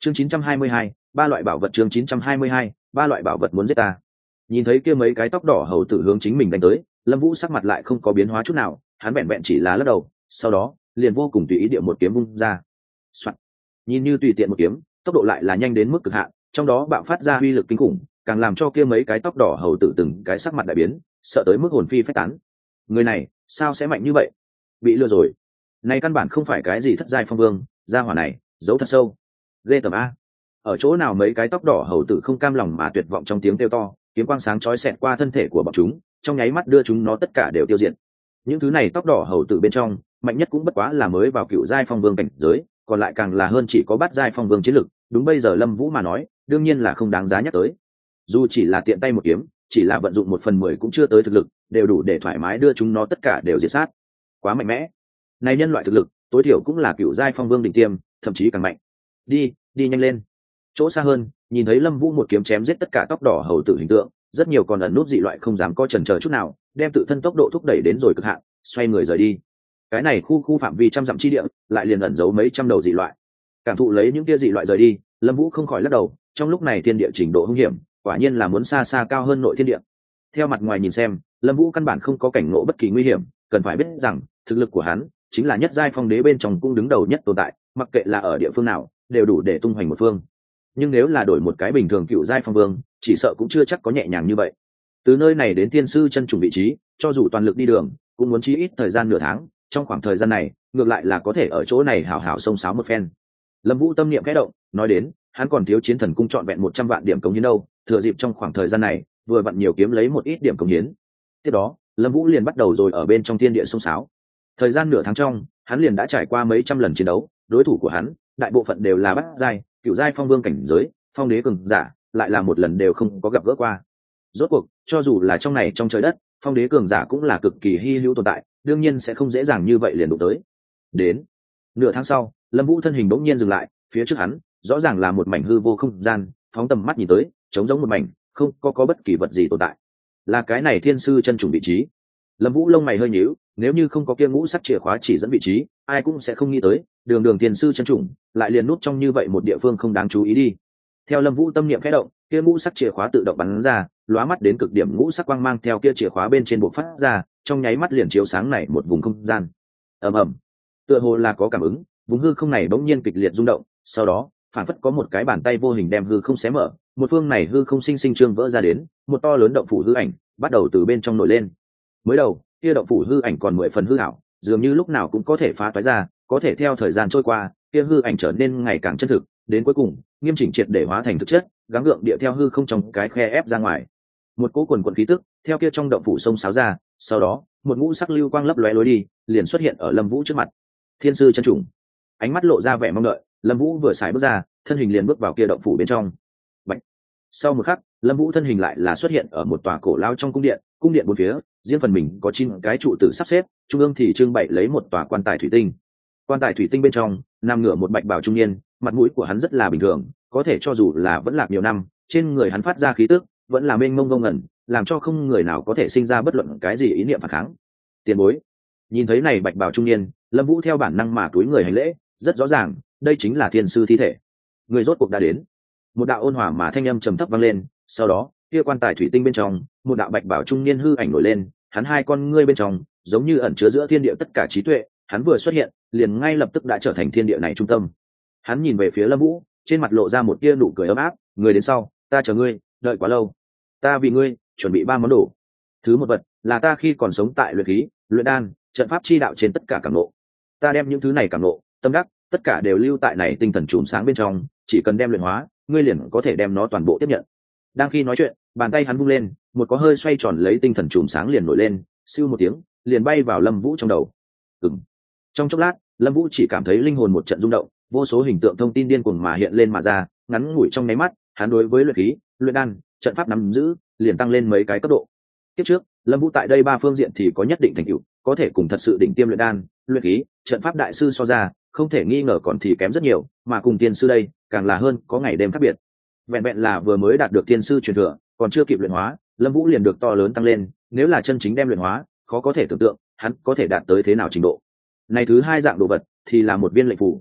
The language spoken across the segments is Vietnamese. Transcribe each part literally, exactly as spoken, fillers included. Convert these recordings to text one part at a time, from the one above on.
chương chín trăm hai mươi hai, ba loại bảo vật chương chín trăm hai mươi hai, ba loại bảo vật muốn giết ta. Nhìn thấy kia mấy cái tóc đỏ hầu tử hướng chính mình đánh tới, Lâm Vũ sắc mặt lại không có biến hóa chút nào, hắn vẹn vẹn chỉ là lắc đầu, sau đó liền vô cùng tùy ý địa một kiếm vung ra. Soạn. Nhìn như tùy tiện một kiếm, tốc độ lại là nhanh đến mức cực hạn, trong đó bạo phát ra uy lực kinh khủng, càng làm cho kia mấy cái tóc đỏ hầu tử từng cái sắc mặt đại biến, sợ tới mức hồn phi phách tán. Người này, sao sẽ mạnh như vậy? Bị lừa rồi. Này căn bản không phải cái gì thất giai phong vương, gia hỏa này, giấu thật sâu. Ghê tởm a. Ở chỗ nào mấy cái tóc đỏ hầu tử không cam lòng mà tuyệt vọng trong tiếng kêu to, kiếm quang sáng chói xẹt qua thân thể của bọn chúng, trong nháy mắt đưa chúng nó tất cả đều tiêu diệt. Những thứ này tóc đỏ hầu tử bên trong, mạnh nhất cũng bất quá là mới vào cựu giai phong vương cảnh giới, còn lại càng là hơn chỉ có bát giai phong vương chiến lực, đúng bây giờ Lâm Vũ mà nói, đương nhiên là không đáng giá nhắc tới. Dù chỉ là tiện tay một kiếm, chỉ là vận dụng một phần mười cũng chưa tới thực lực, đều đủ để thoải mái đưa chúng nó tất cả đều diệt sát. Quá mạnh mẽ. Này nhân loại thực lực, tối thiểu cũng là cựu giai phong vương đỉnh tiêm, thậm chí càng mạnh. Đi, đi nhanh lên. Chỗ xa hơn, nhìn thấy Lâm Vũ một kiếm chém giết tất cả tóc đỏ hầu tử hình tượng, rất nhiều còn ẩn nút dị loại không dám có chần chờ chút nào, đem tự thân tốc độ thúc đẩy đến rồi cực hạn, xoay người rời đi. Cái này khu khu phạm vi trăm dặm chi địa, lại liền ẩn giấu mấy trăm đầu dị loại. Cảm thụ lấy những kia dị loại rời đi, Lâm Vũ không khỏi lắc đầu, trong lúc này thiên địa trình độ hung hiểm, quả nhiên là muốn xa xa cao hơn nội thiên địa. Theo mặt ngoài nhìn xem, Lâm Vũ căn bản không có cảnh ngộ bất kỳ nguy hiểm, cần phải biết rằng, thực lực của hắn chính là nhất giai phong đế bên trong cũng đứng đầu nhất tồn tại, mặc kệ là ở địa phương nào, đều đủ để tung hoành một phương. Nhưng nếu là đổi một cái bình thường cựu giai phong vương, chỉ sợ cũng chưa chắc có nhẹ nhàng như vậy. Từ nơi này đến tiên sư chân trùng vị trí, cho dù toàn lực đi đường, cũng muốn chí ít thời gian nửa tháng, trong khoảng thời gian này, ngược lại là có thể ở chỗ này hảo hảo xông xáo một phen. Lâm Vũ tâm niệm khẽ động, nói đến, hắn còn thiếu chiến thần cung trọn vẹn một trăm vạn điểm cống hiến đâu, thừa dịp trong khoảng thời gian này, vừa vặn nhiều kiếm lấy một ít điểm cống hiến. Tiếp đó, Lâm Vũ liền bắt đầu rồi ở bên trong thiên địa xông xáo. Thời gian nửa tháng trong, hắn liền đã trải qua mấy trăm lần chiến đấu, đối thủ của hắn, đại bộ phận đều là bát giai, cựu giai phong vương cảnh giới, phong đế cường giả, lại là một lần đều không có gặp gỡ qua. Rốt cuộc, cho dù là trong này trong trời đất, phong đế cường giả cũng là cực kỳ hi hữu tồn tại, đương nhiên sẽ không dễ dàng như vậy liền đụng tới. Đến nửa tháng sau, Lâm Vũ thân hình bỗng nhiên dừng lại, phía trước hắn, rõ ràng là một mảnh hư vô không gian, phóng tầm mắt nhìn tới, trống rỗng một mảnh, không có có bất kỳ vật gì tồn tại. Là cái này thiên sư chân trùng vị trí. Lâm Vũ lông mày hơi nhíu, nếu như không có kia ngũ sắc chìa khóa chỉ dẫn vị trí, ai cũng sẽ không nghĩ tới, đường đường thiên sư chân trùng, lại liền nút trong như vậy một địa phương không đáng chú ý đi. Theo Lâm Vũ tâm niệm khẽ động, kia ngũ sắc chìa khóa tự động bắn ra, lóa mắt đến cực điểm ngũ sắc quang mang theo kia chìa khóa bên trên bộc phát ra, trong nháy mắt liền chiếu sáng này một vùng không gian. Ầm ầm. Tựa hồ là có cảm ứng, vùng hư không này bỗng nhiên kịch liệt rung động, sau đó, phản phất có một cái bàn tay vô hình đem hư không xé mở, một phương này hư không sinh sinh trương vỡ ra đến, một to lớn động phủ hư ảnh bắt đầu từ bên trong nổi lên. Mới đầu, kia động phủ hư ảnh còn mười phần hư ảo, dường như lúc nào cũng có thể phá toái ra, có thể theo thời gian trôi qua, kia hư ảnh trở nên ngày càng chân thực, đến cuối cùng, nghiêm chỉnh triệt để hóa thành thực chất, gắng gượng địa theo hư không trong cái khe ép ra ngoài. Một cỗ quần quần khí tức, theo kia trong động phủ sông sáo ra, sau đó, một ngũ sắc lưu quang lấp lóe lối đi, liền xuất hiện ở Lâm Vũ trước mặt. Thiên sư chân trùng. Ánh mắt lộ ra vẻ mong đợi, Lâm Vũ vừa xài bước ra, thân hình liền bước vào kia động phủ bên trong. Bạch. Sau một khắc, Lâm Vũ thân hình lại là xuất hiện ở một tòa cổ lao trong cung điện, cung điện bốn phía, riêng phần mình có chín cái trụ tử sắp xếp, trung ương thì trưng bày lấy một tòa quan tài thủy tinh. Quan tài thủy tinh bên trong, nằm ngửa một bạch bào trung niên, mặt mũi của hắn rất là bình thường, có thể cho dù là vẫn lạc nhiều năm, trên người hắn phát ra khí tức, vẫn là mênh mông ngông ngẩn, làm cho không người nào có thể sinh ra bất luận cái gì ý niệm phản kháng. Tiền bối. Nhìn thấy này bạch bào trung niên, Lâm Vũ theo bản năng mà cúi người hành lễ, rất rõ ràng, đây chính là thiên sư thi thể. Người rốt cuộc đã đến. Một đạo ôn hòa mà thanh âm trầm thấp vang lên, sau đó, kia quan tài thủy tinh bên trong, một đạo bạch bào trung niên hư ảnh nổi lên, hắn hai con ngươi bên trong, giống như ẩn chứa giữa thiên địa tất cả trí tuệ, hắn vừa xuất hiện, liền ngay lập tức đã trở thành thiên địa này trung tâm. Hắn nhìn về phía Lâm Vũ, trên mặt lộ ra một tia nụ cười ấm áp, người đến sau, ta chờ ngươi, đợi quá lâu. Ta vì ngươi, chuẩn bị ba món đồ. Thứ một vật, là ta khi còn sống tại luyện khí, luyện đan, trận pháp chi đạo trên tất cả cảm ngộ. Ta đem những thứ này cảm ngộ, tâm đắc, tất cả đều lưu tại này tinh thần chùm sáng bên trong, chỉ cần đem luyện hóa, ngươi liền có thể đem nó toàn bộ tiếp nhận. Đang khi nói chuyện, bàn tay hắn vung lên, một có hơi xoay tròn lấy tinh thần chùm sáng liền nổi lên, siêu một tiếng, liền bay vào Lâm Vũ trong đầu. Ừm. Trong chốc lát, Lâm Vũ chỉ cảm thấy linh hồn một trận rung động, vô số hình tượng thông tin điên cuồng mà hiện lên mà ra, ngắn ngủi trong nháy mắt, hắn đối với luyện khí, luyện đan, trận pháp nắm giữ, liền tăng lên mấy cái cấp độ. Tiếp trước, Lâm Vũ tại đây ba phương diện thì có nhất định thành tựu, có thể cùng thật sự đỉnh tiêm luyện đan, luyện khí, trận pháp đại sư so ra, không thể nghi ngờ còn thì kém rất nhiều, mà cùng tiên sư đây, càng là hơn, có ngày đêm khác biệt. Vẹn vẹn là vừa mới đạt được tiên sư truyền thừa, còn chưa kịp luyện hóa, Lâm Vũ liền được to lớn tăng lên, nếu là chân chính đem luyện hóa, khó có thể tưởng tượng, hắn có thể đạt tới thế nào trình độ. Này thứ hai dạng đồ vật thì là một viên lệnh phù.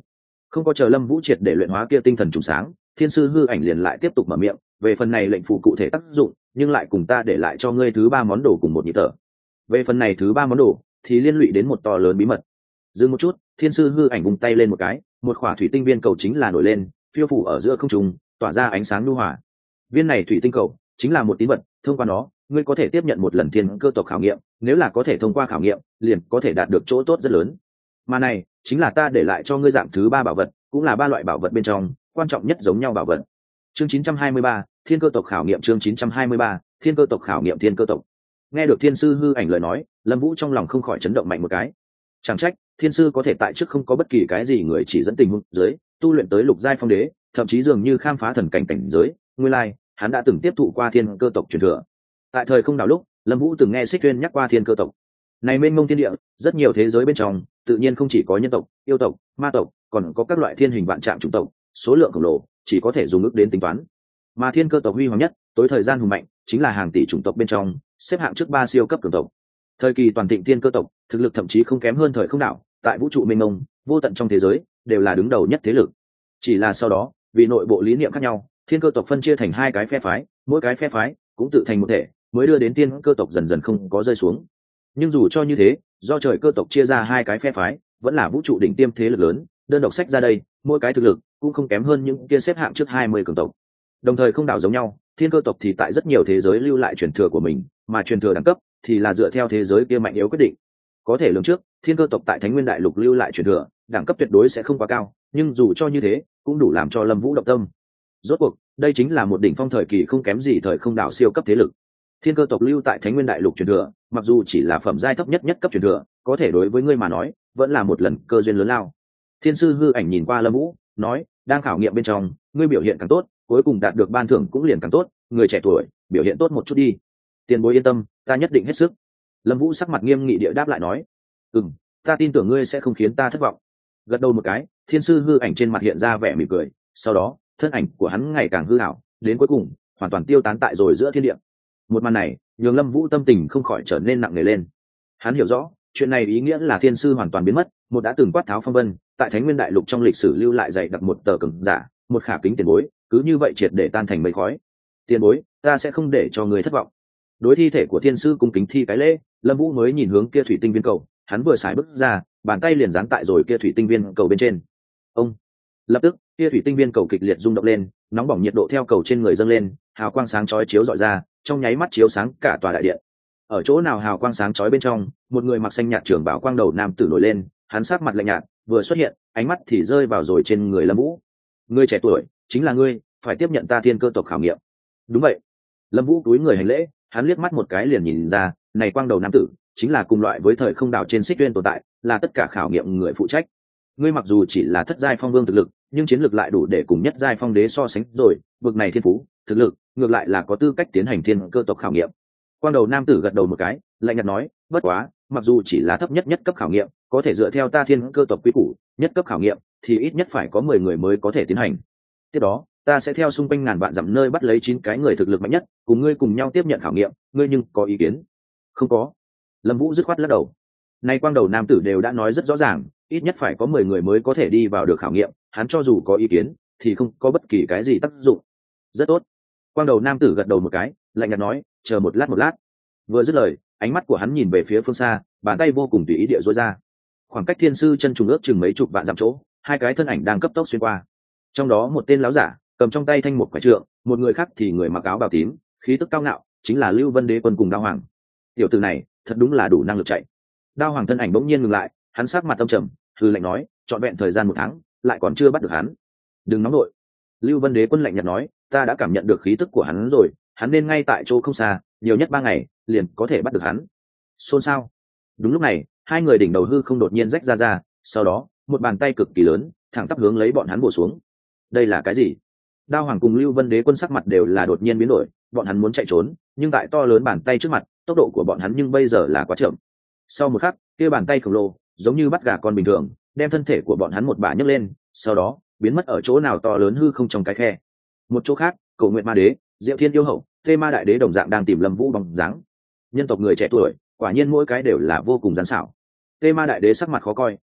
Không có chờ Lâm Vũ triệt để luyện hóa kia tinh thần trùng sáng, thiên sư hư ảnh liền lại tiếp tục mở miệng, về phần này lệnh phù cụ thể tác dụng, nhưng lại cùng ta để lại cho ngươi thứ ba món đồ cùng một nhị tờ. Về phần này thứ ba món đồ thì liên lụy đến một to lớn bí mật. Dừng một chút, thiên sư hư ảnh vung tay lên một cái, một khỏa thủy tinh viên cầu chính là nổi lên, phiêu phủ ở giữa không trung, tỏa ra ánh sáng nhu hòa. Viên này thủy tinh cầu chính là một tín vật, thông qua nó, ngươi có thể tiếp nhận một lần thiên cơ tộc khảo nghiệm, nếu là có thể thông qua khảo nghiệm, liền có thể đạt được chỗ tốt rất lớn. Mà này chính là ta để lại cho ngươi dạng thứ ba bảo vật, cũng là ba loại bảo vật bên trong quan trọng nhất giống nhau bảo vật. Chương chín trăm hai mươi ba, thiên cơ tộc khảo nghiệm. Chương chín trăm hai mươi ba, thiên cơ tộc khảo nghiệm. Thiên cơ tộc. Nghe được thiên sư hư ảnh lời nói, Lâm Vũ trong lòng không khỏi chấn động mạnh một cái. Chẳng trách thiên sư có thể tại trước không có bất kỳ cái gì người chỉ dẫn tình huống dưới tu luyện tới lục giai phong đế, thậm chí dường như khám phá thần cảnh cảnh giới. Nguyên lai hắn đã từng tiếp thụ qua thiên cơ tộc truyền thừa. Tại thời không đảo lúc, Lâm Vũ từng nghe Xích Tuyên nhắc qua thiên cơ tộc. Này mênh mông thiên địa, rất nhiều thế giới bên trong, tự nhiên không chỉ có nhân tộc, yêu tộc, ma tộc, còn có các loại thiên hình vạn trạng chủng tộc, số lượng khổng lồ, chỉ có thể dùng ước đến tính toán. Mà thiên cơ tộc huy hoàng nhất, tối thời gian hùng mạnh, chính là hàng tỷ chủng tộc bên trong, xếp hạng trước ba siêu cấp cường tộc. Thời kỳ toàn thịnh thiên cơ tộc, thực lực thậm chí không kém hơn thời không đảo, tại vũ trụ mênh mông, vô tận trong thế giới, đều là đứng đầu nhất thế lực. Chỉ là sau đó, vì nội bộ lý niệm khác nhau, thiên cơ tộc phân chia thành hai cái phe phái, mỗi cái phe phái cũng tự thành một thể, mới đưa đến thiên cơ tộc dần dần không có rơi xuống. Nhưng dù cho như thế, do trời cơ tộc chia ra hai cái phe phái, vẫn là vũ trụ đỉnh tiêm thế lực lớn, đơn độc sách ra đây, mỗi cái thực lực cũng không kém hơn những kia xếp hạng trước hai mươi cường tộc. Đồng thời không đảo giống nhau, thiên cơ tộc thì tại rất nhiều thế giới lưu lại truyền thừa của mình, mà truyền thừa đẳng cấp thì là dựa theo thế giới kia mạnh yếu quyết định. Có thể lường trước, thiên cơ tộc tại Thánh Nguyên Đại Lục lưu lại truyền thừa, đẳng cấp tuyệt đối sẽ không quá cao, nhưng dù cho như thế, cũng đủ làm cho Lâm Vũ động tâm. Rốt cuộc, đây chính là một đỉnh phong thời kỳ không kém gì thời không đảo siêu cấp thế lực. Thiên cơ tộc lưu tại Thánh Nguyên Đại Lục truyền thừa, mặc dù chỉ là phẩm giai thấp nhất nhất cấp truyền thừa, có thể đối với ngươi mà nói, vẫn là một lần cơ duyên lớn lao. Thiên sư hư ảnh nhìn qua Lâm Vũ, nói, đang khảo nghiệm bên trong, ngươi biểu hiện càng tốt, cuối cùng đạt được ban thưởng cũng liền càng tốt, người trẻ tuổi, biểu hiện tốt một chút đi. Tiền bối yên tâm, ta nhất định hết sức. Lâm Vũ sắc mặt nghiêm nghị địa đáp lại nói, ừm, ta tin tưởng ngươi sẽ không khiến ta thất vọng. Gật đầu một cái, thiên sư hư ảnh trên mặt hiện ra vẻ mỉm cười, sau đó, thân ảnh của hắn ngày càng hư ảo, đến cuối cùng, hoàn toàn tiêu tán tại rồi giữa thiên địa. Một màn này, nhường Lâm Vũ tâm tình không khỏi trở nên nặng nề lên. Hắn hiểu rõ, chuyện này ý nghĩa là thiên sư hoàn toàn biến mất, một đã từng quát tháo phong vân, tại Thánh Nguyên Đại Lục trong lịch sử lưu lại dày đặc một tờ cường giả, một khả kính tiền bối, cứ như vậy triệt để tan thành mây khói. Tiền bối, ta sẽ không để cho người thất vọng. Đối thi thể của thiên sư cung kính thi cái lễ, Lâm Vũ mới nhìn hướng kia thủy tinh viên cầu, hắn vừa xài bước ra, bàn tay liền dán tại rồi kia thủy tinh viên cầu bên trên. Ông. Lập tức, kia thủy tinh viên cầu kịch liệt rung động lên, nóng bỏng nhiệt độ theo cầu trên người dâng lên, hào quang sáng chói chiếu rọi ra, trong nháy mắt chiếu sáng cả tòa đại điện. Ở chỗ nào hào quang sáng chói bên trong, một người mặc xanh nhạt trưởng bảo quang đầu nam tử nổi lên, hắn sát mặt lạnh nhạt, vừa xuất hiện, ánh mắt thì rơi vào rồi trên người Lâm Vũ. Ngươi trẻ tuổi, chính là ngươi, phải tiếp nhận ta thiên cơ tộc khảo nghiệm. Đúng vậy. Lâm Vũ cúi người hành lễ, hắn liếc mắt một cái liền nhìn ra, này quang đầu nam tử chính là cùng loại với thời không đảo trên Xích Tuyên tồn tại, là tất cả khảo nghiệm người phụ trách. Ngươi mặc dù chỉ là thất giai phong vương thực lực, nhưng chiến lược lại đủ để cùng nhất giai phong đế so sánh rồi, vực này thiên phú, thực lực, ngược lại là có tư cách tiến hành thiên cơ tộc khảo nghiệm. Quang đầu nam tử gật đầu một cái, lạnh nhạt nói, bất quá, mặc dù chỉ là thấp nhất nhất cấp khảo nghiệm, có thể dựa theo ta thiên cơ tộc quy củ, nhất cấp khảo nghiệm thì ít nhất phải có mười người mới có thể tiến hành. Tiếp đó, ta sẽ theo xung quanh ngàn vạn dặm nơi bắt lấy chín cái người thực lực mạnh nhất, cùng ngươi cùng nhau tiếp nhận khảo nghiệm, ngươi nhưng có ý kiến? Không có. Lâm Vũ dứt khoát lắc đầu. Nay quang đầu nam tử đều đã nói rất rõ ràng, ít nhất phải có mười người mới có thể đi vào được khảo nghiệm, hắn cho dù có ý kiến thì không có bất kỳ cái gì tác dụng. Rất tốt. Quang đầu nam tử gật đầu một cái, lạnh nhạt nói, chờ một lát một lát. Vừa dứt lời, ánh mắt của hắn nhìn về phía phương xa, bàn tay vô cùng tùy ý địa duỗi ra. Khoảng cách thiên sư chân trùng ước chừng mấy chục vạn dặm chỗ, hai cái thân ảnh đang cấp tốc xuyên qua. Trong đó một tên lão giả cầm trong tay thanh một quải trượng, một người khác thì người mặc áo bào tím, khí tức cao ngạo, chính là Lưu Vân Đế quân cùng Đao Hoàng. Tiểu tử này, thật đúng là đủ năng lực chạy. Đao Hoàng thân ảnh bỗng nhiên ngừng lại, hắn sắc mặt âm trầm, hừ lạnh nói, trọn vẹn thời gian một tháng, lại còn chưa bắt được hắn. Đừng nóng nổi. Lưu Vân Đế quân lạnh nhạt nói, ta đã cảm nhận được khí tức của hắn rồi, hắn nên ngay tại chỗ không xa, nhiều nhất ba ngày, liền có thể bắt được hắn. Xôn xao. Đúng lúc này, hai người đỉnh đầu hư không đột nhiên rách ra ra, sau đó, một bàn tay cực kỳ lớn, thẳng tắp hướng lấy bọn hắn bổ xuống. Đây là cái gì? Đao Hoàng cùng Lưu Vân Đế quân sắc mặt đều là đột nhiên biến đổi, bọn hắn muốn chạy trốn, nhưng tại to lớn bàn tay trước mặt, tốc độ của bọn hắn nhưng bây giờ là quá chậm. Sau một khắc, kia bàn tay khổng lồ, giống như bắt gà con bình thường, đem thân thể của bọn hắn một bà nhấc lên, sau đó biến mất ở chỗ nào to lớn hư không trong cái khe. Một chỗ khác, Cổ Nguyệt Ma Đế, Diệu Thiên yêu hậu, Tê Ma Đại Đế đồng dạng đang tìm Lâm Vũ bóng dáng. Nhân tộc người trẻ tuổi, quả nhiên mỗi cái đều là vô cùng gian xảo. Tê Ma Đại Đế sắc mặt khó coi,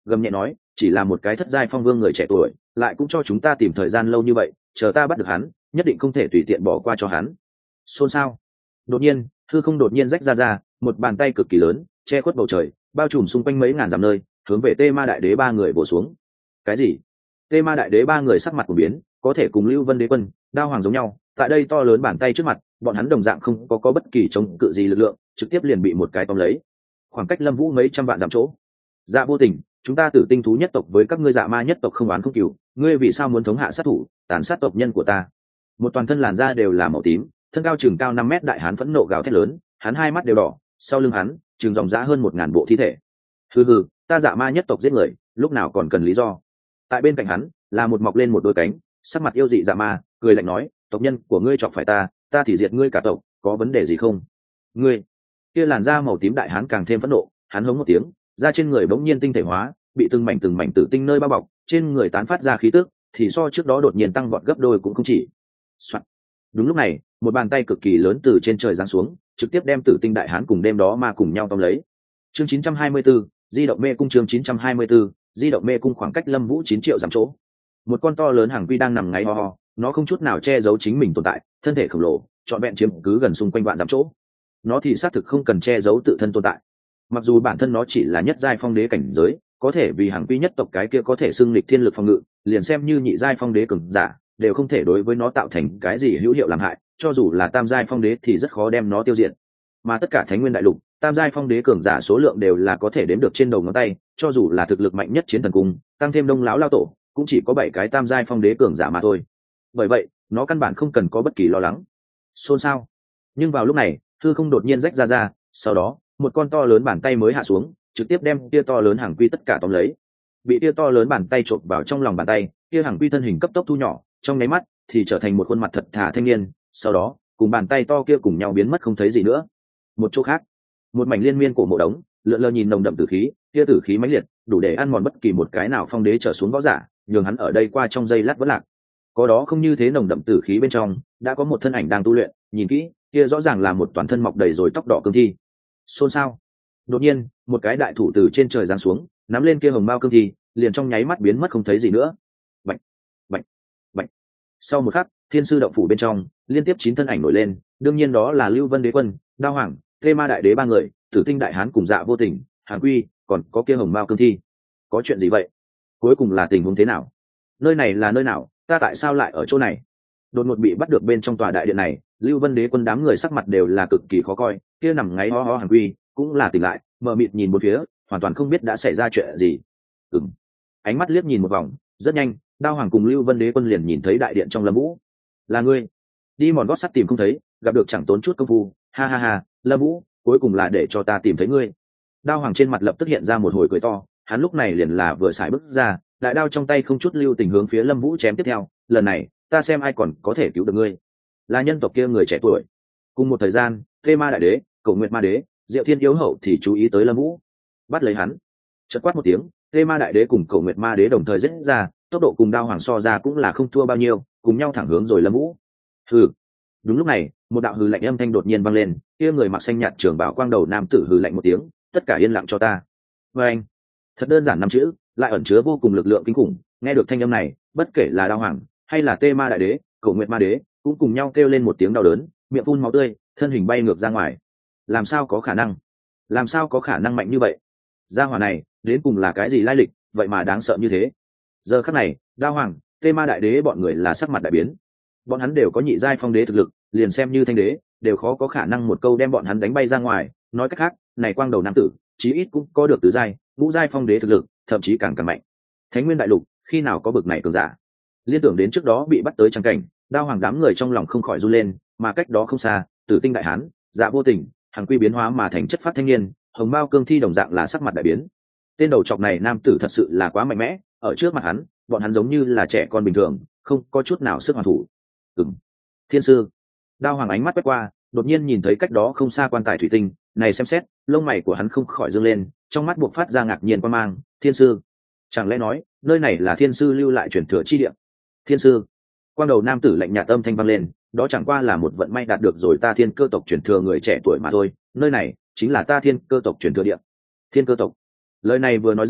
gầm nhẹ nói, chỉ là một cái thất giai phong vương người trẻ tuổi lại cũng cho chúng ta tìm thời gian lâu như vậy, chờ ta bắt được hắn nhất định không thể tùy tiện bỏ qua cho hắn. Xôn xao. Đột nhiên hư không đột nhiên rách ra ra, một bàn tay cực kỳ lớn che khuất bầu trời, bao trùm xung quanh mấy ngàn dặm nơi, hướng về Tê Ma Đại Đế ba người vồ xuống. Cái gì? Tê Ma Đại Đế ba người sắc mặt của biến, có thể cùng Lưu Vân Đế Quân, Đao Hoàng giống nhau, tại đây to lớn bàn tay trước mặt, bọn hắn đồng dạng không có có bất kỳ chống cự gì lực lượng, trực tiếp liền bị một cái tóm lấy. Khoảng cách Lâm Vũ mấy trăm vạn dặm chỗ. Dạ Vô Tình, chúng ta Tử Tinh thú nhất tộc với các ngươi Dạ Ma nhất tộc không oán không cừu, ngươi vì sao muốn thống hạ sát thủ, tàn sát tộc nhân của ta? Một toàn thân làn da đều là màu tím, thân cao chừng cao năm mét đại hán phẫn nộ gào thét lớn, hắn hai mắt đều đỏ, sau lưng hắn chừng dòng dã hơn một ngàn bộ thi thể. Hừ hừ, ta Dạ Ma nhất tộc giết người, lúc nào còn cần lý do? Tại bên cạnh hắn là một mọc lên một đôi cánh, sắc mặt yêu dị Dạ Ma, cười lạnh nói, tộc nhân của ngươi chọc phải ta, ta thì diệt ngươi cả tộc, có vấn đề gì không? Ngươi. Kia làn da màu tím đại hán càng thêm phẫn nộ, hắn hống một tiếng, da trên người bỗng nhiên tinh thể hóa, bị từng mảnh từng mảnh tử tinh nơi bao bọc, trên người tán phát ra khí tức thì so trước đó đột nhiên tăng vọt gấp đôi cũng không chỉ. Soạn. Đúng lúc này, một bàn tay cực kỳ lớn từ trên trời giáng xuống, trực tiếp đem tử tinh đại hán cùng đêm đó ma cùng nhau tóm lấy. Chương chín trăm hai mươi chín, di động mê cung chương chín trăm hai mươi chín, di động mê cung khoảng cách Lâm Vũ chín triệu dặm chỗ. Một con to lớn hàng quy đang nằm ngáy ho ho, nó không chút nào che giấu chính mình tồn tại, thân thể khổng lồ, trọn vẹn chiếm cứ gần xung quanh vạn dặm chỗ. Nó thì xác thực không cần che giấu tự thân tồn tại. Mặc dù bản thân nó chỉ là nhất giai phong đế cảnh giới, có thể vì hàng quy nhất tộc cái kia có thể xưng lịch thiên lực phòng ngự, liền xem như nhị giai phong đế cường giả, đều không thể đối với nó tạo thành cái gì hữu hiệu làm hại, cho dù là tam giai phong đế thì rất khó đem nó tiêu diệt. Mà tất cả Thánh Nguyên đại lục, tam giai phong đế cường giả số lượng đều là có thể đếm được trên đầu ngón tay, cho dù là thực lực mạnh nhất chiến thần cung, tăng thêm Đông lão lao tổ, cũng chỉ có bảy cái tam giai phong đế cường giả mà thôi. Bởi vậy, nó căn bản không cần có bất kỳ lo lắng. Xôn xao. Nhưng vào lúc này, hư không đột nhiên rách ra ra, sau đó, một con to lớn bàn tay mới hạ xuống, trực tiếp đem tia to lớn hàng quy tất cả tóm lấy. Bị tia to lớn bàn tay chộp vào trong lòng bàn tay, tia hàng quy thân hình cấp tốc thu nhỏ, trong nháy mắt thì trở thành một khuôn mặt thật thà thanh niên, sau đó, cùng bàn tay to kia cùng nhau biến mất không thấy gì nữa. Một chỗ khác, một mảnh liên miên cổ mộ đống, lượn lờ nhìn nồng đậm tử khí, tia tử khí mãnh liệt, đủ để ăn mòn bất kỳ một cái nào phong đế trở xuống võ giả, nhường hắn ở đây qua trong giây lát vỡ lạc. Có đó không như thế nồng đậm tử khí bên trong, đã có một thân ảnh đang tu luyện, nhìn kỹ, kia rõ ràng là một toàn thân mọc đầy rồi tóc đỏ cương thi. Xôn xao. Đột nhiên, một cái đại thủ từ trên trời giáng xuống, nắm lên kia hồng mao cương thi, liền trong nháy mắt biến mất không thấy gì nữa. Bạch, bạch, bạch. Sau một khắc, Thiên sư động phủ bên trong, liên tiếp chín thân ảnh nổi lên, đương nhiên đó là Lưu Vân Đế Quân, Đao Hoàng, Tê Ma Đại Đế ba người, Tử Tinh Đại Hán cùng Dạ Vô Tình, Hàn Quy, còn có kia hồng mao cương thi. Có chuyện gì vậy? Cuối cùng là tình huống thế nào? Nơi này là nơi nào? Ta tại sao lại ở chỗ này? Đột ngột bị bắt được bên trong tòa đại điện này, Lưu Vân Đế Quân đám người sắc mặt đều là cực kỳ khó coi, kia nằm ngáy ho ho Hàn Quy cũng là tỉnh lại, mờ mịt nhìn bốn phía, hoàn toàn không biết đã xảy ra chuyện gì. Ừm. Ánh mắt liếc nhìn một vòng, rất nhanh, Đao Hoàng cùng Lưu Vân Đế Quân liền nhìn thấy đại điện trong Lâm Vũ. Là ngươi? Đi mòn gót sắt tìm không thấy, gặp được chẳng tốn chút công phu, ha ha ha, Lâm Vũ, cuối cùng là để cho ta tìm thấy ngươi. Đao Hoàng trên mặt lập tức hiện ra một hồi cười to, hắn lúc này liền là vừa xài bước ra, đại đao trong tay không chút lưu tình hướng phía Lâm Vũ chém tiếp theo, lần này, ta xem ai còn có thể cứu được ngươi. Là nhân tộc kia người trẻ tuổi. Cùng một thời gian, Tê Ma Đại Đế, Cổ Nguyệt Ma Đế, Diệu Thiên Yếu Hậu thì chú ý tới Lâm Vũ, bắt lấy hắn. Chợt quát một tiếng, Tê Ma Đại Đế cùng Cổ Nguyệt Ma Đế đồng thời giết ra, tốc độ cùng Đao Hoàng so ra cũng là không thua bao nhiêu, cùng nhau thẳng hướng rồi Lâm Vũ. Hừ. Đúng lúc này, một đạo hừ lạnh âm thanh đột nhiên vang lên, kia người mặc xanh nhạt trường bào quang đầu nam tử hừ lạnh một tiếng, tất cả yên lặng cho ta. Và anh, thật đơn giản năm chữ, lại ẩn chứa vô cùng lực lượng kinh khủng. Nghe được thanh âm này, bất kể là Đao Hoàng hay là Tê Ma Đại Đế, Cổ Nguyệt Ma Đế, cũng cùng nhau kêu lên một tiếng đau đớn, miệng phun máu tươi, thân hình bay ngược ra ngoài. Làm sao có khả năng? Làm sao có khả năng mạnh như vậy? Gia hỏa này, đến cùng là cái gì lai lịch, vậy mà đáng sợ như thế? Giờ khắc này, Đao Hoàng, Tê Ma Đại Đế bọn người là sắc mặt đại biến. Bọn hắn đều có nhị giai phong đế thực lực, liền xem như thanh đế, đều khó có khả năng một câu đem bọn hắn đánh bay ra ngoài. Nói cách khác, này quang đầu nam tử, chí ít cũng có được tứ giai, ngũ giai phong đế thực lực, thậm chí càng càng mạnh. Thánh Nguyên đại lục, khi nào có bực này cường giả? Liên tưởng đến trước đó bị bắt tới trang cảnh, Đao Hoàng đám người trong lòng không khỏi run lên, mà cách đó không xa, Tử Tinh Đại Hán, Dạ Vô Tình, Hàn Quy biến hóa mà thành chất phát thanh niên, hồng mao cương thi đồng dạng là sắc mặt đại biến. Tên đầu trọc này nam tử thật sự là quá mạnh mẽ, ở trước mặt hắn, bọn hắn giống như là trẻ con bình thường, không có chút nào sức hoàn thủ. Ừm. Thiên sư. Đao Hoàng ánh mắt quét qua, đột nhiên nhìn thấy cách đó không xa quan tài thủy tinh, này xem xét, lông mày của hắn không khỏi dương lên, trong mắt buộc phát ra ngạc nhiên quan mang. Thiên sư? Chẳng lẽ nói, nơi này là thiên sư lưu lại truyền thừa chi địa? Thiên sư? Quang đầu nam tử lạnh nhạt âm thanh vang lên, đó chẳng qua là một vận may đạt được rồi ta thiên cơ tộc truyền thừa người trẻ tuổi mà thôi, nơi này chính là ta thiên cơ tộc truyền thừa địa. Thiên cơ tộc. Lời này vừa nói ra,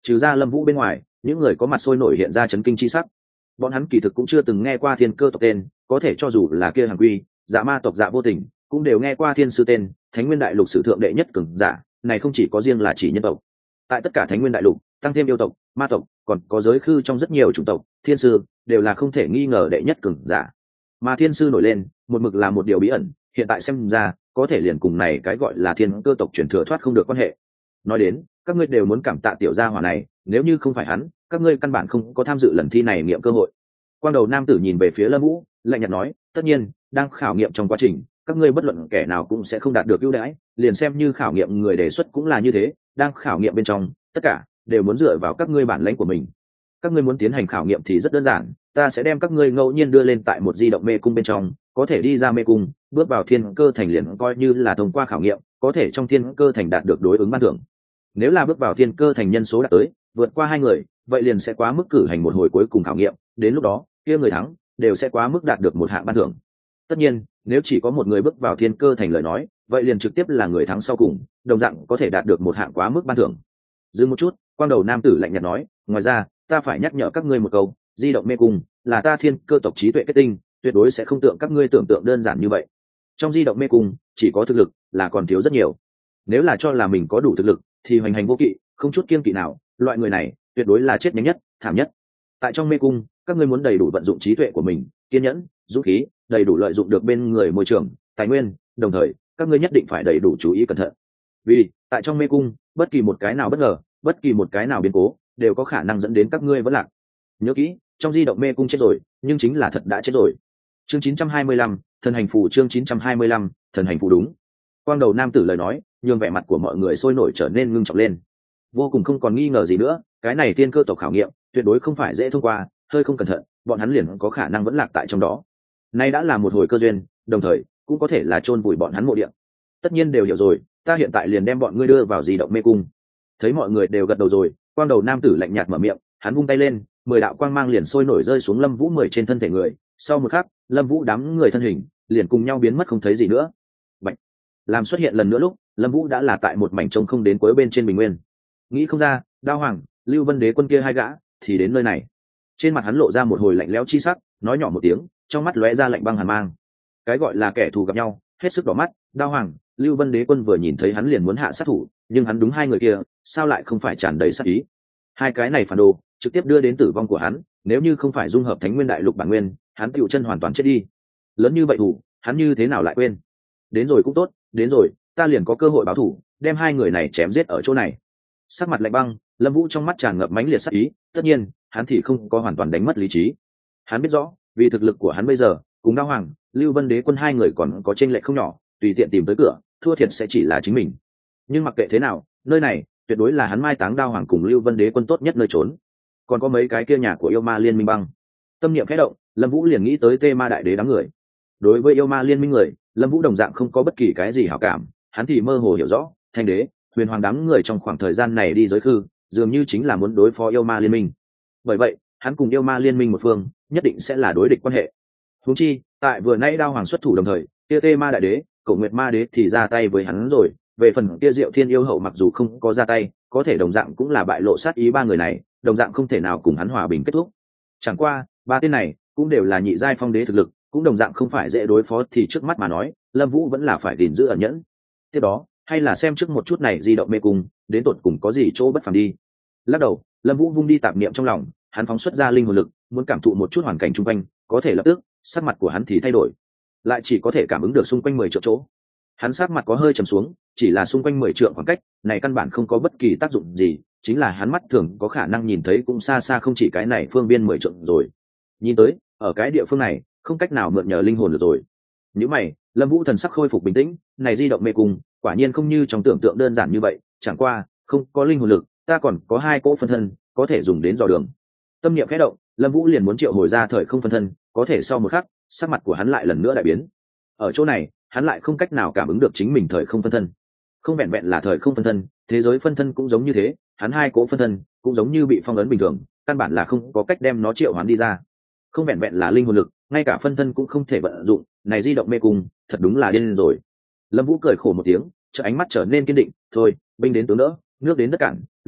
trừ ra Lâm Vũ bên ngoài, những người có mặt sôi nổi hiện ra chấn kinh chi sắc. Bọn hắn kỳ thực cũng chưa từng nghe qua thiên cơ tộc tên, có thể cho dù là kia hàng quy, dạ ma tộc dạ vô tình, cũng đều nghe qua thiên sư tên, thánh nguyên đại lục sử thượng đệ nhất cường giả, này không chỉ có riêng là chỉ nhân tộc. Tại tất cả thánh nguyên đại lục, tăng thêm yêu tộc, ma tộc, còn có giới khư trong rất nhiều chủng tộc, thiên sư đều là không thể nghi ngờ đệ nhất cường giả. Mà thiên sư nổi lên, một mực là một điều bí ẩn, hiện tại xem ra, có thể liền cùng này cái gọi là thiên cơ tộc truyền thừa thoát không được quan hệ. Nói đến, các ngươi đều muốn cảm tạ tiểu gia hỏa này, nếu như không phải hắn, các ngươi căn bản không có tham dự lần thi này nghiệm cơ hội. Quang đầu nam tử nhìn về phía Lâm Vũ, lạnh nhạt nói, tất nhiên, đang khảo nghiệm trong quá trình, các ngươi bất luận kẻ nào cũng sẽ không đạt được ưu đãi, liền xem như khảo nghiệm người đề xuất cũng là như thế, đang khảo nghiệm bên trong, tất cả đều muốn dựa vào các ngươi bản lĩnh của mình. Các ngươi muốn tiến hành khảo nghiệm thì rất đơn giản, ta sẽ đem các ngươi ngẫu nhiên đưa lên tại một di động mê cung bên trong, có thể đi ra mê cung, bước vào thiên cơ thành liền coi như là thông qua khảo nghiệm, có thể trong thiên cơ thành đạt được đối ứng ban thưởng. Nếu là bước vào thiên cơ thành nhân số đạt tới, vượt qua hai người, vậy liền sẽ quá mức cử hành một hồi cuối cùng khảo nghiệm, đến lúc đó, kia người thắng đều sẽ quá mức đạt được một hạng ban thưởng. Tất nhiên, nếu chỉ có một người bước vào thiên cơ thành lời nói, vậy liền trực tiếp là người thắng sau cùng, đồng dạng có thể đạt được một hạng quá mức ban thưởng. Dừng một chút, quang đầu nam tử lạnh nhạt nói, ngoài ra, ta phải nhắc nhở các ngươi một câu, di động mê cung là ta thiên cơ tộc trí tuệ kết tinh, tuyệt đối sẽ không tượng các ngươi tưởng tượng đơn giản như vậy. Trong di động mê cung, chỉ có thực lực là còn thiếu rất nhiều. Nếu là cho là mình có đủ thực lực, thì hoành hành vô kỵ, không chút kiêng kỵ nào, loại người này tuyệt đối là chết nhanh nhất, thảm nhất. Tại trong mê cung, các ngươi muốn đầy đủ vận dụng trí tuệ của mình, kiên nhẫn, dũng khí, đầy đủ lợi dụng được bên người môi trường, tài nguyên, đồng thời, các ngươi nhất định phải đầy đủ chú ý cẩn thận. Vì, tại trong mê cung, bất kỳ một cái nào bất ngờ, bất kỳ một cái nào biến cố, đều có khả năng dẫn đến các ngươi vẫn lạc. Nhớ kỹ, trong di động mê cung chết rồi, nhưng chính là thật đã chết rồi. Chương chín trăm hai mươi lăm, thần hành phù chương chín trăm hai mươi lăm, thần hành phù đúng. Quang đầu nam tử lời nói, nhường vẻ mặt của mọi người sôi nổi trở nên ngưng trọng lên. Vô cùng không còn nghi ngờ gì nữa, cái này tiên cơ tộc khảo nghiệm, tuyệt đối không phải dễ thông qua, hơi không cẩn thận, bọn hắn liền có khả năng vẫn lạc tại trong đó. Nay đã là một hồi cơ duyên, đồng thời cũng có thể là chôn vùi bọn hắn mộ địa. Tất nhiên đều hiểu rồi, ta hiện tại liền đem bọn ngươi đưa vào di động mê cung. Thấy mọi người đều gật đầu rồi, quang đầu nam tử lạnh nhạt mở miệng, hắn vung tay lên, mười đạo quang mang liền sôi nổi rơi xuống Lâm Vũ mười trên thân thể người. Sau một khắc, Lâm Vũ đám người thân hình liền cùng nhau biến mất không thấy gì nữa. Bạch. Làm xuất hiện lần nữa lúc, Lâm Vũ đã là tại một mảnh trống không đến cuối bên trên bình nguyên. Nghĩ không ra, Đao Hoàng, Lưu Vân Đế quân kia hai gã thì đến nơi này. Trên mặt hắn lộ ra một hồi lạnh lẽo chi sắc, nói nhỏ một tiếng, trong mắt lóe ra lạnh băng hàn mang. Cái gọi là kẻ thù gặp nhau, hết sức đỏ mắt, Đao Hoàng, Lưu Vân Đế quân vừa nhìn thấy hắn liền muốn hạ sát thủ, nhưng hắn đúng hai người kia, sao lại không phải tràn đầy sát ý. Hai cái này phản đồ, trực tiếp đưa đến tử vong của hắn, nếu như không phải dung hợp Thánh Nguyên Đại Lục bản nguyên, hắn tựu chân hoàn toàn chết đi. Lớn như vậy thủ, hắn như thế nào lại quên? Đến rồi cũng tốt, đến rồi, ta liền có cơ hội báo thủ, đem hai người này chém giết ở chỗ này. Sắc mặt lạnh băng, Lâm Vũ trong mắt tràn ngập mãnh liệt sát ý, tất nhiên, hắn thì không có hoàn toàn đánh mất lý trí. Hắn biết rõ, vì thực lực của hắn bây giờ, cùng Đao Hoàng, Lưu Vân Đế quân hai người còn có chênh lệch không nhỏ, tùy tiện tìm tới cửa, thua thiệt sẽ chỉ là chính mình. Nhưng mặc kệ thế nào, nơi này tuyệt đối là hắn mai táng Đao Hoàng cùng Lưu Vân Đế quân tốt nhất nơi trốn. Còn có mấy cái kia nhà của yêu ma liên minh băng. Tâm niệm khẽ động, Lâm Vũ liền nghĩ tới Tê Ma Đại Đế đám người. Đối với yêu ma liên minh người, Lâm Vũ đồng dạng không có bất kỳ cái gì hảo cảm, hắn thì mơ hồ hiểu rõ, Thanh Đế, Huyền Hoàng đám người trong khoảng thời gian này đi giới khư, dường như chính là muốn đối phó yêu ma liên minh. Bởi vậy, hắn cùng yêu ma liên minh một phương, nhất định sẽ là đối địch quan hệ. Huống chi, tại vừa nãy Đao Hoàng xuất thủ đồng thời, kia Tê Ma Đại Đế, Cổ Nguyệt Ma Đế thì ra tay với hắn rồi, về phần kia Diệu Thiên yêu hậu mặc dù không có ra tay, có thể đồng dạng cũng là bại lộ sát ý ba người này, đồng dạng không thể nào cùng hắn hòa bình kết thúc. Chẳng qua, ba tên này cũng đều là nhị giai phong đế thực lực, cũng đồng dạng không phải dễ đối phó, thì trước mắt mà nói, Lâm Vũ vẫn là phải gìn giữ ẩn nhẫn. Tiếp đó, hay là xem trước một chút này di động mê cung, đến tột cùng có gì chỗ bất phàm đi. Lắc đầu, Lâm Vũ vung đi tạp niệm trong lòng, hắn phóng xuất ra linh hồn lực, muốn cảm thụ một chút hoàn cảnh xung quanh, có thể lập tức, sắc mặt của hắn thì thay đổi, lại chỉ có thể cảm ứng được xung quanh mười triệu chỗ. Hắn sắc mặt có hơi trầm xuống, chỉ là xung quanh mười trượng khoảng cách, này căn bản không có bất kỳ tác dụng gì, chính là hắn mắt thường có khả năng nhìn thấy cũng xa xa không chỉ cái này phương viên mười trượng rồi. Nhìn tới, ở cái địa phương này, không cách nào mượn nhờ linh hồn được rồi. Nếu mày, Lâm Vũ thần sắc khôi phục bình tĩnh, này di động mê cung, quả nhiên không như trong tưởng tượng đơn giản như vậy, chẳng qua, không có linh hồn lực, ta còn có hai cỗ phân thân, có thể dùng đến dò đường. Tâm niệm khẽ động, Lâm Vũ liền muốn triệu hồi ra thời không phân thân, có thể sau một khắc, sắc mặt của hắn lại lần nữa đại biến. Ở chỗ này, hắn lại không cách nào cảm ứng được chính mình thời không phân thân. Không vẹn vẹn là thời không phân thân, thế giới phân thân cũng giống như thế, hắn hai cỗ phân thân cũng giống như bị phong ấn bình thường, căn bản là không có cách đem nó triệu hoán đi ra. Không vẹn vẹn là linh hồn lực, ngay cả phân thân cũng không thể vận dụng, này di động mê cung, thật đúng là điên rồi. Lâm Vũ cười khổ một tiếng, chợt ánh mắt trở nên kiên định, thôi, binh đến tướng đỡ, nước đến đất cạn, lúc trước,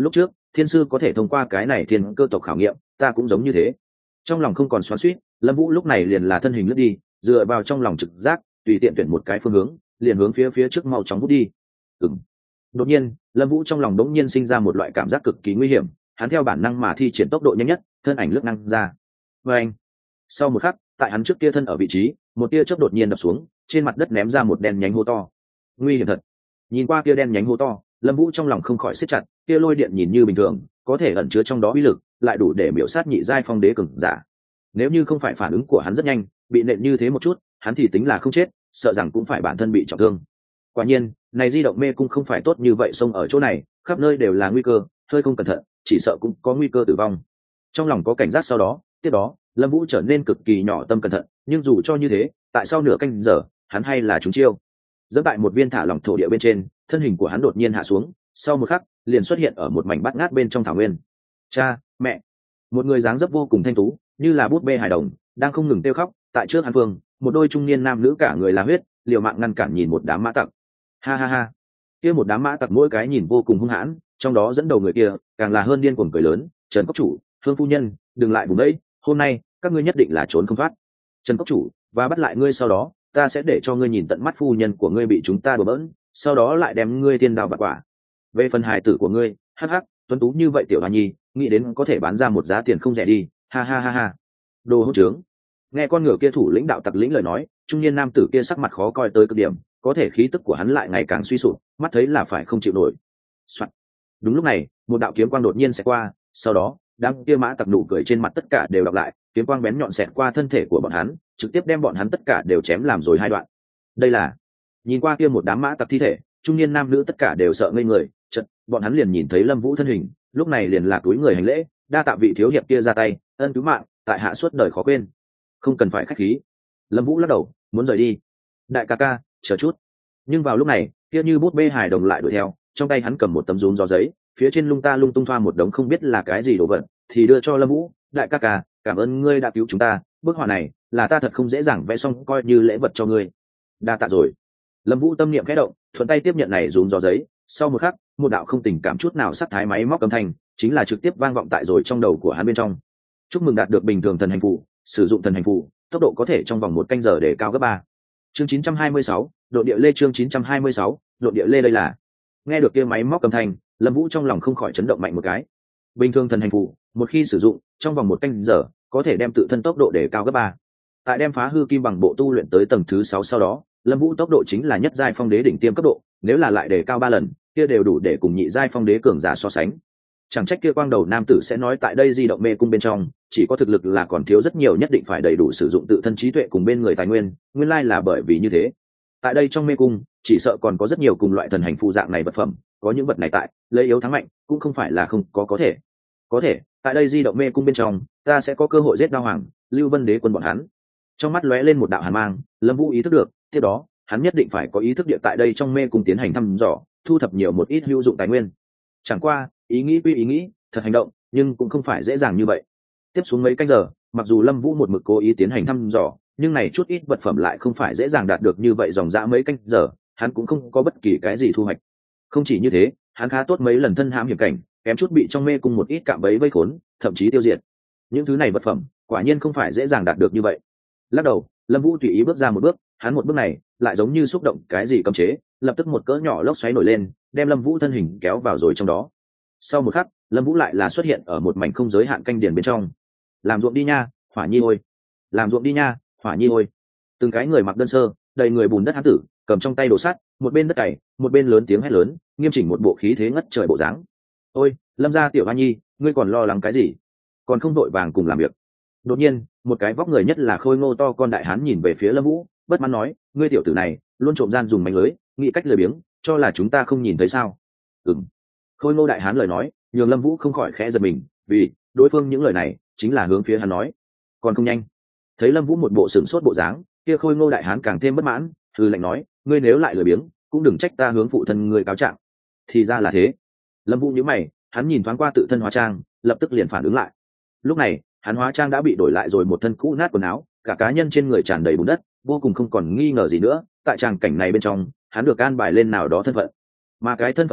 thiên sư có thể thông qua cái này thiên cơ tộc khảo nghiệm, ta cũng giống như thế. Trong lòng không còn xoắn xuýt, Lâm Vũ lúc này liền là thân hình lướt đi, dựa vào trong lòng trực giác, tùy tiện tuyển một cái phương hướng, liền hướng phía phía trước mau chóng vút đi. Ừm. Đột nhiên, Lâm Vũ trong lòng đống nhiên sinh ra một loại cảm giác cực kỳ nguy hiểm, hắn theo bản năng mà thi triển tốc độ nhanh nhất, thân ảnh lướt năng ra. Và anh. Sau một khắc, tại hắn trước kia thân ở vị trí, một tia chớp đột nhiên đập xuống, trên mặt đất ném ra một đen nhánh hố to. Nguy hiểm thật. Nhìn qua kia đen nhánh hố to, Lâm Vũ trong lòng không khỏi siết chặt, kia lôi điện nhìn như bình thường, có thể ẩn chứa trong đó uy lực, lại đủ để miểu sát nhị giai phong đế cường giả. Nếu như không phải phản ứng của hắn rất nhanh, bị nện như thế một chút, hắn thì tính là không chết, sợ rằng cũng phải bản thân bị trọng thương. Quả nhiên, này di động mê cung không phải tốt như vậy, xông ở chỗ này, khắp nơi đều là nguy cơ, hơi không cẩn thận, chỉ sợ cũng có nguy cơ tử vong. Trong lòng có cảnh giác, sau đó, tiếp đó, Lâm Vũ trở nên cực kỳ nhỏ tâm cẩn thận, nhưng dù cho như thế, tại sau nửa canh giờ, hắn hay là trúng chiêu. Dẫm tại một viên thả lỏng thổ địa bên trên, thân hình của hắn đột nhiên hạ xuống, sau một khắc, liền xuất hiện ở một mảnh bát ngát bên trong thảo nguyên. Cha, mẹ, một người dáng dấp vô cùng thanh tú, như là bút bê hài đồng, đang không ngừng kêu khóc, tại trước hắn phương, một đôi trung niên nam nữ cả người là huyết, liều mạng ngăn cản nhìn một đám mã tặc. Ha ha ha. Kia một đám mã tặc mỗi cái nhìn vô cùng hung hãn, trong đó dẫn đầu người kia, càng là hơn điên cuồng cười lớn, "Trần Cốc chủ, Hương phu nhân, đừng lại vùng đấy, hôm nay các ngươi nhất định là trốn không thoát. Trần Cốc chủ, và bắt lại ngươi sau đó, ta sẽ để cho ngươi nhìn tận mắt phu nhân của ngươi bị chúng ta đùa bỡn, sau đó lại đem ngươi tiên đào bạc quả. Về phần hài tử của ngươi, hắc hắc, tuấn tú như vậy tiểu hoa nhi, nghĩ đến có thể bán ra một giá tiền không rẻ đi, ha ha ha ha." Đồ hỗn trướng. Nghe con ngựa kia thủ lĩnh đạo tặc lĩnh lời nói, trung niên nam tử kia sắc mặt khó coi tới cực điểm, có thể khí tức của hắn lại ngày càng suy sụp, mắt thấy là phải không chịu nổi. Soạn. Đúng lúc này, một đạo kiếm quang đột nhiên sẽ qua, sau đó, đám kia mã tặc nụ cười trên mặt tất cả đều đọc lại, kiếm quang bén nhọn xẹt qua thân thể của bọn hắn, trực tiếp đem bọn hắn tất cả đều chém làm rồi hai đoạn. Đây là, nhìn qua kia một đám mã tặc thi thể, trung niên nam nữ tất cả đều sợ ngây người, chợt, bọn hắn liền nhìn thấy Lâm Vũ thân hình, lúc này liền là túi người hành lễ, đa tạ vị thiếu hiệp kia ra tay, ân cứu mạng, tại hạ suốt đời khó quên. Không cần phải khách khí. Lâm Vũ lắc đầu, muốn rời đi. Đại ca ca, chờ chút. Nhưng vào lúc này, kia như bút bê hài đồng lại đuổi theo, trong tay hắn cầm một tấm rúm gió giấy, phía trên lung ta lung tung thoa một đống không biết là cái gì đồ vật, thì đưa cho Lâm Vũ. Đại ca ca, cảm ơn ngươi đã cứu chúng ta, bức họa này là ta thật không dễ dàng vẽ xong, coi như lễ vật cho ngươi. Đa tạ rồi. Lâm Vũ tâm niệm khẽ động, thuận tay tiếp nhận này rúm gió giấy, sau một khắc, một đạo không tình cảm chút nào sắc thái máy móc âm thanh, chính là trực tiếp vang vọng tại rồi trong đầu của hắn bên trong. Chúc mừng đạt được bình thường thần hành phù, sử dụng thần hành phù, tốc độ có thể trong vòng một canh giờ để cao gấp ba. Chương chín trăm hai mươi sáu, độ địa lê. Chương chín trăm hai mươi sáu, độ địa lê. Đây là. Nghe được kia máy móc âm thanh, Lâm Vũ trong lòng không khỏi chấn động mạnh một cái. Bình thường thần hành phù, một khi sử dụng, trong vòng một canh giờ, có thể đem tự thân tốc độ để cao gấp ba. Tại đem phá hư kim bằng bộ tu luyện tới tầng thứ sáu sau đó, Lâm Vũ tốc độ chính là nhất giai phong đế đỉnh tiêm cấp độ, nếu là lại để cao ba lần, kia đều đủ để cùng nhị giai phong đế cường giả so sánh. Chẳng trách kia quang đầu nam tử sẽ nói tại đây di động mê cung bên trong, chỉ có thực lực là còn thiếu rất nhiều, nhất định phải đầy đủ sử dụng tự thân trí tuệ cùng bên người tài nguyên, nguyên lai là bởi vì như thế. Tại đây trong mê cung, chỉ sợ còn có rất nhiều cùng loại thần hành phù dạng này vật phẩm, có những vật này tại, lấy yếu thắng mạnh, cũng không phải là không có có thể. Có thể, tại đây di động mê cung bên trong, ta sẽ có cơ hội giết Đao Hoàng, Lưu Vân Đế quân bọn hắn. Trong mắt lóe lên một đạo hàn mang, Lâm Vũ ý thức được, tiếp đó, hắn nhất định phải có ý thức địa tại đây trong mê cung tiến hành thăm dò, thu thập nhiều một ít hữu dụng tài nguyên. Chẳng qua, ý nghĩ quy ý nghĩ, thật hành động, nhưng cũng không phải dễ dàng như vậy. Tiếp xuống mấy canh giờ, mặc dù Lâm Vũ một mực cố ý tiến hành thăm dò, nhưng này chút ít vật phẩm lại không phải dễ dàng đạt được như vậy, dòng dã mấy canh giờ, hắn cũng không có bất kỳ cái gì thu hoạch. Không chỉ như thế, hắn khá tốt mấy lần thân hãm hiểm cảnh, kém chút bị trong mê cung một ít cạm bẫy vây khốn, thậm chí tiêu diệt. Những thứ này vật phẩm, quả nhiên không phải dễ dàng đạt được như vậy. Lắc đầu, Lâm Vũ tùy ý bước ra một bước, hắn một bước này, lại giống như xúc động cái gì cấm chế, lập tức một cỡ nhỏ lốc xoáy nổi lên, đem Lâm Vũ thân hình kéo vào rồi trong đó. Sau một khắc, Lâm Vũ lại là xuất hiện ở một mảnh không giới hạn canh điền bên trong. Làm ruộng đi nha, Hỏa Nhi ơi. Làm ruộng đi nha, Hỏa Nhi ơi. Từng cái người mặc đơn sơ, đầy người bùn đất hán tử, cầm trong tay đồ sắt, một bên đất cày, một bên lớn tiếng hét lớn, nghiêm chỉnh một bộ khí thế ngất trời bộ dáng. Ôi, Lâm gia tiểu Hoa Nhi, ngươi còn lo lắng cái gì? Còn không vội vàng cùng làm việc. Đột nhiên, một cái vóc người nhất là khôi ngô to con đại hán nhìn về phía Lâm Vũ, bất mãn nói, ngươi tiểu tử này, luôn trộm gian dùng mánh lưới, nghĩ cách lười biếng, cho là chúng ta không nhìn thấy sao? Ừm. Khôi ngô đại hán lời nói, nhường Lâm Vũ không khỏi khẽ giật mình, vì đối phương những lời này chính là hướng phía hắn nói. Còn không nhanh. Thấy Lâm Vũ một bộ sửng sốt bộ dáng, kia khôi ngô đại hán càng thêm bất mãn, hừ lạnh nói, ngươi nếu lại lười biếng, cũng đừng trách ta hướng phụ thân ngươi cáo trạng. Thì ra là thế. Lâm Vũ nhíu mày, hắn nhìn thoáng qua tự thân hóa trang, lập tức liền phản ứng lại. Lúc này, hắn hóa trang đã bị đổi lại rồi một thân cũ nát quần áo, cả cá nhân trên người tràn đầy bùn đất, vô cùng không còn nghi ngờ gì nữa, tại tràng cảnh này bên trong, hắn được an bài lên nào đó thân phận. Mà cái thân phận này,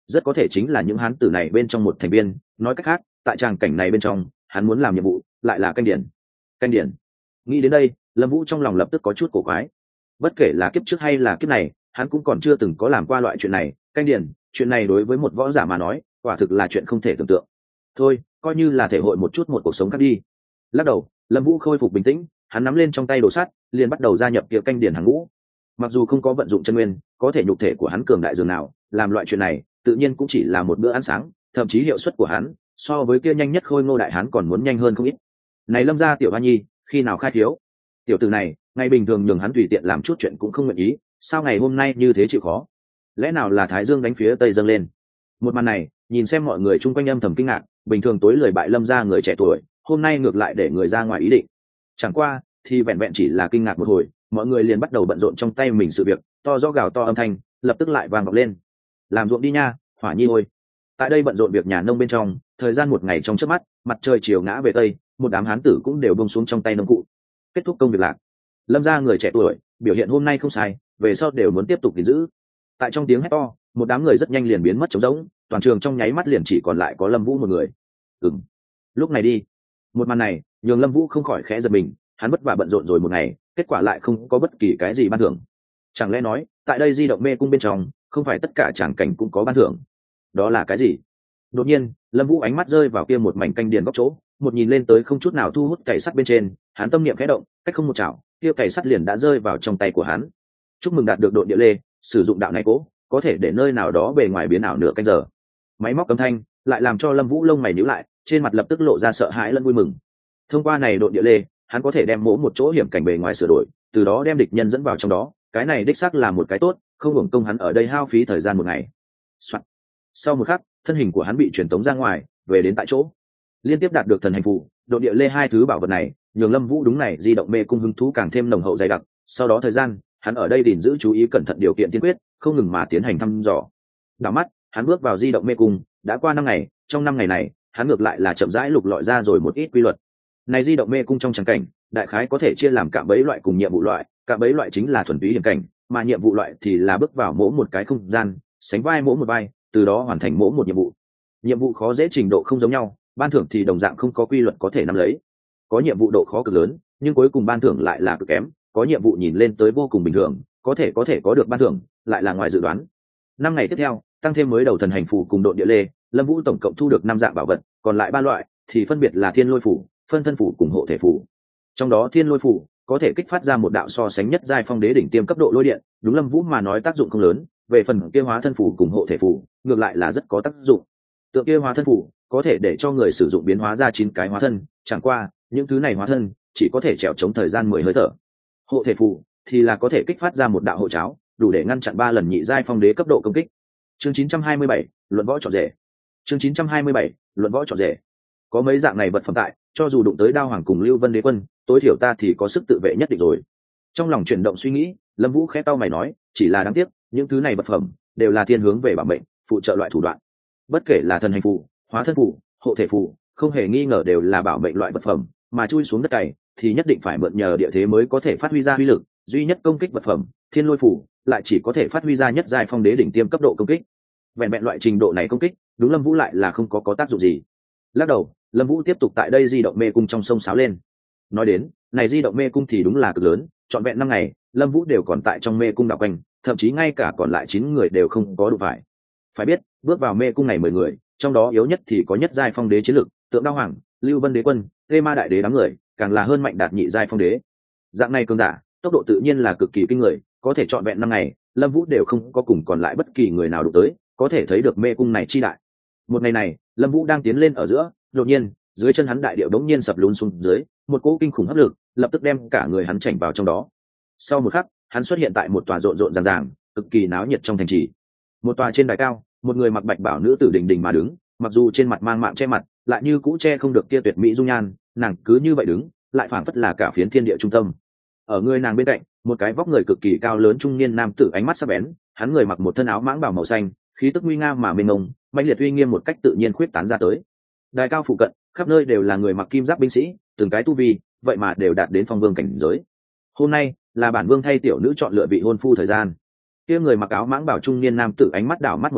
rất có thể chính là những hán tử này bên trong một thành viên. Nói cách khác, tại tràng cảnh này bên trong, hắn muốn làm nhiệm vụ lại là canh điển. Canh điển. Nghĩ đến đây, Lâm Vũ trong lòng lập tức có chút cổ quái. Bất kể là kiếp trước hay là kiếp này, hắn cũng còn chưa từng có làm qua loại chuyện này. Canh điển, chuyện này đối với một võ giả mà nói, quả thực là chuyện không thể tưởng tượng. Thôi, coi như là thể hội một chút một cuộc sống khác đi. Lắc đầu, Lâm Vũ khôi phục bình tĩnh, hắn nắm lên trong tay đồ sắt, liền bắt đầu gia nhập kia canh điển hàng ngũ. Mặc dù không có vận dụng chân nguyên, có thể nhục thể của hắn cường đại dường nào, làm loại chuyện này, tự nhiên cũng chỉ là một bữa ăn sáng, thậm chí hiệu suất của hắn so với kia nhanh nhất khôi ngô đại hán còn muốn nhanh hơn không ít. Này Lâm gia tiểu hoa nhi, khi nào khai thiếu? Tiểu tử này, ngày bình thường nhường hắn tùy tiện làm chút chuyện cũng không nguyện ý, sao ngày hôm nay như thế chịu khó? Lẽ nào là thái dương đánh phía tây dâng lên? Một màn này, nhìn xem mọi người chung quanh âm thầm kinh ngạc, bình thường tối lười bại Lâm gia người trẻ tuổi, hôm nay ngược lại để người ra ngoài ý định. Chẳng qua, thì vẹn vẹn chỉ là kinh ngạc một hồi, mọi người liền bắt đầu bận rộn trong tay mình sự việc, to rõ gào to âm thanh, lập tức lại vang vọng lên. Làm ruộng đi nha, Hỏa Nhi ơi. Tại đây bận rộn việc nhà nông bên trong, thời gian một ngày trong chớp mắt, mặt trời chiều ngã về tây, một đám hán tử cũng đều buông xuống trong tay nông cụ, kết thúc công việc lạc. Lâm gia người trẻ tuổi, biểu hiện hôm nay không sai, về sau đều muốn tiếp tục gìn giữ. Tại trong tiếng hét to, một đám người rất nhanh liền biến mất trống rỗng, toàn trường trong nháy mắt liền chỉ còn lại có Lâm Vũ một người. Ừm, lúc này đi. Một màn này, nhường Lâm Vũ không khỏi khẽ giật mình, hắn vất vả bận rộn rồi một ngày, kết quả lại không có bất kỳ cái gì ban thưởng. Chẳng lẽ nói, tại đây di động mê cung bên trong, không phải tất cả tràng cảnh cũng có ban thưởng? Đó là cái gì? Đột nhiên, Lâm Vũ ánh mắt rơi vào kia một mảnh canh điền góc chỗ, một nhìn lên tới không chút nào thu hút cày sắt bên trên, hắn tâm niệm khẽ động, cách không một chảo, kia cày sắt liền đã rơi vào trong tay của hắn. Chúc mừng đạt được độ địa lê, sử dụng đạo này cố, có thể để nơi nào đó bề ngoài biến ảo nửa canh giờ. Máy móc âm thanh lại làm cho Lâm Vũ lông mày nhíu lại, trên mặt lập tức lộ ra sợ hãi lẫn vui mừng. Thông qua này độ địa lê, hắn có thể đem mỗi một chỗ hiểm cảnh bề ngoài sửa đổi, từ đó đem địch nhân dẫn vào trong đó, cái này đích xác là một cái tốt, không hưởng công hắn ở đây hao phí thời gian một ngày. Soạn. Sau một khắc, thân hình của hắn bị truyền tống ra ngoài, về đến tại chỗ. Liên tiếp đạt được thần hành phù, độ địa lê hai thứ bảo vật này, nhường Lâm Vũ đúng này di động mê cung hứng thú càng thêm nồng hậu dày đặc. Sau đó thời gian, hắn ở đây gìn giữ chú ý cẩn thận điều kiện tiên quyết, không ngừng mà tiến hành thăm dò. Đảo mắt, hắn bước vào di động mê cung, đã qua năm ngày, trong năm ngày này, hắn ngược lại là chậm rãi lục lọi ra rồi một ít quy luật. Này di động mê cung trong tràng cảnh, đại khái có thể chia làm cạm bẫy loại cùng nhiệm vụ loại, cạm bẫy loại chính là thuần túy hiểm cảnh, mà nhiệm vụ loại thì là bước vào mỗi một cái không gian, sánh vai mỗi một vai, từ đó hoàn thành mỗi một nhiệm vụ. Nhiệm vụ khó dễ trình độ không giống nhau, ban thưởng thì đồng dạng không có quy luật có thể nắm lấy. Có nhiệm vụ độ khó cực lớn, nhưng cuối cùng ban thưởng lại là cực kém, có nhiệm vụ nhìn lên tới vô cùng bình thường, có thể có thể có được ban thưởng, lại là ngoài dự đoán. Năm ngày tiếp theo, tăng thêm mới đầu thần hành phù cùng độ địa lê, Lâm Vũ tổng cộng thu được năm dạng bảo vật, còn lại ba loại thì phân biệt là Thiên Lôi phù, Phân Thân phù cùng Hộ Thể phù. Trong đó Thiên Lôi phù có thể kích phát ra một đạo so sánh nhất giai phong đế đỉnh tiêm cấp độ lôi điện, đúng Lâm Vũ mà nói tác dụng không lớn, về phần kia Hóa Thân phù cùng Hộ Thể phù, ngược lại là rất có tác dụng. Tượng kia Hóa Thân phù có thể để cho người sử dụng biến hóa ra chín cái hóa thân, chẳng qua, những thứ này hóa thân chỉ có thể trèo chống thời gian mười hơi thở. Hộ Thể phù thì là có thể kích phát ra một đạo hộ cháo, đủ để ngăn chặn ba lần nhị giai phong đế cấp độ công kích. Chương chín trăm hai mươi bảy, luận võ chọn rể. Chương chín trăm hai mươi bảy, luận võ chọn rể. Có mấy dạng này vật phẩm tại, cho dù đụng tới Đao Hoàng cùng Lưu Vân Đế quân, tối thiểu ta thì có sức tự vệ nhất định rồi. Trong lòng chuyển động suy nghĩ, Lâm Vũ khẽ cau mày nói, chỉ là đáng tiếc, những thứ này vật phẩm đều là thiên hướng về bảo mệnh, phụ trợ loại thủ đoạn. Bất kể là thần hành phù, hóa thân phù, hộ thể phù, không hề nghi ngờ đều là bảo mệnh loại vật phẩm, mà chui xuống đất cày thì nhất định phải mượn nhờ địa thế mới có thể phát huy ra uy lực, duy nhất công kích vật phẩm, Thiên Lôi phù lại chỉ có thể phát huy ra nhất giai phong đế đỉnh tiêm cấp độ công kích. Vẹn vẹn loại trình độ này công kích, đúng Lâm Vũ lại là không có có tác dụng gì. Lắc đầu, Lâm Vũ tiếp tục tại đây di động mê cung trong sông sáo lên. Nói đến, này di động mê cung thì đúng là cực lớn, trọn vẹn năm ngày, Lâm Vũ đều còn tại trong mê cung đảo quanh, thậm chí ngay cả còn lại chín người đều không có đủ phải. Phải biết, bước vào mê cung này mười người, trong đó yếu nhất thì có nhất giai phong đế chiến lực, Tượng Đao Hoàng, Lưu Vân Đế quân, Tê Ma đại đế đám người, càng là hơn mạnh đạt nhị giai phong đế. Dạng này cường giả, tốc độ tự nhiên là cực kỳ kinh người, có thể trọn vẹn năm ngày, Lâm Vũ đều không có cùng còn lại bất kỳ người nào đụng tới, có thể thấy được mê cung này chi đại. Một ngày này, Lâm Vũ đang tiến lên ở giữa, đột nhiên, dưới chân hắn đại địa bỗng nhiên sập lún xuống dưới, một cỗ kinh khủng hấp lực, lập tức đem cả người hắn chảnh vào trong đó. Sau một khắc, hắn xuất hiện tại một tòa rộn rộn ràng ràng, cực kỳ náo nhiệt trong thành trì. Một tòa trên đài cao, một người mặc bạch bào nữ tử đình đình mà đứng, mặc dù trên mặt mang mạng che mặt, lại như cũ che không được kia tuyệt mỹ dung nhan, nàng cứ như vậy đứng, lại phảng phất là cả phiến thiên địa trung tâm. Ở người nàng bên cạnh, một cái vóc người cực kỳ cao lớn trung niên nam tử ánh mắt sắc bén, hắn người mặc một thân áo mãng bào màu xanh, khí tức nguy nga mà mênh mông, mãnh liệt uy nghiêm một cách tự nhiên khuyết tán ra tới. Đài cao phụ cận, khắp nơi đều là người mặc kim giáp binh sĩ, từng cái tu vi, vậy mà đều đạt đến phong vương cảnh giới. Hôm nay là bản vương thay tiểu nữ chọn lựa vị hôn phu thời gian. Kia người mặc áo mãng bảo trung niên nam tử ánh mắt đảo mắt một vòng,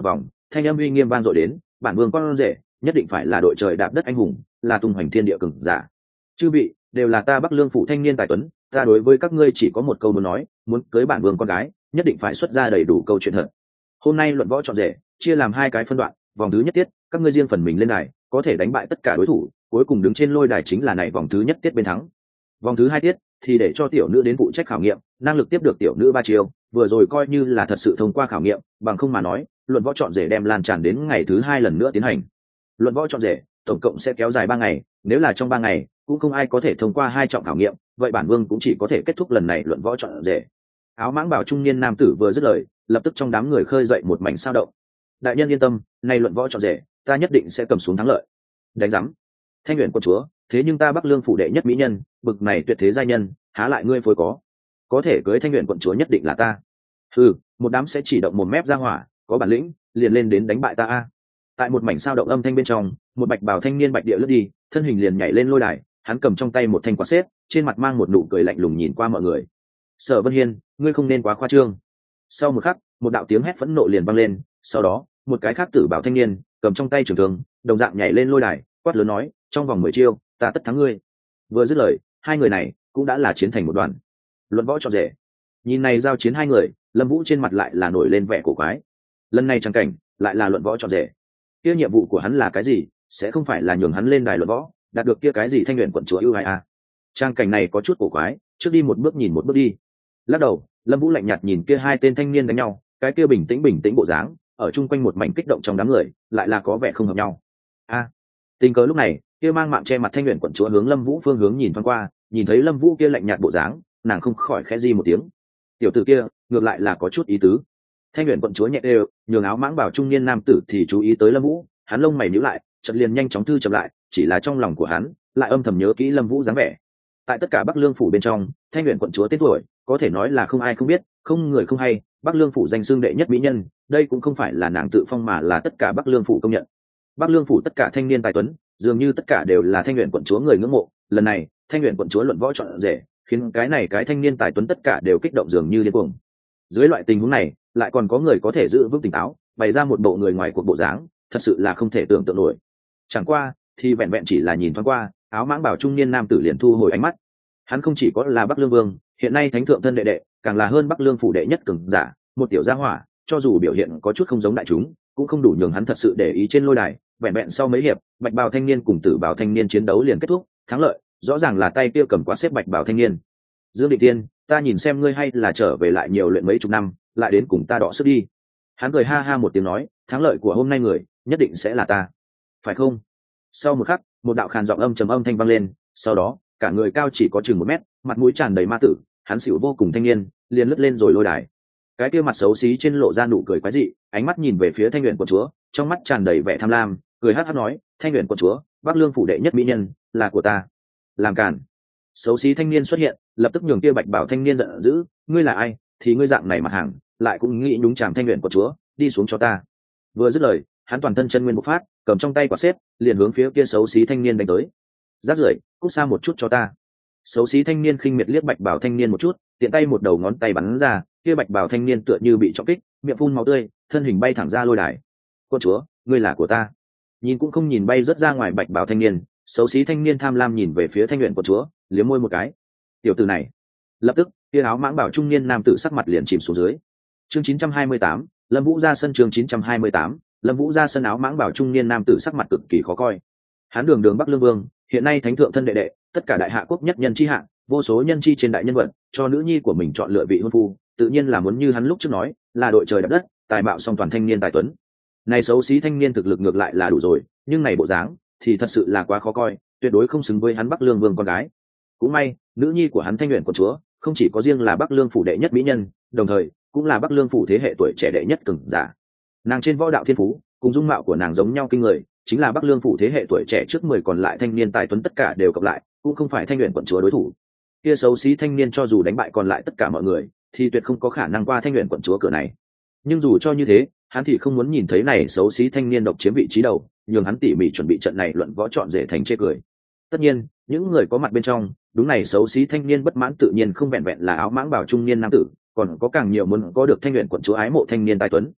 thanh âm uy nghiêm vang dội đến, bản vương con rể nhất định phải là đội trời đạp đất anh hùng, là tung hoành thiên địa cường giả. Chư vị đều là ta Bắc Lương phủ thanh niên tài tuấn, ta đối với các ngươi chỉ có một câu muốn nói, muốn cưới bản vương con gái nhất định phải xuất ra đầy đủ câu chuyện thật. Hôm nay luận võ chọn rể chia làm hai cái phân đoạn, vòng thứ nhất tiết các ngươi riêng phần mình lên đài, có thể đánh bại tất cả đối thủ, cuối cùng đứng trên lôi đài chính là này vòng thứ nhất tiết bên thắng. Vòng thứ hai tiết thì để cho tiểu nữ đến phụ trách khảo nghiệm năng lực tiếp được tiểu nữ ba chiêu, vừa rồi coi như là thật sự thông qua khảo nghiệm, bằng không mà nói luận võ chọn rể đem lan tràn đến ngày thứ hai lần nữa tiến hành. Luận võ chọn rể tổng cộng sẽ kéo dài ba ngày, nếu là trong ba ngày cũng không ai có thể thông qua hai trọng khảo nghiệm, vậy bản vương cũng chỉ có thể kết thúc lần này luận võ chọn rể. Áo mãng bảo trung niên nam tử vừa dứt lời, lập tức trong đám người khơi dậy một mảnh sao động. Đại nhân yên tâm, nay luận võ chọn rể ta nhất định sẽ cầm xuống thắng lợi. Đánh giám, Thanh Uyển quân chúa, thế nhưng ta Bắc Lương phủ đệ nhất mỹ nhân, bực này tuyệt thế giai nhân, há lại ngươi phối có? Có thể cưới Thanh Uyển quận chúa nhất định là ta. Ừ, một đám sẽ chỉ động một mép ra hỏa, có bản lĩnh liền lên đến đánh bại ta a. Tại một mảnh sao động âm thanh bên trong, một bạch bào thanh niên bạch địa lướt đi, thân hình liền nhảy lên lôi đài, hắn cầm trong tay một thanh quạt xếp, trên mặt mang một nụ cười lạnh lùng nhìn qua mọi người. Sở Vân Hiên, ngươi không nên quá khoa trương. Sau một khắc, một đạo tiếng hét phẫn nộ liền vang lên, sau đó một cái khác tử bảo thanh niên cầm trong tay trường thương, đồng dạng nhảy lên lôi đài, quát lớn nói, trong vòng mười chiêu ta tất thắng ngươi. Vừa dứt lời, hai người này cũng đã là chiến thành một đoàn. Luận võ chọn rể, nhìn này giao chiến hai người, Lâm Vũ trên mặt lại là nổi lên vẻ cổ quái. Lần này trang cảnh lại là luận võ chọn rể, kia nhiệm vụ của hắn là cái gì? Sẽ không phải là nhường hắn lên đài luận võ đạt được kia cái gì Thanh Uyển quận chúa ưu ái à? Trang cảnh này có chút cổ quái, trước đi một bước nhìn một bước đi. Lắc đầu, Lâm Vũ lạnh nhạt nhìn kia hai tên thanh niên đánh nhau, cái kia bình tĩnh bình tĩnh bộ dáng, ở chung quanh một mảnh kích động trong đám người, lại là có vẻ không hợp nhau. A, à, tình cờ lúc này, kia mang mạng che mặt Thanh Uyển quận chúa hướng Lâm Vũ phương hướng nhìn thoáng qua, nhìn thấy Lâm Vũ kia lạnh nhạt bộ dáng, nàng không khỏi khẽ di một tiếng. Tiểu tử kia, ngược lại là có chút ý tứ. Thanh Uyển quận chúa nhẹ đều, nhường áo mãng bảo trung niên nam tử thì chú ý tới Lâm Vũ, hắn lông mày nhíu lại, chợt liền nhanh chóng thư chậm lại, chỉ là trong lòng của hắn lại âm thầm nhớ kỹ Lâm Vũ dáng vẻ. Tại tất cả Bắc Lương phủ bên trong, Thanh Uyển quận chúa tên tuổi có thể nói là không ai không biết, không người không hay, Bắc Lương phủ danh xưng đệ nhất mỹ nhân, đây cũng không phải là nàng tự phong mà là tất cả Bắc Lương phủ công nhận. Bắc Lương phủ tất cả thanh niên tài tuấn, dường như tất cả đều là Thanh Uyển quận chúa người ngưỡng mộ, lần này, Thanh Uyển quận chúa luận võ chọn rể, khiến cái này cái thanh niên tài tuấn tất cả đều kích động dường như điên cuồng. Dưới loại tình huống này, lại còn có người có thể giữ vững tỉnh táo, bày ra một bộ người ngoài cuộc bộ dáng, thật sự là không thể tưởng tượng nổi. Chẳng qua, thì vẹn vẹn chỉ là nhìn thoáng qua, áo mãng bảo trung niên nam tử liền thu hồi ánh mắt. Hắn không chỉ có là Bắc Lương vương, hiện nay thánh thượng thân đệ đệ, càng là hơn Bắc Lương phủ đệ nhất cường giả, một tiểu gia hỏa, cho dù biểu hiện có chút không giống đại chúng, cũng không đủ nhường hắn thật sự để ý trên lôi đài. Vẹn vẹn sau mấy hiệp, bạch bào thanh niên cùng tử bào thanh niên chiến đấu liền kết thúc, thắng lợi rõ ràng là tay kia cầm quá xếp bạch bào thanh niên. Dương Định Tiên, ta nhìn xem ngươi hay là trở về lại nhiều luyện mấy chục năm, lại đến cùng ta đọ sức đi. Hắn cười ha ha một tiếng nói, thắng lợi của hôm nay người nhất định sẽ là ta, phải không? Sau một khắc, một đạo khàn giọng âm trầm âm thanh vang lên, sau đó cả người cao chỉ có chừng một mét, mặt mũi tràn đầy ma tử, hắn xỉu vô cùng thanh niên liền lướt lên rồi lôi đài. Cái kia mặt xấu xí trên lộ ra nụ cười quái dị, ánh mắt nhìn về phía Thanh Uyển quận chúa, trong mắt tràn đầy vẻ tham lam, cười hắt hắt nói, Thanh Uyển quận chúa, Bắc Lương phủ đệ nhất mỹ nhân là của ta. Làm cản. Xấu xí thanh niên xuất hiện, lập tức nhường kia bạch bảo thanh niên giận dữ, ngươi là ai thì ngươi dạng này mặt hàng, lại cũng nghĩ đúng chàm Thanh Uyển quận chúa, đi xuống cho ta. Vừa dứt lời, hắn toàn thân chân nguyên bộc phát, cầm trong tay quả xếp, liền hướng phía kia xấu xí thanh niên đánh tới. Rác rưởi, cút xa một chút cho ta. Xấu xí thanh niên khinh miệt liếc bạch bảo thanh niên một chút, tiện tay một đầu ngón tay bắn ra, kia bạch bảo thanh niên tựa như bị trọng kích, miệng phun máu tươi, thân hình bay thẳng ra lôi đài. Quân chúa, ngươi là của ta. Nhìn cũng không nhìn bay rớt ra ngoài bạch bảo thanh niên, xấu xí thanh niên tham lam nhìn về phía Thanh Uyển quận chúa, liếm môi một cái. Tiểu tử này. Lập tức, kia áo mãng bảo trung niên nam tử sắc mặt liền chìm xuống dưới. Chương chín trăm hai mươi tám, Lâm Vũ ra sân. Chương chín trăm hai mươi tám, Lâm Vũ ra sân. Áo mãng bảo trung niên nam tử sắc mặt cực kỳ khó coi. Hắn đường đường Bắc Lương vương, hiện nay thánh thượng thân đệ đệ, tất cả đại hạ quốc nhất nhân chi hạng, vô số nhân chi trên đại nhân vật, cho nữ nhi của mình chọn lựa vị hôn phu, tự nhiên là muốn như hắn lúc trước nói, là đội trời đạp đất, tài bạo song toàn thanh niên tài tuấn. Này xấu xí thanh niên thực lực ngược lại là đủ rồi, nhưng này bộ dáng thì thật sự là quá khó coi, tuyệt đối không xứng với hắn Bắc Lương vương con gái. Cũng may, nữ nhi của hắn Thanh Uyển quận chúa, không chỉ có riêng là Bắc Lương phủ đệ nhất mỹ nhân, đồng thời cũng là Bắc Lương phủ thế hệ tuổi trẻ đệ nhất cường giả. Nàng trên võ đạo thiên phú, cùng dung mạo của nàng giống nhau kinh người, chính là Bắc Lương phủ thế hệ tuổi trẻ trước mười còn lại thanh niên tài tuấn tất cả đều cộng lại, cũng không phải Thanh Uyển quận chúa đối thủ. Kia xấu xí thanh niên cho dù đánh bại còn lại tất cả mọi người, thì tuyệt không có khả năng qua Thanh Uyển quận chúa cửa này. Nhưng dù cho như thế, hắn thì không muốn nhìn thấy này xấu xí thanh niên độc chiếm vị trí đầu, nhường hắn tỉ mỉ chuẩn bị trận này luận võ chọn rể thành chê cười. Tất nhiên, những người có mặt bên trong, đúng này xấu xí thanh niên bất mãn tự nhiên không vẹn vẹn là áo mãng bảo trung niên nam tử, còn có càng nhiều muốn có được Thanh Uyển quận chúa ái mộ thanh niên tài tuấn.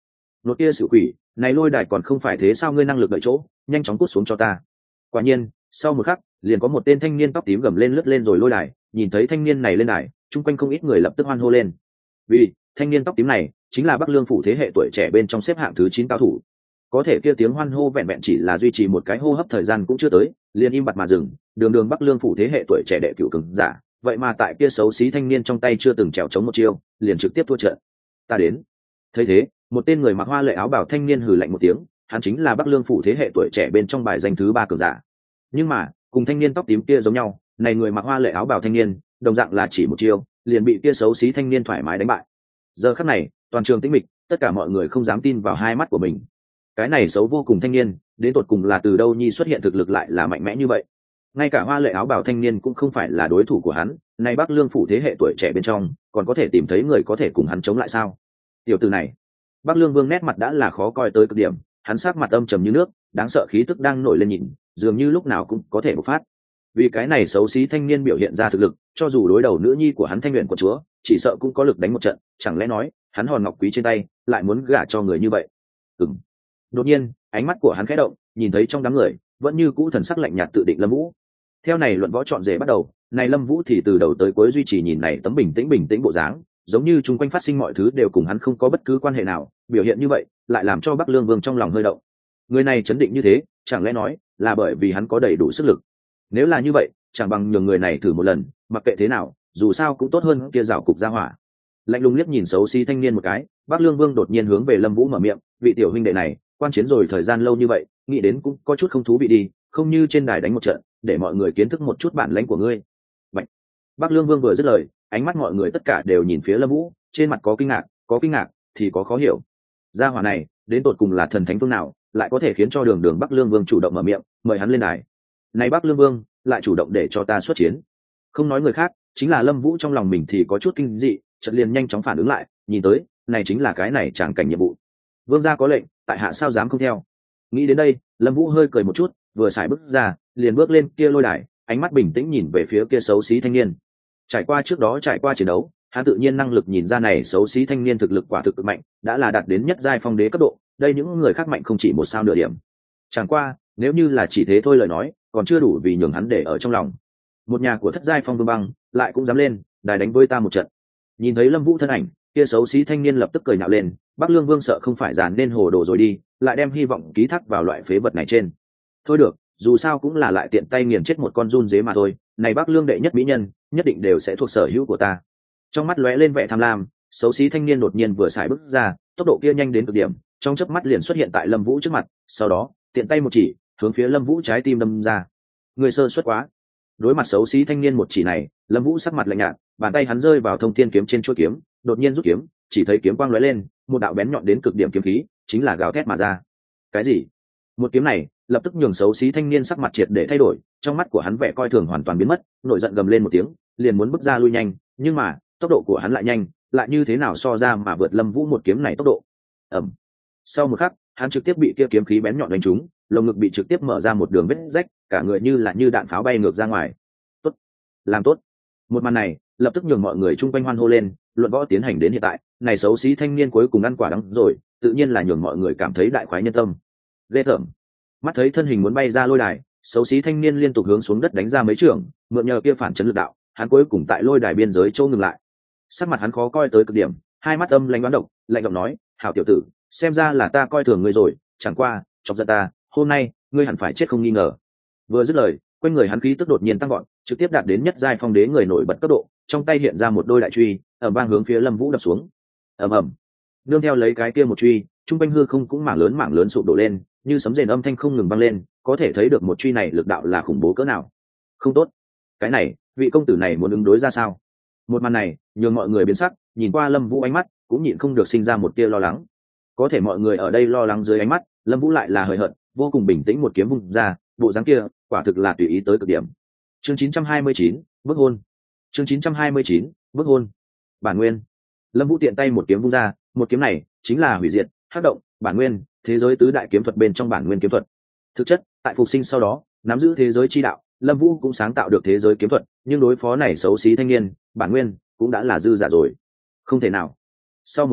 Nốt kia sự quỷ, này lôi đài còn không phải thế sao, ngươi năng lực đợi chỗ, nhanh chóng cút xuống cho ta. Quả nhiên, sau một khắc, liền có một tên thanh niên tóc tím gầm lên lướt lên rồi lôi đài, nhìn thấy thanh niên này lên đài, chung quanh không ít người lập tức hoan hô lên. Vì, thanh niên tóc tím này chính là Bắc Lương phủ thế hệ tuổi trẻ bên trong xếp hạng thứ chín cao thủ. Có thể kia tiếng hoan hô vẹn vẹn chỉ là duy trì một cái hô hấp thời gian cũng chưa tới, liền im bặt mà dừng, đường đường Bắc Lương phủ thế hệ tuổi trẻ đệ cửu cường giả, vậy mà tại kia xấu xí thanh niên trong tay chưa từng trèo chống một chiêu, liền trực tiếp thua trận. Ta đến. Thấy thế, một tên người mặc hoa lệ áo bào thanh niên hừ lạnh một tiếng, hắn chính là Bắc Lương phủ thế hệ tuổi trẻ bên trong bài danh thứ ba cường giả. Nhưng mà, cùng thanh niên tóc tím kia giống nhau, này người mặc hoa lệ áo bào thanh niên, đồng dạng là chỉ một chiêu, liền bị kia xấu xí thanh niên thoải mái đánh bại. Giờ khắc này, toàn trường tĩnh mịch, tất cả mọi người không dám tin vào hai mắt của mình. Cái này xấu vô cùng thanh niên, đến tột cùng là từ đâu nhi xuất hiện thực lực lại là mạnh mẽ như vậy? Ngay cả hoa lệ áo bào thanh niên cũng không phải là đối thủ của hắn, này Bắc Lương phủ thế hệ tuổi trẻ bên trong, còn có thể tìm thấy người có thể cùng hắn chống lại sao? Tiểu tử này, Bắc Lương Vương nét mặt đã là khó coi tới cực điểm, hắn sắc mặt âm trầm như nước, đáng sợ khí tức đang nổi lên nhìn, dường như lúc nào cũng có thể bộc phát. Vì cái này xấu xí thanh niên biểu hiện ra thực lực, cho dù đối đầu nữ nhi của hắn Thanh Luyện của chúa, chỉ sợ cũng có lực đánh một trận, chẳng lẽ nói, hắn hòn ngọc quý trên tay, lại muốn gả cho người như vậy? Ừm. Đột nhiên, ánh mắt của hắn khẽ động, nhìn thấy trong đám người, vẫn như cũ thần sắc lạnh nhạt tự định Lâm Vũ. Theo này luận võ chọn rể bắt đầu, này Lâm Vũ thì từ đầu tới cuối duy trì nhìn này tấm bình tĩnh bình tĩnh bộ dáng, giống như chung quanh phát sinh mọi thứ đều cùng hắn không có bất cứ quan hệ nào, biểu hiện như vậy, lại làm cho Bắc Lương Vương trong lòng hơi động. Người này chấn định như thế, chẳng lẽ nói là bởi vì hắn có đầy đủ sức lực? Nếu là như vậy, chẳng bằng nhường người này thử một lần, mặc kệ thế nào, dù sao cũng tốt hơn kia rào cục ra hỏa. Lạnh lùng liếc nhìn xấu xí thanh niên một cái, Bắc Lương Vương đột nhiên hướng về Lâm Vũ mở miệng, vị tiểu huynh đệ này, quan chiến rồi thời gian lâu như vậy, nghĩ đến cũng có chút không thú vị đi, không như trên đài đánh một trận, để mọi người kiến thức một chút bản lãnh của ngươi. Vậy. Bắc Lương Vương vừa dứt lời, ánh mắt mọi người tất cả đều nhìn phía Lâm Vũ, trên mặt có kinh ngạc, có kinh ngạc thì có khó hiểu. Gia hỏa này, đến tột cùng là thần thánh phương nào, lại có thể khiến cho Đường Đường Bắc Lương Vương chủ động mở miệng, mời hắn lên đài. Này Bắc Lương Vương, lại chủ động để cho ta xuất chiến. Không nói người khác, chính là Lâm Vũ trong lòng mình thì có chút kinh dị, chợt liền nhanh chóng phản ứng lại, nhìn tới, này chính là cái này tràng cảnh nhiệm vụ. Vương gia có lệnh, tại hạ sao dám không theo. Nghĩ đến đây, Lâm Vũ hơi cười một chút, vừa xài bước ra, liền bước lên kia lôi đài, ánh mắt bình tĩnh nhìn về phía kia xấu xí thanh niên. Trải qua trước đó trải qua chiến đấu, hắn tự nhiên năng lực nhìn ra này xấu xí thanh niên thực lực quả thực cực mạnh, đã là đạt đến nhất giai phong đế cấp độ, đây những người khác mạnh không chỉ một sao nửa điểm. Chẳng qua, nếu như là chỉ thế thôi lời nói, còn chưa đủ vì nhường hắn để ở trong lòng. Một nhà của thất giai phong vương băng, lại cũng dám lên, đài đánh với ta một trận. Nhìn thấy Lâm Vũ thân ảnh, kia xấu xí thanh niên lập tức cười nhạo lên, Bắc Lương Vương sợ không phải dàn nên hồ đồ rồi đi, lại đem hy vọng ký thác vào loại phế vật này trên. Thôi được, dù sao cũng là lại tiện tay nghiền chết một con run dế mà thôi, này Bắc Lương đệ nhất mỹ nhân, nhất định đều sẽ thuộc sở hữu của ta. Trong mắt lóe lên vẻ tham lam, xấu xí thanh niên đột nhiên vừa xài bước ra, tốc độ kia nhanh đến cực điểm, trong chớp mắt liền xuất hiện tại Lâm Vũ trước mặt, sau đó, tiện tay một chỉ, hướng phía Lâm Vũ trái tim đâm ra. Người sơ suất quá. Đối mặt xấu xí thanh niên một chỉ này, Lâm Vũ sắc mặt lạnh nhạt, bàn tay hắn rơi vào thông thiên kiếm trên chuôi kiếm, đột nhiên rút kiếm, chỉ thấy kiếm quang lóe lên, một đạo bén nhọn đến cực điểm kiếm khí, chính là gào thét mà ra. Cái gì? Một kiếm này, lập tức nhường xấu xí thanh niên sắc mặt triệt để thay đổi, trong mắt của hắn vẻ coi thường hoàn toàn biến mất, nổi giận gầm lên một tiếng, liền muốn bước ra lui nhanh, nhưng mà, tốc độ của hắn lại nhanh, lại như thế nào so ra mà vượt Lâm Vũ một kiếm này tốc độ. Ầm. Sau một khắc, hắn trực tiếp bị kia kiếm khí bén nhọn đánh trúng, lồng ngực bị trực tiếp mở ra một đường vết rách, cả người như là như đạn pháo bay ngược ra ngoài. Tốt, làm tốt. Một màn này, lập tức nhường mọi người chung quanh hoan hô lên, luận võ tiến hành đến hiện tại, này xấu xí thanh niên cuối cùng ăn quả đắng rồi, tự nhiên là nhường mọi người cảm thấy đại khoái nhân tâm. Ghê tởm. Mắt thấy thân hình muốn bay ra lôi đài, xấu xí thanh niên liên tục hướng xuống đất đánh ra mấy trường, mượn nhờ kia phản chấn lực đạo, hắn cuối cùng tại lôi đài biên giới chỗ ngừng lại. Sắc mặt hắn khó coi tới cực điểm, hai mắt âm lãnh đoán độc, lạnh giọng nói, "Hảo tiểu tử, xem ra là ta coi thường ngươi rồi, chẳng qua, chọc giận ta, hôm nay, ngươi hẳn phải chết không nghi ngờ." Vừa dứt lời, quanh người hắn khí tức đột nhiên tăng vọt, trực tiếp đạt đến nhất giai phong đế người nổi bật cấp độ, trong tay hiện ra một đôi đại truy, ầm vang hướng phía Lâm Vũ đập xuống. Ầm ầm. Nương theo lấy cái kia một truy, trung quanh hư không cũng mảng lớn mảng lớn sụp đổ lên, như sấm rền âm thanh không ngừng vang lên, có thể thấy được một truy này lực đạo là khủng bố cỡ nào. Không tốt, cái này, vị công tử này muốn ứng đối ra sao? Một màn này, nhường mọi người biến sắc, nhìn qua Lâm Vũ ánh mắt, cũng nhịn không được sinh ra một tia lo lắng. Có thể mọi người ở đây lo lắng dưới ánh mắt, Lâm Vũ lại là hời hợt, vô cùng bình tĩnh một kiếm vung ra, bộ dáng kia, quả thực là tùy ý tới cực điểm. Chương chín trăm hai mươi chín, bức hôn. Chương chín trăm hai mươi chín, bức hôn. Bản nguyên. Lâm Vũ tiện tay một kiếm vung ra, một kiếm này chính là hủy diệt, hắc động, bản nguyên, thế giới tứ đại kiếm thuật bên trong bản nguyên kiếm thuật. Thực chất, tại phục sinh sau đó, nắm giữ thế giới chi đạo, Lâm Vũ cũng sáng tạo được thế giới kiếm thuật, nhưng đối phó này xấu xí thanh niên, bản nguyên cũng đã là dư giả rồi. Không thể nào. Sau một khắc,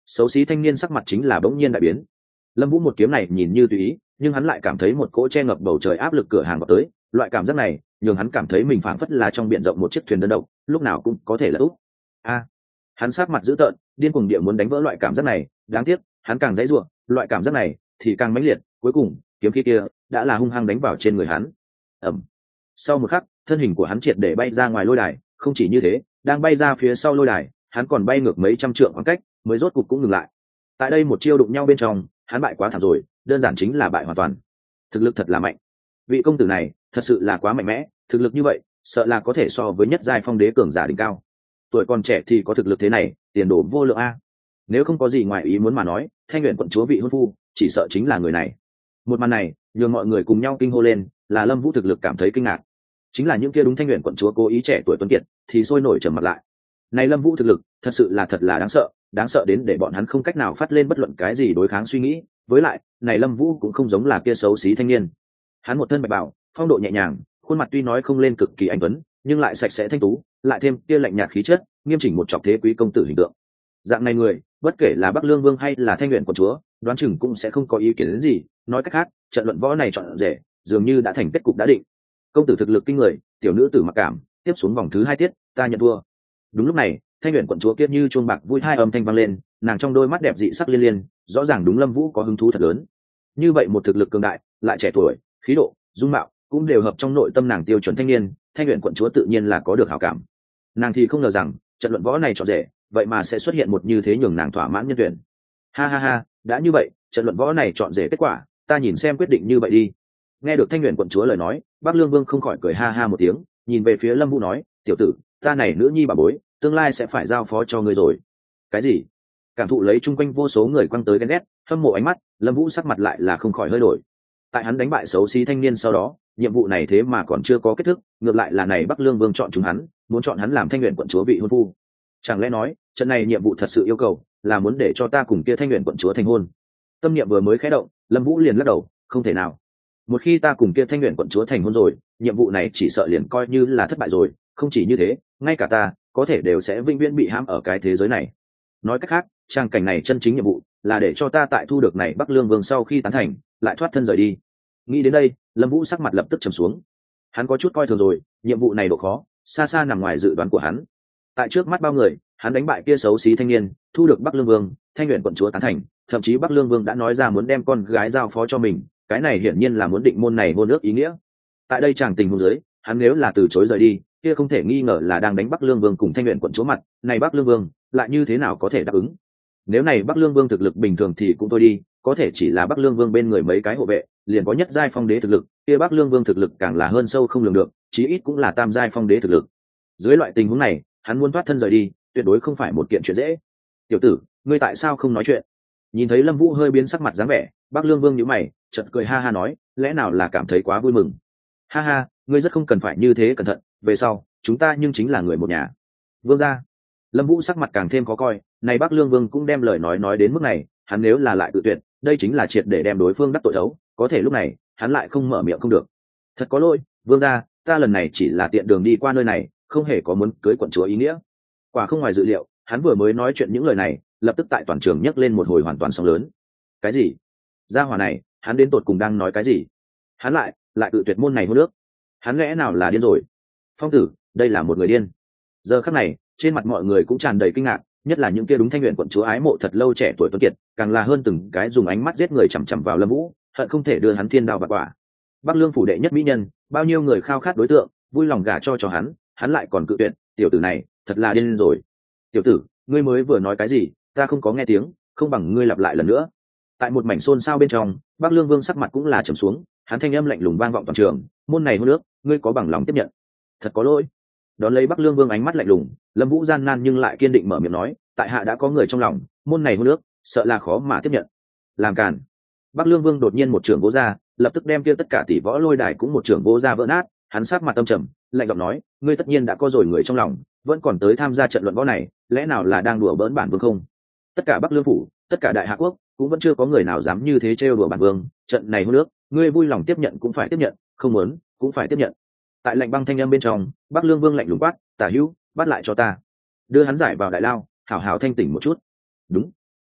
xấu xí thanh niên sắc mặt chính là bỗng nhiên đại biến. Lâm Vũ một kiếm này nhìn như tùy ý, nhưng hắn lại cảm thấy một cỗ che ngập bầu trời áp lực cửa hàng vào tới, loại cảm giác này nhường hắn cảm thấy mình phảng phất là trong biển rộng một chiếc thuyền đơn độc, lúc nào cũng có thể là úp. A, hắn sát mặt dữ tợn, điên cuồng địa muốn đánh vỡ loại cảm giác này, đáng tiếc, hắn càng dãy rủa, loại cảm giác này thì càng mãnh liệt, cuối cùng, kiếm khí kia đã là hung hăng đánh vào trên người hắn. Ầm. Sau một khắc, thân hình của hắn triệt để bay ra ngoài lôi đài, không chỉ như thế, đang bay ra phía sau lôi đài, hắn còn bay ngược mấy trăm trượng khoảng cách, mới rốt cục cũng ngừng lại. Tại đây một chiêu đụng nhau bên trong, hắn bại quá thảm rồi, đơn giản chính là bại hoàn toàn. Thực lực thật là mạnh. Vị công tử này, thật sự là quá mạnh mẽ, thực lực như vậy, sợ là có thể so với nhất giai phong đế cường giả đỉnh cao. Tuổi còn trẻ thì có thực lực thế này, tiền đồ vô lượng a. Nếu không có gì ngoài ý muốn mà nói, Thanh Huyền quận chúa vị hôn phu, chỉ sợ chính là người này. Một màn này, nhường mọi người cùng nhau kinh hô lên, là Lâm Vũ thực lực cảm thấy kinh ngạc. Chính là những kia đúng Thanh Huyền quận chúa cố ý trẻ tuổi tuấn kiệt, thì sôi nổi trầm mặt lại. Này Lâm Vũ thực lực, thật sự là thật là đáng sợ, đáng sợ đến để bọn hắn không cách nào phát lên bất luận cái gì đối kháng suy nghĩ. Với lại, này Lâm Vũ cũng không giống là kia xấu xí thanh niên. Hắn một thân bạch bào, phong độ nhẹ nhàng, khuôn mặt tuy nói không lên cực kỳ anh tuấn, nhưng lại sạch sẽ thanh tú, lại thêm kia lạnh nhạt khí chất, nghiêm chỉnh một trọng thế quý công tử hình tượng. Dạng này người, bất kể là Bắc Lương Vương hay là Thanh Huyền quận chúa, đoán chừng cũng sẽ không có ý kiến đến gì. Nói cách khác, trận luận võ này chọn rể, dường như đã thành kết cục đã định. Công tử thực lực kinh người, tiểu nữ tử mặc cảm, tiếp xuống vòng thứ hai tiết, ta nhận thua. Đúng lúc này, Thanh Huyền quận chúa kia như chuông bạc vui hai âm thanh vang lên, nàng trong đôi mắt đẹp dị sắc liên liên, rõ ràng đúng Lâm Vũ có hứng thú thật lớn. Như vậy một thực lực cường đại, lại trẻ tuổi, khí độ, dung mạo cũng đều hợp trong nội tâm nàng tiêu chuẩn thanh niên, Thanh Huyền quận chúa tự nhiên là có được hảo cảm. Nàng thì không ngờ rằng, trận luận võ này chọn rể, vậy mà sẽ xuất hiện một như thế nhường nàng thỏa mãn nhân tuyển. Ha ha ha, đã như vậy, trận luận võ này chọn rể kết quả, ta nhìn xem quyết định như vậy đi. Nghe được Thanh Huyền quận chúa lời nói, Bắc Lương Vương không khỏi cười ha ha một tiếng, nhìn về phía Lâm Vũ nói, tiểu tử, ta này nữ nhi bà bối, tương lai sẽ phải giao phó cho ngươi rồi. Cái gì? Cảm thụ lấy chung quanh vô số người quăng tới ghen ghét, hâm mộ ánh mắt, Lâm Vũ sắc mặt lại là không khỏi hơi đổi. Tại hắn đánh bại xấu xí thanh niên sau đó, nhiệm vụ này thế mà còn chưa có kết thúc, ngược lại là này Bắc Lương Vương chọn chúng hắn, muốn chọn hắn làm Thanh Huyền quận chúa vị hôn phu. Chẳng lẽ nói, trận này nhiệm vụ thật sự yêu cầu là muốn để cho ta cùng kia Thanh Huyền quận chúa thành hôn? Tâm niệm vừa mới khẽ động, Lâm Vũ liền lắc đầu, không thể nào. Một khi ta cùng kia Thanh Huyền quận chúa thành hôn rồi, nhiệm vụ này chỉ sợ liền coi như là thất bại rồi, không chỉ như thế, ngay cả ta có thể đều sẽ vĩnh viễn bị hãm ở cái thế giới này. Nói cách khác, trang cảnh này chân chính nhiệm vụ là để cho ta tại thu được này Bắc Lương Vương sau khi tán thành, lại thoát thân rời đi. Nghĩ đến đây, Lâm Vũ sắc mặt lập tức trầm xuống. Hắn có chút coi thường rồi, nhiệm vụ này độ khó xa xa nằm ngoài dự đoán của hắn. Tại trước mắt bao người, hắn đánh bại kia xấu xí thanh niên, thu được Bắc Lương Vương, Thanh Huyền quận chúa tán thành, thậm chí Bắc Lương Vương đã nói ra muốn đem con gái giao phó cho mình, cái này hiển nhiên là muốn định môn này hôn ước ý nghĩa. Tại đây chàng tình huống dưới, hắn nếu là từ chối rời đi, kia không thể nghi ngờ là đang đánh Bắc Lương Vương cùng Thanh Huyền quận chúa mặt, này Bắc Lương Vương lại như thế nào có thể đáp ứng? Nếu này Bắc Lương Vương thực lực bình thường thì cũng thôi đi, có thể chỉ là Bắc Lương Vương bên người mấy cái hộ vệ, liền có nhất giai phong đế thực lực, kia Bắc Lương Vương thực lực càng là hơn sâu không lường được, chí ít cũng là tam giai phong đế thực lực. Dưới loại tình huống này, hắn muốn thoát thân rời đi, tuyệt đối không phải một kiện chuyện dễ. Tiểu tử, ngươi tại sao không nói chuyện? Nhìn thấy Lâm Vũ hơi biến sắc mặt dáng vẻ, Bắc Lương Vương nhíu mày, chợt cười ha ha nói, lẽ nào là cảm thấy quá vui mừng? Ha ha, ngươi rất không cần phải như thế cẩn thận, về sau, chúng ta nhưng chính là người một nhà. Vương gia. Lâm Vũ sắc mặt càng thêm khó coi, này Bắc Lương Vương cũng đem lời nói nói đến mức này, hắn nếu là lại tự tuyệt, đây chính là triệt để đem đối phương đắc tội thấu, có thể lúc này, hắn lại không mở miệng không được. Thật có lỗi, Vương gia, ta lần này chỉ là tiện đường đi qua nơi này, không hề có muốn cưới quận chúa ý nghĩa. Quả không ngoài dự liệu, hắn vừa mới nói chuyện những lời này, lập tức tại toàn trường nhấc lên một hồi hoàn toàn sóng lớn. Cái gì? Gia hỏa này, hắn đến tột cùng đang nói cái gì? Hắn lại, lại tự tuyệt môn này hôn nước. Hắn lẽ nào là điên rồi? Phong tử, đây là một người điên. Giờ khắc này, trên mặt mọi người cũng tràn đầy kinh ngạc, nhất là những kia đúng Thanh Huyền quận chúa ái mộ thật lâu trẻ tuổi tuấn kiệt, càng là hơn từng cái dùng ánh mắt giết người chằm chằm vào Lâm Vũ, hận không thể đưa hắn thiên đao bạc quả. Bắc Lương phủ đệ nhất mỹ nhân, bao nhiêu người khao khát đối tượng, vui lòng gả cho cho hắn, hắn lại còn cự tuyệt, tiểu tử này, thật là điên rồi. Tiểu tử, ngươi mới vừa nói cái gì, ta không có nghe tiếng, không bằng ngươi lặp lại lần nữa. Tại một mảnh xôn xao bên trong, Bắc Lương Vương sắc mặt cũng là trầm xuống, hắn thanh âm lạnh lùng vang vọng toàn trường, môn này hôn nước, ngươi có bằng lòng tiếp nhận? Thật có lỗi. Đón lấy Bắc Lương Vương ánh mắt lạnh lùng, Lâm Vũ gian nan nhưng lại kiên định mở miệng nói, tại hạ đã có người trong lòng, môn này hôn nước, sợ là khó mà tiếp nhận. Làm càn. Bắc Lương Vương đột nhiên một trường vỗ ra, lập tức đem kia tất cả tỷ võ lôi đài cũng một trường vỗ ra vỡ nát, hắn sát mặt tâm trầm, lạnh giọng nói, ngươi tất nhiên đã có rồi người trong lòng, vẫn còn tới tham gia trận luận võ này, lẽ nào là đang đùa bỡn bản vương không? Tất cả Bắc Lương phủ, tất cả đại hạ quốc, cũng vẫn chưa có người nào dám như thế trêu đùa bản vương, trận này hôn nước, ngươi vui lòng tiếp nhận cũng phải tiếp nhận, không muốn cũng phải tiếp nhận. Tại lạnh băng thanh âm bên trong, Bắc Lương Vương lạnh lùng quát, Tả Hữu, bắt lại cho ta, đưa hắn giải vào đại lao, hảo hảo thanh tỉnh một chút. Đúng.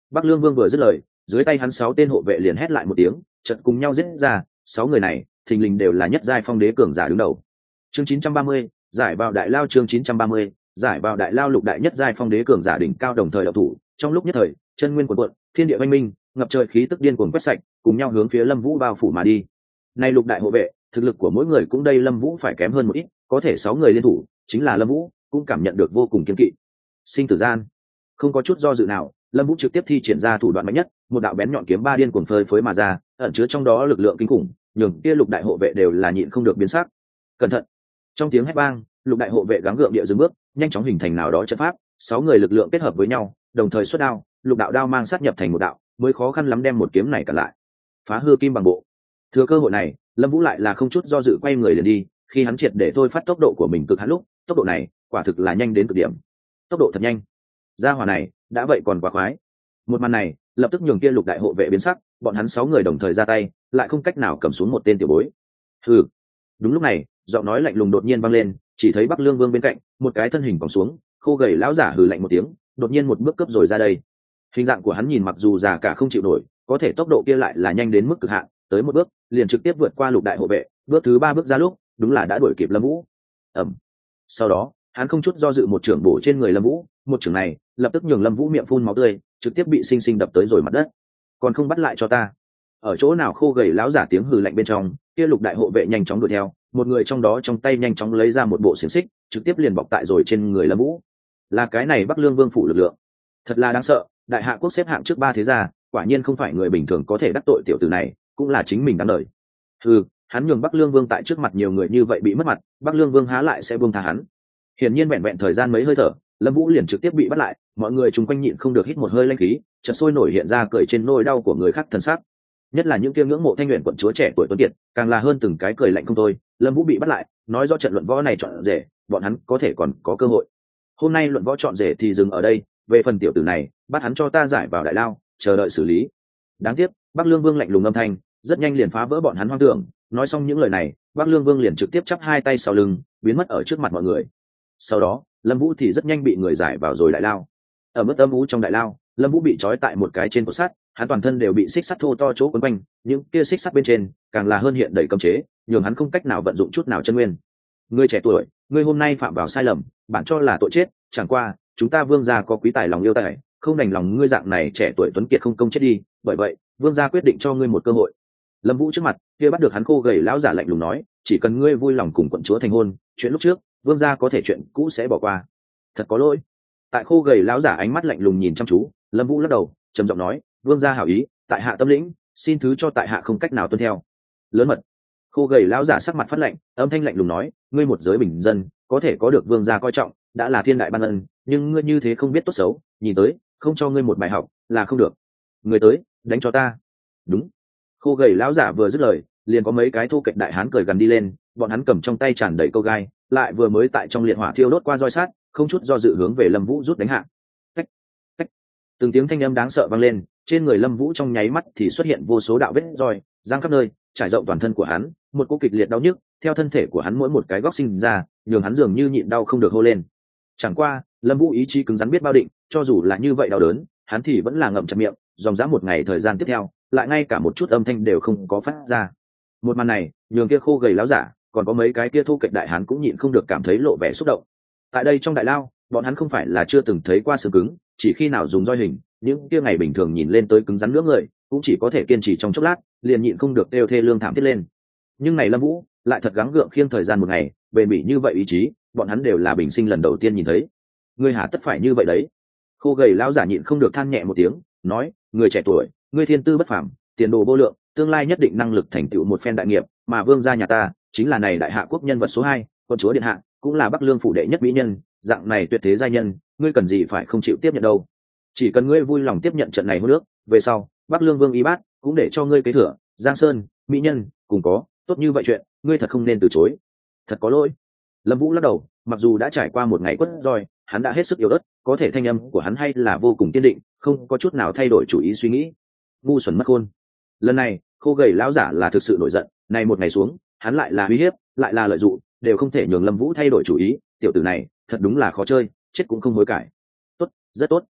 Bắc Lương Vương vừa dứt lời, dưới tay hắn sáu tên hộ vệ liền hét lại một tiếng, chợt cùng nhau giết ra. Sáu người này thình lình đều là nhất giai phong đế cường giả đứng đầu. Chương chín trăm ba mươi, giải vào đại lao. Chương chín trăm ba mươi, giải vào đại lao. Lục đại nhất giai phong đế cường giả đỉnh cao đồng thời đậu thủ, trong lúc nhất thời chân nguyên cuộn cuộn, thiên địa oanh minh, ngập trời khí tức điên cuồng quét sạch, cùng nhau hướng phía Lâm Vũ bao phủ mà đi. Nay lục đại hộ vệ, thực lực của mỗi người cũng đây Lâm Vũ phải kém hơn một ít, có thể sáu người liên thủ, chính là Lâm Vũ cũng cảm nhận được vô cùng kiên kỵ. Sinh tử gian, không có chút do dự nào, Lâm Vũ trực tiếp thi triển ra thủ đoạn mạnh nhất, một đạo bén nhọn kiếm ba điên cuồng phơi phới mà ra, ẩn chứa trong đó lực lượng kinh khủng, nhường kia lục đại hộ vệ đều là nhịn không được biến sắc. Cẩn thận! Trong tiếng hét vang, lục đại hộ vệ gắng gượng địa dừng bước, nhanh chóng hình thành nào đó trận pháp, sáu người lực lượng kết hợp với nhau, đồng thời xuất đao, lục đạo đao mang sát nhập thành một đạo, mới khó khăn lắm đem một kiếm này cản lại. Phá hư kim bằng bộ. Thừa cơ hội này, Lâm Vũ lại là không chút do dự quay người liền đi, khi hắn triệt để thôi phát tốc độ của mình cực hạn lúc, tốc độ này quả thực là nhanh đến cực điểm. Tốc độ thật nhanh. Gia hỏa này, đã vậy còn quá khoái. Một màn này, lập tức nhường kia lục đại hộ vệ biến sắc, bọn hắn sáu người đồng thời ra tay, lại không cách nào cầm xuống một tên tiểu bối. Hừ. Đúng lúc này, giọng nói lạnh lùng đột nhiên vang lên, chỉ thấy Bắc Lương Vương bên cạnh, một cái thân hình còng xuống, khô gầy lão giả hừ lạnh một tiếng, đột nhiên một bước cướp rồi ra đây. Hình dạng của hắn nhìn mặc dù già cả không chịu nổi, có thể tốc độ kia lại là nhanh đến mức cực hạn, tới một bước, liền trực tiếp vượt qua lục đại hộ vệ, bước thứ ba bước ra lúc, đúng là đã đuổi kịp Lâm Vũ. Ầm. Sau đó, hắn không chút do dự một chưởng bổ trên người Lâm Vũ, một chưởng này, lập tức nhường Lâm Vũ miệng phun máu tươi, trực tiếp bị sinh sinh đập tới rồi mặt đất. Còn không bắt lại cho ta. Ở chỗ nào khô gầy lão giả tiếng hừ lạnh bên trong, kia lục đại hộ vệ nhanh chóng đuổi theo, một người trong đó trong tay nhanh chóng lấy ra một bộ xiềng xích, trực tiếp liền bọc tại rồi trên người Lâm Vũ. Là cái này Bắc Lương Vương phủ lực lượng. Thật là đáng sợ, đại hạ quốc xếp hạng trước ba thế gia, quả nhiên không phải người bình thường có thể đắc tội tiểu tử này, cũng là chính mình đáng đời. Ừ, hắn nhường Bắc Lương Vương tại trước mặt nhiều người như vậy bị mất mặt, Bắc Lương Vương há lại sẽ buông tha hắn. Hiển nhiên vẹn vẹn thời gian mấy hơi thở, Lâm Vũ liền trực tiếp bị bắt lại, mọi người chung quanh nhịn không được hít một hơi lãnh khí, chợt sôi nổi hiện ra cười trên nỗi đau của người khác thần sắc. Nhất là những kia ngưỡng mộ Thanh Nguyên quận chúa trẻ tuổi tuấn kiệt, càng là hơn từng cái cười lạnh không thôi. Lâm Vũ bị bắt lại, nói do trận luận võ này chọn rể, bọn hắn có thể còn có cơ hội. Hôm nay luận võ chọn rể thì dừng ở đây, về phần tiểu tử này, bắt hắn cho ta giải vào đại lao, chờ đợi xử lý. Đáng tiếc, Bắc Lương Vương lạnh lùng âm thanh, rất nhanh liền phá vỡ bọn hắn hoang tưởng. Nói xong những lời này, Bắc Lương Vương liền trực tiếp chắp hai tay sau lưng, biến mất ở trước mặt mọi người. Sau đó, Lâm Vũ thì rất nhanh bị người giải vào rồi đại lao. Ở mức âm u trong đại lao, Lâm Vũ bị trói tại một cái trên cột sắt, hắn toàn thân đều bị xích sắt thô to chỗ quấn quanh, những kia xích sắt bên trên càng là hơn hiện đầy cấm chế, nhường hắn không cách nào vận dụng chút nào chân nguyên. Ngươi trẻ tuổi, ngươi hôm nay phạm vào sai lầm, bản cho là tội chết, chẳng qua, chúng ta Vương gia có quý tài lòng yêu tài, không đành lòng ngươi dạng này trẻ tuổi tuấn kiệt không công chết đi, bởi vậy, Vương gia quyết định cho ngươi một cơ hội. Lâm Vũ trước mặt, kia bắt được hắn khô gầy lão giả lạnh lùng nói, chỉ cần ngươi vui lòng cùng quận chúa thành hôn, chuyện lúc trước, Vương gia có thể chuyện cũ sẽ bỏ qua. Thật có lỗi. Tại khô gầy lão giả ánh mắt lạnh lùng nhìn chăm chú, Lâm Vũ lắc đầu, trầm giọng nói, Vương gia hảo ý, tại hạ tâm lĩnh, xin thứ cho tại hạ không cách nào tuân theo. Lớn mật. Khô gầy lão giả sắc mặt phát lạnh, âm thanh lạnh lùng nói, ngươi một giới bình dân, có thể có được Vương gia coi trọng, đã là thiên đại ban ân, nhưng ngươi như thế không biết tốt xấu, nhìn tới, không cho ngươi một bài học, là không được. Người tới, đánh cho ta. Đúng. Khô gầy lão giả vừa dứt lời, liền có mấy cái thô kệch đại hán cười gần đi lên, bọn hắn cầm trong tay tràn đầy câu gai, lại vừa mới tại trong liệt hỏa thiêu đốt qua roi sát, không chút do dự hướng về Lâm Vũ rút đánh hạ. Tách, tách. Từng tiếng thanh âm đáng sợ vang lên, trên người Lâm Vũ trong nháy mắt thì xuất hiện vô số đạo vết roi, giang khắp nơi, trải rộng toàn thân của hắn, một cú kịch liệt đau nhức, theo thân thể của hắn mỗi một cái góc sinh ra, nhường hắn dường như nhịn đau không được hô lên. Chẳng qua, Lâm Vũ ý chí cứng rắn biết bao định, cho dù là như vậy đau đớn, hắn thì vẫn là ngậm chặt miệng, dòng dã một ngày thời gian tiếp theo, lại ngay cả một chút âm thanh đều không có phát ra. Một màn này, nhường kia khô gầy láo giả, còn có mấy cái kia thu kịch đại hán cũng nhịn không được cảm thấy lộ vẻ xúc động. Tại đây trong đại lao, bọn hắn không phải là chưa từng thấy qua xương cứng, chỉ khi nào dùng roi hình, những kia ngày bình thường nhìn lên tới cứng rắn nữa người, cũng chỉ có thể kiên trì trong chốc lát, liền nhịn không được đều thê lương thảm thiết lên. Nhưng này Lâm Vũ lại thật gắng gượng khiêng thời gian một ngày, bền bỉ như vậy ý chí, bọn hắn đều là bình sinh lần đầu tiên nhìn thấy. Ngươi hả tất phải như vậy đấy? Khô gầy lão giả nhịn không được than nhẹ một tiếng, nói, người trẻ tuổi, ngươi thiên tư bất phàm, tiền đồ vô lượng, tương lai nhất định năng lực thành tựu một phen đại nghiệp, mà vương gia nhà ta chính là này đại hạ quốc nhân vật số hai, quân chúa điện hạ, cũng là Bắc Lương phủ đệ nhất mỹ nhân, dạng này tuyệt thế giai nhân, ngươi cần gì phải không chịu tiếp nhận đâu? Chỉ cần ngươi vui lòng tiếp nhận trận này hôn nước, về sau, Bắc Lương vương y bát cũng để cho ngươi kế thừa, Giang Sơn, mỹ nhân, cùng có, tốt như vậy chuyện, ngươi thật không nên từ chối. Thật có lỗi. Lâm Vũ lắc đầu, mặc dù đã trải qua một ngày quất roi, hắn đã hết sức yếu ớt, có thể thanh âm của hắn hay là vô cùng kiên định, không có chút nào thay đổi chủ ý suy nghĩ. Ngu xuẩn mất khôn. Lần này, khô gầy lão giả là thực sự nổi giận, này một ngày xuống, hắn lại là uy hiếp, lại là lợi dụng, đều không thể nhường Lâm Vũ thay đổi chủ ý, tiểu tử này, thật đúng là khó chơi, chết cũng không hối cải. Tốt, rất tốt.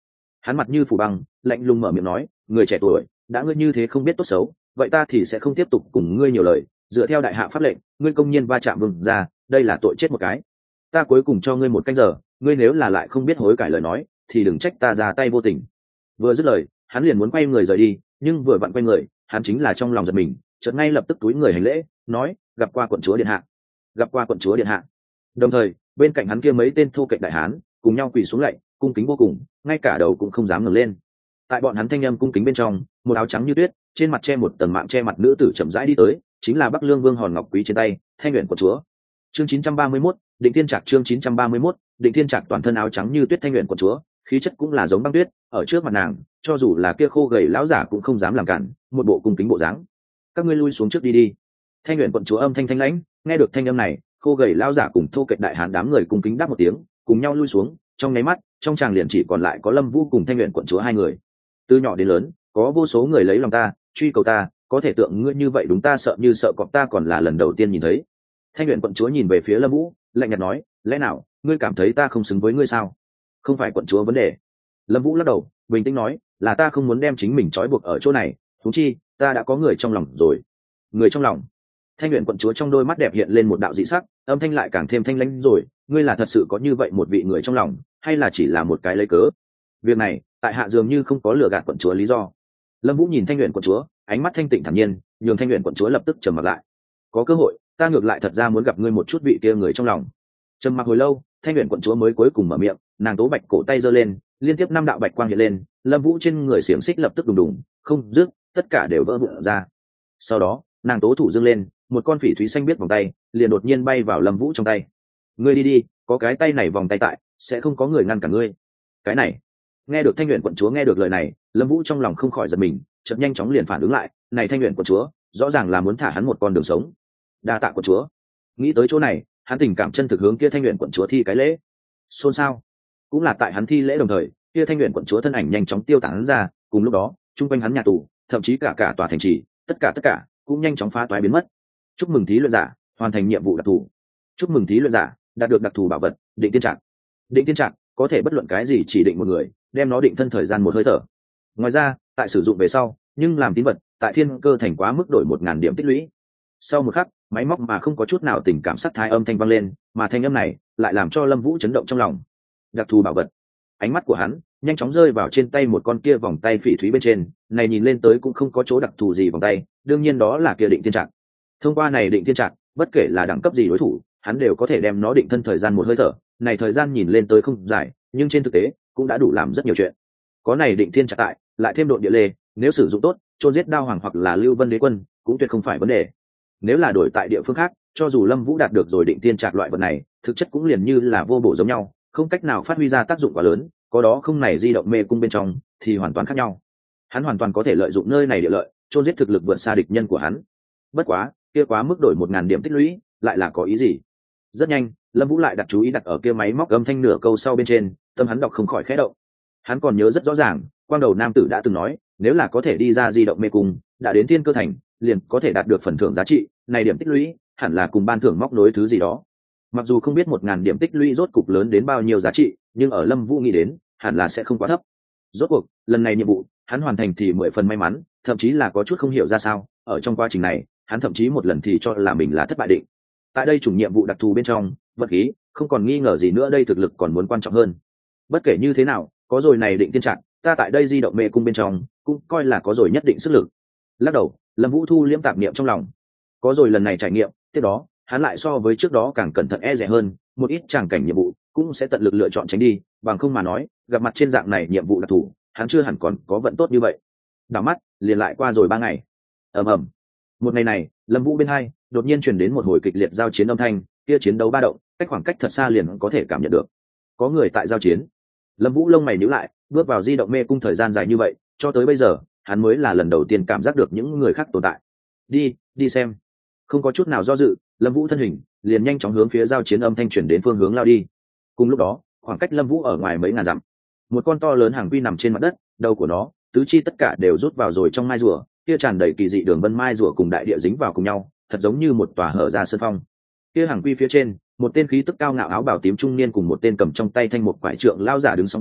Hắn mặt như phủ băng, lạnh lùng mở miệng nói, người trẻ tuổi, đã ngươi như thế không biết tốt xấu, vậy ta thì sẽ không tiếp tục cùng ngươi nhiều lời. Dựa theo đại hạ pháp lệnh, ngươi công nhiên va chạm vương ra, đây là tội chết một cái. Ta cuối cùng cho ngươi một canh giờ, ngươi nếu là lại không biết hối cải lời nói, thì đừng trách ta ra tay vô tình. Vừa dứt lời, hắn liền muốn quay người rời đi, nhưng vừa vặn quay người, hắn chính là trong lòng giật mình, chợt ngay lập tức túi người hành lễ, nói, gặp qua quận chúa điện hạ, gặp qua quận chúa điện hạ. Đồng thời, bên cạnh hắn kia mấy tên thô kệch đại hán cùng nhau quỳ xuống lạy, cung kính vô cùng, ngay cả đầu cũng không dám ngẩng lên. Tại bọn hắn thanh âm cung kính bên trong, một áo trắng như tuyết, trên mặt che một tầng mạng che mặt nữ tử chậm rãi đi tới, chính là Bắc Lương Vương Hòn Ngọc Quý trên tay, Thanh Uyển quận chúa. Chương chín trăm ba mươi mốt, Định Thiên Trạc chương chín trăm ba mươi mốt, Định Thiên Trạc toàn thân áo trắng như tuyết Thanh Uyển quận chúa, khí chất cũng là giống băng tuyết, ở trước mặt nàng, cho dù là kia khô gầy lão giả cũng không dám làm cản, một bộ cung kính bộ dáng. Các ngươi lui xuống trước đi đi. Thanh Uyển quận chúa âm thanh thanh lãnh, nghe được thanh âm này, khô gầy lão giả cùng thô kệch đại hán đám người cung kính đáp một tiếng, cùng nhau lui xuống, trong nháy mắt, trong tràng liền chỉ còn lại có Lâm Vũ cùng Thanh Uyển quận chúa hai người. Từ nhỏ đến lớn, có vô số người lấy lòng ta, truy cầu ta, có thể tượng ngươi như vậy đúng ta sợ như sợ cọp ta còn là lần đầu tiên nhìn thấy. Thanh Uyển quận chúa nhìn về phía Lâm Vũ, lạnh nhạt nói, lẽ nào ngươi cảm thấy ta không xứng với ngươi sao? Không phải quận chúa vấn đề. Lâm Vũ lắc đầu, bình tĩnh nói, là ta không muốn đem chính mình trói buộc ở chỗ này, huống chi ta đã có người trong lòng rồi. Người trong lòng? Thanh Uyển quận chúa trong đôi mắt đẹp hiện lên một đạo dị sắc, âm thanh lại càng thêm thanh lãnh rồi, ngươi là thật sự có như vậy một vị người trong lòng, hay là chỉ là một cái lấy cớ? Việc này, tại hạ dường như không có lừa gạt quận chúa lý do. Lâm Vũ nhìn Thanh Uyển quận chúa, ánh mắt thanh tịnh thản nhiên, nhường Thanh Uyển quận chúa lập tức trầm mặc lại. Có cơ hội, ta ngược lại thật ra muốn gặp ngươi một chút vị kia người trong lòng. Trầm mặc hồi lâu, Thanh Uyển quận chúa mới cuối cùng mở miệng, nàng tố bạch cổ tay giơ lên, liên tiếp năm đạo bạch quang hiện lên, Lâm Vũ trên người xiềng xích lập tức đùng đùng, không dứt, tất cả đều vỡ vụn ra. Sau đó, nàng tố thủ dương lên, một con phỉ thúy xanh biết vòng tay, liền đột nhiên bay vào Lâm Vũ trong tay. Ngươi đi đi, có cái tay này vòng tay tại, sẽ không có người ngăn cản ngươi. Cái này. Nghe được Thanh Uyển quận chúa nghe được lời này, Lâm Vũ trong lòng không khỏi giật mình, chợt nhanh chóng liền phản ứng lại, này Thanh Uyển quận chúa, rõ ràng là muốn thả hắn một con đường sống. Đa tạ quận chúa. Nghĩ tới chỗ này, hắn tình cảm chân thực hướng kia Thanh Uyển quận chúa thi cái lễ. Xôn xao. Cũng là tại hắn thi lễ đồng thời, kia Thanh Uyển quận chúa thân ảnh nhanh chóng tiêu tán ra, cùng lúc đó, trung quanh hắn nhà tù, thậm chí cả cả tòa thành trì, tất cả tất cả cũng nhanh chóng phá toái biến mất. Chúc mừng thí luyện giả, hoàn thành nhiệm vụ đặc thù. Chúc mừng thí luyện giả, đạt được đặc thù bảo vật, Định Thiên Trạc. Định Thiên Trạc có thể bất luận cái gì chỉ định một người, đem nó định thân thời gian một hơi thở. Ngoài ra, tại sử dụng về sau, nhưng làm tín vật, tại Thiên Cơ thành quá mức đổi một ngàn điểm tích lũy. Sau một khắc, máy móc mà không có chút nào tình cảm sắc thái âm thanh vang lên, mà thanh âm này lại làm cho Lâm Vũ chấn động trong lòng. Đặc thù bảo vật. Ánh mắt của hắn nhanh chóng rơi vào trên tay một con kia vòng tay phỉ thúy bên trên, này nhìn lên tới cũng không có chỗ đặc thù gì vòng tay, đương nhiên đó là kia Định Thiên Trạc. Thông qua này Định Thiên Trạc, bất kể là đẳng cấp gì đối thủ, hắn đều có thể đem nó định thân thời gian một hơi thở, này thời gian nhìn lên tới không dài, nhưng trên thực tế cũng đã đủ làm rất nhiều chuyện. Có này Định Thiên Trạc tại, lại thêm độ địa lê, nếu sử dụng tốt, chôn giết Đao Hoàng hoặc là Lưu Vân Đế quân, cũng tuyệt không phải vấn đề. Nếu là đổi tại địa phương khác, cho dù Lâm Vũ đạt được rồi Định Thiên Trạc loại vật này, thực chất cũng liền như là vô bổ giống nhau, không cách nào phát huy ra tác dụng quá lớn, có đó không này di động mê cung bên trong thì hoàn toàn khác nhau. Hắn hoàn toàn có thể lợi dụng nơi này địa lợi, chôn giết thực lực vượt xa địch nhân của hắn. Bất quá, kia quá mức đổi một ngàn điểm tích lũy, lại là có ý gì? Rất nhanh, Lâm Vũ lại đặt chú ý đặt ở kia máy móc âm thanh nửa câu sau bên trên, tâm hắn đọc không khỏi khẽ động. Hắn còn nhớ rất rõ ràng, Quang Đầu nam tử đã từng nói, nếu là có thể đi ra di động mê cung, đã đến Thiên Cơ thành, liền có thể đạt được phần thưởng giá trị, này điểm tích lũy, hẳn là cùng ban thưởng móc nối thứ gì đó. Mặc dù không biết một ngàn điểm tích lũy rốt cục lớn đến bao nhiêu giá trị, nhưng ở Lâm Vũ nghĩ đến, hẳn là sẽ không quá thấp. Rốt cuộc, lần này nhiệm vụ, hắn hoàn thành thì mười phần may mắn, thậm chí là có chút không hiểu ra sao, ở trong quá trình này, hắn thậm chí một lần thì cho là mình là thất bại định. Tại đây chủng nhiệm vụ đặc thù bên trong, vật khí, không còn nghi ngờ gì nữa đây thực lực còn muốn quan trọng hơn. Bất kể như thế nào, có rồi này Định Thiên Trạc, ta tại đây di động mê cung bên trong, cũng coi là có rồi nhất định sức lực. Lắc đầu, Lâm Vũ thu liễm tạp niệm trong lòng. Có rồi lần này trải nghiệm, tiếp đó, hắn lại so với trước đó càng cẩn thận e dè hơn, một ít tràng cảnh nhiệm vụ cũng sẽ tận lực lựa chọn tránh đi, bằng không mà nói, gặp mặt trên dạng này nhiệm vụ đặc thù, hắn chưa hẳn còn có vận tốt như vậy. Đảo mắt, liền lại qua rồi ba ngày. Ầm ầm. Một ngày này, Lâm Vũ bên hai, đột nhiên truyền đến một hồi kịch liệt giao chiến âm thanh, kia chiến đấu ba động, cách khoảng cách thật xa liền có thể cảm nhận được. Có người tại giao chiến. Lâm Vũ lông mày nhíu lại, bước vào di động mê cung thời gian dài như vậy, cho tới bây giờ, hắn mới là lần đầu tiên cảm giác được những người khác tồn tại. Đi, đi xem. Không có chút nào do dự, Lâm Vũ thân hình liền nhanh chóng hướng phía giao chiến âm thanh truyền đến phương hướng lao đi. Cùng lúc đó, khoảng cách Lâm Vũ ở ngoài mấy ngàn dặm, một con to lớn hàng quy nằm trên mặt đất, đầu của nó, tứ chi tất cả đều rút vào rồi trong mai rùa, kia tràn đầy kỳ dị đường vân mai rùa cùng đại địa dính vào cùng nhau, thật giống như một tòa hở ra sơn phong. Kia hàng quy phía trên, một tên khí tức cao ngạo áo bào tím trung niên cùng một tên cầm trong tay thanh một quải trượng lao giả đứng sóng vai,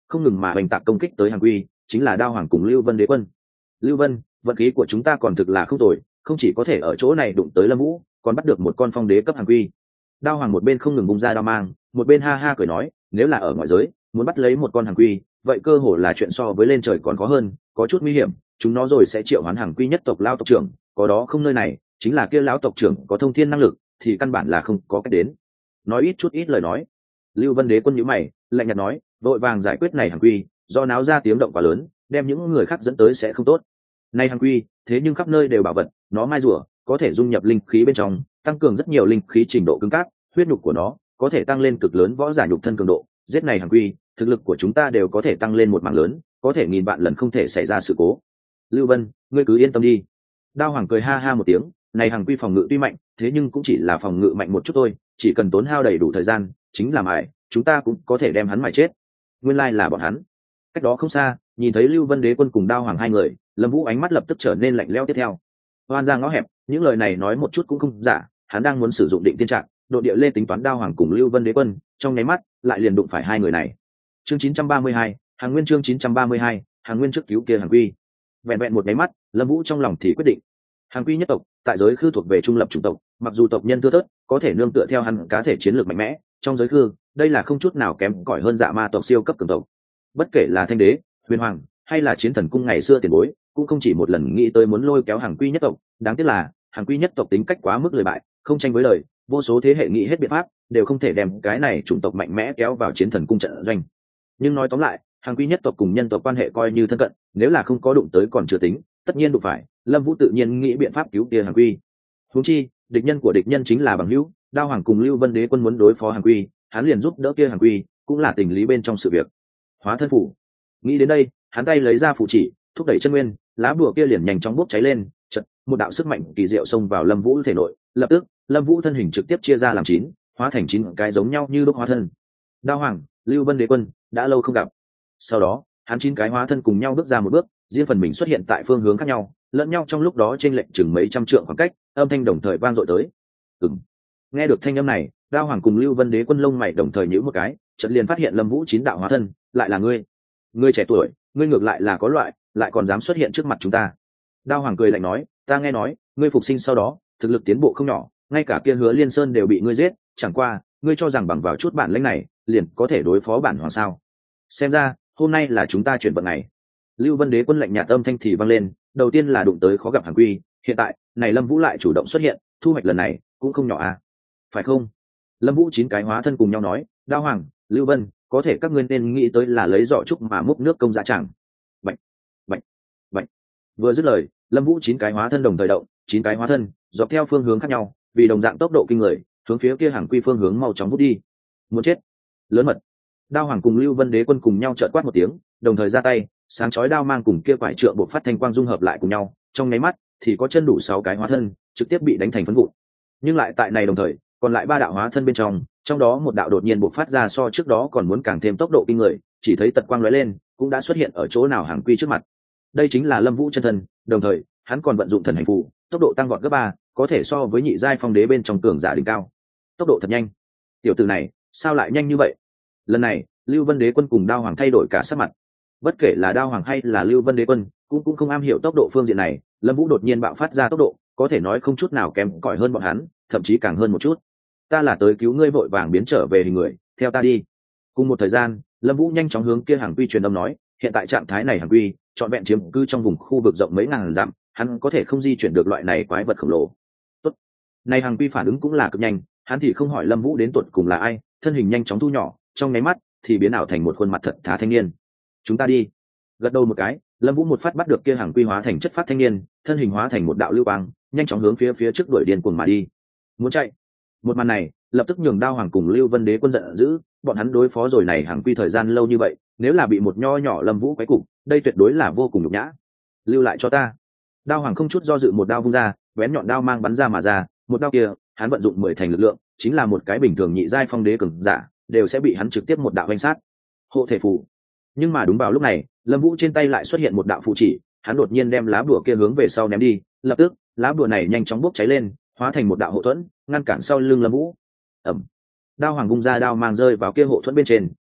không ngừng mà hoành tạc công kích tới hàng quy, chính là đao hoàng cùng lưu vân đế quân. Lưu vân, vận khí của chúng ta còn thực là không tồi, không chỉ có thể ở chỗ này đụng tới lâm vũ, còn bắt được một con phong đế cấp hàng quy. Đao hoàng một bên không ngừng bung ra đao mang, một bên ha ha cười nói, nếu là ở ngoại giới muốn bắt lấy một con hàng quy, vậy cơ hồ là chuyện so với lên trời còn khó hơn, có chút nguy hiểm, chúng nó rồi sẽ triệu hoán hàng quy nhất tộc lao tộc trưởng, có đó không nơi này chính là kia lão tộc trưởng có thông thiên năng lực thì căn bản là không có cách đến. Nói ít chút ít lời nói. Lưu vân đế quân nhíu mày, lạnh nhạt nói, vội vàng giải quyết này hàng quy, do náo ra tiếng động quá lớn, đem những người khác dẫn tới sẽ không tốt. Này hàng quy thế nhưng khắp nơi đều bảo vật, nó mai rùa có thể dung nhập linh khí bên trong, tăng cường rất nhiều linh khí trình độ cứng cáp, huyết nhục của nó có thể tăng lên cực lớn võ giả nhục thân cường độ, giết này hàng quy thực lực của chúng ta đều có thể tăng lên một mảng lớn, có thể nghìn vạn lần không thể xảy ra sự cố. Lưu vân, ngươi cứ yên tâm đi. Đao hoàng cười ha ha một tiếng, này hàng quy phòng ngự tuy mạnh, thế nhưng cũng chỉ là phòng ngự mạnh một chút thôi, chỉ cần tốn hao đầy đủ thời gian, chính là mài, chúng ta cũng có thể đem hắn mài chết. Nguyên lai là bọn hắn. Cách đó không xa, nhìn thấy Lưu Vân Đế quân cùng Đao hoàng hai người, Lâm Vũ ánh mắt lập tức trở nên lạnh lẽo. Tiếp theo, oan ra ngõ hẹp, những lời này nói một chút cũng không giả, hắn đang muốn sử dụng định tiên trạng, độ địa lên tính toán Đao hoàng cùng Lưu Vân Đế quân, trong nháy mắt lại liền đụng phải hai người này. Chương chín trăm ba mươi hai, Hàng Nguyên chương chín trăm ba mươi hai, Hàng Nguyên trước cứu kia hàng quy. Vẹn vẹn một nháy mắt, Lâm Vũ trong lòng thì quyết định. Hàng quy nhất tộc, tại giới khư thuộc về trung lập chủng tộc, mặc dù tộc nhân thưa thớt, có thể nương tựa theo hắn cá thể chiến lược mạnh mẽ, trong giới khư, đây là không chút nào kém cỏi hơn Dạ Ma tộc siêu cấp cường tộc. Bất kể là Thanh đế, Huyền hoàng, hay là Chiến thần cung ngày xưa tiền bối, cũng không chỉ một lần nghĩ tới muốn lôi kéo Hàng quy nhất tộc, đáng tiếc là, Hàng quy nhất tộc tính cách quá mức lười bại, không tranh với lời, vô số thế hệ nghĩ hết biện pháp, đều không thể đem cái này chủng tộc mạnh mẽ kéo vào Chiến thần cung trận doanh. Nhưng nói tóm lại, Hàng quy nhất tộc cùng nhân tộc quan hệ coi như thân cận, nếu là không có đụng tới còn chưa tính, tất nhiên đụng phải, Lâm Vũ tự nhiên nghĩ biện pháp cứu kia hàng quy. Huống chi, địch nhân của địch nhân chính là bằng hữu, Đao hoàng cùng Lưu Vân Đế quân muốn đối phó hàng quy, hắn liền giúp đỡ kia hàng quy, cũng là tình lý bên trong sự việc. Hóa thân phủ. Nghĩ đến đây, hắn tay lấy ra phù chỉ, thúc đẩy chân nguyên, lá bùa kia liền nhanh chóng bốc cháy lên, chợt, một đạo sức mạnh kỳ diệu xông vào Lâm Vũ thể nội, lập tức, Lâm Vũ thân hình trực tiếp chia ra làm chín, hóa thành chín cái giống nhau như đúc hóa thân. Đao hoàng, Lưu Vân Đế quân, đã lâu không gặp. Sau đó, hắn chín cái hóa thân cùng nhau bước ra một bước, riêng phần mình xuất hiện tại phương hướng khác nhau, lẫn nhau trong lúc đó trên lệnh chừng mấy trăm trượng khoảng cách, âm thanh đồng thời vang dội tới. Ừm. Nghe được thanh âm này, Đao hoàng cùng Lưu Vân Đế quân lông mày đồng thời nhíu một cái, chợt liền phát hiện Lâm Vũ chín đạo hóa thân, lại là ngươi. Ngươi trẻ tuổi, ngươi ngược lại là có loại, lại còn dám xuất hiện trước mặt chúng ta. Đao hoàng cười lạnh nói, ta nghe nói, ngươi phục sinh sau đó, thực lực tiến bộ không nhỏ, ngay cả kia Hứa Liên Sơn đều bị ngươi giết, chẳng qua, ngươi cho rằng bằng vào chút bản lĩnh này, liền có thể đối phó bản hoàng sao? Xem ra, hôm nay là chúng ta chuyển vận ngày. Lưu Vân Đế quân lạnh nhạt âm thanh thì vang lên, đầu tiên là đụng tới khó gặp hàng quy, hiện tại, này Lâm Vũ lại chủ động xuất hiện, thu hoạch lần này cũng không nhỏ à? Phải không? Lâm Vũ chín cái hóa thân cùng nhau nói, Đao hoàng, Lưu Vân, có thể các ngươi nên nghĩ tới là lấy giỏ trúc mà múc nước công dạ chẳng. Bạch, bạch, bạch. Vừa dứt lời, Lâm Vũ chín cái hóa thân đồng thời động, chín cái hóa thân, dọc theo phương hướng khác nhau, vì đồng dạng tốc độ kinh người, hướng phía kia hàng quy phương hướng mau chóng vút đi. Muốn chết. Lớn mật. Đao hoàng cùng Lưu Vân Đế quân cùng nhau trợn quát một tiếng, đồng thời ra tay, sáng chói đao mang cùng kia quải trượng bộc phát thanh quang dung hợp lại cùng nhau, trong nháy mắt thì có chân đủ sáu cái hóa thân, trực tiếp bị đánh thành phấn vụn. Nhưng lại tại này đồng thời, còn lại ba đạo hóa thân bên trong, trong đó một đạo đột nhiên bộc phát ra so trước đó còn muốn càng thêm tốc độ kinh người, chỉ thấy tật quang lóe lên, cũng đã xuất hiện ở chỗ nào hàng quy trước mặt. Đây chính là Lâm Vũ chân thân, đồng thời, hắn còn vận dụng thần hành phù, tốc độ tăng vọt gấp ba, có thể so với nhị giai phong đế bên trong cường giả đỉnh cao. Tốc độ thật nhanh. Tiểu tử này, sao lại nhanh như vậy? Lần này, Lưu Vân Đế quân cùng Đao hoàng thay đổi cả sắc mặt. Bất kể là Đao hoàng hay là Lưu Vân Đế quân, cũng cũng không am hiểu tốc độ phương diện này, Lâm Vũ đột nhiên bạo phát ra tốc độ, có thể nói không chút nào kém cỏi hơn bọn hắn, thậm chí càng hơn một chút. Ta là tới cứu ngươi, vội vàng biến trở về hình người, theo ta đi. Cùng một thời gian, Lâm Vũ nhanh chóng hướng kia hàng quy truyền âm nói, hiện tại trạng thái này hàng quy, trọn vẹn chiếm cư trong vùng khu vực rộng mấy ngàn dặm, hắn có thể không di chuyển được loại này quái vật khổng lồ. Tốt. Này hàng quy phản ứng cũng là cực nhanh, hắn thì không hỏi Lâm Vũ đến tuột cùng là ai, thân hình nhanh chóng thu nhỏ, trong nháy mắt thì biến ảo thành một khuôn mặt thật thà thanh niên. Chúng ta đi. Gật đầu một cái, Lâm Vũ một phát bắt được kia hàng quy hóa thành chất phát thanh niên, thân hình hóa thành một đạo lưu quang, nhanh chóng hướng phía phía trước đuổi điên cuồng mà đi. Muốn chạy. Một màn này, lập tức nhường Đao hoàng cùng Lưu Vân Đế quân giận dữ, bọn hắn đối phó rồi này hàng quy thời gian lâu như vậy, nếu là bị một nho nhỏ Lâm Vũ quấy cục, đây tuyệt đối là vô cùng nhục nhã. Lưu lại cho ta. Đao hoàng không chút do dự một đao vung ra, bén nhọn đao mang bắn ra mà ra, một đao kia, hắn vận dụng mười thành lực lượng, chính là một cái bình thường nhị giai phong đế cường giả, đều sẽ bị hắn trực tiếp một đạo vây sát. Hộ thể phù. Nhưng mà đúng vào lúc này, Lâm Vũ trên tay lại xuất hiện một đạo phù chỉ, hắn đột nhiên đem lá bùa kia hướng về sau ném đi, lập tức, lá bùa này nhanh chóng bốc cháy lên, hóa thành một đạo hộ thuẫn, ngăn cản sau lưng Lâm Vũ. Ầm. Đao hoàng vung ra đao mang rơi vào kia hộ thuẫn bên trên,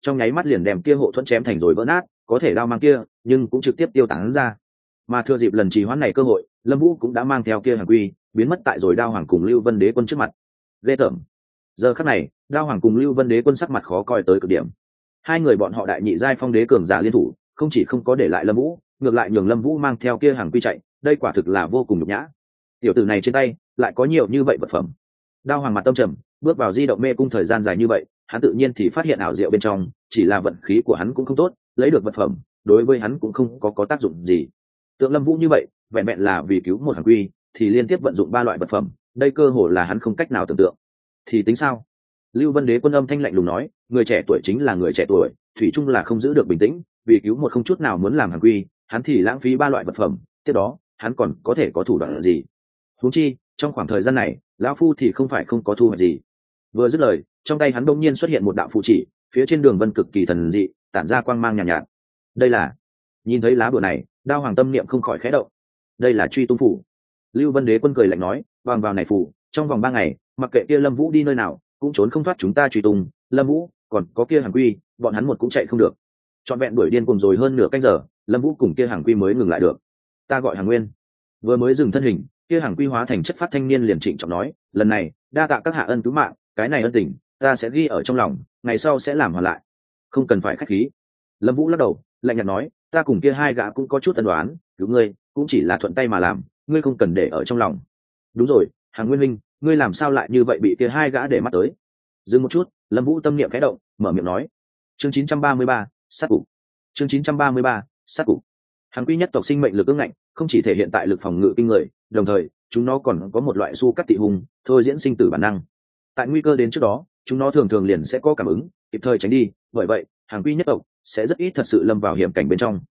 trong nháy mắt liền đem kia hộ thuẫn chém thành rồi vỡ nát, có thể đao mang kia nhưng cũng trực tiếp tiêu tán ra. Mà thừa dịp lần trì hoãn này cơ hội, Lâm Vũ cũng đã mang theo kia hàng quy biến mất tại rồi đao hoàng cùng Lưu Vân Đế quân trước mặt. Ghê tởm. Giờ khắc này, đao hoàng cùng Lưu Vân Đế quân sắc mặt khó coi tới cực điểm. Hai người bọn họ đại nhị giai phong đế cường giả liên thủ, không chỉ không có để lại Lâm Vũ, ngược lại nhường Lâm Vũ mang theo kia hàng quy chạy, đây quả thực là vô cùng nhục nhã. Tiểu tử này trên tay lại có nhiều như vậy vật phẩm. Đao hoàng mặt tâm trầm, bước vào di động mê cung thời gian dài như vậy, hắn tự nhiên thì phát hiện ảo diệu bên trong, chỉ là vận khí của hắn cũng không tốt, lấy được vật phẩm, đối với hắn cũng không có có tác dụng gì. Tượng Lâm Vũ như vậy, vẹn vẹn là vì cứu một hàng quy, thì liên tiếp vận dụng ba loại vật phẩm, đây cơ hồ là hắn không cách nào tưởng tượng. Thì tính sao? Lưu Vân Đế quân âm thanh lạnh lùng nói, người trẻ tuổi chính là người trẻ tuổi, thủy chung là không giữ được bình tĩnh, vì cứu một không chút nào muốn làm hàng quy, hắn thì lãng phí ba loại vật phẩm, tiếp đó, hắn còn có thể có thủ đoạn gì? Huống chi, trong khoảng thời gian này, lão phu thì không phải không có thu hoạch gì. Vừa dứt lời, trong tay hắn đột nhiên xuất hiện một đạo phù chỉ, phía trên đường vân cực kỳ thần dị, tản ra quang mang nhàn nhạt, nhạt. Đây là, nhìn thấy lá bùa này, Đao hoàng tâm niệm không khỏi khẽ động. Đây là truy tung phủ. Lưu Vân Đế quân cười lạnh nói, bằng vào này phủ, trong vòng ba ngày, mặc kệ kia Lâm Vũ đi nơi nào, cũng trốn không thoát chúng ta truy tung. Lâm Vũ, còn có kia hàng quy, bọn hắn một cũng chạy không được. Trọn vẹn đuổi điên cùng rồi hơn nửa canh giờ, Lâm Vũ cùng kia hàng quy mới ngừng lại được. Ta gọi Hàng Nguyên. Vừa mới dừng thân hình, kia hàng quy hóa thành chất phát thanh niên liền trịnh trọng nói, lần này đa tạ các hạ ân cứu mạng, cái này ân tình ta sẽ ghi ở trong lòng, ngày sau sẽ làm hoàn lại, không cần phải khách khí. Lâm Vũ lắc đầu, lạnh nhạt nói, ta cùng kia hai gã cũng có chút ân đoán, cứu ngươi cũng chỉ là thuận tay mà làm, ngươi không cần để ở trong lòng. Đúng rồi, Hàng Nguyên huynh, ngươi làm sao lại như vậy bị kia hai gã để mắt tới? Dừng một chút, Lâm Vũ tâm niệm khẽ động, mở miệng nói, chương chín trăm ba mươi ba, sát cục. chương chín trăm ba mươi ba, sát cục. Hàng quy nhất tộc sinh mệnh lực ương ngạnh, không chỉ thể hiện tại lực phòng ngự kinh người, đồng thời chúng nó còn có một loại su cắt tị hùng, thôi diễn sinh tử bản năng. Tại nguy cơ đến trước đó, chúng nó thường thường liền sẽ có cảm ứng, kịp thời tránh đi, bởi vậy Hàng quy nhất tộc sẽ rất ít thật sự lâm vào hiểm cảnh bên trong.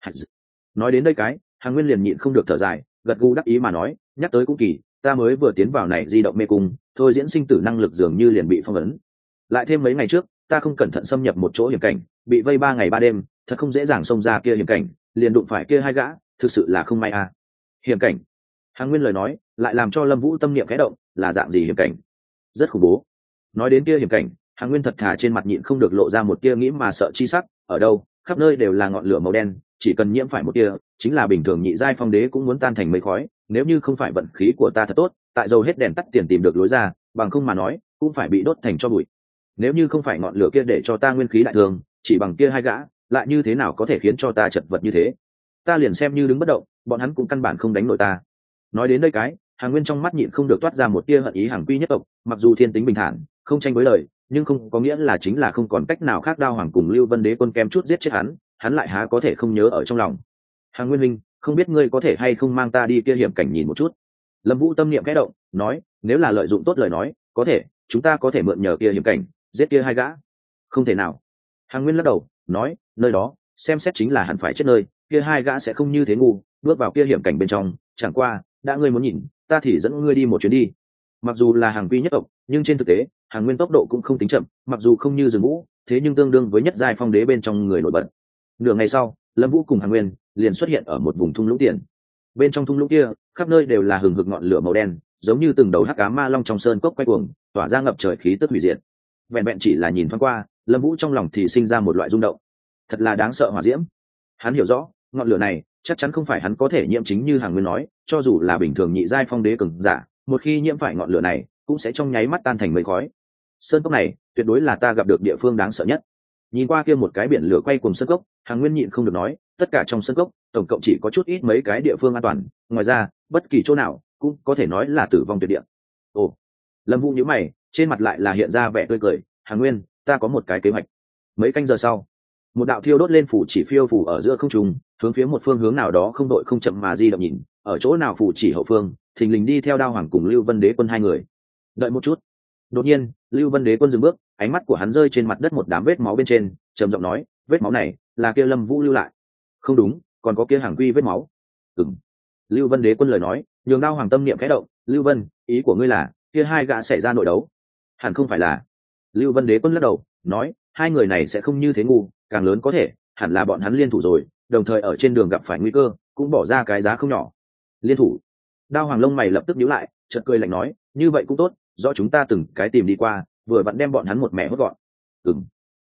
Nói đến đây cái, Hàng Nguyên liền nhịn không được thở dài, gật gù đắc ý mà nói, nhắc tới cũng kỳ, ta mới vừa tiến vào này di động mê cung, thôi diễn sinh tử năng lực dường như liền bị phong ấn. Lại thêm mấy ngày trước, ta không cẩn thận xâm nhập một chỗ hiểm cảnh, bị vây ba ngày ba đêm, thật không dễ dàng xông ra kia hiểm cảnh, liền đụng phải kia hai gã, thực sự là không may à. Hiểm cảnh. Hàng Nguyên lời nói, lại làm cho Lâm Vũ tâm niệm khẽ động, là dạng gì hiểm cảnh? Rất khủng bố. Nói đến kia hiểm cảnh, Hàng Nguyên thật thà trên mặt nhịn không được lộ ra một tia nghĩ mà sợ chi sắc, ở đâu, khắp nơi đều là ngọn lửa màu đen, chỉ cần nhiễm phải một tia, chính là bình thường nhị giai phong đế cũng muốn tan thành mây khói, nếu như không phải vận khí của ta thật tốt, tại dầu hết đèn tắt tiền tìm được lối ra, bằng không mà nói, cũng phải bị đốt thành tro bụi. Nếu như không phải ngọn lửa kia để cho ta nguyên khí đại thường, chỉ bằng kia hai gã, lại như thế nào có thể khiến cho ta chật vật như thế? Ta liền xem như đứng bất động, bọn hắn cũng căn bản không đánh nổi ta. Nói đến đây cái, Hàng Nguyên trong mắt nhịn không được toát ra một tia hận ý Hàng quy nhất tộc, mặc dù thiên tính bình thản, không tranh với lời, nhưng không có nghĩa là chính là không còn cách nào khác. Đao hoàng cùng Lưu Vân Đế quân kem chút giết chết hắn, hắn lại há có thể không nhớ ở trong lòng. Hàng Nguyên minh, không biết ngươi có thể hay không mang ta đi kia hiểm cảnh nhìn một chút? Lâm Vũ tâm niệm khẽ động, nói, nếu là lợi dụng tốt lời nói, có thể, chúng ta có thể mượn nhờ kia hiểm cảnh, giết kia hai gã. Không thể nào. Hàng Nguyên lắc đầu, nói, nơi đó, xem xét chính là hẳn phải chết nơi, kia hai gã sẽ không như thế ngu, bước vào kia hiểm cảnh bên trong, chẳng qua, đã ngươi muốn nhìn, ta thì dẫn ngươi đi một chuyến đi. Mặc dù là Hàng quy nhất tộc, nhưng trên thực tế, Hàng Nguyên tốc độ cũng không tính chậm, mặc dù không như Dừng Vũ, thế nhưng tương đương với nhất giai phong đế bên trong người nổi bật. Nửa ngày sau, Lâm Vũ cùng Hàng Nguyên liền xuất hiện ở một vùng thung lũng tiền. Bên trong thung lũng kia, khắp nơi đều là hừng hực ngọn lửa màu đen, giống như từng đầu hắc ám ma long trong sơn cốc quay cuồng, tỏa ra ngập trời khí tức hủy diệt. Vẹn vẹn chỉ là nhìn thoáng qua, Lâm Vũ trong lòng thì sinh ra một loại rung động. Thật là đáng sợ hỏa diễm. Hắn hiểu rõ, ngọn lửa này chắc chắn không phải hắn có thể nhiễm, chính như Hàng Nguyên nói, cho dù là bình thường nhị giai phong đế cường giả, một khi nhiễm phải ngọn lửa này, cũng sẽ trong nháy mắt tan thành mây khói. Sơn cốc này, tuyệt đối là ta gặp được địa phương đáng sợ nhất. Nhìn qua kia một cái biển lửa quay cuồng sơn cốc, Hàng Nguyên nhịn không được nói, tất cả trong sơn cốc, tổng cộng chỉ có chút ít mấy cái địa phương an toàn, ngoài ra, bất kỳ chỗ nào cũng có thể nói là tử vong tuyệt địa. Ồ. Lâm Vũ nhíu mày, trên mặt lại là hiện ra vẻ tươi cười, Hàng Nguyên, ta có một cái kế hoạch. Mấy canh giờ sau, một đạo thiêu đốt lên phủ chỉ phiêu phủ ở giữa không trung, hướng phía một phương hướng nào đó không đội không chậm mà di động nhìn, ở chỗ nào phủ chỉ hậu phương, thình lình đi theo Đao hoàng cùng Lưu Vân Đế quân hai người. Đợi một chút. Đột nhiên, Lưu Vân Đế quân dừng bước, ánh mắt của hắn rơi trên mặt đất một đám vết máu bên trên, trầm giọng nói, vết máu này là kia Lâm Vũ lưu lại. Không đúng, còn có kia Hàng quy vết máu. Ừm. Lưu Vân Đế quân lời nói, nhường Đao hoàng tâm niệm khẽ động, Lưu Vân, ý của ngươi là kia hai gã xảy ra nội đấu? Hẳn không phải là. Lưu Vân Đế quân lắc đầu, nói, hai người này sẽ không như thế ngu, càng lớn có thể, hẳn là bọn hắn liên thủ rồi, đồng thời ở trên đường gặp phải nguy cơ, cũng bỏ ra cái giá không nhỏ. Liên thủ? Đao hoàng lông mày lập tức nhíu lại, chợt cười lạnh nói, như vậy cũng tốt, do chúng ta từng cái tìm đi qua, vừa vặn đem bọn hắn một mẹ hốt gọn. Ừm.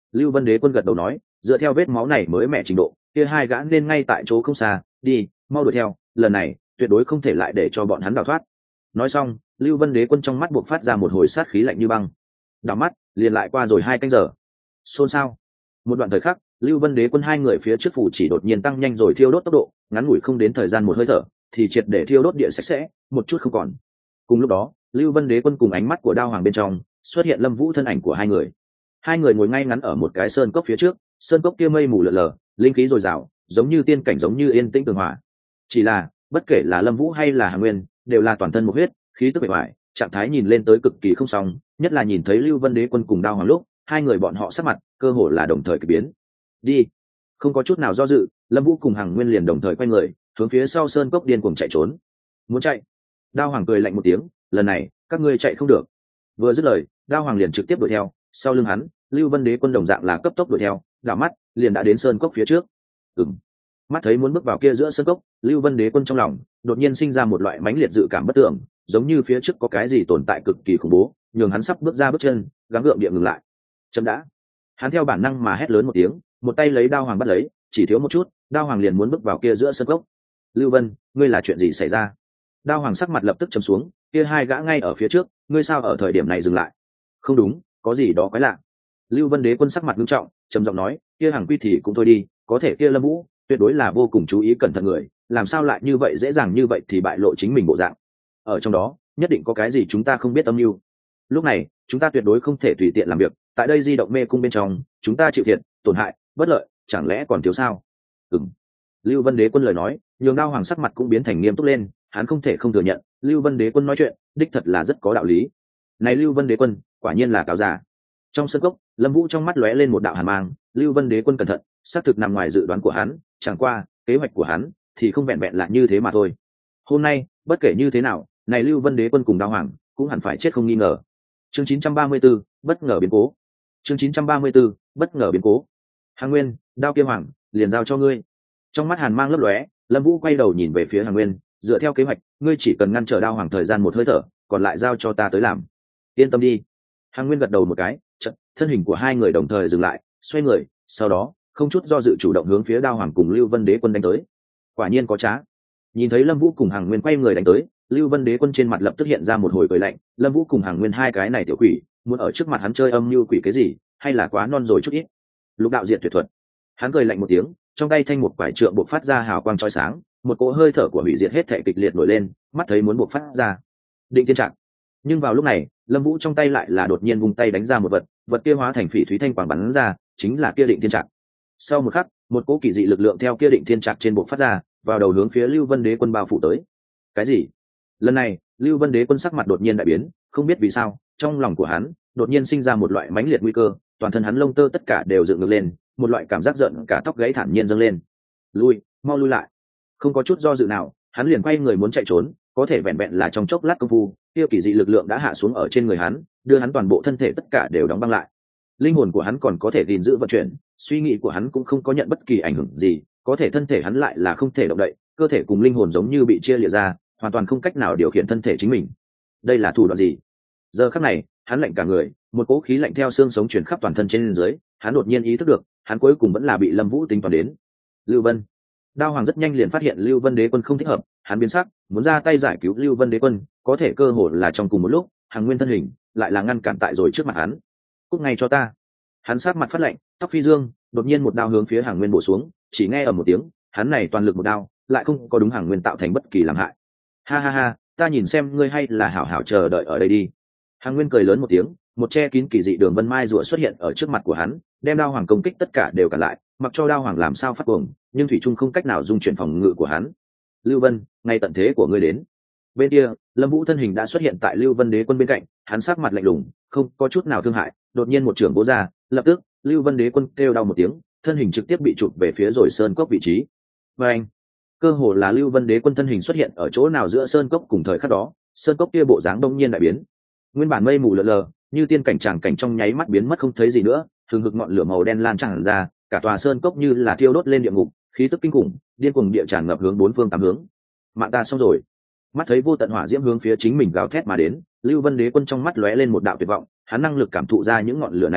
Lưu Vân Đế quân gật đầu nói, dựa theo vết máu này mới mẻ trình độ, kia hai gã nên ngay tại chỗ không xa, đi, mau đuổi theo, lần này tuyệt đối không thể lại để cho bọn hắn đào thoát. Nói xong, Lưu Vân Đế quân trong mắt buộc phát ra một hồi sát khí lạnh như băng. Đảo mắt, liền lại qua rồi hai canh giờ. Xôn xao. Một đoạn thời khắc, Lưu Vân Đế quân hai người phía trước phủ chỉ đột nhiên tăng nhanh rồi thiêu đốt tốc độ, ngắn ngủi không đến thời gian một hơi thở, thì triệt để thiêu đốt địa sạch sẽ, một chút không còn. Cùng lúc đó, Lưu Vân Đế quân cùng ánh mắt của Đao Hoàng bên trong, xuất hiện Lâm Vũ thân ảnh của hai người. Hai người ngồi ngay ngắn ở một cái sơn cốc phía trước, sơn cốc kia mây mù lờ lờ, linh khí dồi dào, giống như tiên cảnh, giống như yên tĩnh tường hòa. Chỉ là, bất kể là Lâm Vũ hay là Hàn Nguyên, đều là toàn thân một huyết, khí tức bề ngoài, trạng thái nhìn lên tới cực kỳ không xong, nhất là nhìn thấy Lưu Vân Đế quân cùng Đao Hoàng lúc, hai người bọn họ sắc mặt, cơ hồ là đồng thời kỳ biến. Đi. Không có chút nào do dự, Lâm Vũ cùng Hàn Nguyên liền đồng thời quay người, hướng phía sau sơn cốc điên cuồng chạy trốn. Muốn chạy? Đao Hoàng cười lạnh một tiếng, lần này, các ngươi chạy không được. Vừa dứt lời, Đao Hoàng liền trực tiếp đuổi theo, sau lưng hắn, Lưu Vân Đế quân đồng dạng là cấp tốc đuổi theo, đảo mắt, liền đã đến sơn cốc phía trước. Ừm. Mắt thấy muốn bước vào kia giữa sơn cốc, Lưu Vân Đế quân trong lòng đột nhiên sinh ra một loại mãnh liệt dự cảm bất tưởng, giống như phía trước có cái gì tồn tại cực kỳ khủng bố, nhường hắn sắp bước ra bước chân, gắng gượng địa ngừng lại. Chấm đã. Hắn theo bản năng mà hét lớn một tiếng, một tay lấy Đao Hoàng bắt lấy, chỉ thiếu một chút, Đao Hoàng liền muốn bước vào kia giữa sơn cốc. Lưu Vân, ngươi là chuyện gì xảy ra? Đao Hoàng sắc mặt lập tức trầm xuống, kia hai gã ngay ở phía trước, ngươi sao ở thời điểm này dừng lại? Không đúng, có gì đó quái lạ. Lưu Vân Đế quân sắc mặt nghiêm trọng, trầm giọng nói, kia Hàng Quy thì cũng thôi đi, có thể kia Lâm Vũ, tuyệt đối là vô cùng chú ý cẩn thận người, làm sao lại như vậy dễ dàng như vậy thì bại lộ chính mình bộ dạng. Ở trong đó, nhất định có cái gì chúng ta không biết âm mưu. Lúc này, chúng ta tuyệt đối không thể tùy tiện làm việc, tại đây di động mê cung bên trong, chúng ta chịu thiệt, tổn hại, bất lợi, chẳng lẽ còn thiếu sao? Ừm. Lưu Vân Đế quân lời nói, nhường Đao Hoàng sắc mặt cũng biến thành nghiêm túc lên, hắn không thể không thừa nhận, Lưu Vân Đế quân nói chuyện, đích thật là rất có đạo lý. Này Lưu Vân Đế quân, quả nhiên là cáo giả. Trong sân cốc, Lâm Vũ trong mắt lóe lên một đạo hàn mang, Lưu Vân Đế quân cẩn thận, xác thực nằm ngoài dự đoán của hắn, chẳng qua, kế hoạch của hắn thì không vẹn vẹn là như thế mà thôi. Hôm nay, bất kể như thế nào, này Lưu Vân Đế quân cùng Đao Hoàng cũng hẳn phải chết không nghi ngờ. Chương chín trăm ba mươi 34, bất ngờ biến cố. Chương chín trăm ba mươi 34, bất ngờ biến cố. Hàn Nguyên, Đao Kia Hoàng, liền giao cho ngươi. Trong mắt hàn mang lấp lóe, Lâm Vũ quay đầu nhìn về phía Hàn Nguyên, dựa theo kế hoạch, ngươi chỉ cần ngăn trở Đao Hoàng thời gian một hơi thở, còn lại giao cho ta tới làm. Yên tâm đi. Hàn Nguyên gật đầu một cái, chợt, thân hình của hai người đồng thời dừng lại, xoay người, sau đó, không chút do dự chủ động hướng phía Đao Hoàng cùng Lưu Vân Đế quân đánh tới. Quả nhiên có trá. Nhìn thấy Lâm Vũ cùng Hàn Nguyên quay người đánh tới, Lưu Vân Đế quân trên mặt lập tức hiện ra một hồi cười lạnh, Lâm Vũ cùng Hàn Nguyên hai cái này tiểu quỷ, muốn ở trước mặt hắn chơi âm mưu quỷ cái gì, hay là quá non rồi chút ít. Lục đạo diệt tuyệt thuật. Hắn cười lạnh một tiếng, trong tay thanh một quải trượng bộc phát ra hào quang chói sáng, một cỗ hơi thở của hủy diệt hết thảy kịch liệt nổi lên, mắt thấy muốn bộc phát ra. Định Thiên Trạc. Nhưng vào lúc này, Lâm Vũ trong tay lại là đột nhiên vung tay đánh ra một vật, vật kia hóa thành phỉ thúy thanh quang bắn ra, chính là kia Định Thiên Trạc. Sau một khắc, một cỗ kỳ dị lực lượng theo kia Định Thiên Trạc trên bộc phát ra, vào đầu hướng phía Lưu Vân Đế quân bao phủ tới. Cái gì? Lần này, Lưu Vân Đế quân sắc mặt đột nhiên đại biến, không biết vì sao, trong lòng của hắn đột nhiên sinh ra một loại mãnh liệt nguy cơ, toàn thân hắn lông tơ tất cả đều dựng ngược lên, một loại cảm giác giận cả tóc gáy thản nhiên dâng lên. Lui, mau lui lại. Không có chút do dự nào, hắn liền quay người muốn chạy trốn, có thể vẹn vẹn là trong chốc lát công phu, kia kỳ dị lực lượng đã hạ xuống ở trên người hắn, đưa hắn toàn bộ thân thể tất cả đều đóng băng lại. Linh hồn của hắn còn có thể gìn giữ vận chuyển, suy nghĩ của hắn cũng không có nhận bất kỳ ảnh hưởng gì, có thể thân thể hắn lại là không thể động đậy, cơ thể cùng linh hồn giống như bị chia liệt ra, hoàn toàn không cách nào điều khiển thân thể chính mình. Đây là thủ đoạn gì? Giờ khắc này, hắn lạnh cả người, một cỗ khí lạnh theo xương sống truyền khắp toàn thân trên dưới, hắn đột nhiên ý thức được, hắn cuối cùng vẫn là bị Lâm Vũ tính toán đến. Lưu Vân. Đao Hoàng rất nhanh liền phát hiện Lưu Vân Đế quân không thích hợp, hắn biến sắc, muốn ra tay giải cứu Lưu Vân Đế quân, có thể cơ hội là trong cùng một lúc, Hàn Nguyên thân hình lại là ngăn cản tại rồi trước mặt hắn. Cút ngay cho ta. Hắn sát mặt phát lạnh, tóc phi dương, đột nhiên một đao hướng phía Hàn Nguyên bổ xuống, chỉ nghe ở một tiếng, hắn này toàn lực một đao, lại không có đúng Hàn Nguyên tạo thành bất kỳ làm hại. Ha ha ha, ta nhìn xem ngươi hay là hảo hảo chờ đợi ở đây đi. Hàn Nguyên cười lớn một tiếng, một che kín kỳ dị đường vân mai rùa xuất hiện ở trước mặt của hắn, đem Đao Hoàng công kích tất cả đều cản lại, mặc cho Đao Hoàng làm sao phát cuồng, nhưng thủy trung không cách nào dung chuyển phòng ngự của hắn. Lưu Vân, ngay tận thế của ngươi đến. Bên kia, Lâm Vũ thân hình đã xuất hiện tại Lưu Vân Đế quân bên cạnh, hắn sắc mặt lạnh lùng, không có chút nào thương hại, đột nhiên một trường bổ ra, lập tức, Lưu Vân Đế quân kêu đau một tiếng, thân hình trực tiếp bị chụp về phía rồi sơn cốc vị trí. Và anh, cơ hồ là Lưu Vân Đế quân thân hình xuất hiện ở chỗ nào giữa sơn cốc cùng thời khắc đó, sơn cốc kia bộ dáng đông nhiên đại biến. Nguyên bản mây mù lờ lờ, như tiên cảnh tràng cảnh trong nháy mắt biến mất không thấy gì nữa, thường hực ngọn lửa màu đen lan tràn ra, cả tòa sơn cốc như là thiêu đốt lên địa ngục, khí tức kinh khủng, điên cuồng địa tràn ngập hướng bốn phương tám hướng. Mạng ta xong rồi. Mắt thấy vô tận hỏa diễm hướng phía chính mình gào thét mà đến, Lưu Vân Đế quân trong mắt lóe lên một đạo tuyệt vọng, hắn năng lực cảm thụ ra những ngọn lửa này uy lực,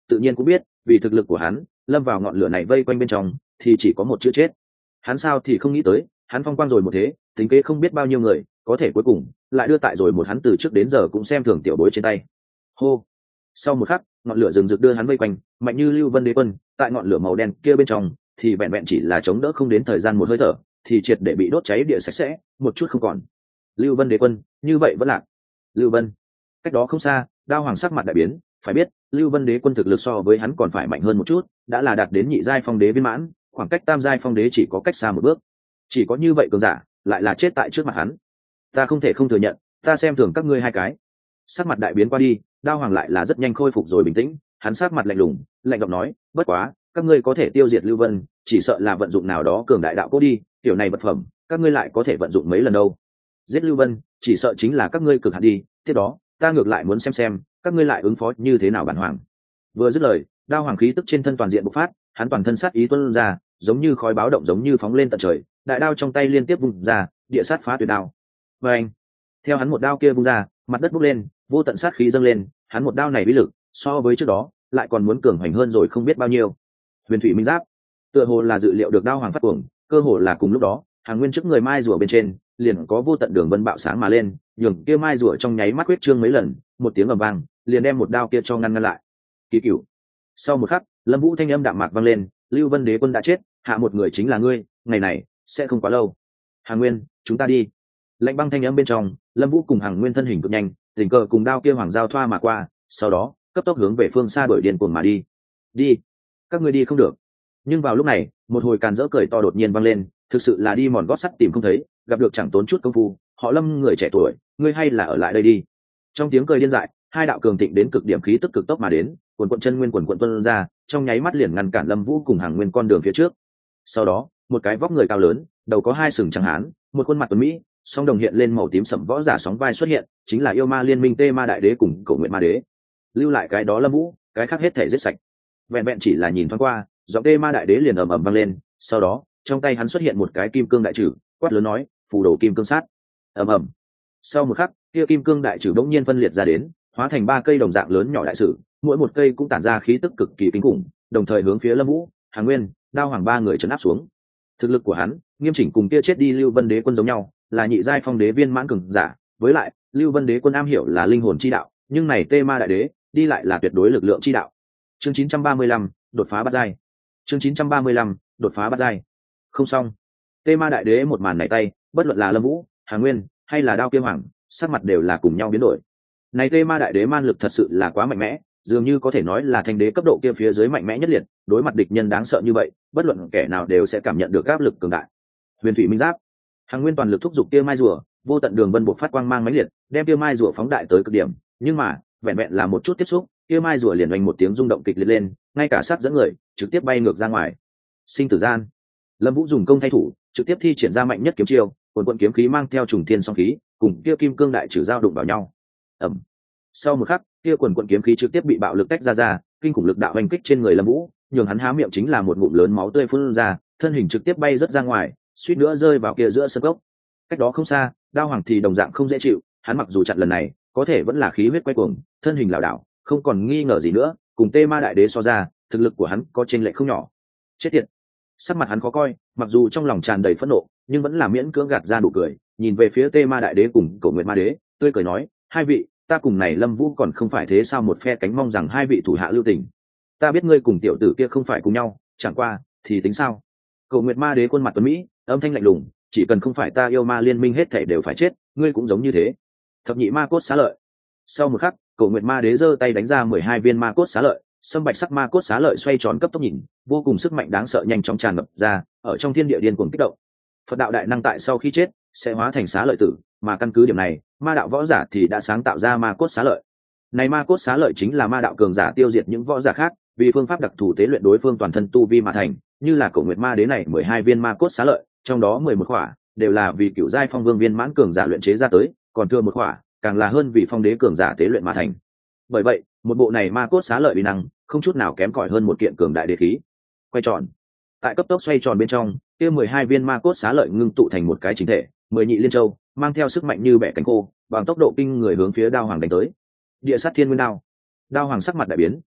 tự nhiên cũng biết vì thực lực của hắn lâm vào ngọn lửa này vây quanh bên trong thì chỉ có một chữ chết. Hắn sao thì không nghĩ tới hắn phong quang rồi một thế, tính kế không biết bao nhiêu người, có thể cuối cùng lại đưa tại rồi một hắn từ trước đến giờ cũng xem thường tiểu bối trên tay. Hô. Sau một khắc, ngọn lửa rừng rực đưa hắn vây quanh, mạnh như Lưu Vân Đế Quân, tại ngọn lửa màu đen kia bên trong thì vẹn vẹn chỉ là chống đỡ không đến thời gian một hơi thở thì triệt để bị đốt cháy địa sạch sẽ, một chút không còn. Lưu Vân Đế Quân như vậy vẫn lạc. Lưu Vân. Cách đó không xa, Đao Hoàng sắc mặt đại biến, phải biết Lưu Vân Đế Quân thực lực so với hắn còn phải mạnh hơn một chút, đã là đạt đến nhị giai phong đế viên mãn, khoảng cách tam giai phong đế chỉ có cách xa một bước. Chỉ có như vậy cường giả lại là chết tại trước mặt hắn. Ta không thể không thừa nhận, ta xem thường các ngươi hai cái. Sắc mặt đại biến qua đi, Đao Hoàng lại là rất nhanh khôi phục rồi bình tĩnh, hắn sắc mặt lạnh lùng, lạnh giọng nói, bất quá các ngươi có thể tiêu diệt Lưu Vân, chỉ sợ là vận dụng nào đó cường đại đạo cố đi, tiểu này vật phẩm các ngươi lại có thể vận dụng mấy lần đâu. Giết Lưu Vân chỉ sợ chính là các ngươi cực hạn đi, tiếp đó ta ngược lại muốn xem xem các ngươi lại ứng phó như thế nào bản hoàng. Vừa dứt lời, Đao Hoàng khí tức trên thân toàn diện bộc phát, hắn toàn thân sát ý tuôn ra, giống như khói báo động giống như phóng lên tận trời, đại đao trong tay liên tiếp vung ra, địa sát phá tuyệt đao. Và anh, theo hắn một đao kia vung ra, mặt đất bốc lên, vô tận sát khí dâng lên, hắn một đao này uy lực so với trước đó lại còn muốn cường hoành hơn rồi không biết bao nhiêu. Huyền thủy minh giáp, tựa hồ là dự liệu được Đao Hoàng phát cuồng, cơ hồ là cùng lúc đó, hàng nguyên trước người mai rùa bên trên liền có vô tận đường vân bạo sáng mà lên, nhường kia mai rùa trong nháy mắt huyết trương mấy lần, một tiếng ầm vang liền đem một đao kia cho ngăn ngăn lại. Kỳ cửu. Sau một khắc, Lâm Vũ thanh âm đạm mạc vang lên, Lưu Vân Đế Quân đã chết, hạ một người chính là ngươi, ngày này sẽ không quá lâu. Hàng Nguyên, chúng ta đi. Lạnh băng thanh âm bên trong, Lâm Vũ cùng Hàng Nguyên thân hình cực nhanh, tình cờ cùng đao kia hoàng giao thoa mà qua, sau đó cấp tốc hướng về phương xa đuổi điên cuồng mà đi. Đi, các ngươi đi không được. Nhưng vào lúc này, một hồi càn rỡ cười to đột nhiên vang lên, thực sự là đi mòn gót sắt tìm không thấy, gặp được chẳng tốn chút công phu, họ Lâm người trẻ tuổi, ngươi hay là ở lại đây đi. Trong tiếng cười điên dại, hai đạo cường thịnh đến cực điểm khí tức cực tốc mà đến, quần quận chân nguyên quần quận tuôn ra, trong nháy mắt liền ngăn cản Lâm Vũ cùng Hàng Nguyên con đường phía trước. Sau đó, một cái vóc người cao lớn, đầu có hai sừng trắng hán, một khuôn mặt tuấn mỹ, song đồng hiện lên màu tím sẫm võ giả sóng vai xuất hiện, chính là yêu ma liên minh Tê Ma Đại Đế cùng Cổ Nguyệt Ma Đế. Lưu lại cái đó Lâm Vũ, cái khác hết thể giết sạch. Vẹn vẹn chỉ là nhìn thoáng qua, giọng Tê Ma Đại Đế liền ầm ầm vang lên, sau đó, trong tay hắn xuất hiện một cái kim cương đại trử, quát lớn nói, phù đồ kim cương sát. Ầm ầm. Sau một khắc, kia kim cương đại trử bỗng nhiên phân liệt ra đến, hóa thành ba cây đồng dạng lớn nhỏ đại sử, mỗi một cây cũng tản ra khí tức cực kỳ kinh khủng, đồng thời hướng phía Lâm Vũ, Hàng Nguyên, Đao Hoàng ba người trấn áp xuống. Thực lực của hắn, nghiêm chỉnh cùng kia chết đi Lưu Vân Đế Quân giống nhau, là nhị giai phong đế viên mãn cường giả, với lại, Lưu Vân Đế Quân am hiểu là linh hồn chi đạo, nhưng này Tê Ma Đại Đế, đi lại là tuyệt đối lực lượng chi đạo. Chương chín trăm ba mươi lăm, đột phá bát giai. Chương chín trăm ba mươi lăm, đột phá bát giai. Không xong. Tê Ma Đại Đế một màn nảy tay, bất luận là Lâm Vũ, Hàng Nguyên, hay là Đao Kiếm Hoàng, sắc mặt đều là cùng nhau biến đổi. Này Tê Ma Đại Đế man lực thật sự là quá mạnh mẽ, dường như có thể nói là thanh đế cấp độ kia phía dưới mạnh mẽ nhất liệt, đối mặt địch nhân đáng sợ như vậy, bất luận kẻ nào đều sẽ cảm nhận được áp lực cường đại. Huyền thủy minh giáp, Hàng Nguyên toàn lực thúc giục kia mai rùa, vô tận đường vân bộc phát quang mang mãnh liệt, đem kia mai rùa phóng đại tới cực điểm, nhưng mà, vẹn vẹn là một chút tiếp xúc, kia mai rùa liền oanh một tiếng rung động kịch liệt lên, ngay cả sát dẫn người, trực tiếp bay ngược ra ngoài. Sinh tử gian, Lâm Vũ dùng công thay thủ, trực tiếp thi triển ra mạnh nhất kiếm chiêu, cuồn cuộn kiếm khí mang theo trùng thiên song khí, cùng kia kim cương đại trừ giao đụng vào nhau. Ầm. Sau một khắc, kia quần quần kiếm khí trực tiếp bị bạo lực tách ra ra, kinh khủng lực đạo hành kích trên người Lâm Vũ, nhường hắn há miệng chính là một ngụm lớn máu tươi phun ra, thân hình trực tiếp bay rất ra ngoài, suýt nữa rơi vào kia giữa sân gốc. Cách đó không xa, Đao Hoàng thì đồng dạng không dễ chịu, hắn mặc dù chặn lần này, có thể vẫn là khí huyết quay cuồng, thân hình lảo đảo, không còn nghi ngờ gì nữa, cùng Tê Ma Đại Đế so ra, thực lực của hắn có chênh lệch không nhỏ. Chết tiệt. Sắc mặt hắn khó coi, mặc dù trong lòng tràn đầy phẫn nộ, nhưng vẫn là miễn cưỡng gạt ra nụ cười, nhìn về phía Tê Ma Đại Đế cùng Cổ Nguyệt Ma Đế, tươi cười nói, hai vị, ta cùng này Lâm Vũ còn không phải thế sao một phe cánh, mong rằng hai vị thủ hạ lưu tình. Ta biết ngươi cùng tiểu tử kia không phải cùng nhau, chẳng qua thì tính sao? Cổ Nguyệt Ma Đế khuôn mặt tuấn mỹ, âm thanh lạnh lùng, chỉ cần không phải ta yêu ma liên minh hết thảy đều phải chết, ngươi cũng giống như thế. Thập nhị ma cốt xá lợi. Sau một khắc, Cổ Nguyệt Ma Đế giơ tay đánh ra mười hai viên ma cốt xá lợi, sâm bạch sắc ma cốt xá lợi xoay tròn cấp tốc nhìn, vô cùng sức mạnh đáng sợ nhanh chóng tràn ngập ra, ở trong thiên địa điên cuồng kích động. Phật đạo đại năng tại sau khi chết sẽ hóa thành xá lợi tử, mà căn cứ điểm này, ma đạo võ giả thì đã sáng tạo ra ma cốt xá lợi. Này ma cốt xá lợi chính là ma đạo cường giả tiêu diệt những võ giả khác, vì phương pháp đặc thù tế luyện đối phương toàn thân tu vi mà thành, như là Cổ Nguyệt Ma Đế này mười hai viên ma cốt xá lợi, trong đó mười một khỏa đều là vì cửu giai phong vương viên mãn cường giả luyện chế ra tới, còn thừa một khỏa càng là hơn vì phong đế cường giả tế luyện mà thành. Bởi vậy, một bộ này ma cốt xá lợi uy năng không chút nào kém cỏi hơn một kiện cường đại đế khí. Quay tròn. Tại cấp tốc xoay tròn bên trong, kia mười hai viên ma cốt xá lợi ngưng tụ thành một cái chính thể, mười nhị liên châu, mang theo sức mạnh như bẻ cánh khô, bằng tốc độ kinh người hướng phía Đao Hoàng đánh tới. Địa sát thiên nguyên đao. Đao Hoàng sắc mặt đại biến,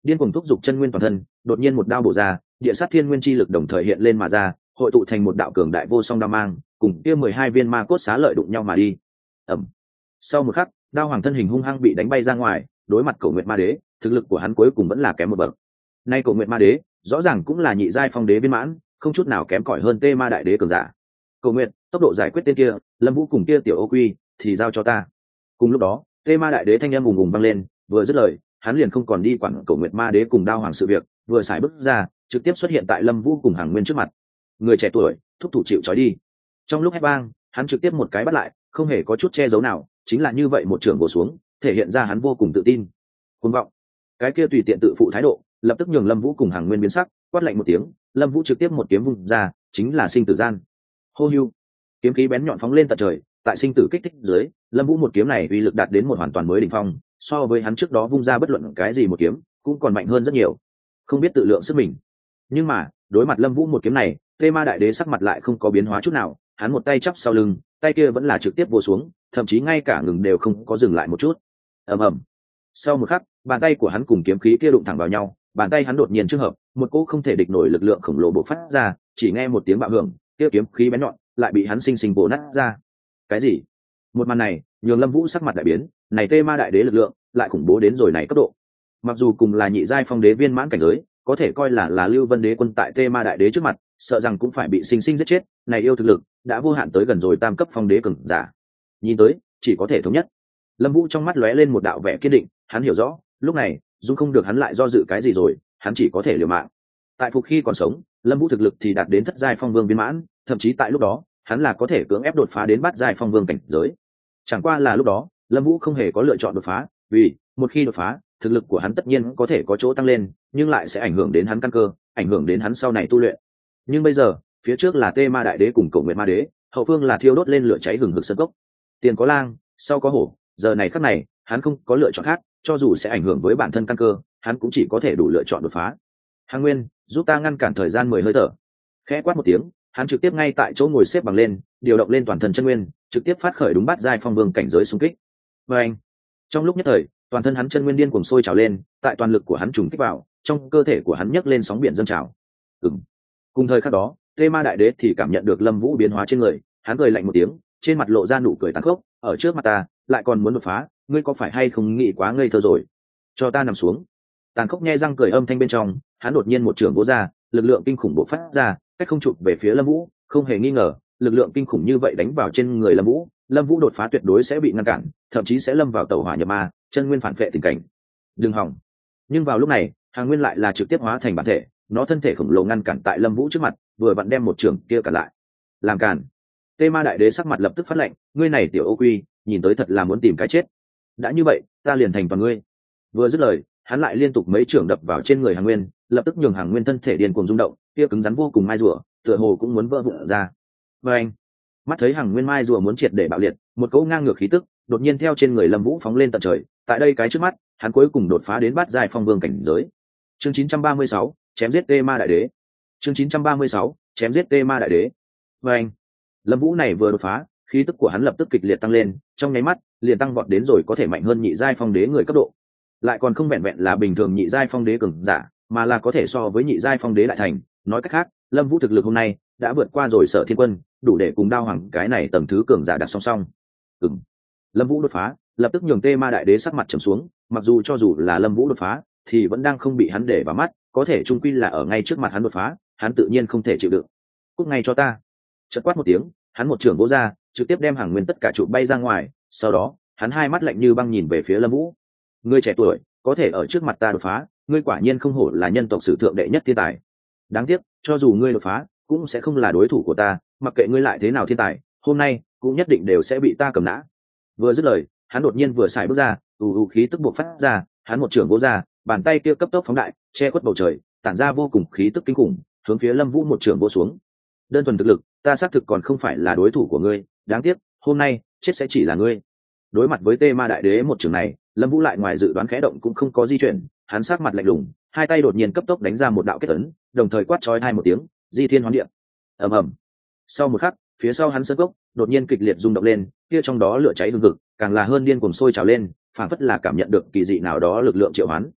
điên cuồng thúc giục chân nguyên toàn thân, đột nhiên một đao bổ ra, địa sát thiên nguyên chi lực đồng thời hiện lên mà ra, hội tụ thành một đạo cường đại vô song đao mang, cùng kia mười hai viên ma cốt xá lợi đụng nhau mà đi. Ầm. Sau một khắc, đao hoàng thân hình hung hăng bị đánh bay ra ngoài, đối mặt Cổ Nguyệt Ma Đế, thực lực của hắn cuối cùng vẫn là kém một bậc. Nay Cổ Nguyệt Ma Đế, rõ ràng cũng là nhị giai phong đế viên mãn, không chút nào kém cỏi hơn Tê Ma Đại Đế cường giả. Cổ Nguyệt, tốc độ giải quyết tên kia, Lâm Vũ cùng kia tiểu Ô Quy, thì giao cho ta. Cùng lúc đó, Tê Ma Đại Đế thanh âm ùng ùng vang lên, vừa dứt lời, hắn liền không còn đi quản Cổ Nguyệt Ma Đế cùng đao hoàng sự việc, vừa xài bước ra, trực tiếp xuất hiện tại Lâm Vũ cùng Hàng Nguyên trước mặt. Người trẻ tuổi, thúc thủ chịu trói đi. Trong lúc hét vang, hắn trực tiếp một cái bắt lại, không hề có chút che giấu nào, chính là như vậy một trường bổ xuống, thể hiện ra hắn vô cùng tự tin. Cuồng vọng. Cái kia tùy tiện tự phụ thái độ, lập tức nhường Lâm Vũ cùng Hàng Nguyên biến sắc, quát lạnh một tiếng, Lâm Vũ trực tiếp một kiếm vung ra, chính là sinh tử gian. Hô hưu. Kiếm khí bén nhọn phóng lên tận trời, tại sinh tử kích thích dưới, Lâm Vũ một kiếm này uy lực đạt đến một hoàn toàn mới đỉnh phong, so với hắn trước đó vung ra bất luận cái gì một kiếm, cũng còn mạnh hơn rất nhiều. Không biết tự lượng sức mình. Nhưng mà, đối mặt Lâm Vũ một kiếm này, Tê Ma Đại Đế sắc mặt lại không có biến hóa chút nào, hắn một tay chắp sau lưng, tay kia vẫn là trực tiếp vồ xuống, thậm chí ngay cả ngừng đều không có dừng lại một chút. Ầm ầm. Sau một khắc, bàn tay của hắn cùng kiếm khí kia đụng thẳng vào nhau, bàn tay hắn đột nhiên trường hợp, một cỗ không thể địch nổi lực lượng khổng lồ bộc phát ra, chỉ nghe một tiếng bạo hưởng, kia kiếm khí bén nhọn lại bị hắn sinh sinh bổ nát ra. Cái gì? Một màn này, nhường Lâm Vũ sắc mặt đại biến, này Tê Ma Đại Đế lực lượng lại khủng bố đến rồi này cấp độ. Mặc dù cùng là nhị giai phong đế viên mãn cảnh giới, có thể coi là là Lưu Vân Đế quân tại Tê Ma Đại Đế trước mặt, sợ rằng cũng phải bị sinh sinh giết chết, này yêu thực lực đã vô hạn tới gần rồi tam cấp phong đế cường giả. Nhìn tới, chỉ có thể thống nhất. Lâm Vũ trong mắt lóe lên một đạo vẻ kiên định, hắn hiểu rõ, lúc này, dung không được hắn lại do dự cái gì rồi, hắn chỉ có thể liều mạng. Tại phục khi còn sống, Lâm Vũ thực lực thì đạt đến thất giai phong vương viên mãn, thậm chí tại lúc đó, hắn là có thể cưỡng ép đột phá đến bát giai phong vương cảnh giới. Chẳng qua là lúc đó, Lâm Vũ không hề có lựa chọn đột phá, vì một khi đột phá, thực lực của hắn tất nhiên có thể có chỗ tăng lên, nhưng lại sẽ ảnh hưởng đến hắn căn cơ, ảnh hưởng đến hắn sau này tu luyện. Nhưng bây giờ, phía trước là Tê Ma Đại Đế cùng Cổ Nguyệt Ma Đế, hậu phương là thiêu đốt lên lửa cháy hừng hực sơn cốc. Tiền có lang, sau có hổ, giờ này khắc này, hắn không có lựa chọn khác, cho dù sẽ ảnh hưởng với bản thân căn cơ, hắn cũng chỉ có thể đủ lựa chọn đột phá. Hàng Nguyên, giúp ta ngăn cản thời gian mười hơi thở. Khẽ quát một tiếng, hắn trực tiếp ngay tại chỗ ngồi xếp bằng lên, điều động lên toàn thân chân nguyên, trực tiếp phát khởi đúng bát giai phong vương cảnh giới xung kích. Và anh, trong lúc nhất thời, toàn thân hắn chân nguyên điên cuồng sôi trào lên, tại toàn lực của hắn trùng kích vào, trong cơ thể của hắn nhấc lên sóng biển dâng trào. Ừm. Cùng thời khắc đó, Tê Ma Đại Đế thì cảm nhận được Lâm Vũ biến hóa trên người, hắn cười lạnh một tiếng, trên mặt lộ ra nụ cười tàn khốc, ở trước mặt ta, lại còn muốn đột phá, ngươi có phải hay không nghĩ quá ngây thơ rồi? Cho ta nằm xuống. Tàn khốc nhe răng cười âm thanh bên trong, hắn đột nhiên một trường vỗ ra, lực lượng kinh khủng bộc phát ra, cách không chụp về phía Lâm Vũ, không hề nghi ngờ, lực lượng kinh khủng như vậy đánh vào trên người Lâm Vũ, Lâm Vũ đột phá tuyệt đối sẽ bị ngăn cản, thậm chí sẽ lâm vào tẩu hỏa nhập ma, chân nguyên phản vệ tình cảnh. Đừng hỏng. Nhưng vào lúc này, Hàng Nguyên lại là trực tiếp hóa thành bản thể, nó thân thể khổng lồ ngăn cản tại Lâm Vũ trước mặt, vừa vặn đem một trường kia cản lại. Làm cản. Tê Ma Đại Đế sắc mặt lập tức phát lạnh, ngươi này tiểu Ô Quy, nhìn tới thật là muốn tìm cái chết. Đã như vậy, ta liền thành toàn ngươi. Vừa dứt lời, hắn lại liên tục mấy trường đập vào trên người Hàng Nguyên, lập tức nhường Hàng Nguyên thân thể điên cuồng rung động, kia cứng rắn vô cùng mai rùa, tựa hồ cũng muốn vỡ vụn ra. Và anh, mắt thấy Hàng Nguyên mai rùa muốn triệt để bạo liệt, một cỗ ngang ngược khí tức đột nhiên theo trên người Lâm Vũ phóng lên tận trời, tại đây cái trước mắt, hắn cuối cùng đột phá đến bát giai phong vương cảnh giới. Chương chín trăm ba mươi sáu, chém giết Tê Ma Đại Đế. Chương chín trăm ba mươi sáu, chém giết Tê Ma Đại Đế. Và anh, Lâm Vũ này vừa đột phá, khí tức của hắn lập tức kịch liệt tăng lên, trong nháy mắt, liền tăng vọt đến rồi có thể mạnh hơn nhị giai phong đế người cấp độ. Lại còn không vẹn vẹn là bình thường nhị giai phong đế cường giả, mà là có thể so với nhị giai phong đế đại thành, nói cách khác, Lâm Vũ thực lực hôm nay đã vượt qua rồi Sở Thiên Quân, đủ để cùng Đao Hoàng cái này tầng thứ cường giả đặt song song. Ừm. Lâm Vũ đột phá, lập tức nhường Tê Ma Đại Đế sắc mặt trầm xuống, mặc dù cho dù là Lâm Vũ đột phá, thì vẫn đang không bị hắn để vào mắt, có thể chung quy là ở ngay trước mặt hắn đột phá, hắn tự nhiên không thể chịu đựng. Cút ngay cho ta. Chợt quát một tiếng, hắn một trường vỗ ra, trực tiếp đem Hàng Nguyên tất cả trụ bay ra ngoài, sau đó, hắn hai mắt lạnh như băng nhìn về phía Lâm Vũ. Ngươi trẻ tuổi, có thể ở trước mặt ta đột phá, ngươi quả nhiên không hổ là nhân tộc sử thượng đệ nhất thiên tài. Đáng tiếc, cho dù ngươi đột phá, cũng sẽ không là đối thủ của ta, mặc kệ ngươi lại thế nào thiên tài, hôm nay cũng nhất định đều sẽ bị ta cầm nã. Vừa dứt lời, hắn đột nhiên vừa xài bước ra, ù ù khí tức bộc phát ra, hắn một trường vỗ ra, bàn tay kia cấp tốc phóng đại, che khuất bầu trời, tản ra vô cùng khí tức kinh khủng, hướng phía Lâm Vũ một trường vỗ xuống. Đơn thuần thực lực, ta xác thực còn không phải là đối thủ của ngươi, đáng tiếc, hôm nay, chết sẽ chỉ là ngươi. Đối mặt với Tê Ma Đại Đế một trường này, Lâm Vũ lại ngoài dự đoán khẽ động cũng không có di chuyển, hắn sắc mặt lạnh lùng, hai tay đột nhiên cấp tốc đánh ra một đạo kết ấn, đồng thời quát chói tai một tiếng, Di Thiên Hoán Địa. Ầm ầm. Sau một khắc, phía sau hắn sơn cốc đột nhiên kịch liệt rung động lên, kia trong đó lửa cháy hừng hực, càng là hơn điên cuồng sôi trào lên, phảng phất là cảm nhận được kỳ dị nào đó lực lượng triệu hoán.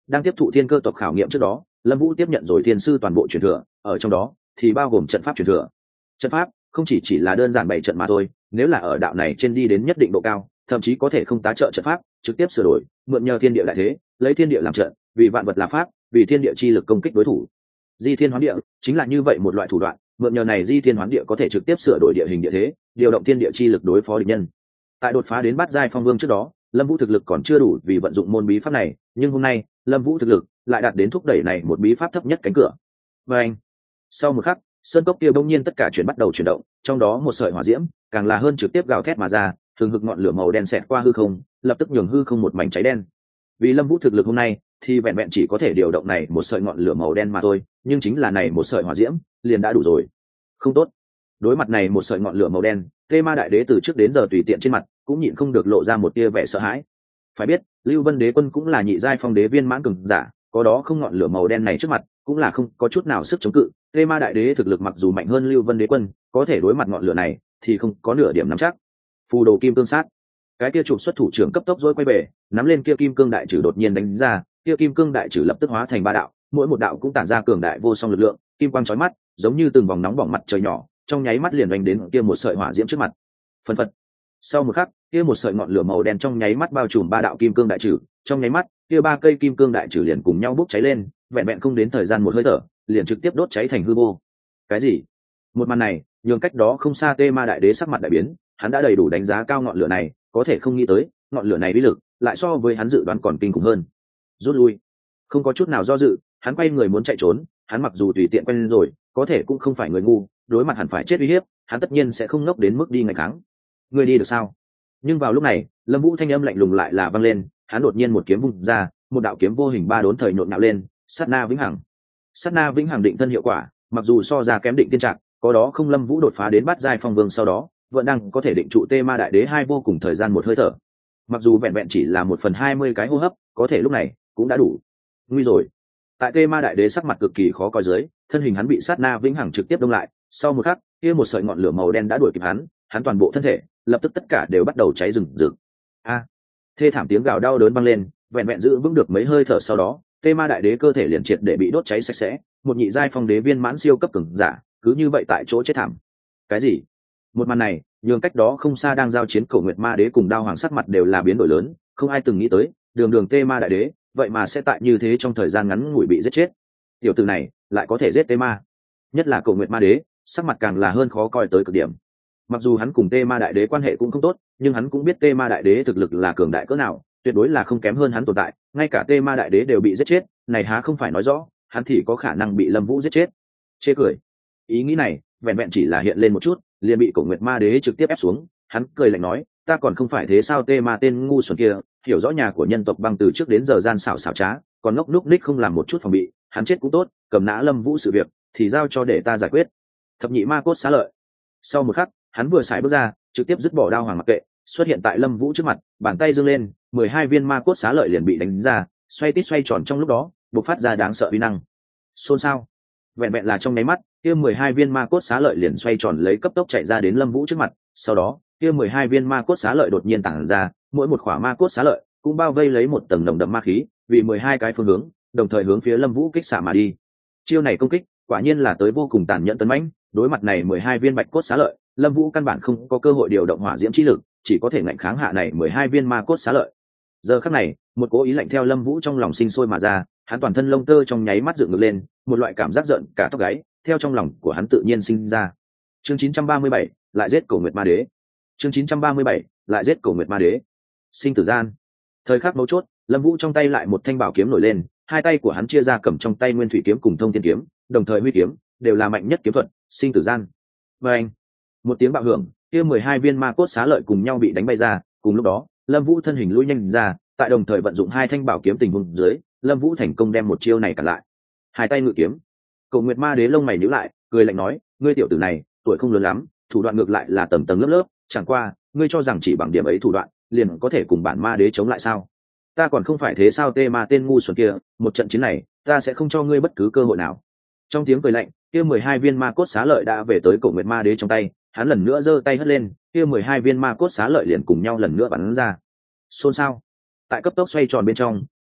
đang tiếp thụ thiên cơ tộc khảo nghiệm trước đó, lâm vũ tiếp nhận rồi thiên sư toàn bộ truyền thừa, ở trong đó thì bao gồm trận pháp truyền thừa. Trận pháp không chỉ chỉ là đơn giản bày trận mà thôi, nếu là ở đạo này trên đi đến nhất định độ cao, thậm chí có thể không tá trợ trận pháp, trực tiếp sửa đổi, mượn nhờ thiên địa đại thế, lấy thiên địa làm trận, vì vạn vật là pháp, vì thiên địa chi lực công kích đối thủ. Di thiên hoán địa chính là như vậy một loại thủ đoạn, mượn nhờ này di thiên hoán địa có thể trực tiếp sửa đổi địa hình địa thế, điều động thiên địa chi lực đối phó địch nhân. Tại đột phá đến bát giai phong vương trước đó, lâm vũ thực lực còn chưa đủ vì vận dụng môn bí pháp này, nhưng hôm nay lâm vũ thực lực lại đạt đến thúc đẩy này một bí pháp thấp nhất cánh cửa. Và anh, sau một khắc, sơn cốc kia bỗng nhiên tất cả chuyển bắt đầu chuyển động, trong đó một sợi hỏa diễm càng là hơn trực tiếp gào thét mà ra, thường hực ngọn lửa màu đen xẹt qua hư không, lập tức nhường hư không một mảnh cháy đen. Vì lâm vũ thực lực hôm nay thì vẹn vẹn chỉ có thể điều động này một sợi ngọn lửa màu đen mà thôi, nhưng chính là này một sợi hỏa diễm liền đã đủ rồi. Không tốt. Đối mặt này một sợi ngọn lửa màu đen, Tê Ma Đại Đế từ trước đến giờ tùy tiện trên mặt cũng nhịn không được lộ ra một tia vẻ sợ hãi. Phải biết, Lưu Vân Đế Quân cũng là nhị giai phong đế viên mãn cường giả, có đó không ngọn lửa màu đen này trước mặt, cũng là không có chút nào sức chống cự. Tê Ma Đại Đế thực lực mặc dù mạnh hơn Lưu Vân Đế Quân, có thể đối mặt ngọn lửa này thì không có nửa điểm nắm chắc. Phù đồ kim cương sát, cái kia chụp xuất thủ trưởng cấp tốc rồi quay về, nắm lên kia kim cương đại chử đột nhiên đánh ra, kia kim cương đại chử lập tức hóa thành ba đạo, mỗi một đạo cũng tản ra cường đại vô song lực lượng, kim quang chói mắt, giống như từng vòng nóng bỏng mặt trời nhỏ, trong nháy mắt liền đánh đến kia một sợi hỏa diễm trước mặt. Phần phật. Sau một khắc, kia một sợi ngọn lửa màu đen trong nháy mắt bao trùm ba đạo kim cương đại chử, trong nháy mắt, kia ba cây kim cương đại chử liền cùng nhau bốc cháy lên, vẹn vẹn không đến thời gian một hơi thở, liền trực tiếp đốt cháy thành hư vô. Cái gì? Một màn này, nhường cách đó không xa Tê Ma Đại Đế sắc mặt đại biến, hắn đã đầy đủ đánh giá cao ngọn lửa này, có thể không nghĩ tới, ngọn lửa này uy lực lại so với hắn dự đoán còn kinh khủng hơn. Rút lui. Không có chút nào do dự, hắn quay người muốn chạy trốn, hắn mặc dù tùy tiện quen rồi, có thể cũng không phải người ngu, đối mặt hẳn phải chết uy hiếp, hắn tất nhiên sẽ không ngốc đến mức đi ngày kháng. Người đi được sao? Nhưng vào lúc này, Lâm Vũ thanh âm lạnh lùng lại là vang lên, hắn đột nhiên một kiếm vung ra, một đạo kiếm vô hình ba đốn thời nhộn nhạo lên, sát na vĩnh hằng. Sát na vĩnh hằng định thân hiệu quả, mặc dù so ra kém định tiên trạng, có đó không Lâm Vũ đột phá đến bát giai phong vương sau đó, vẫn đang có thể định trụ Tê Ma Đại Đế hai vô cùng thời gian một hơi thở. Mặc dù vẹn vẹn chỉ là một phần hai mươi cái hô hấp, có thể lúc này cũng đã đủ. Nguy rồi. Tại Tê Ma Đại Đế sắc mặt cực kỳ khó coi dưới, thân hình hắn bị sát na vĩnh hằng trực tiếp đông lại, sau một khắc, kia một sợi ngọn lửa màu đen đã đuổi kịp hắn, hắn toàn bộ thân thể lập tức tất cả đều bắt đầu cháy rừng rực. A! Thê thảm tiếng gào đau đớn vang lên, vẹn vẹn giữ vững được mấy hơi thở sau đó, Tê Ma Đại Đế cơ thể liền triệt để bị đốt cháy sạch sẽ, một nhị giai phong đế viên mãn siêu cấp cường giả, cứ như vậy tại chỗ chết thảm. Cái gì? Một màn này, nhường cách đó không xa đang giao chiến Cổ Nguyệt Ma Đế cùng Đao Hoàng sắc mặt đều là biến đổi lớn, không ai từng nghĩ tới, đường đường Tê Ma Đại Đế, vậy mà sẽ tại như thế trong thời gian ngắn ngủi bị giết chết. Tiểu tử này lại có thể giết Tê Ma, nhất là Cổ Nguyệt Ma Đế, sắc mặt càng là hơn khó coi tới cực điểm. Mặc dù hắn cùng Tê Ma Đại Đế quan hệ cũng không tốt, nhưng hắn cũng biết Tê Ma Đại Đế thực lực là cường đại cỡ nào, tuyệt đối là không kém hơn hắn tồn tại, ngay cả Tê Ma Đại Đế đều bị giết chết, này há không phải nói rõ, hắn thì có khả năng bị Lâm Vũ giết chết. Chê cười. Ý nghĩ này, vẹn vẹn chỉ là hiện lên một chút, liền bị Cổ Nguyệt Ma Đế trực tiếp ép xuống, hắn cười lạnh nói, ta còn không phải thế sao Tê Ma tên ngu xuẩn kia, hiểu rõ nhà của nhân tộc băng từ trước đến giờ gian xảo xảo trá, còn ngốc núc ních không làm một chút phòng bị, hắn chết cũng tốt, cầm nã Lâm Vũ sự việc thì giao cho để ta giải quyết. Thập nhị ma cốt xá lợi. Sau một khắc, hắn vừa xài bước ra, trực tiếp dứt bỏ Đao Hoàng mặc kệ, xuất hiện tại Lâm Vũ trước mặt, bàn tay giương lên, mười hai viên ma cốt xá lợi liền bị đánh ra, xoay tít xoay tròn trong lúc đó, bộc phát ra đáng sợ uy năng. Xôn xao. Vẹn vẹn là trong nháy mắt, kia mười hai viên ma cốt xá lợi liền xoay tròn lấy cấp tốc chạy ra đến Lâm Vũ trước mặt, sau đó, kia mười hai viên ma cốt xá lợi đột nhiên tản ra, mỗi một khỏa ma cốt xá lợi cũng bao vây lấy một tầng nồng đậm ma khí, vì mười hai cái phương hướng, đồng thời hướng phía Lâm Vũ kích xạ mà đi. Chiêu này công kích, quả nhiên là tới vô cùng tàn nhẫn tấn mãnh, đối mặt này mười hai viên bạch cốt xá lợi, Lâm Vũ căn bản không có cơ hội điều động hỏa diễm chi lực, chỉ có thể ngạnh kháng hạ này mười hai viên ma cốt xá lợi. Giờ khắc này, một cố ý lạnh theo Lâm Vũ trong lòng sinh sôi mà ra, hắn toàn thân lông tơ trong nháy mắt dựng ngược lên, một loại cảm giác giận cả tóc gáy, theo trong lòng của hắn tự nhiên sinh ra. Chương chín trăm ba mươi bảy, lại giết Cổ Nguyệt Ma Đế. Chương chín trăm ba mươi bảy, lại giết Cổ Nguyệt Ma Đế. Sinh tử gian. Thời khắc mấu chốt, Lâm Vũ trong tay lại một thanh bảo kiếm nổi lên, hai tay của hắn chia ra cầm trong tay Nguyên Thủy kiếm cùng Thông Thiên kiếm, đồng thời huy kiếm, đều là mạnh nhất kiếm thuật, sinh tử gian. Và anh, một tiếng bạo hưởng, kia mười hai viên ma cốt xá lợi cùng nhau bị đánh bay ra, cùng lúc đó, Lâm Vũ thân hình lui nhanh ra, tại đồng thời vận dụng hai thanh bảo kiếm tình huống dưới, Lâm Vũ thành công đem một chiêu này cản lại. Hai tay ngự kiếm. Cổ Nguyệt Ma Đế lông mày nhíu lại, cười lạnh nói, ngươi tiểu tử này, tuổi không lớn lắm, thủ đoạn ngược lại là tầng tầng lớp lớp, chẳng qua, ngươi cho rằng chỉ bằng điểm ấy thủ đoạn, liền có thể cùng bản Ma Đế chống lại sao? Ta còn không phải thế sao Tê Ma tên ngu xuẩn kia, một trận chiến này, ta sẽ không cho ngươi bất cứ cơ hội nào. Trong tiếng cười lạnh, kia mười hai viên ma cốt xá lợi đã về tới Cổ Nguyệt Ma Đế trong tay, hắn lần nữa giơ tay hất lên, kia mười hai viên ma cốt xá lợi liền cùng nhau lần nữa bắn ra. Xôn xao. Tại cấp tốc xoay tròn bên trong,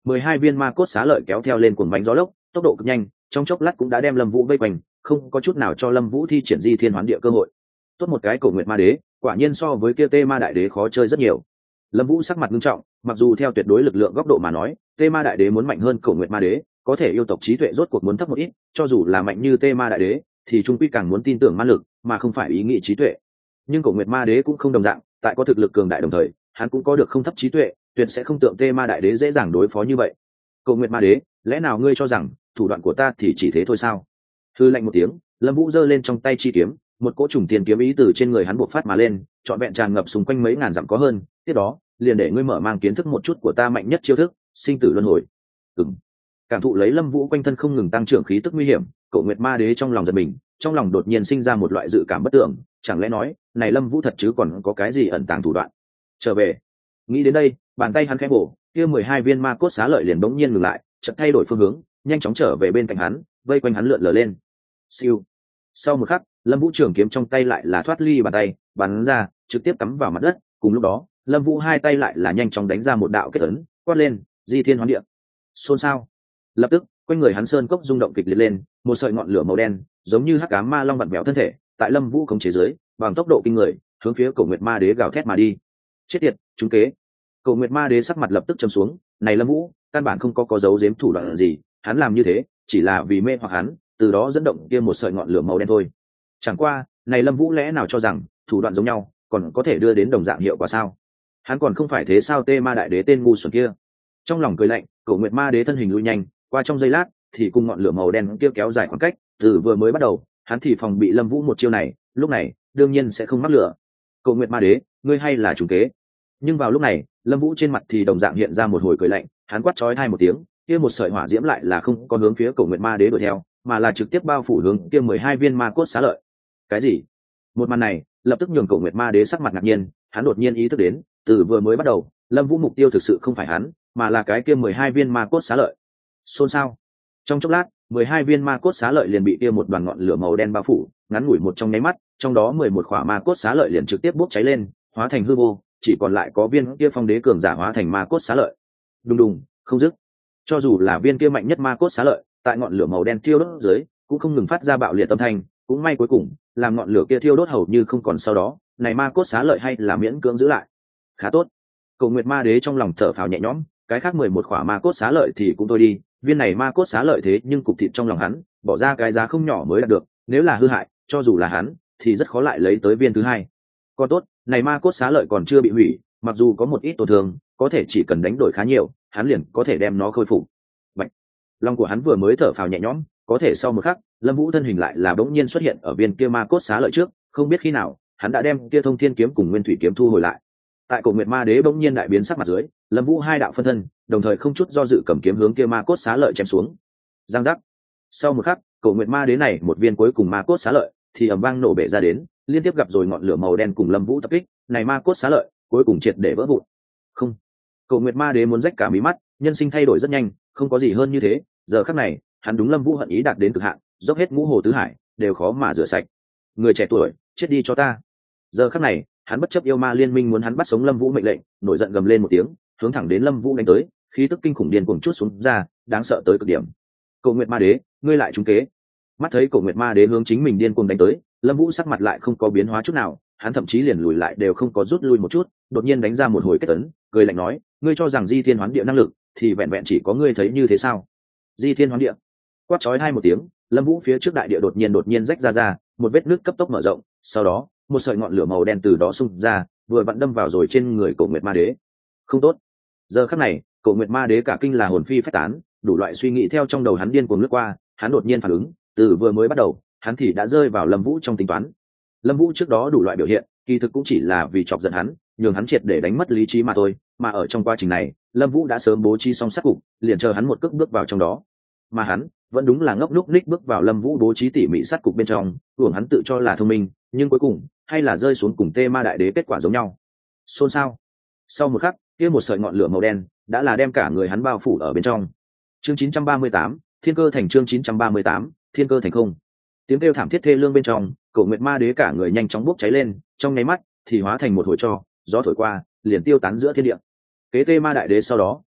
mười hai viên ma cốt xá lợi kéo theo lên cuồng bánh gió lốc, tốc độ cực nhanh, trong chốc lát cũng đã đem Lâm Vũ vây quanh, không có chút nào cho Lâm Vũ thi triển di thiên hoán địa cơ hội. Tốt một cái Cổ Nguyệt Ma Đế, quả nhiên so với kia Tê Ma Đại Đế khó chơi rất nhiều. Lâm Vũ sắc mặt nghiêm trọng, mặc dù theo tuyệt đối lực lượng góc độ mà nói, Tê Ma Đại Đế muốn mạnh hơn Cổ Nguyệt Ma Đế, có thể yêu tộc trí tuệ rốt cuộc muốn thấp một ít, cho dù là mạnh như Tê Ma Đại Đế, thì trung quy càng muốn tin tưởng ma lực, mà không phải ý nghĩ trí tuệ. Nhưng Cổ Nguyệt Ma Đế cũng không đồng dạng, tại có thực lực cường đại đồng thời, hắn cũng có được không thấp trí tuệ, tuyệt sẽ không tượng Tê Ma Đại Đế dễ dàng đối phó như vậy. Cổ Nguyệt Ma Đế, lẽ nào ngươi cho rằng thủ đoạn của ta thì chỉ thế thôi sao? Hư lạnh một tiếng, Lâm Vũ giơ lên trong tay chi kiếm, một cỗ trùng tiền kiếm ý từ trên người hắn bộc phát mà lên, trọn vẹn tràn ngập xung quanh mấy ngàn dặm có hơn. Tiếp đó, liền để ngươi mở mang kiến thức một chút của ta mạnh nhất chiêu thức, sinh tử luân hồi. Ừm. Cảm thụ lấy Lâm Vũ quanh thân không ngừng tăng trưởng khí tức nguy hiểm, Cổ Nguyệt Ma Đế trong lòng giật mình, trong lòng đột nhiên sinh ra một loại dự cảm bất tưởng, chẳng lẽ nói, này Lâm Vũ thật chứ còn có cái gì ẩn tàng thủ đoạn. Trở về. Nghĩ đến đây, bàn tay hắn khẽ bổ, kia mười hai viên ma cốt xá lợi liền bỗng nhiên ngừng lại, chợt thay đổi phương hướng, nhanh chóng trở về bên cạnh hắn, vây quanh hắn lượn lờ lên. Siêu. Sau một khắc, Lâm Vũ trường kiếm trong tay lại là thoát ly bàn tay, bắn ra, trực tiếp cắm vào mặt đất, cùng lúc đó, Lâm Vũ hai tay lại là nhanh chóng đánh ra một đạo kết ấn, quát lên, Di Thiên Hoán Địa. Xôn xao. Lập tức, quanh người hắn sơn cốc rung động kịch liệt lên, một sợi ngọn lửa màu đen, giống như hắc ám ma long vặn vẹo thân thể, tại Lâm Vũ khống chế dưới, bằng tốc độ kinh người, hướng phía Cổ Nguyệt Ma Đế gào thét mà đi. Chết tiệt, trúng kế. Cổ Nguyệt Ma Đế sắc mặt lập tức trầm xuống, này Lâm Vũ, căn bản không có có dấu giếm thủ đoạn gì, hắn làm như thế, chỉ là vì mê hoặc hắn, từ đó dẫn động kia một sợi ngọn lửa màu đen thôi. Chẳng qua, này Lâm Vũ lẽ nào cho rằng thủ đoạn giống nhau, còn có thể đưa đến đồng dạng hiệu quả sao? Hắn còn không phải thế sao Tê Ma Đại Đế tên ngu xuẩn kia. Trong lòng cười lạnh, Cổ Nguyệt Ma Đế thân hình lui nhanh, qua trong giây lát, thì cùng ngọn lửa màu đen kia kéo dài khoảng cách, từ vừa mới bắt đầu, hắn thì phòng bị Lâm Vũ một chiêu này, lúc này, đương nhiên sẽ không mắc lửa. Cổ Nguyệt Ma Đế, ngươi hay là trùng kế. Nhưng vào lúc này, Lâm Vũ trên mặt thì đồng dạng hiện ra một hồi cười lạnh, hắn quát chói tai một tiếng, kia một sợi hỏa diễm lại là không có hướng phía Cổ Nguyệt Ma Đế đuổi theo, mà là trực tiếp bao phủ hướng kia mười hai viên ma cốt xá lợi. Cái gì? Một màn này, lập tức nhường Cổ Nguyệt Ma Đế sắc mặt ngạc nhiên, hắn đột nhiên ý thức đến, từ vừa mới bắt đầu, Lâm Vũ mục tiêu thực sự không phải hắn, mà là cái kia mười hai viên ma cốt xá lợi. Xôn xao. Trong chốc lát, mười hai viên ma cốt xá lợi liền bị kia một đoàn ngọn lửa màu đen bao phủ, ngắn ngủi một trong nháy mắt, trong đó mười một khỏa ma cốt xá lợi liền trực tiếp bốc cháy lên, hóa thành hư vô, chỉ còn lại có viên kia phong đế cường giả hóa thành ma cốt xá lợi. Đùng đùng, không dứt. Cho dù là viên kia mạnh nhất ma cốt xá lợi, tại ngọn lửa màu đen thiêu đốt dưới, cũng không ngừng phát ra bạo liệt âm thanh, cũng may cuối cùng, làm ngọn lửa kia thiêu đốt hầu như không còn sau đó, này ma cốt xá lợi hay là miễn cưỡng giữ lại. Khá tốt. Cổ Nguyệt Ma Đế trong lòng thở phào nhẹ nhõm, cái khác mười một khỏa ma cốt xá lợi thì cũng thôi đi, viên này ma cốt xá lợi thế nhưng cục thịt trong lòng hắn, bỏ ra cái giá không nhỏ mới đạt được, nếu là hư hại, cho dù là hắn, thì rất khó lại lấy tới viên thứ hai. Còn tốt, này ma cốt xá lợi còn chưa bị hủy, mặc dù có một ít tổn thương, có thể chỉ cần đánh đổi khá nhiều, hắn liền có thể đem nó khôi phục. Bạch. Lòng của hắn vừa mới thở phào nhẹ nhõm, có thể sau một khắc, Lâm Vũ thân hình lại là bỗng nhiên xuất hiện ở viên kia ma cốt xá lợi trước, không biết khi nào, hắn đã đem kia Thông Thiên kiếm cùng Nguyên Thủy kiếm thu hồi lại. Tại Cổ Nguyệt Ma Đế bỗng nhiên đại biến sắc mặt dưới, Lâm Vũ hai đạo phân thân, đồng thời không chút do dự cầm kiếm hướng kia ma cốt xá lợi chém xuống. Giang giác. Sau một khắc, Cổ Nguyệt Ma Đế này một viên cuối cùng ma cốt xá lợi thì ầm vang nổ bể ra đến, liên tiếp gặp rồi ngọn lửa màu đen cùng Lâm Vũ tập kích, này ma cốt xá lợi cuối cùng triệt để vỡ vụn. Không. Cổ Nguyệt Ma Đế muốn rách cả mí mắt, nhân sinh thay đổi rất nhanh, không có gì hơn như thế, giờ khắc này, hắn đúng Lâm Vũ hận ý đạt đến cực hạn, dốc hết ngũ hồ tứ hải, đều khó mà rửa sạch. Người trẻ tuổi, chết đi cho ta. Giờ khắc này, hắn bất chấp yêu ma liên minh muốn hắn bắt sống Lâm Vũ mệnh lệnh, nổi giận gầm lên một tiếng, hướng thẳng đến Lâm Vũ đánh tới, khí tức kinh khủng điên cuồng chút xuống ra, đáng sợ tới cực điểm. Cổ Nguyệt Ma Đế, ngươi lại trúng kế. Mắt thấy Cổ Nguyệt Ma Đế hướng chính mình điên cuồng đánh tới, Lâm Vũ sắc mặt lại không có biến hóa chút nào, hắn thậm chí liền lùi lại đều không có rút lui một chút, đột nhiên đánh ra một hồi kết ấn, cười lạnh nói, ngươi cho rằng Di Thiên Hoán Địa năng lực thì vẹn vẹn chỉ có ngươi thấy như thế sao? Di Thiên Hoán Địa. Quát chói hai một tiếng, Lâm Vũ phía trước đại địa đột nhiên đột nhiên rách ra ra, một vết nứt cấp tốc mở rộng, sau đó, một sợi ngọn lửa màu đen từ đó xung ra, vừa vặn đâm vào rồi trên người Cổ Nguyệt Ma Đế. Không tốt. Giờ khắc này, Cổ Nguyệt Ma Đế cả kinh là hồn phi phách tán, đủ loại suy nghĩ theo trong đầu hắn điên cuồng lướt qua, hắn đột nhiên phản ứng, từ vừa mới bắt đầu, hắn thì đã rơi vào Lâm Vũ trong tính toán. Lâm Vũ trước đó đủ loại biểu hiện, kỳ thực cũng chỉ là vì chọc giận hắn, nhường hắn triệt để đánh mất lý trí mà thôi, mà ở trong quá trình này, Lâm Vũ đã sớm bố trí xong sát cục, liền chờ hắn một cước bước vào trong đó. Mà hắn, vẫn đúng là ngốc núc ních bước vào Lâm Vũ bố trí tỉ mỉ sát cục bên trong, hưởng hắn tự cho là thông minh, nhưng cuối cùng, hay là rơi xuống cùng Tê Ma Đại Đế kết quả giống nhau. Xôn xao. Sau một khắc, kia một sợi ngọn lửa màu đen đã là đem cả người hắn bao phủ ở bên trong. Chương chín trăm ba mươi tám, Thiên Cơ Thành. Chương chín trăm ba mươi tám, Thiên Cơ Thành không. Tiếng kêu thảm thiết thê lương bên trong, Cổ Nguyệt Ma Đế cả người nhanh chóng bốc cháy lên, trong nháy mắt thì hóa thành một hồi tro, gió thổi qua, liền tiêu tán giữa thiên địa. Kế Tê Ma Đại Đế sau đó,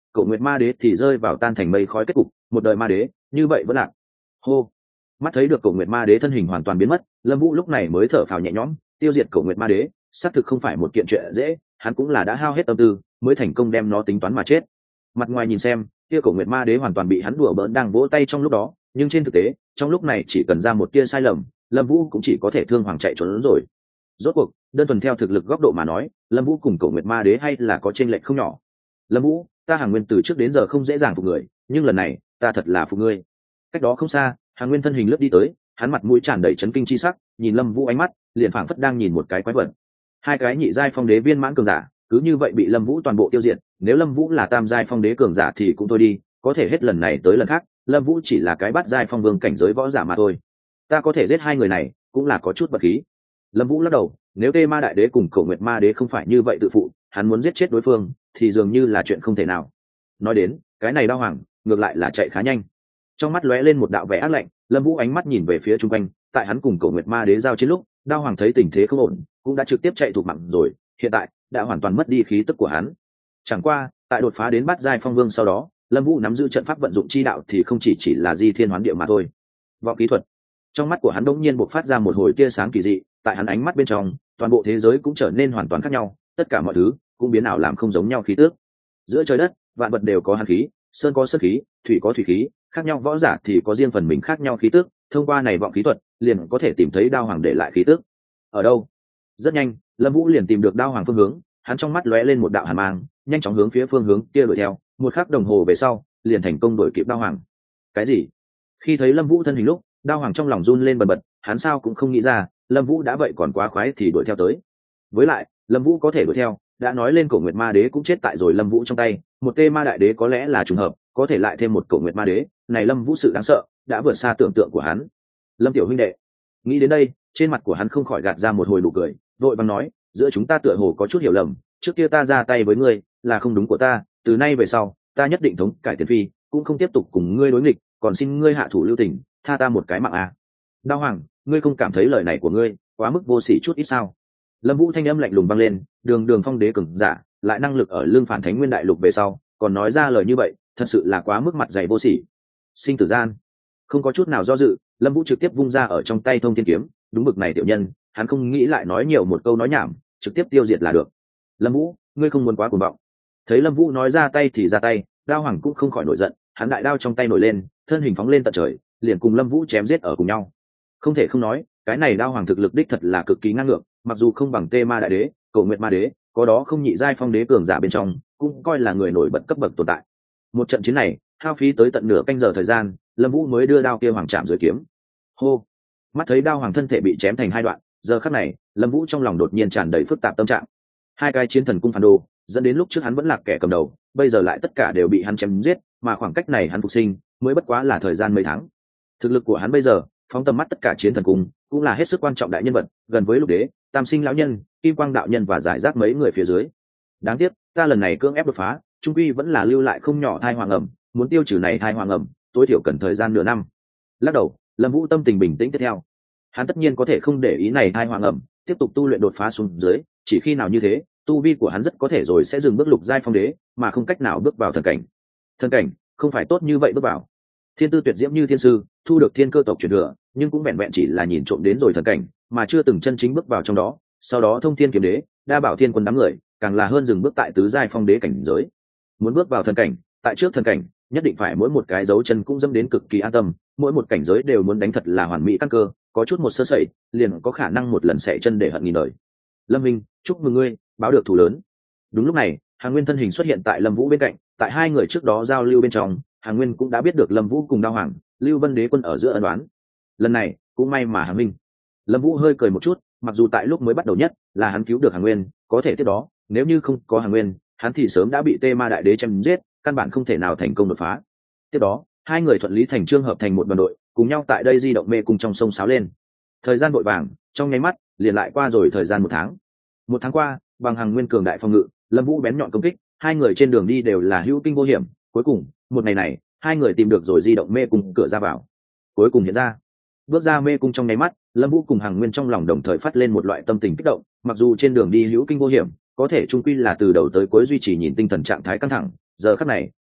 Cổ Nguyệt Ma Đế thì rơi vào tan thành mây khói kết cục, một đời ma đế như vậy vẫn lạc. Hô. Mắt thấy được Cổ Nguyệt Ma Đế thân hình hoàn toàn biến mất, Lâm Vũ lúc này mới thở phào nhẹ nhõm, tiêu diệt Cổ Nguyệt Ma Đế xác thực không phải một kiện chuyện dễ, hắn cũng là đã hao hết tâm tư mới thành công đem nó tính toán mà chết. Mặt ngoài nhìn xem, kia Cổ Nguyệt Ma Đế hoàn toàn bị hắn đùa bỡn đang vỗ tay trong lúc đó, nhưng trên thực tế, trong lúc này chỉ cần ra một tia sai lầm, Lâm Vũ cũng chỉ có thể thương hoàng chạy trốn rồi. Rốt cuộc, đơn thuần theo thực lực góc độ mà nói, Lâm Vũ cùng Cổ Nguyệt Ma Đế hay là có chênh lệch không nhỏ. Lâm Vũ, ta Hàn Nguyên từ trước đến giờ không dễ dàng phục người, nhưng lần này, ta thật là phục ngươi. Cách đó không xa, Hàn Nguyên thân hình lướt đi tới, hắn mặt mũi tràn đầy chấn kinh chi sắc, nhìn Lâm Vũ ánh mắt, liền phảng phất đang nhìn một cái quái vật. Hai cái nhị giai phong đế viên mãn cường giả, cứ như vậy bị Lâm Vũ toàn bộ tiêu diệt, nếu Lâm Vũ là tam giai phong đế cường giả thì cũng thôi đi, có thể hết lần này tới lần khác, Lâm Vũ chỉ là cái bát giai phong vương cảnh giới võ giả mà thôi. Ta có thể giết hai người này, cũng là có chút vật khí. Lâm Vũ lắc đầu, nếu Tê Ma Đại Đế cùng Cổ Nguyệt Ma Đế không phải như vậy tự phụ, hắn muốn giết chết đối phương thì dường như là chuyện không thể nào. Nói đến, cái này Đao Hoàng, ngược lại là chạy khá nhanh. Trong mắt lóe lên một đạo vẻ ác lạnh, Lâm Vũ ánh mắt nhìn về phía chung quanh, tại hắn cùng Cổ Nguyệt Ma Đế giao chiến lúc, Đao Hoàng thấy tình thế không ổn, cũng đã trực tiếp chạy thục mạng rồi, hiện tại đã hoàn toàn mất đi khí tức của hắn. Chẳng qua, tại đột phá đến bát giai phong vương sau đó, Lâm Vũ nắm giữ trận pháp vận dụng chi đạo thì không chỉ chỉ là di thiên hoán địa mà thôi. Võ kỹ thuật. Trong mắt của hắn đột nhiên bộc phát ra một hồi tia sáng kỳ dị, tại hắn ánh mắt bên trong, toàn bộ thế giới cũng trở nên hoàn toàn khác nhau, tất cả mọi thứ cũng biến ảo làm không giống nhau khí tức. Giữa trời đất, vạn vật đều có hàn khí, sơn có sơn khí, thủy có thủy khí, khác nhau võ giả thì có riêng phần mình khác nhau khí tức, thông qua này vọng khí thuật, liền có thể tìm thấy Đao Hoàng để lại khí tức. Ở đâu? Rất nhanh, Lâm Vũ liền tìm được Đao Hoàng phương hướng, hắn trong mắt lóe lên một đạo hàn mang, nhanh chóng hướng phía phương hướng kia đuổi theo, một khắc đồng hồ về sau, liền thành công đuổi kịp Đao Hoàng. Cái gì? Khi thấy Lâm Vũ thân hình lúc, Đao Hoàng trong lòng run lên bần bật, hắn sao cũng không nghĩ ra, Lâm Vũ đã vậy còn quá khoái thì đuổi theo tới. Với lại, Lâm Vũ có thể đuổi theo, đã nói lên Cổ Nguyệt Ma Đế cũng chết tại rồi Lâm Vũ trong tay, một Tê Ma Đại Đế có lẽ là trùng hợp, có thể lại thêm một Cổ Nguyệt Ma Đế, này Lâm Vũ sự đáng sợ, đã vượt xa tưởng tượng của hắn. Lâm tiểu huynh đệ. Nghĩ đến đây, trên mặt của hắn không khỏi gạt ra một hồi nụ cười, vội vàng nói, giữa chúng ta tựa hồ có chút hiểu lầm, trước kia ta ra tay với ngươi, là không đúng của ta, từ nay về sau, ta nhất định thống cải tiền phi, cũng không tiếp tục cùng ngươi đối nghịch, còn xin ngươi hạ thủ lưu tình, tha ta một cái mạng a. À. Đao Hoàng, ngươi không cảm thấy lời này của ngươi quá mức vô sỉ chút ít sao? Lâm Vũ thanh âm lạnh lùng vang lên, đường đường phong đế cường giả, lại năng lực ở lương phản thánh nguyên đại lục về sau, còn nói ra lời như vậy, thật sự là quá mức mặt dày vô sỉ. Sinh tử gian, không có chút nào do dự, Lâm Vũ trực tiếp vung ra ở trong tay thông thiên kiếm, đúng bực này tiểu nhân, hắn không nghĩ lại nói nhiều một câu nói nhảm, trực tiếp tiêu diệt là được. Lâm Vũ, ngươi không muốn quá cuồng vọng. Thấy Lâm Vũ nói ra tay thì ra tay, Đao Hoàng cũng không khỏi nổi giận, hắn đại đao trong tay nổi lên, thân hình phóng lên tận trời, liền cùng Lâm Vũ chém giết ở cùng nhau. Không thể không nói, cái này Đao Hoàng thực lực đích thật là cực kỳ ngang ngược, mặc dù không bằng Tê Ma Đại Đế, Cổ Nguyệt Ma Đế, có đó không nhị giai phong đế cường giả bên trong, cũng coi là người nổi bật cấp bậc tồn tại. Một trận chiến này, hao phí tới tận nửa canh giờ thời gian, Lâm Vũ mới đưa đao kia hoàng chạm dưới kiếm. Hô. Mắt thấy Đao Hoàng thân thể bị chém thành hai đoạn, giờ khắc này, Lâm Vũ trong lòng đột nhiên tràn đầy phức tạp tâm trạng. Hai cái chiến thần cung phản đồ, dẫn đến lúc trước hắn vẫn là kẻ cầm đầu, bây giờ lại tất cả đều bị hắn chém giết, mà khoảng cách này hắn phục sinh, mới bất quá là thời gian mấy tháng. Thực lực của hắn bây giờ, phóng tầm mắt tất cả chiến thần cung, cũng là hết sức quan trọng đại nhân vật, gần với Lục Đế, Tam Sinh lão nhân, Kim Quang đạo nhân và giải rác mấy người phía dưới. Đáng tiếc, ta lần này cưỡng ép đột phá, trung quy vẫn là lưu lại không nhỏ thai hoàng ẩm, muốn tiêu trừ này thai hoàng ẩm, tối thiểu cần thời gian nửa năm. Lắc đầu, Lâm Vũ tâm tình bình tĩnh tiếp theo. Hắn tất nhiên có thể không để ý này thai hoàng ẩm, tiếp tục tu luyện đột phá xuống dưới, chỉ khi nào như thế, tu vi của hắn rất có thể rồi sẽ dừng bước lục giai phong đế, mà không cách nào bước vào thần cảnh. Thần cảnh không phải tốt như vậy bước vào. Thiên tư tuyệt diễm như thiên sư, thu được thiên cơ tộc truyền thừa, nhưng cũng vẹn vẹn chỉ là nhìn trộm đến rồi thần cảnh, mà chưa từng chân chính bước vào trong đó. Sau đó thông thiên kiếm đế, đa bảo thiên quân đám người, càng là hơn dừng bước tại tứ giai phong đế cảnh giới. Muốn bước vào thần cảnh, tại trước thần cảnh, nhất định phải mỗi một cái dấu chân cũng dẫm đến cực kỳ an tâm, mỗi một cảnh giới đều muốn đánh thật là hoàn mỹ căn cơ, có chút một sơ sẩy, liền có khả năng một lần xẻ chân để hận nghìn đời. Lâm Minh, chúc mừng ngươi, báo được thù lớn. Đúng lúc này, Hàn Nguyên thân hình xuất hiện tại Lâm Vũ bên cạnh, tại hai người trước đó giao lưu bên trong, Hàn Nguyên cũng đã biết được Lâm Vũ cùng Đao Hoàng, Lưu Vân Đế quân ở giữa ân đoán. Lần này, cũng may mà Hàn Minh. Lâm Vũ hơi cười một chút, mặc dù tại lúc mới bắt đầu nhất, là hắn cứu được Hàn Nguyên, có thể tiếp đó, nếu như không có Hàn Nguyên, hắn thì sớm đã bị Tê Ma Đại Đế chém giết, căn bản không thể nào thành công đột phá. Tiếp đó, hai người thuận lý thành chương hợp thành một đoàn đội, cùng nhau tại đây di động mê cung trong sông sáo lên. Thời gian vội vàng, trong nháy mắt, liền lại qua rồi thời gian một tháng. Một tháng qua, bằng Hàn Nguyên cường đại phòng ngự, Lâm Vũ bén nhọn công kích, hai người trên đường đi đều là hữu kinh vô hiểm. Cuối cùng, một ngày này, hai người tìm được rồi di động mê cung cửa ra vào. Cuối cùng hiện ra, bước ra mê cung trong nháy mắt, Lâm Vũ cùng Hàn Nguyên trong lòng đồng thời phát lên một loại tâm tình kích động. Mặc dù trên đường đi hữu kinh vô hiểm, có thể chung quy là từ đầu tới cuối duy trì nhìn tinh thần trạng thái căng thẳng. Giờ khắc này,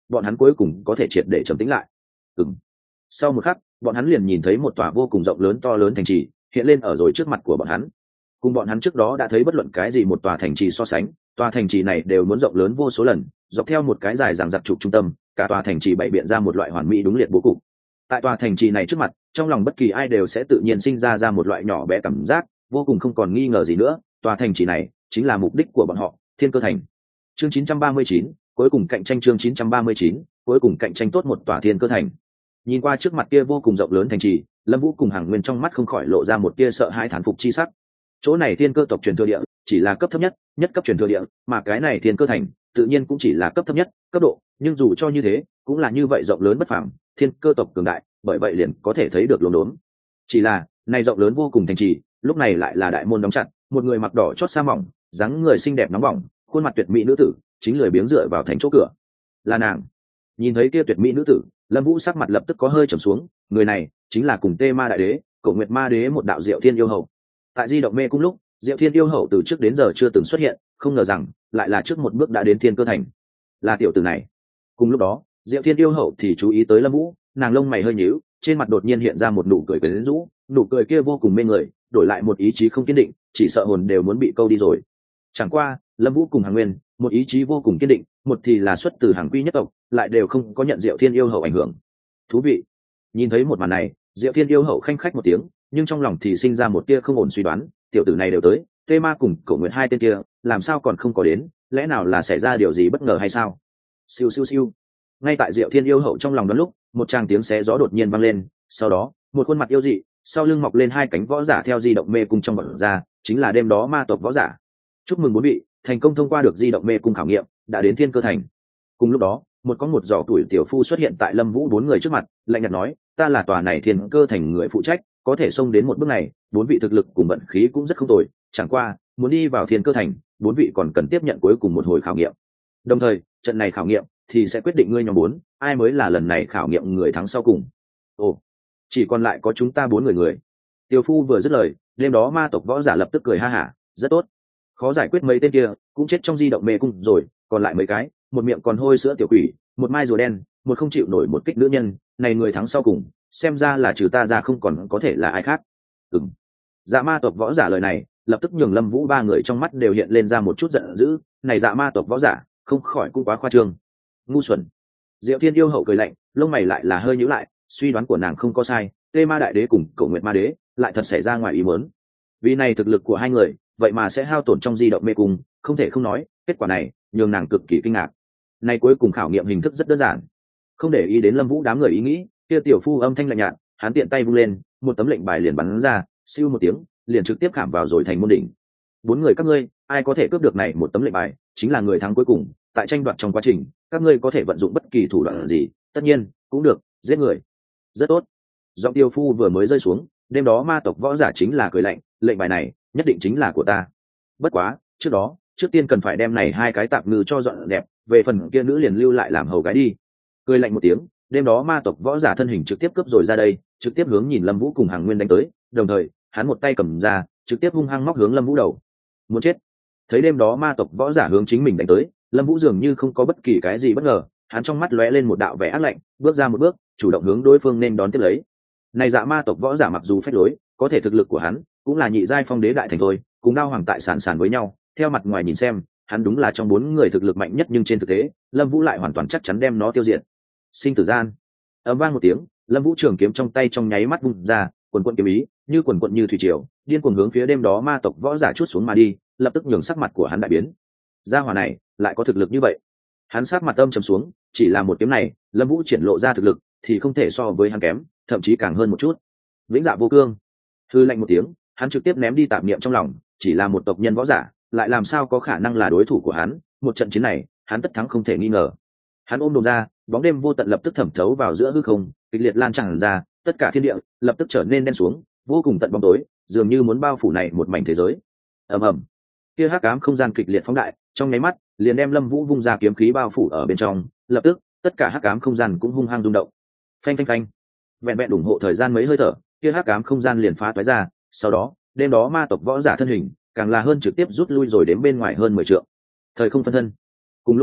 bọn hắn cuối cùng có thể triệt để trầm tĩnh lại. Ừm. Sau một khắc, bọn hắn liền nhìn thấy một tòa vô cùng rộng lớn to lớn thành trì hiện lên ở rồi trước mặt của bọn hắn. Cùng bọn hắn trước đó đã thấy bất luận cái gì một tòa thành trì so sánh, tòa thành trì này đều muốn rộng lớn vô số lần, dọc theo một cái dài dằng dặc trục trung tâm, cả tòa thành trì bày biện ra một loại hoàn mỹ đúng liệt bố cục. Tại tòa thành trì này trước mặt, trong lòng bất kỳ ai đều sẽ tự nhiên sinh ra ra một loại nhỏ bé cảm giác, vô cùng không còn nghi ngờ gì nữa, tòa thành trì này chính là mục đích của bọn họ, Thiên Cơ Thành. Chương chín trăm ba mươi chín, cuối cùng cạnh tranh chương chín trăm ba mươi chín, cuối cùng cạnh tranh tốt một tòa Thiên Cơ Thành. Nhìn qua trước mặt kia vô cùng rộng lớn thành trì, Lâm Vũ cùng Hằng Nguyên trong mắt không khỏi lộ ra một tia sợ hãi thán phục chi sắc. Chỗ này Thiên Cơ tộc truyền thừa địa, chỉ là cấp thấp nhất, nhất cấp truyền thừa địa, mà cái này Thiên Cơ Thành, tự nhiên cũng chỉ là cấp thấp nhất, cấp độ, nhưng dù cho như thế, cũng là như vậy rộng lớn bất phàm, Thiên Cơ tộc cường đại, bởi vậy liền có thể thấy được luống đốn. Chỉ là, này rộng lớn vô cùng thành trì, lúc này lại là đại môn đóng chặt, một người mặc đỏ chót sa mỏng, dáng người xinh đẹp nóng bỏng, khuôn mặt tuyệt mỹ nữ tử, chính lười biếng dựa vào thành chỗ cửa. Là nàng. Nhìn thấy kia tuyệt mỹ nữ tử, Lâm Vũ sắc mặt lập tức có hơi trầm xuống, người này chính là cùng Tê Ma đại đế, Cổ Nguyệt Ma đế một đạo Diệu Thiên yêu hậu. Tại Di động mê cung lúc, Diệu Thiên yêu hậu từ trước đến giờ chưa từng xuất hiện, không ngờ rằng lại là trước một bước đã đến Thiên Cơ Thành. Là tiểu tử này. Cùng lúc đó, Diệu Thiên yêu hậu thì chú ý tới Lâm Vũ, nàng lông mày hơi nhíu, trên mặt đột nhiên hiện ra một nụ cười quyến rũ, nụ cười kia vô cùng mê người, đổi lại một ý chí không kiên định, chỉ sợ hồn đều muốn bị câu đi rồi. Chẳng qua, Lâm Vũ cùng Hàn Nguyên, một ý chí vô cùng kiên định, một thì là xuất từ Hàng Quy nhất tộc, lại đều không có nhận Diệu Thiên yêu hậu ảnh hưởng. Thú vị. Nhìn thấy một màn này, Diệu Thiên yêu hậu khanh khách một tiếng, nhưng trong lòng thì sinh ra một tia không ổn suy đoán, tiểu tử này đều tới, Tê Ma cùng Cổ Nguyệt hai tên kia, làm sao còn không có đến, lẽ nào là xảy ra điều gì bất ngờ hay sao? Siêu siêu siêu. Ngay tại Diệu Thiên yêu hậu trong lòng đoán lúc, một tràng tiếng xé gió đột nhiên vang lên, sau đó, một khuôn mặt yêu dị, sau lưng mọc lên hai cánh võ giả theo di động mê cung trong bật ra, chính là đêm đó ma tộc võ giả. Chúc mừng bốn vị, thành công thông qua được di động mê cung khảo nghiệm, đã đến Thiên Cơ Thành. Cùng lúc đó, một con một giỏ tuổi tiểu phu xuất hiện tại Lâm Vũ bốn người trước mặt, lạnh nhạt nói, ta là tòa này Thiên Cơ Thành người phụ trách, có thể xông đến một bước này, bốn vị thực lực cùng vận khí cũng rất không tồi, chẳng qua, muốn đi vào Thiên Cơ Thành, bốn vị còn cần tiếp nhận cuối cùng một hồi khảo nghiệm. Đồng thời, trận này khảo nghiệm thì sẽ quyết định ngươi nhóm bốn, ai mới là lần này khảo nghiệm người thắng sau cùng. Ồ, chỉ còn lại có chúng ta bốn người người. Tiểu phu vừa dứt lời, đêm đó ma tộc võ giả lập tức cười ha hả, rất tốt. Khó giải quyết mấy tên kia, cũng chết trong di động mê cung rồi, còn lại mấy cái, một miệng còn hôi sữa tiểu quỷ, một mai rùa đen, một không chịu nổi một kích nữ nhân, này người thắng sau cùng, xem ra là trừ ta ra không còn có thể là ai khác. Ừm. Dạ ma tộc võ giả lời này, lập tức nhường Lâm Vũ ba người trong mắt đều hiện lên ra một chút giận dữ, này dạ ma tộc võ giả, không khỏi cũng quá khoa trương. Ngu xuẩn. Diệu Thiên yêu hậu cười lạnh, lông mày lại là hơi nhíu lại, suy đoán của nàng không có sai, Tê Ma đại đế cùng Cổ Nguyệt ma đế, lại thật xảy ra ngoài ý muốn. Vì này thực lực của hai người, vậy mà sẽ hao tổn trong di động mê cung, không thể không nói, kết quả này nhường nàng cực kỳ kinh ngạc. Này cuối cùng khảo nghiệm hình thức rất đơn giản, không để ý đến Lâm Vũ đám người ý nghĩ, kia tiểu phu âm thanh lạnh nhạt, hắn tiện tay vung lên, một tấm lệnh bài liền bắn ra, siêu một tiếng, liền trực tiếp khảm vào rồi thành môn đỉnh. Bốn người các ngươi, ai có thể cướp được này một tấm lệnh bài, chính là người thắng cuối cùng, tại tranh đoạt trong quá trình, các ngươi có thể vận dụng bất kỳ thủ đoạn gì, tất nhiên cũng được, giết người. Rất tốt. Giọng tiêu phu vừa mới rơi xuống, đêm đó ma tộc võ giả chính là cười lạnh, lệnh bài này nhất định chính là của ta. Bất quá, trước đó, trước tiên cần phải đem này hai cái tạp ngư cho dọn đẹp, về phần kia nữ liền lưu lại làm hầu gái đi. Cười lạnh một tiếng, đêm đó ma tộc võ giả thân hình trực tiếp cướp rồi ra đây, trực tiếp hướng nhìn Lâm Vũ cùng Hàng Nguyên đánh tới, đồng thời, hắn một tay cầm ra, trực tiếp hung hăng móc hướng Lâm Vũ đầu. Muốn chết. Thấy đêm đó ma tộc võ giả hướng chính mình đánh tới, Lâm Vũ dường như không có bất kỳ cái gì bất ngờ, hắn trong mắt lóe lên một đạo vẻ ác lạnh, bước ra một bước, chủ động hướng đối phương nên đón tiếp lấy. Này dạ ma tộc võ giả mặc dù phách lối, có thể thực lực của hắn cũng là nhị giai phong đế đại thành thôi, cùng Đao Hoàng tại sàn sàn với nhau, theo mặt ngoài nhìn xem, hắn đúng là trong bốn người thực lực mạnh nhất, nhưng trên thực tế, Lâm Vũ lại hoàn toàn chắc chắn đem nó tiêu diệt. Sinh tử gian. Ầm vang một tiếng, Lâm Vũ trường kiếm trong tay trong nháy mắt vung ra, quần quần kiếm ý, như quần quần như thủy triều, điên cuồng hướng phía đêm đó ma tộc võ giả chuốt xuống mà đi, lập tức nhường sắc mặt của hắn đại biến. Gia hỏa này, lại có thực lực như vậy. Hắn sắc mặt âm trầm xuống, chỉ là một kiếm này, Lâm Vũ triển lộ ra thực lực thì không thể so với hắn kém, thậm chí càng hơn một chút. Vĩnh Dạ Vô Cương. Hư lạnh một tiếng, hắn trực tiếp ném đi tạp niệm trong lòng, chỉ là một tộc nhân võ giả, lại làm sao có khả năng là đối thủ của hắn, một trận chiến này, hắn tất thắng không thể nghi ngờ. Hắn ôm đồm ra, bóng đêm vô tận lập tức thẩm thấu vào giữa hư không, kịch liệt lan tràn ra, tất cả thiên địa lập tức trở nên đen xuống, vô cùng tận bóng tối, dường như muốn bao phủ này một mảnh thế giới. Ầm ầm. Kia hắc ám không gian kịch liệt phóng đại, trong nháy mắt, liền đem Lâm Vũ vung ra kiếm khí bao phủ ở bên trong, lập tức, tất cả hắc ám không gian cũng hung hăng rung động. Phanh phanh phanh. Vẹn vẹn ủng hộ thời gian mấy hơi thở, kia hắc ám không gian liền phá toái ra, sau đó, đêm đó ma tộc võ giả thân hình, càng là hơn trực tiếp rút lui rồi đến bên ngoài hơn mười trượng. Thời không phân thân. Cùng lúc đó,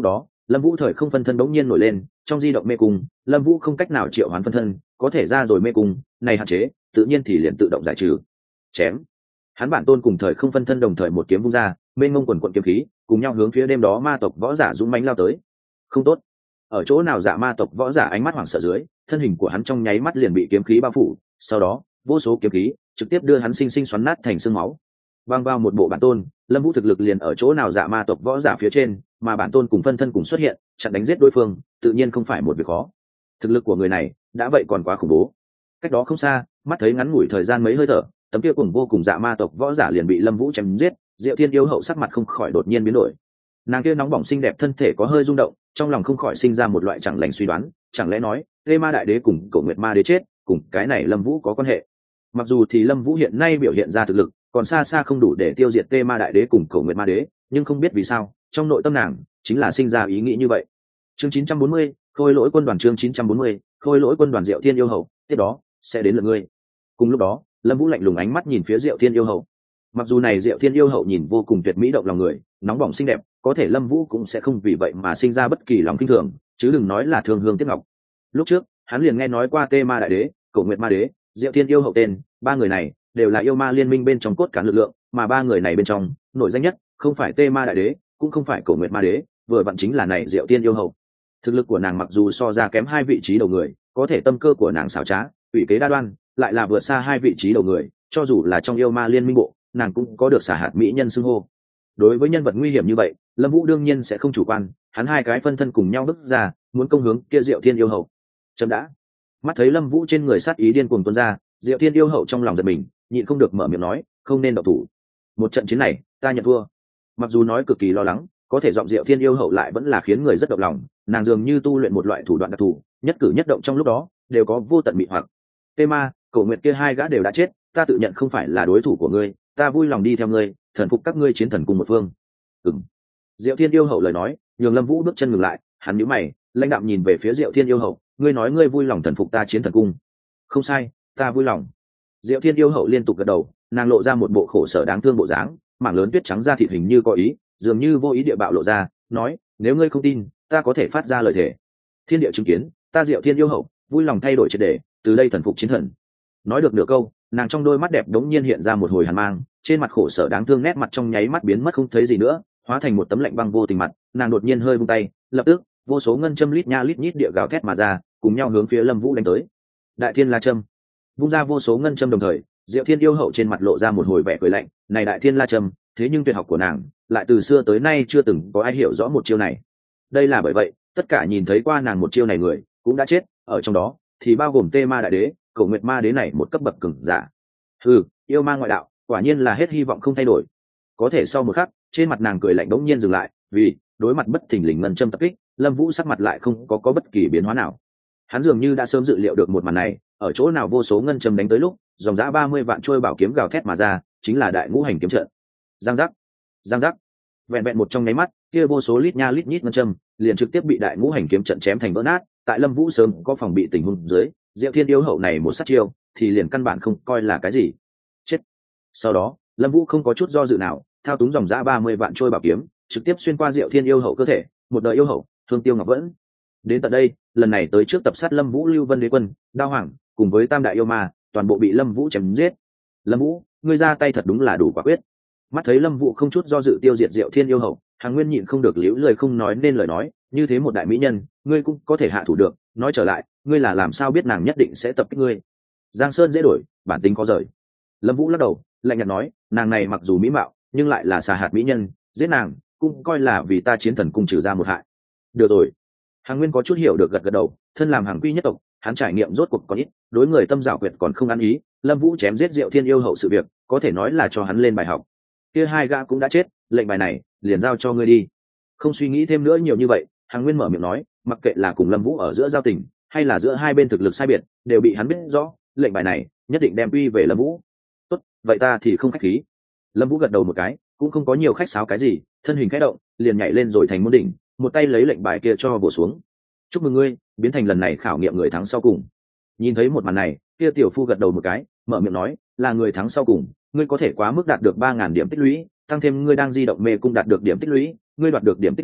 Lâm Vũ thời không phân thân bỗng nhiên nổi lên, trong di động mê cung, Lâm Vũ không cách nào triệu hoán phân thân, có thể ra rồi mê cung, này hạn chế, tự nhiên thì liền tự động giải trừ. Chém. Hắn bản tôn cùng thời không phân thân đồng thời một kiếm vung ra, mênh mông quần quần kiếm khí, cùng nhau hướng phía đêm đó ma tộc võ giả dũng mãnh lao tới. Không tốt. Ở chỗ nào dạ ma tộc võ giả ánh mắt hoảng sợ dưới, thân hình của hắn trong nháy mắt liền bị kiếm khí bao phủ, sau đó, vô số kiếm khí trực tiếp đưa hắn sinh sinh xoắn nát thành xương máu. Vang vào một bộ bản tôn, Lâm Vũ thực lực liền ở chỗ nào dạ ma tộc võ giả phía trên, mà bản tôn cùng phân thân cùng xuất hiện, chặn đánh giết đối phương, tự nhiên không phải một việc khó. Thực lực của người này, đã vậy còn quá khủng bố. Cách đó không xa, mắt thấy ngắn ngủi thời gian mấy hơi thở, tấm kia cùng vô cùng dạ ma tộc võ giả liền bị Lâm Vũ chém giết, Diệu Thiên yêu hậu sắc mặt không khỏi đột nhiên biến đổi. Nàng kia nóng bỏng xinh đẹp thân thể có hơi rung động, trong lòng không khỏi sinh ra một loại chẳng lành suy đoán, chẳng lẽ nói, Tê Ma đại đế cùng Cổ Nguyệt Ma đế chết, cùng cái này Lâm Vũ có quan hệ. Mặc dù thì Lâm Vũ hiện nay biểu hiện ra thực lực, còn xa xa không đủ để tiêu diệt Tê Ma đại đế cùng Cổ Nguyệt Ma đế, nhưng không biết vì sao, trong nội tâm nàng chính là sinh ra ý nghĩ như vậy. Chương chín trăm bốn mươi, Khôi Lỗi quân đoàn chương chín trăm bốn mươi, Khôi Lỗi quân đoàn Diệu Thiên yêu hậu, tiếp đó sẽ đến lượt ngươi. Cùng lúc đó, Lâm Vũ lạnh lùng ánh mắt nhìn phía Diệu Thiên yêu hậu. Mặc dù này Diệu Thiên yêu hậu nhìn vô cùng tuyệt mỹ động lòng người, nóng bỏng xinh đẹp, có thể Lâm Vũ cũng sẽ không vì vậy mà sinh ra bất kỳ lòng kinh thường, chứ đừng nói là thương hương tiếc ngọc. Lúc trước, hắn liền nghe nói qua Tê Ma đại đế, Cổ Nguyệt Ma đế, Diệu Thiên yêu hậu tên, ba người này đều là yêu ma liên minh bên trong cốt cán lực lượng, mà ba người này bên trong, nổi danh nhất không phải Tê Ma đại đế, cũng không phải Cổ Nguyệt Ma đế, vừa vặn chính là này Diệu Thiên yêu hậu. Thực lực của nàng mặc dù so ra kém hai vị trí đầu người, có thể tâm cơ của nàng xảo trá, ủy kế đa đoan, lại là vượt xa hai vị trí đầu người, cho dù là trong yêu ma liên minh bộ, nàng cũng có được xả hạt mỹ nhân xưng hô. Đối với nhân vật nguy hiểm như vậy, Lâm Vũ đương nhiên sẽ không chủ quan, hắn hai cái phân thân cùng nhau bước ra, muốn công hướng kia Diệu Thiên yêu hậu. Chấm đã. Mắt thấy Lâm Vũ trên người sát ý điên cuồng tuôn ra, Diệu Thiên yêu hậu trong lòng giật mình, nhịn không được mở miệng nói, không nên động thủ. Một trận chiến này, ta nhận thua. Mặc dù nói cực kỳ lo lắng, có thể giọng Diệu Thiên yêu hậu lại vẫn là khiến người rất động lòng, nàng dường như tu luyện một loại thủ đoạn đặc thù, nhất cử nhất động trong lúc đó đều có vô tận mị hoặc. Tê Ma, Cổ Nguyệt kia hai gã đều đã chết, ta tự nhận không phải là đối thủ của ngươi, ta vui lòng đi theo ngươi, thần phục các ngươi chiến thần cùng một phương. Ừm. Diệu Thiên yêu hậu lời nói, nhường Lâm Vũ bước chân ngừng lại, hắn nhíu mày, lãnh đạm nhìn về phía Diệu Thiên yêu hậu, ngươi nói ngươi vui lòng thần phục ta chiến thần cung. Không sai, ta vui lòng. Diệu Thiên yêu hậu liên tục gật đầu, nàng lộ ra một bộ khổ sở đáng thương bộ dáng, mảng lớn tuyết trắng da thịt hình như có ý, dường như vô ý địa bạo lộ ra, nói, nếu ngươi không tin, ta có thể phát ra lời thề. Thiên địa chứng kiến, ta Diệu Thiên yêu hậu, vui lòng thay đổi triệt để, từ đây thần phục chiến thần. Nói được nửa câu, nàng trong đôi mắt đẹp đống nhiên hiện ra một hồi hàn mang, trên mặt khổ sở đáng thương nét mặt trong nháy mắt biến mất không thấy gì nữa, hóa thành một tấm lạnh băng vô tình mặt, nàng đột nhiên hơi vung tay, lập tức, vô số ngân châm lít nha lít nhít địa gào thét mà ra, cùng nhau hướng phía Lâm Vũ đánh tới. Đại Thiên La châm. Vung ra vô số ngân châm đồng thời, Diệu Thiên yêu hậu trên mặt lộ ra một hồi vẻ cười lạnh, này Đại Thiên La châm, thế nhưng tuyệt học của nàng, lại từ xưa tới nay chưa từng có ai hiểu rõ một chiêu này. Đây là bởi vậy, tất cả nhìn thấy qua nàng một chiêu này người, cũng đã chết, ở trong đó thì bao gồm Tê Ma đại đế, Cổ Nguyệt Ma đế này một cấp bậc cường giả. Hừ, yêu ma ngoại đạo, quả nhiên là hết hy vọng không thay đổi. Có thể sau một khắc, trên mặt nàng cười lạnh đống nhiên dừng lại, vì đối mặt bất thình lình ngân châm tập kích, Lâm Vũ sắc mặt lại không có có bất kỳ biến hóa nào. Hắn dường như đã sớm dự liệu được một màn này, ở chỗ nào vô số ngân châm đánh tới lúc, dòng dã ba mươi vạn trôi bảo kiếm gào thét mà ra, chính là đại ngũ hành kiếm trận. Giang giác, giang giác. Vẹn vẹn một trong nháy mắt, kia vô số lít nha lít nhít ngân châm, liền trực tiếp bị đại ngũ hành kiếm trận chém thành vỡ nát, tại Lâm Vũ sớm có phòng bị tình huống dưới, Diệu Thiên yêu hậu này một sát chiêu, thì liền căn bản không coi là cái gì. Chết. Sau đó, Lâm Vũ không có chút do dự nào, thao túng dòng dã ba mươi vạn trôi bảo kiếm, trực tiếp xuyên qua Diệu Thiên yêu hậu cơ thể, một đời yêu hậu, Thương Tiêu Ngọc Vẫn. Đến tận đây, lần này tới trước tập sát Lâm Vũ Lưu Vân Đế quân, Đao Hoàng, cùng với Tam đại yêu ma, toàn bộ bị Lâm Vũ chém giết. Lâm Vũ, ngươi ra tay thật đúng là đủ quả quyết. Mắt thấy Lâm Vũ không chút do dự tiêu diệt Diệu Thiên yêu hậu, Hàng Nguyên nhịn không được liễu lời không nói nên lời nói, như thế một đại mỹ nhân, ngươi cũng có thể hạ thủ được, nói trở lại, ngươi là làm sao biết nàng nhất định sẽ tập kích ngươi? Giang Sơn dễ đổi, bản tính có rời. Lâm Vũ lắc đầu, lạnh nhạt nói, nàng này mặc dù mỹ mạo, nhưng lại là xà hạt mỹ nhân, giết nàng cũng coi là vì ta chiến thần cung trừ ra một hại. Được rồi. Hàng Nguyên có chút hiểu được gật gật đầu, thân làm hàng quy nhất tộc, hắn trải nghiệm rốt cuộc có ít, đối người tâm dạo quyệt còn không ăn ý, Lâm Vũ chém giết Diệu Thiên yêu hậu sự việc, có thể nói là cho hắn lên bài học. Kia hai gã cũng đã chết, lệnh bài này liền giao cho ngươi đi. Không suy nghĩ thêm nữa nhiều như vậy, Hàng Nguyên mở miệng nói, mặc kệ là cùng Lâm Vũ ở giữa giao tình, hay là giữa hai bên thực lực sai biệt, đều bị hắn biết rõ, lệnh bài này nhất định đem uy về Lâm Vũ. Tốt, vậy ta thì không khách khí. Lâm Vũ gật đầu một cái, cũng không có nhiều khách sáo cái gì, thân hình khẽ động, liền nhảy lên rồi thành môn đỉnh, một tay lấy lệnh bài kia cho bổ xuống. Chúc mừng ngươi, biến thành lần này khảo nghiệm người thắng sau cùng. Nhìn thấy một màn này, kia tiểu phu gật đầu một cái, mở miệng nói, là người thắng sau cùng, ngươi có thể quá mức đạt được ba ngàn điểm tích lũy, tăng thêm ngươi đang di động mê cung đạt được điểm tích lũy, ngươi đoạt được điểm tích lũy,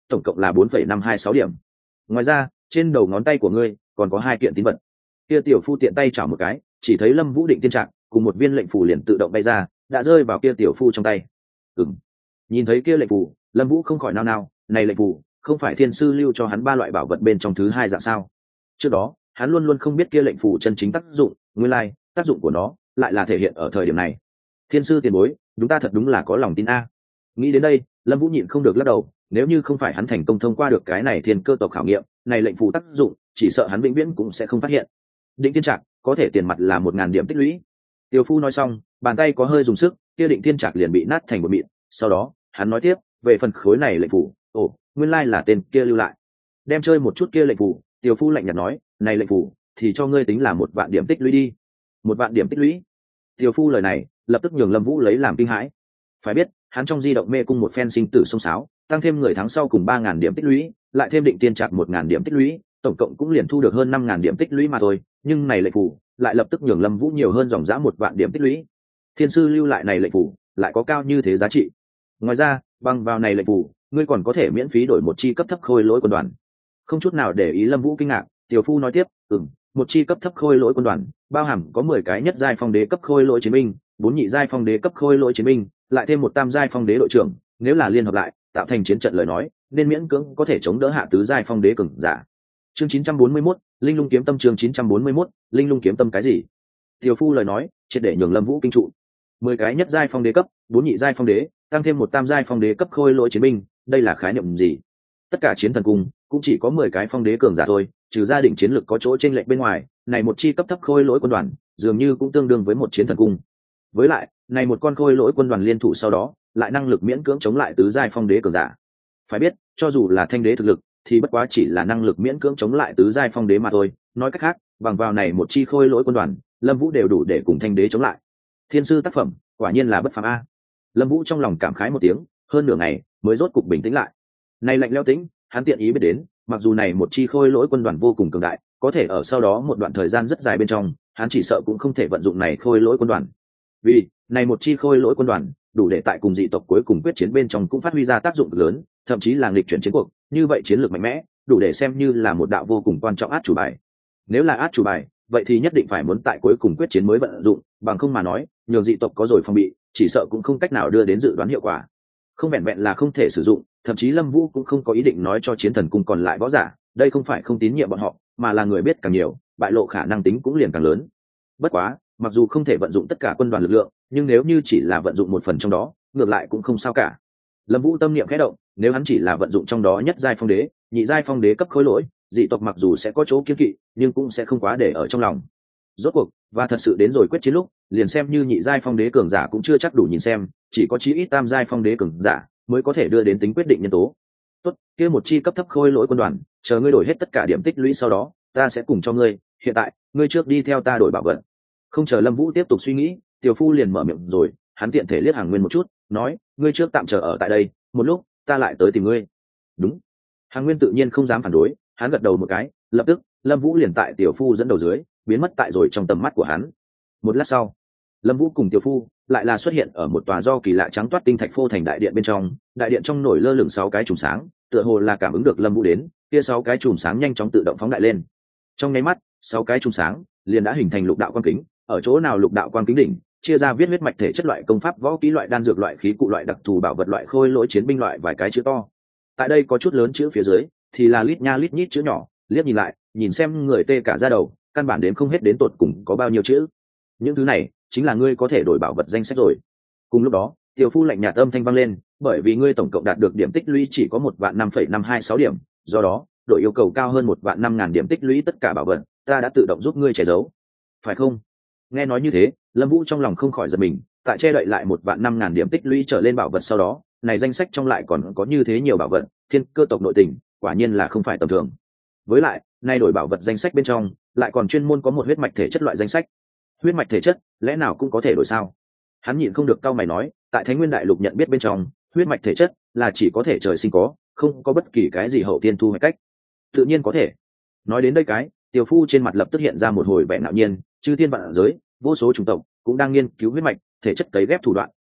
tổng cộng là bốn phẩy năm hai sáu điểm. Ngoài ra trên đầu ngón tay của ngươi còn có hai kiện tín vật. Kia tiểu phu tiện tay chảo một cái, chỉ thấy Lâm Vũ định tiên trạng cùng một viên lệnh phù liền tự động bay ra, đã rơi vào kia tiểu phu trong tay. Ừm. Nhìn thấy kia lệnh phù, Lâm Vũ không khỏi nao nao, này lệnh phù không phải thiên sư lưu cho hắn ba loại bảo vật bên trong thứ hai dạng sao? Trước đó hắn luôn luôn không biết kia lệnh phù chân chính tác dụng, nguyên lai tác dụng của nó lại là thể hiện ở thời điểm này. Thiên sư tiền bối, chúng ta thật đúng là có lòng tin a. Nghĩ đến đây, Lâm Vũ nhịn không được lắc đầu, nếu như không phải hắn thành công thông qua được cái này thiên cơ tộc khảo nghiệm, này lệnh phù tác dụng, chỉ sợ hắn vĩnh viễn cũng sẽ không phát hiện. Định tiên trạc có thể tiền mặt là một ngàn điểm tích lũy. Tiêu phu nói xong, bàn tay có hơi dùng sức, kia định tiên trạc liền bị nát thành một mịn. Sau đó hắn nói tiếp, về phần khối này lệnh phù, ồ, nguyên lai là tên kia lưu lại. Đem chơi một chút kia lệnh phù, Tiêu phu lạnh nhạt nói, này lệnh phù thì cho ngươi tính là một vạn điểm tích lũy đi. Một vạn điểm tích lũy. Tiêu phu lời này lập tức nhường Lâm Vũ lấy làm kinh hãi. Phải biết hắn trong di động mê cung một phen sinh tử sông sáo, tăng thêm người thắng sau cùng ba ngàn điểm tích lũy, lại thêm định tiên trạc một ngàn điểm tích lũy, tổng cộng cũng liền thu được hơn năm ngàn điểm tích lũy mà thôi, nhưng này lệnh phù lại lập tức nhường Lâm Vũ nhiều hơn dòng giá một vạn điểm tích lũy. Thiên sư lưu lại này lệnh phù lại có cao như thế giá trị. Ngoài ra, bằng vào này lệnh phù, ngươi còn có thể miễn phí đổi một chi cấp thấp khôi lỗi quân đoàn. Không chút nào để ý Lâm Vũ kinh ngạc, tiểu phu nói tiếp, "Ừm, một chi cấp thấp khôi lỗi quân đoàn, bao hàm có mười cái nhất giai phong đế cấp khôi lỗi chiến binh, bốn nhị giai phong đế cấp khôi lỗi chiến binh, lại thêm một tam giai phong đế đội trưởng, nếu là liên hợp lại, tạo thành chiến trận lời nói, nên miễn cưỡng có thể chống đỡ hạ tứ giai phong đế cường giả." Chương chín trăm bốn mươi mốt, Linh Lung kiếm tâm chương chín trăm bốn mươi mốt, Linh Lung kiếm tâm cái gì? Tiểu phu lời nói, triệt để nhường Lâm Vũ kinh trụ. mười cái nhất giai phong đế cấp, bốn nhị giai phong đế, tăng thêm một tam giai phong đế cấp khôi lỗi chiến binh, đây là khái niệm gì? Tất cả chiến thần cung cũng chỉ có mười cái phong đế cường giả thôi, trừ gia đình chiến lược có chỗ chênh lệch bên ngoài, này một chi cấp thấp khôi lỗi quân đoàn, dường như cũng tương đương với một chiến thần cung. Với lại, này một con khôi lỗi quân đoàn liên thủ sau đó, lại năng lực miễn cưỡng chống lại tứ giai phong đế cường giả. Phải biết, cho dù là thanh đế thực lực, thì bất quá chỉ là năng lực miễn cưỡng chống lại tứ giai phong đế mà thôi, nói cách khác, bằng vào này một chi khôi lỗi quân đoàn, Lâm Vũ đều đủ để cùng thanh đế chống lại. Thiên sư tác phẩm, quả nhiên là bất phàm a. Lâm Vũ trong lòng cảm khái một tiếng, hơn nửa ngày mới rốt cục bình tĩnh lại. Này lạnh lẽo tĩnh, hắn tiện ý biết đến, mặc dù này một chi khôi lỗi quân đoàn vô cùng cường đại, có thể ở sau đó một đoạn thời gian rất dài bên trong, hắn chỉ sợ cũng không thể vận dụng này khôi lỗi quân đoàn. Vì, này một chi khôi lỗi quân đoàn, đủ để tại cùng dị tộc cuối cùng quyết chiến bên trong cũng phát huy ra tác dụng lớn, thậm chí là nghịch chuyển chiến cuộc, như vậy chiến lược mạnh mẽ, đủ để xem như là một đạo vô cùng quan trọng át chủ bài. Nếu là át chủ bài, vậy thì nhất định phải muốn tại cuối cùng quyết chiến mới vận dụng, bằng không mà nói, nhường dị tộc có rồi phòng bị, chỉ sợ cũng không cách nào đưa đến dự đoán hiệu quả. Không vẹn vẹn là không thể sử dụng, thậm chí Lâm Vũ cũng không có ý định nói cho chiến thần cung còn lại võ giả, đây không phải không tín nhiệm bọn họ, mà là người biết càng nhiều, bại lộ khả năng tính cũng liền càng lớn. Bất quá, mặc dù không thể vận dụng tất cả quân đoàn lực lượng, nhưng nếu như chỉ là vận dụng một phần trong đó, ngược lại cũng không sao cả. Lâm Vũ tâm niệm khẽ động, nếu hắn chỉ là vận dụng trong đó nhất giai phong đế, nhị giai phong đế cấp khối lỗi, dị tộc mặc dù sẽ có chỗ kiêng kỵ, nhưng cũng sẽ không quá để ở trong lòng. Rốt cuộc, và thật sự đến rồi quyết chiến lúc, liền xem như nhị giai phong đế cường giả cũng chưa chắc đủ nhìn xem, chỉ có chí ít tam giai phong đế cường giả mới có thể đưa đến tính quyết định nhân tố. Tốt, kia một chi cấp thấp khôi lỗi quân đoàn, chờ ngươi đổi hết tất cả điểm tích lũy sau đó, ta sẽ cùng cho ngươi, hiện tại, ngươi trước đi theo ta đổi bảo vật. Không chờ Lâm Vũ tiếp tục suy nghĩ, Tiểu Phu liền mở miệng rồi, hắn tiện thể liếc Hàng Nguyên một chút, nói, ngươi trước tạm chờ ở tại đây, một lúc, ta lại tới tìm ngươi. Đúng. Hàng Nguyên tự nhiên không dám phản đối, hắn gật đầu một cái, lập tức, Lâm Vũ liền tại Tiểu Phu dẫn đầu dưới, biến mất tại rồi trong tầm mắt của hắn. Một lát sau, Lâm Vũ cùng Tiểu Phu lại là xuất hiện ở một tòa do kỳ lạ trắng toát tinh thạch phô thành đại điện bên trong, đại điện trong nổi lơ lửng sáu cái chùm sáng, tựa hồ là cảm ứng được Lâm Vũ đến, kia sáu cái chùm sáng nhanh chóng tự động phóng đại lên. Trong nháy mắt, sáu cái chùm sáng liền đã hình thành lục đạo quang kính, ở chỗ nào lục đạo quang kính đỉnh, chia ra viết huyết mạch thể chất loại công pháp võ kỹ loại đan dược loại khí cụ loại đặc thù bảo vật loại khôi lỗi chiến binh loại vài cái chữ to. Tại đây có chút lớn chữ phía dưới thì là lít nha lít nhít chữ nhỏ, liếc nhìn lại, nhìn xem người tê cả da đầu, căn bản đến không hết đến tột cùng có bao nhiêu chữ. Những thứ này chính là ngươi có thể đổi bảo vật danh sách rồi. Cùng lúc đó, Tiểu Phu lạnh nhạt âm thanh vang lên, bởi vì ngươi tổng cộng đạt được điểm tích lũy chỉ có một vạn năm phẩy năm hai sáu điểm, do đó, đội yêu cầu cao hơn một vạn năm ngàn điểm tích lũy tất cả bảo vật, ta đã tự động giúp ngươi che giấu. Phải không? Nghe nói như thế, Lâm Vũ trong lòng không khỏi giật mình, tại che đậy lại một vạn năm ngàn điểm tích lũy trở lên bảo vật sau đó, này danh sách trong lại còn có như thế nhiều bảo vật, thiên cơ tộc nội tình, quả nhiên là không phải tầm thường. Với lại, nay đổi bảo vật danh sách bên trong, lại còn chuyên môn có một huyết mạch thể chất loại danh sách. Huyết mạch thể chất, lẽ nào cũng có thể đổi sao? Hắn nhịn không được cau mày nói, tại Thánh Nguyên Đại Lục nhận biết bên trong, huyết mạch thể chất là chỉ có thể trời sinh có, không có bất kỳ cái gì hậu tiên thu hoạch cách. Tự nhiên có thể. Nói đến đây cái, Tiểu Phu trên mặt lập tức hiện ra một hồi vẻ ngạo nhiên, chư thiên vạn giới, vô số chủng tộc cũng đang nghiên cứu huyết mạch thể chất cấy ghép thủ đoạn,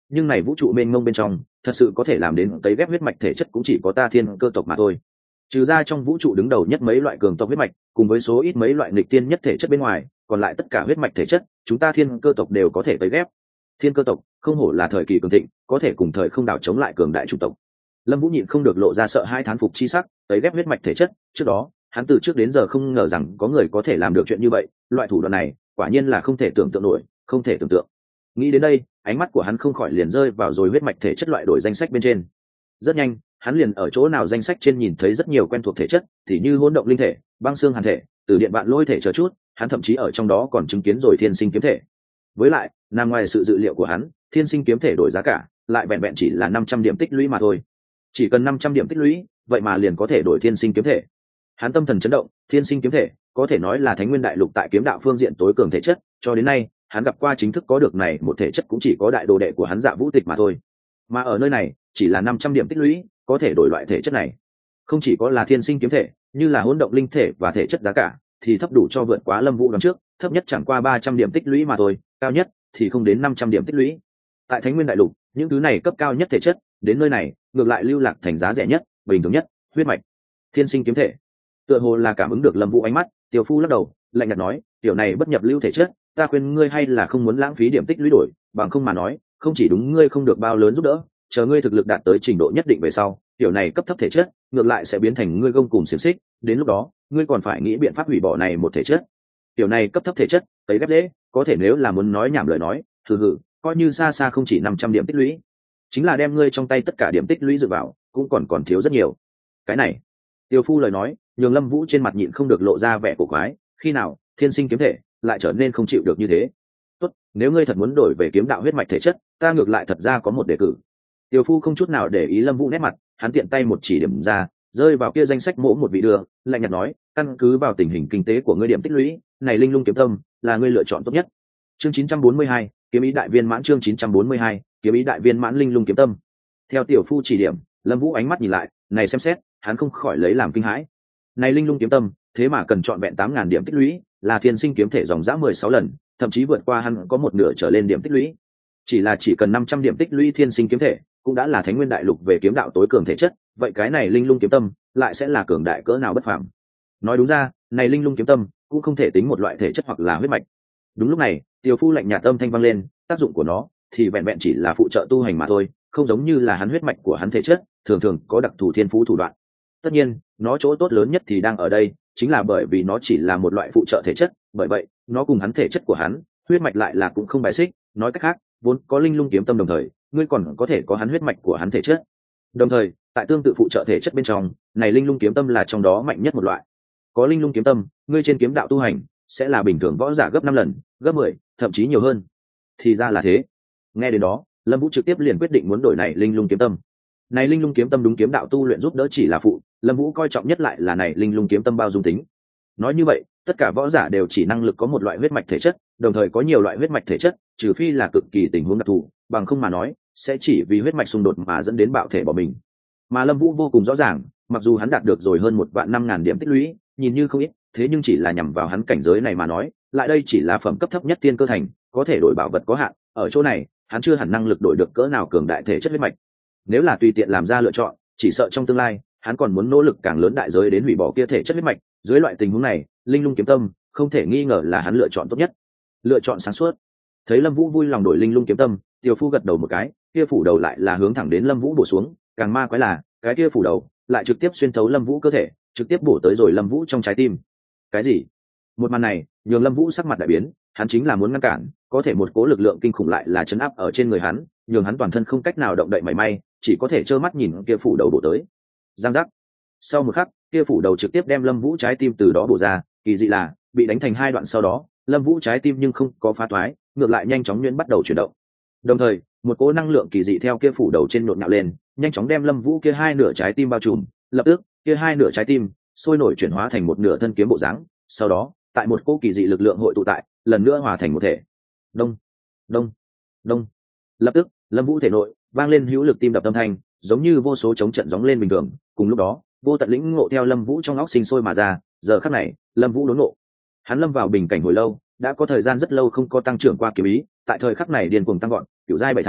nhưng này vũ trụ mênh mông bên trong thật sự có thể làm đến cấy ghép huyết mạch thể chất cũng chỉ có ta thiên cơ tộc mà thôi. Trừ ra trong vũ trụ đứng đầu nhất mấy loại cường tộc huyết mạch cùng với số ít mấy loại nghịch tiên nhất thể chất bên ngoài, còn lại tất cả huyết mạch thể chất chúng ta thiên cơ tộc đều có thể cấy ghép. Thiên cơ tộc không hổ là thời kỳ cường thịnh, có thể cùng thời không đảo chống lại cường đại chủng tộc. Lâm Vũ nhịn không được lộ ra sợ hai thán phục chi sắc, cấy ghép huyết mạch thể chất, trước đó hắn từ trước đến giờ không ngờ rằng có người có thể làm được chuyện như vậy, loại thủ đoạn này quả nhiên là không thể tưởng tượng nổi, không thể tưởng tượng. Nghĩ đến đây, ánh mắt của hắn không khỏi liền rơi vào rồi huyết mạch thể chất loại đổi danh sách bên trên. Rất nhanh, hắn liền ở chỗ nào danh sách trên nhìn thấy rất nhiều quen thuộc thể chất, thì như hỗn động linh thể, băng xương hàn thể, từ điện vạn lôi thể chờ chút, hắn thậm chí ở trong đó còn chứng kiến rồi thiên sinh kiếm thể. Với lại, nằm ngoài sự dự liệu của hắn, thiên sinh kiếm thể đổi giá cả, lại vẹn vẹn chỉ là năm trăm điểm tích lũy mà thôi. Chỉ cần năm trăm điểm tích lũy, vậy mà liền có thể đổi thiên sinh kiếm thể. Hắn tâm thần chấn động, thiên sinh kiếm thể, có thể nói là Thánh Nguyên Đại Lục tại kiếm đạo phương diện tối cường thể chất, cho đến nay, hắn gặp qua chính thức có được này một thể chất cũng chỉ có đại đồ đệ của hắn Dạ Vũ Tịch mà thôi. Mà ở nơi này, chỉ là năm trăm điểm tích lũy, có thể đổi loại thể chất này. Không chỉ có là thiên sinh kiếm thể, như là hỗn động linh thể và thể chất giá cả, thì thấp đủ cho vượt quá Lâm Vũ đón trước, thấp nhất chẳng qua ba trăm điểm tích lũy mà thôi, cao nhất thì không đến năm trăm điểm tích lũy. Tại Thánh Nguyên Đại Lục, những thứ này cấp cao nhất thể chất, đến nơi này, ngược lại lưu lạc thành giá rẻ nhất, bình thường nhất, huyết mạch, thiên sinh kiếm thể. Tựa hồ là cảm ứng được Lâm Vũ ánh mắt, Tiểu Phu lắc đầu, lạnh nhạt nói, "Tiểu này bất nhập lưu thể chất, ta khuyên ngươi hay là không muốn lãng phí điểm tích lũy đổi, bằng không mà nói, không chỉ đúng ngươi không được bao lớn giúp đỡ, chờ ngươi thực lực đạt tới trình độ nhất định về sau, tiểu này cấp thấp thể chất, ngược lại sẽ biến thành ngươi gông cùm xiềng xích, đến lúc đó, ngươi còn phải nghĩ biện pháp hủy bỏ này một thể chất. Tiểu này cấp thấp thể chất, tấy ghép dễ, có thể nếu là muốn nói nhảm lời nói, hừ hừ, coi như xa xa không chỉ năm trăm điểm tích lũy, chính là đem ngươi trong tay tất cả điểm tích lũy dựa vào, cũng còn còn thiếu rất nhiều." Cái này, Tiêu Phu lời nói, nhường Lâm Vũ trên mặt nhịn không được lộ ra vẻ cổ quái, khi nào, thiên sinh kiếm thể lại trở nên không chịu được như thế. "Tốt, nếu ngươi thật muốn đổi về kiếm đạo huyết mạch thể chất, ta ngược lại thật ra có một đề cử." Tiêu Phu không chút nào để ý Lâm Vũ nét mặt, hắn tiện tay một chỉ điểm ra, rơi vào kia danh sách mỗ một vị đưa, lạnh nhạt nói, "Căn cứ vào tình hình kinh tế của ngươi điểm tích lũy, này Linh Lung kiếm tâm là ngươi lựa chọn tốt nhất." Chương chín trăm bốn mươi hai, kiếm ý đại viên mãn. Chương chín trăm bốn mươi hai, kiếm ý đại viên mãn Linh Lung kiếm tâm. Theo Tiểu Phu chỉ điểm, Lâm Vũ ánh mắt nhìn lại, này xem xét, hắn không khỏi lấy làm kinh hãi. Này Linh Lung kiếm tâm, thế mà cần chọn vẹn tám ngàn điểm tích lũy, là thiên sinh kiếm thể dòng dã mười sáu lần, thậm chí vượt qua hắn có một nửa trở lên điểm tích lũy. Chỉ là chỉ cần năm trăm điểm tích lũy thiên sinh kiếm thể, cũng đã là Thánh Nguyên Đại Lục về kiếm đạo tối cường thể chất, vậy cái này Linh Lung kiếm tâm lại sẽ là cường đại cỡ nào bất phàm. Nói đúng ra, này Linh Lung kiếm tâm cũng không thể tính một loại thể chất hoặc là huyết mạch. Đúng lúc này, Tiểu Phu lạnh nhạt âm thanh vang lên, tác dụng của nó thì vẹn vẹn chỉ là phụ trợ tu hành mà thôi, không giống như là hắn huyết mạch của hắn thể chất, thường thường có đặc thù thiên phú thủ đoạn. Tất nhiên, nó chỗ tốt lớn nhất thì đang ở đây, chính là bởi vì nó chỉ là một loại phụ trợ thể chất, bởi vậy, nó cùng hắn thể chất của hắn, huyết mạch lại là cũng không bài xích, nói cách khác, vốn có Linh Lung kiếm tâm đồng thời, ngươi còn có thể có hắn huyết mạch của hắn thể chất. Đồng thời, tại tương tự phụ trợ thể chất bên trong, này Linh Lung kiếm tâm là trong đó mạnh nhất một loại. Có Linh Lung kiếm tâm, ngươi trên kiếm đạo tu hành sẽ là bình thường võ giả gấp năm lần, gấp mười, thậm chí nhiều hơn. Thì ra là thế. Nghe đến đó, Lâm Vũ trực tiếp liền quyết định muốn đổi này Linh Lung kiếm tâm. Này Linh Lung kiếm tâm đúng kiếm đạo tu luyện giúp đỡ chỉ là phụ, Lâm Vũ coi trọng nhất lại là này Linh Lung kiếm tâm bao dung tính. Nói như vậy, tất cả võ giả đều chỉ năng lực có một loại huyết mạch thể chất, đồng thời có nhiều loại huyết mạch thể chất, trừ phi là cực kỳ tình huống đặc thù, bằng không mà nói, sẽ chỉ vì huyết mạch xung đột mà dẫn đến bạo thể bỏ mình. Mà Lâm Vũ vô cùng rõ ràng, mặc dù hắn đạt được rồi hơn một vạn năm ngàn điểm tích lũy, nhìn như không ít, thế nhưng chỉ là nhằm vào hắn cảnh giới này mà nói, lại đây chỉ là phẩm cấp thấp nhất tiên cơ thành, có thể đổi bảo vật có hạn, ở chỗ này, hắn chưa hẳn năng lực đổi được cỡ nào cường đại thể chất huyết mạch. Nếu là tùy tiện làm ra lựa chọn, chỉ sợ trong tương lai, hắn còn muốn nỗ lực càng lớn đại giới đến hủy bỏ kia thể chất huyết mạch, dưới loại tình huống này, Linh Lung kiếm tâm không thể nghi ngờ là hắn lựa chọn tốt nhất. Lựa chọn sáng suốt. Thấy Lâm Vũ vui lòng đổi Linh Lung kiếm tâm, Tiểu Phu gật đầu một cái, kia phủ đầu lại là hướng thẳng đến Lâm Vũ bổ xuống, càng ma quái là, cái kia phủ đầu lại trực tiếp xuyên thấu Lâm Vũ cơ thể, trực tiếp bổ tới rồi Lâm Vũ trong trái tim. Cái gì? Một màn này, nhường Lâm Vũ sắc mặt đại biến, hắn chính là muốn ngăn cản, có thể một cỗ lực lượng kinh khủng lại là chấn áp ở trên người hắn, nhường hắn toàn thân không cách nào động đậy mảy may, chỉ có thể trơ mắt nhìn kia phủ đầu bổ tới. Giang giác. Sau một khắc, kia phủ đầu trực tiếp đem Lâm Vũ trái tim từ đó bổ ra, kỳ dị là, bị đánh thành hai đoạn sau đó, Lâm Vũ trái tim nhưng không có phá toái, ngược lại nhanh chóng nhuyễn bắt đầu chuyển động. Đồng thời, một cỗ năng lượng kỳ dị theo kia phủ đầu trên nhộn nhạo lên, nhanh chóng đem Lâm Vũ kia hai nửa trái tim bao trùm, lập tức, kia hai nửa trái tim sôi nổi chuyển hóa thành một nửa thân kiếm bộ dáng, sau đó, tại một cỗ kỳ dị lực lượng hội tụ tại, lần nữa hòa thành một thể. Đông, đông, đông. Lập tức, Lâm Vũ thể nội vang lên hữu lực tim đập âm thanh, giống như vô số chống trận gióng lên bình thường, cùng lúc đó, vô tận lĩnh ngộ theo Lâm Vũ trong óc sinh sôi mà ra, giờ khắc này, Lâm Vũ đốn ngộ. Hắn lâm vào bình cảnh hồi lâu, đã có thời gian rất lâu không có tăng trưởng qua kiếm ý, tại thời khắc này điên cuồng tăng gọn, cửu giai bảy thành,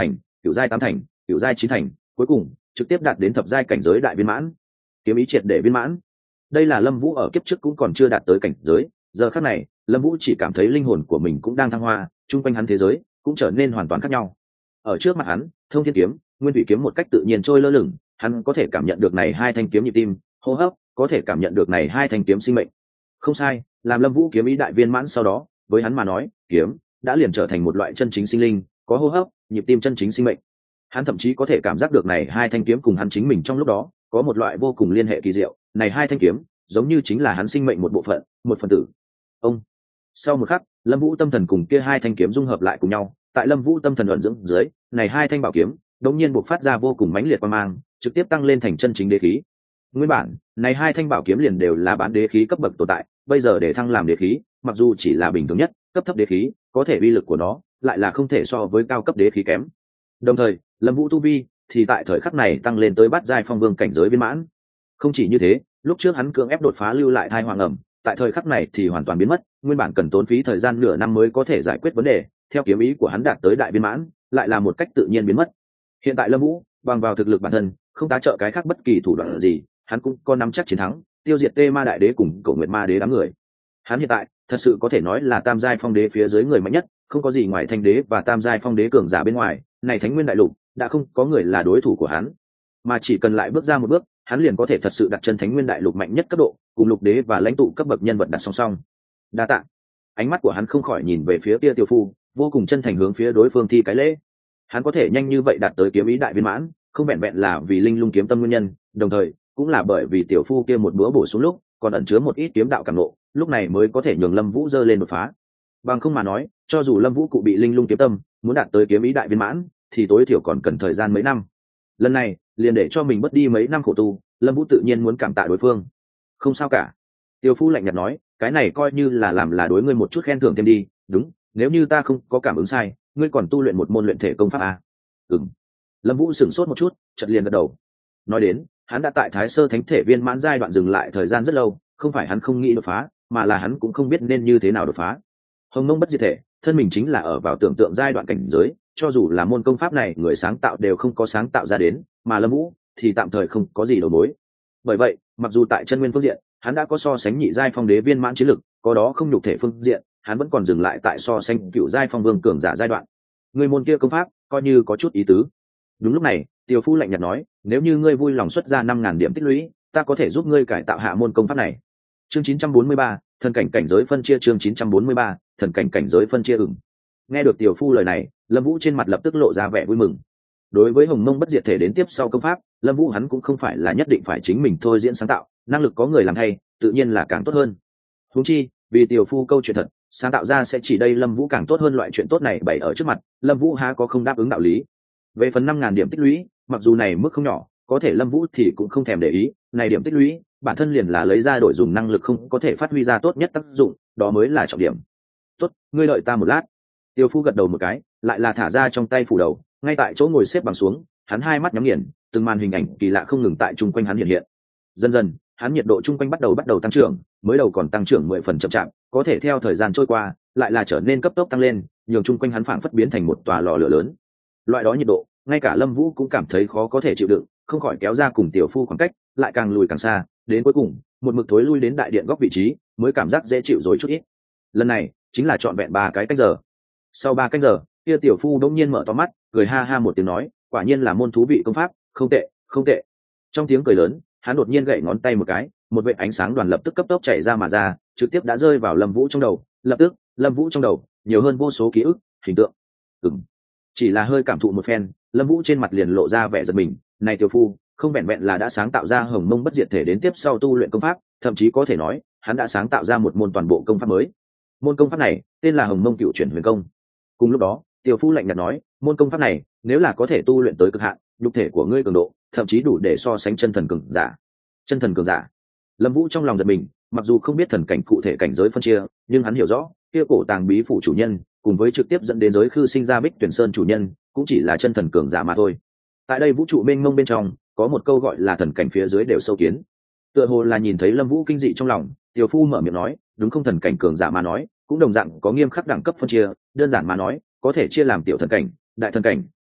cựu giai tám thành, cựu giai chín thành, cuối cùng trực tiếp đạt đến thập giai cảnh giới đại viên mãn. Kiếm ý triệt để viên mãn. Đây là Lâm Vũ ở kiếp trước cũng còn chưa đạt tới cảnh giới, giờ khắc này, Lâm Vũ chỉ cảm thấy linh hồn của mình cũng đang thăng hoa, chung quanh hắn thế giới cũng trở nên hoàn toàn khác nhau. Ở trước mặt hắn, Thông Thiên kiếm, Nguyên Thủy kiếm một cách tự nhiên trôi lơ lửng, hắn có thể cảm nhận được này hai thanh kiếm nhịp tim, hô hấp, có thể cảm nhận được này hai thanh kiếm sinh mệnh. Không sai, làm Lâm Vũ kiếm ý đại viên mãn sau đó, với hắn mà nói, kiếm đã liền trở thành một loại chân chính sinh linh, có hô hấp, nhịp tim chân chính sinh mệnh. Hắn thậm chí có thể cảm giác được này hai thanh kiếm cùng hắn chính mình trong lúc đó có một loại vô cùng liên hệ kỳ diệu, này hai thanh kiếm giống như chính là hắn sinh mệnh một bộ phận, một phần tử. Ông. Sau một khắc, Lâm Vũ tâm thần cùng kia hai thanh kiếm dung hợp lại cùng nhau, tại Lâm Vũ tâm thần ẩn dưỡng dưới, này hai thanh bảo kiếm đột nhiên bộc phát ra vô cùng mãnh liệt quang mang, trực tiếp tăng lên thành chân chính đế khí. Nguyên bản, này hai thanh bảo kiếm liền đều là bán đế khí cấp bậc tồn tại, bây giờ để thăng làm đế khí, mặc dù chỉ là bình thường nhất, cấp thấp đế khí, có thể uy lực của nó lại là không thể so với cao cấp đế khí kém. Đồng thời, Lâm Vũ tu vi thì tại thời khắc này tăng lên tới bát giai phong vương cảnh giới viên mãn. Không chỉ như thế, lúc trước hắn cưỡng ép đột phá lưu lại thai hoàng ẩm, tại thời khắc này thì hoàn toàn biến mất, nguyên bản cần tốn phí thời gian nửa năm mới có thể giải quyết vấn đề, theo kiếm ý của hắn đạt tới đại viên mãn, lại là một cách tự nhiên biến mất. Hiện tại Lâm Vũ, bằng vào thực lực bản thân, không tá trợ cái khác bất kỳ thủ đoạn gì, hắn cũng có nắm chắc chiến thắng, tiêu diệt Tê Ma Đại Đế cùng Cổ Nguyệt Ma Đế đám người. Hắn hiện tại, thật sự có thể nói là tam giai phong đế phía dưới người mạnh nhất, không có gì ngoài thanh đế và tam giai phong đế cường giả bên ngoài, này Thánh Nguyên Đại Lục đã không có người là đối thủ của hắn, mà chỉ cần lại bước ra một bước, hắn liền có thể thật sự đặt chân Thánh Nguyên Đại Lục mạnh nhất cấp độ, cùng lục đế và lãnh tụ cấp bậc nhân vật đặt song song. Đa tạ. Ánh mắt của hắn không khỏi nhìn về phía kia Tiểu Phu, vô cùng chân thành hướng phía đối phương thi cái lễ. Hắn có thể nhanh như vậy đạt tới kiếm ý đại viên mãn, không vẹn vẹn là vì linh lung kiếm tâm nguyên nhân, đồng thời cũng là bởi vì Tiểu Phu kia một bữa bổ xuống lúc còn ẩn chứa một ít kiếm đạo cảm ngộ, lúc này mới có thể nhường Lâm Vũ giơ lên đột phá. Bằng không mà nói, cho dù Lâm Vũ cụ bị linh lung kiếm tâm, muốn đạt tới kiếm ý đại viên mãn, thì tối thiểu còn cần thời gian mấy năm. Lần này, liền để cho mình mất đi mấy năm khổ tu, Lâm Vũ tự nhiên muốn cảm tạ đối phương. Không sao cả. Tiêu Phu lạnh nhạt nói, cái này coi như là làm là đối ngươi một chút khen thưởng thêm đi, đúng, nếu như ta không có cảm ứng sai, ngươi còn tu luyện một môn luyện thể công pháp à? Ừm. Lâm Vũ sửng sốt một chút, chợt liền gật đầu. Nói đến, hắn đã tại Thái Sơ Thánh Thể viên mãn giai đoạn dừng lại thời gian rất lâu, không phải hắn không nghĩ đột phá, mà là hắn cũng không biết nên như thế nào đột phá. Hồng Mông bất diệt thể, thân mình chính là ở vào tưởng tượng giai đoạn cảnh giới, cho dù là môn công pháp này người sáng tạo đều không có sáng tạo ra đến, mà Lâm Vũ thì tạm thời không có gì đầu mối. Bởi vậy, mặc dù tại chân nguyên phương diện, hắn đã có so sánh nhị giai phong đế viên mãn chiến lực, có đó không nhục thể phương diện, hắn vẫn còn dừng lại tại so sánh cựu giai phong vương cường giả giai đoạn. Người môn kia công pháp, coi như có chút ý tứ. Đúng lúc này, Tiêu Phu lạnh nhạt nói, nếu như ngươi vui lòng xuất ra năm ngàn điểm tích lũy, ta có thể giúp ngươi cải tạo hạ môn công pháp này. Chương chín trăm bốn mươi ba, thần cảnh cảnh giới phân chia chương chín trăm bốn mươi ba, thần cảnh cảnh giới phân chia ửng. Nghe được Tiểu Phu lời này, Lâm Vũ trên mặt lập tức lộ ra vẻ vui mừng. Đối với Hồng Mông bất diệt thể đến tiếp sau công pháp, Lâm Vũ hắn cũng không phải là nhất định phải chính mình thôi diễn sáng tạo, năng lực có người làm thay, tự nhiên là càng tốt hơn. Huống chi, vì Tiểu Phu câu chuyện thật, sáng tạo ra sẽ chỉ đây Lâm Vũ càng tốt hơn loại chuyện tốt này bày ở trước mặt, Lâm Vũ há có không đáp ứng đạo lý. Về phần năm ngàn điểm tích lũy, mặc dù này mức không nhỏ, có thể Lâm Vũ thì cũng không thèm để ý, này điểm tích lũy, bản thân liền là lấy ra đổi dùng năng lực không có thể phát huy ra tốt nhất tác dụng, đó mới là trọng điểm. Tốt, ngươi đợi ta một lát. Tiêu Phu gật đầu một cái, lại là thả ra trong tay phủ đầu, ngay tại chỗ ngồi xếp bằng xuống, hắn hai mắt nhắm nghiền, từng màn hình ảnh kỳ lạ không ngừng tại chung quanh hắn hiện hiện. Dần dần, hắn nhiệt độ chung quanh bắt đầu bắt đầu tăng trưởng, mới đầu còn tăng trưởng mười phần chậm chạp, có thể theo thời gian trôi qua, lại là trở nên cấp tốc tăng lên, nhường chung quanh hắn phảng phất biến thành một tòa lò lửa lớn. Loại đó nhiệt độ, ngay cả Lâm Vũ cũng cảm thấy khó có thể chịu đựng, không khỏi kéo ra cùng Tiểu Phu khoảng cách, lại càng lùi càng xa, đến cuối cùng, một mực thối lui đến đại điện góc vị trí, mới cảm giác dễ chịu rồi chút ít. Lần này, chính là trọn vẹn ba cái canh giờ. Sau ba canh giờ, kia Tiểu Phu đột nhiên mở to mắt, cười ha ha một tiếng nói, quả nhiên là môn thú vị công pháp, không tệ, không tệ. Trong tiếng cười lớn, hắn đột nhiên gậy ngón tay một cái, một vệt ánh sáng đoàn lập tức cấp tốc chạy ra mà ra, trực tiếp đã rơi vào Lâm Vũ trong đầu, lập tức, Lâm Vũ trong đầu nhiều hơn vô số ký ức, hình tượng. Ừm. Chỉ là hơi cảm thụ một phen, Lâm Vũ trên mặt liền lộ ra vẻ giật mình, này Tiểu Phu, không vẹn vẹn là đã sáng tạo ra Hồng Mông bất diệt thể đến tiếp sau tu luyện công pháp, thậm chí có thể nói, hắn đã sáng tạo ra một môn toàn bộ công pháp mới. Môn công pháp này, tên là Hồng Mông Cựu Chuyển Huyền Công. Cùng lúc đó, Tiểu Phu lạnh nhạt nói, môn công pháp này, nếu là có thể tu luyện tới cực hạn, nhục thể của ngươi cường độ, thậm chí đủ để so sánh chân thần cường giả. Chân thần cường giả. Lâm Vũ trong lòng giật mình, mặc dù không biết thần cảnh cụ thể cảnh giới phân chia, nhưng hắn hiểu rõ, kia cổ tàng bí phủ chủ nhân, cùng với trực tiếp dẫn đến giới khư sinh ra Bích Tuyển Sơn chủ nhân, cũng chỉ là chân thần cường giả mà thôi. Tại đây vũ trụ mênh mông bên trong, có một câu gọi là thần cảnh phía dưới đều sâu kiến. Tựa hồ là nhìn thấy Lâm Vũ kinh dị trong lòng, Tiểu Phu mở miệng nói, đúng không, thần cảnh cường giả mà nói, cũng đồng dạng có nghiêm khắc đẳng cấp phân chia, đơn giản mà nói, có thể chia làm tiểu thần cảnh, đại thần cảnh,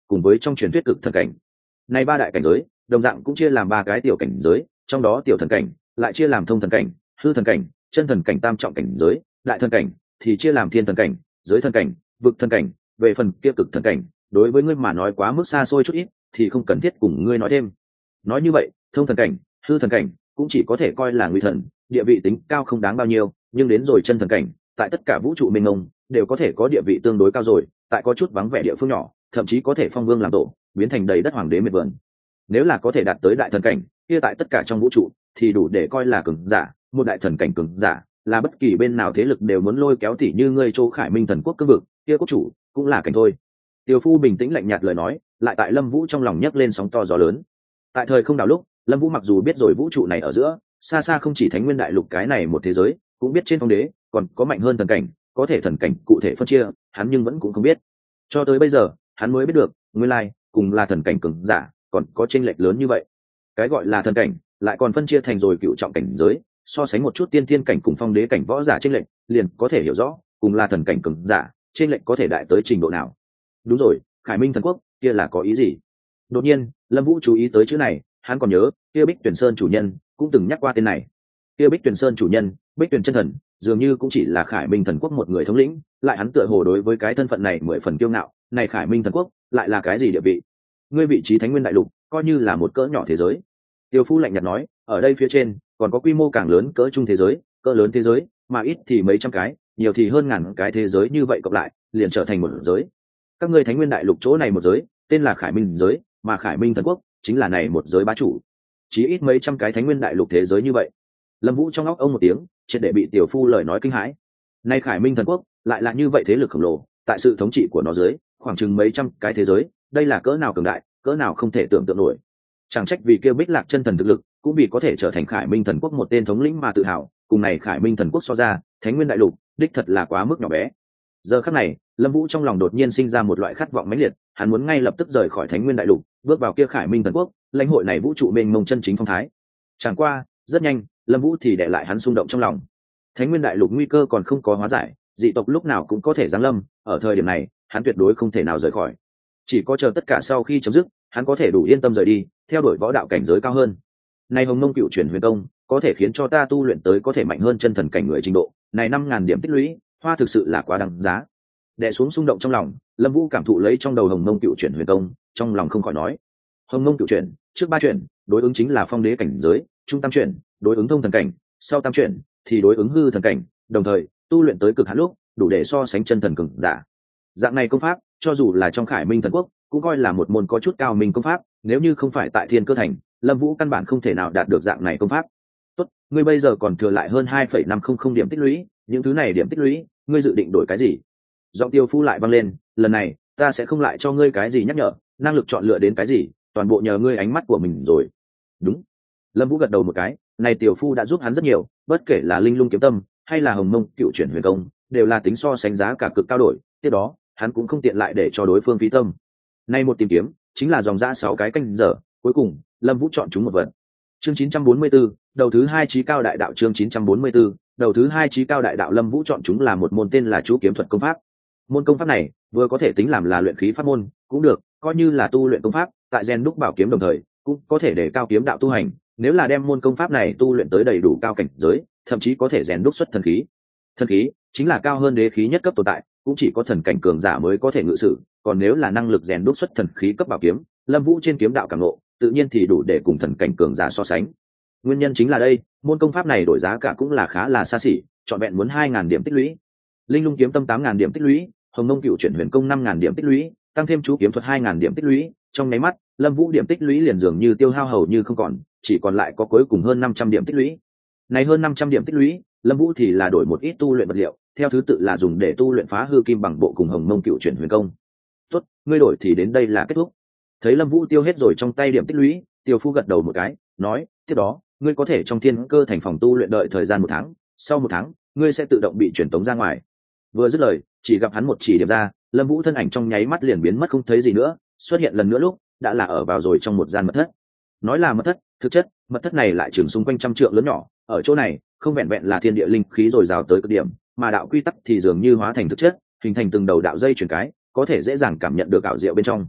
cùng với trong truyền thuyết cực thần cảnh. Này ba đại cảnh giới đồng dạng cũng chia làm ba cái tiểu cảnh giới, trong đó tiểu thần cảnh lại chia làm thông thần cảnh, hư thần cảnh, chân thần cảnh tam trọng cảnh giới, đại thần cảnh thì chia làm thiên thần cảnh, giới thần cảnh, vực thần cảnh. Về phần kia cực thần cảnh, đối với ngươi mà nói quá mức xa xôi chút ít, thì không cần thiết cùng ngươi nói thêm. Nói như vậy, thông thần cảnh, hư thần cảnh cũng chỉ có thể coi là nguy thần, địa vị tính cao không đáng bao nhiêu, nhưng đến rồi chân thần cảnh, tại tất cả vũ trụ mênh mông đều có thể có địa vị tương đối cao rồi, tại có chút vắng vẻ địa phương nhỏ, thậm chí có thể phong vương làm tổ, biến thành đầy đất hoàng đế miệt vườn. Nếu là có thể đạt tới đại thần cảnh, kia tại tất cả trong vũ trụ thì đủ để coi là cường giả, một đại thần cảnh cường giả, là bất kỳ bên nào thế lực đều muốn lôi kéo, tỉ như ngươi Châu Khải Minh thần quốc cương vực, kia quốc chủ cũng là cảnh thôi. Tiêu Phu bình tĩnh lạnh nhạt lời nói, lại tại Lâm Vũ trong lòng nhấc lên sóng to gió lớn. Tại thời không đảo lúc, Lâm Vũ mặc dù biết rồi vũ trụ này ở giữa, xa xa không chỉ Thánh Nguyên Đại Lục cái này một thế giới, cũng biết trên phong đế còn có mạnh hơn thần cảnh, có thể thần cảnh cụ thể phân chia, hắn nhưng vẫn cũng không biết. Cho tới bây giờ, hắn mới biết được, nguyên lai cùng là thần cảnh cường giả, còn có chênh lệch lớn như vậy. Cái gọi là thần cảnh, lại còn phân chia thành rồi cựu trọng cảnh giới, so sánh một chút tiên tiên cảnh cùng phong đế cảnh võ giả chênh lệch, liền có thể hiểu rõ, cùng là thần cảnh cường giả, chênh lệch có thể đại tới trình độ nào. Đúng rồi, Khải Minh thần quốc, kia là có ý gì? Đột nhiên, Lâm Vũ chú ý tới chữ này, hắn còn nhớ, kia Bích Tuyển Sơn chủ nhân cũng từng nhắc qua tên này. Kia Bích Tuyển Sơn chủ nhân, Bích Tuyển chân thần, dường như cũng chỉ là Khải Minh thần quốc một người thống lĩnh, lại hắn tựa hồ đối với cái thân phận này mười phần kiêu ngạo, này Khải Minh thần quốc lại là cái gì địa vị? Ngươi vị trí Thánh Nguyên Đại Lục, coi như là một cỡ nhỏ thế giới. Tiêu Phu lạnh nhạt nói, ở đây phía trên còn có quy mô càng lớn cỡ trung thế giới, cỡ lớn thế giới, mà ít thì mấy trăm cái, nhiều thì hơn ngàn cái thế giới như vậy cộng lại, liền trở thành một giới. Các ngươi Thánh Nguyên Đại Lục chỗ này một giới, tên là Khải Minh giới, mà Khải Minh thần quốc chính là này một giới bá chủ. Chỉ ít mấy trăm cái Thánh Nguyên Đại Lục thế giới như vậy. Lâm Vũ trong óc ông một tiếng, triệt để bị Tiểu Phu lời nói kinh hãi. Nay Khải Minh thần quốc lại là như vậy thế lực khổng lồ, tại sự thống trị của nó dưới, khoảng chừng mấy trăm cái thế giới, đây là cỡ nào cường đại, cỡ nào không thể tưởng tượng nổi. Chẳng trách vì kêu Bích Lạc chân thần thực lực, cũng vì có thể trở thành Khải Minh thần quốc một tên thống lĩnh mà tự hào, cùng này Khải Minh thần quốc so ra, Thánh Nguyên Đại Lục đích thật là quá mức nhỏ bé. Giờ khắc này, Lâm Vũ trong lòng đột nhiên sinh ra một loại khát vọng mãnh liệt, hắn muốn ngay lập tức rời khỏi Thánh Nguyên Đại Lục, bước vào kia Khải Minh thần quốc, lãnh hội này vũ trụ mênh mông chân chính phong thái. Chẳng qua, rất nhanh, Lâm Vũ thì để lại hắn xung động trong lòng. Thánh Nguyên Đại Lục nguy cơ còn không có hóa giải, dị tộc lúc nào cũng có thể giáng lâm, ở thời điểm này, hắn tuyệt đối không thể nào rời khỏi. Chỉ có chờ tất cả sau khi chấm dứt, hắn có thể đủ yên tâm rời đi, theo đuổi võ đạo cảnh giới cao hơn. Này Hồng Mông Cựu Chuyển Huyền Công, có thể khiến cho ta tu luyện tới có thể mạnh hơn chân thần cảnh người trình độ, này năm ngàn điểm tích lũy, hoa thực sự là quá đáng giá. Đè xuống xung động trong lòng, Lâm Vũ cảm thụ lấy trong đầu Hồng Mông Cựu Chuyển Huyền Công, trong lòng không khỏi nói: Hồng Mông Cựu Chuyển, trước ba chuyển, đối ứng chính là phong đế cảnh giới, trung tam chuyển, đối ứng thông thần cảnh, sau tam chuyển thì đối ứng hư thần cảnh, đồng thời, tu luyện tới cực hạn lúc, đủ để so sánh chân thần cường giả. Dạng này công pháp, cho dù là trong Khải Minh thần quốc, cũng coi là một môn có chút cao minh công pháp, nếu như không phải tại Thiên Cơ thành, Lâm Vũ căn bản không thể nào đạt được dạng này công pháp. Tốt, ngươi bây giờ còn thừa lại hơn hai phẩy năm không không điểm tích lũy, những thứ này điểm tích lũy, ngươi dự định đổi cái gì? Giọng Tiêu Phu lại vang lên, lần này, ta sẽ không lại cho ngươi cái gì nhắc nhở, năng lực chọn lựa đến cái gì, toàn bộ nhờ ngươi ánh mắt của mình rồi. Đúng. Lâm Vũ gật đầu một cái, này Tiểu Phu đã giúp hắn rất nhiều, bất kể là Linh Lung kiếm tâm hay là Hồng Mông Cựu Chuyển Huyền Công, đều là tính so sánh giá cả cực cao đổi, tiếp đó, hắn cũng không tiện lại để cho đối phương phí tâm. Nay một tìm kiếm, chính là dòng dã sáu cái canh giờ, cuối cùng, Lâm Vũ chọn chúng một vật. Chương chín trăm bốn mươi 4, đầu thứ hai chí cao đại đạo chương chín trăm bốn mươi 4, đầu thứ hai chí cao đại đạo Lâm Vũ chọn chúng là một môn tên là Chú kiếm thuật công pháp. Môn công pháp này, vừa có thể tính làm là luyện khí pháp môn, cũng được, coi như là tu luyện công pháp, tại rèn đúc bảo kiếm đồng thời, cũng có thể để cao kiếm đạo tu hành, nếu là đem môn công pháp này tu luyện tới đầy đủ cao cảnh giới, thậm chí có thể rèn đúc xuất thần khí. Thần khí chính là cao hơn đế khí nhất cấp tồn tại, cũng chỉ có thần cảnh cường giả mới có thể ngự sử, còn nếu là năng lực rèn đúc xuất thần khí cấp bảo kiếm, Lâm Vũ trên kiếm đạo cảm ngộ, tự nhiên thì đủ để cùng thần cảnh cường giả so sánh. Nguyên nhân chính là đây, môn công pháp này đổi giá cả cũng là khá là xa xỉ, trọn vẹn muốn hai ngàn điểm tích lũy. Linh Lung kiếm tâm tám ngàn điểm tích lũy, Hồng Mông Cựu Chuyển Huyền Công năm ngàn điểm tích lũy, tăng thêm chú kiếm thuật hai ngàn điểm tích lũy, trong nháy mắt, Lâm Vũ điểm tích lũy liền dường như tiêu hao hầu như không còn, chỉ còn lại có cuối cùng hơn năm trăm điểm tích lũy. Này hơn năm trăm điểm tích lũy, Lâm Vũ thì là đổi một ít tu luyện vật liệu, theo thứ tự là dùng để tu luyện phá hư kim bằng bộ cùng Hồng Mông Cựu Chuyển Huyền Công. Tốt, ngươi đổi thì đến đây là kết thúc. Thấy Lâm Vũ tiêu hết rồi trong tay điểm tích lũy, Tiêu Phu gật đầu một cái, nói: tiếp đó, ngươi có thể trong Thiên Cơ thành phòng tu luyện đợi thời gian một tháng, sau một tháng, ngươi sẽ tự động bị truyền tống ra ngoài. Vừa dứt lời, chỉ gặp hắn một chỉ điểm ra, Lâm Vũ thân ảnh trong nháy mắt liền biến mất không thấy gì nữa, xuất hiện lần nữa lúc, đã là ở vào rồi trong một gian mật thất. Nói là mật thất, thực chất, mật thất này lại trường xung quanh trăm trượng lớn nhỏ, ở chỗ này, không vẹn vẹn là thiên địa linh khí dồi dào tới cực điểm, mà đạo quy tắc thì dường như hóa thành thực chất, hình thành từng đầu đạo dây truyền cái, có thể dễ dàng cảm nhận được ảo diệu bên trong.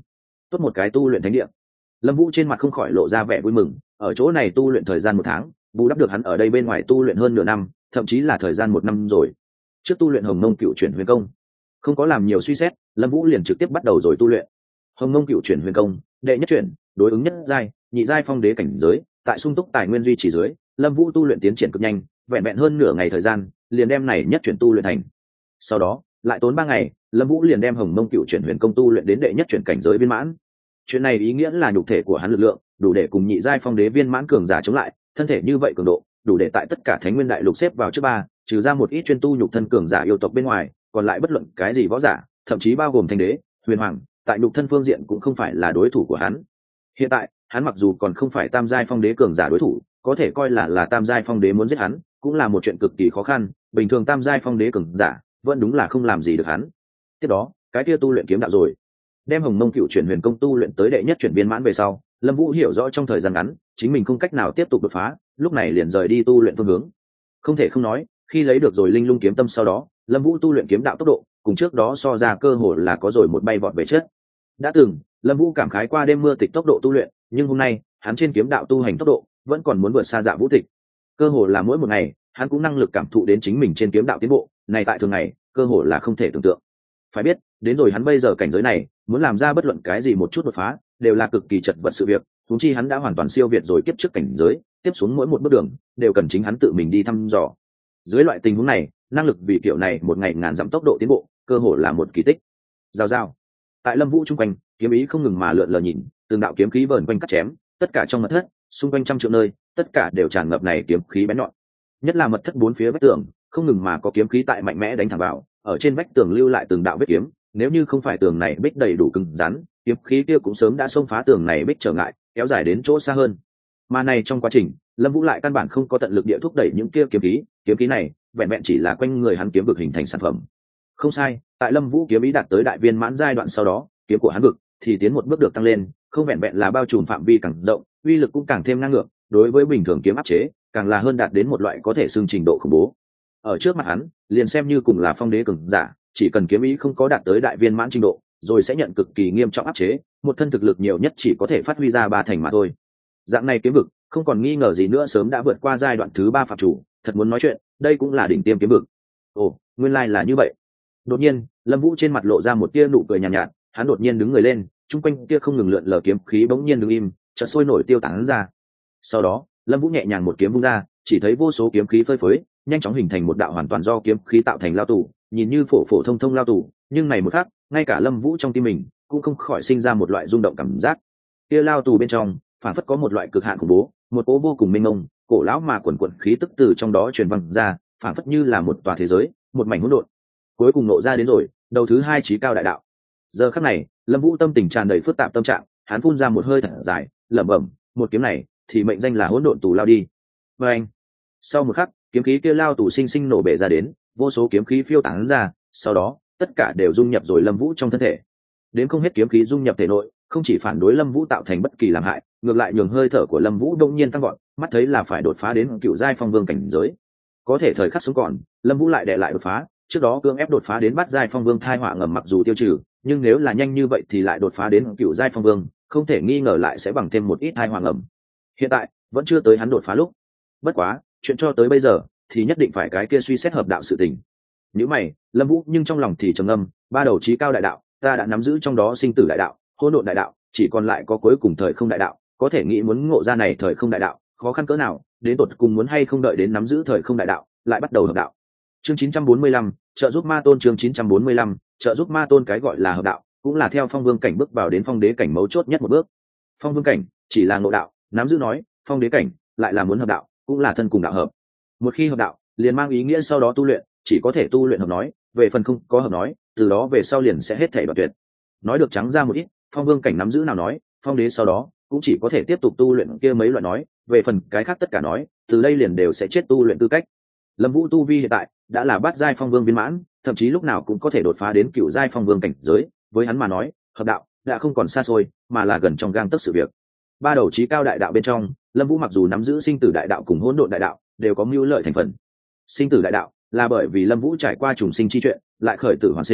tốt một cái tu luyện thánh địa. Lâm Vũ trên mặt không khỏi lộ ra vẻ vui mừng, ở chỗ này tu luyện thời gian một tháng, bù đắp được hắn ở đây bên ngoài tu luyện hơn nửa năm, thậm chí là thời gian một năm rồi. Trước tu luyện Hồng Mông Cựu Chuyển Huyền Công, không có làm nhiều suy xét, Lâm Vũ liền trực tiếp bắt đầu rồi tu luyện. Hồng Mông Cựu Chuyển Huyền Công, đệ nhất chuyển, đối ứng nhất giai, nhị giai phong đế cảnh giới, tại sung túc tài nguyên duy trì dưới, Lâm Vũ tu luyện tiến triển cực nhanh, vẹn vẹn hơn nửa ngày thời gian, liền đem này nhất chuyển tu luyện thành. Sau đó, lại tốn ba ngày, Lâm Vũ liền đem Hồng Mông Cựu Chuyển Huyền Công tu luyện đến đệ nhất chuyển cảnh giới viên mãn. Chuyện này ý nghĩa là nhục thể của hắn lực lượng đủ để cùng nhị giai phong đế viên mãn cường giả chống lại, thân thể như vậy cường độ đủ để tại tất cả Thánh Nguyên Đại Lục xếp vào trước ba, trừ ra một ít chuyên tu nhục thân cường giả yêu tộc bên ngoài, còn lại bất luận cái gì võ giả, thậm chí bao gồm Thanh Đế, Huyền Hoàng, tại nhục thân phương diện cũng không phải là đối thủ của hắn. Hiện tại, hắn mặc dù còn không phải tam giai phong đế cường giả đối thủ, có thể coi là là tam giai phong đế muốn giết hắn, cũng là một chuyện cực kỳ khó khăn, bình thường tam giai phong đế cường giả vẫn đúng là không làm gì được hắn. Tiếp đó, cái kia tu luyện kiếm đạo rồi. Đem Hồng Mông Cựu Chuyển Huyền Công tu luyện tới đệ nhất chuyển viên mãn về sau, Lâm Vũ hiểu rõ trong thời gian ngắn, chính mình không cách nào tiếp tục đột phá, lúc này liền rời đi tu luyện phương hướng. Không thể không nói, khi lấy được rồi Linh Lung kiếm tâm sau đó, Lâm Vũ tu luyện kiếm đạo tốc độ, cùng trước đó so ra cơ hội là có rồi một bay vọt về chất. Đã từng, Lâm Vũ cảm khái qua đêm mưa tịch tốc độ tu luyện, nhưng hôm nay, hắn trên kiếm đạo tu hành tốc độ vẫn còn muốn vượt xa Dạ Vũ Tịch. Cơ hội là mỗi một ngày, hắn cũng năng lực cảm thụ đến chính mình trên kiếm đạo tiến bộ, này tại thường ngày, cơ hội là không thể tưởng tượng. Phải biết, đến rồi hắn bây giờ cảnh giới này, muốn làm ra bất luận cái gì một chút đột phá, đều là cực kỳ chật vật sự việc, huống chi hắn đã hoàn toàn siêu việt rồi kiếp trước cảnh giới, tiếp xuống mỗi một bước đường đều cần chính hắn tự mình đi thăm dò. Dưới loại tình huống này, năng lực vì kiểu này một ngày ngàn dặm tốc độ tiến bộ, cơ hội là một kỳ tích. Rào rào. Tại Lâm Vũ trung quanh, kiếm ý không ngừng mà lượn lờ nhìn, từng đạo kiếm khí vờn quanh cắt chém, tất cả trong mật thất, xung quanh trăm triệu nơi, tất cả đều tràn ngập này kiếm khí bén nhọn. Nhất là mật thất bốn phía vách tường, không ngừng mà có kiếm khí tại mạnh mẽ đánh thẳng vào, ở trên vách tường lưu lại từng đạo vết kiếm, nếu như không phải tường này bích đầy đủ cứng rắn, kiếm khí kia cũng sớm đã xông phá tường này bích trở ngại, kéo dài đến chỗ xa hơn. Mà này trong quá trình, Lâm Vũ lại căn bản không có tận lực địa thúc đẩy những kia kiếm khí, kiếm khí này vẹn vẹn chỉ là quanh người hắn kiếm vực hình thành sản phẩm. Không sai, tại Lâm Vũ kiếm ý đạt tới đại viên mãn giai đoạn sau đó, kiếm của hắn vực thì tiến một bước được tăng lên, không vẹn vẹn là bao trùm phạm vi càng rộng, uy lực cũng càng thêm ngang ngược, đối với bình thường kiếm áp chế, càng là hơn đạt đến một loại có thể xưng trình độ khủng bố. Ở trước mặt hắn, liền xem như cùng là phong đế cường giả, chỉ cần kiếm ý không có đạt tới đại viên mãn trình độ, rồi sẽ nhận cực kỳ nghiêm trọng áp chế, một thân thực lực nhiều nhất chỉ có thể phát huy ra ba thành mà thôi. Dạng này kiếm vực, không còn nghi ngờ gì nữa sớm đã vượt qua giai đoạn thứ ba phạm chủ, thật muốn nói chuyện, đây cũng là đỉnh tiêm kiếm vực. Ồ, nguyên lai là như vậy. Đột nhiên, Lâm Vũ trên mặt lộ ra một tia nụ cười nhàn nhạt, nhạt, hắn đột nhiên đứng người lên, trung quanh kia không ngừng lượn lờ kiếm khí bỗng nhiên đứng im, chợt sôi nổi tiêu tán ra. Sau đó, Lâm Vũ nhẹ nhàng một kiếm vung ra, chỉ thấy vô số kiếm khí phơi phới, nhanh chóng hình thành một đạo hoàn toàn do kiếm khí tạo thành lao tù, nhìn như phổ phổ thông thông lao tù, nhưng này một khắc, ngay cả Lâm Vũ trong tim mình cũng không khỏi sinh ra một loại rung động cảm giác. Kia lao tù bên trong, phản phất có một loại cực hạn khủng bố, một cỗ vô cùng mênh mông, cổ lão mà quần quần khí tức từ trong đó truyền vang ra, phản phất như là một tòa thế giới, một mảnh hỗn độn. Cuối cùng nộ ra đến rồi, đầu thứ hai chí cao đại đạo. Giờ khắc này, Lâm Vũ tâm tình tràn đầy phức tạp tâm trạng, hắn phun ra một hơi thở dài, lẩm bẩm, một kiếm này thì mệnh danh là hỗn độn tù lao đi. Và anh, sau một khắc, kiếm khí kia lao tù sinh sinh nổ bể ra đến, vô số kiếm khí phiêu tán ra, sau đó tất cả đều dung nhập rồi Lâm Vũ trong thân thể. Đến không hết kiếm khí dung nhập thể nội, không chỉ phản đối Lâm Vũ tạo thành bất kỳ làm hại, ngược lại nhường hơi thở của Lâm Vũ đông nhiên tăng vọt, mắt thấy là phải đột phá đến cựu giai phong vương cảnh giới. Có thể thời khắc sống còn, Lâm Vũ lại đè lại đột phá, trước đó cưỡng ép đột phá đến bát giai phong vương thai họa ngầm mặc dù tiêu trừ, nhưng nếu là nhanh như vậy thì lại đột phá đến cựu giai phong vương, không thể nghi ngờ lại sẽ bằng thêm một ít thai họa ngầm. Hiện tại, vẫn chưa tới hắn đột phá lúc. Bất quá, chuyện cho tới bây giờ thì nhất định phải cái kia suy xét hợp đạo sự tình. Nếu mày, Lâm Vũ nhưng trong lòng thì trầm ngâm, ba đầu chí cao đại đạo, ta đã nắm giữ trong đó sinh tử đại đạo, hỗn độn đại đạo, chỉ còn lại có cuối cùng thời không đại đạo, có thể nghĩ muốn ngộ ra này thời không đại đạo, khó khăn cỡ nào, đến tột cùng muốn hay không đợi đến nắm giữ thời không đại đạo, lại bắt đầu hợp đạo. Chương chín trăm bốn mươi lăm, trợ giúp ma tôn chương chín trăm bốn mươi lăm, trợ giúp ma tôn cái gọi là hợp đạo, cũng là theo phong vương cảnh bước vào đến phong đế cảnh mấu chốt nhất một bước. Phong vương cảnh chỉ là ngộ đạo, nắm giữ nói, phong đế cảnh lại là muốn hợp đạo, cũng là thân cùng đạo hợp. Một khi hợp đạo, liền mang ý nghĩa sau đó tu luyện, chỉ có thể tu luyện hợp nói, về phần không có hợp nói, từ đó về sau liền sẽ hết thảy đoạn tuyệt. Nói được trắng ra một ít, phong vương cảnh nắm giữ nào nói, phong đế sau đó cũng chỉ có thể tiếp tục tu luyện kia mấy loại nói, về phần cái khác tất cả nói, từ đây liền đều sẽ chết tu luyện tư cách. Lâm Vũ tu vi hiện tại đã là bát giai phong vương viên mãn, thậm chí lúc nào cũng có thể đột phá đến cựu giai phong vương cảnh giới, với hắn mà nói, hợp đạo đã không còn xa xôi, mà là gần trong gang tấc sự việc. Ba đầu chí cao đại đạo bên trong, Lâm Vũ mặc dù nắm giữ sinh tử đại đạo cùng hỗn độn đại đạo, đều có mưu lợi thành phần. Sinh tử đại đạo là bởi vì Lâm Vũ trải qua trùng sinh chi chuyện, lại khởi tử hoàn sinh,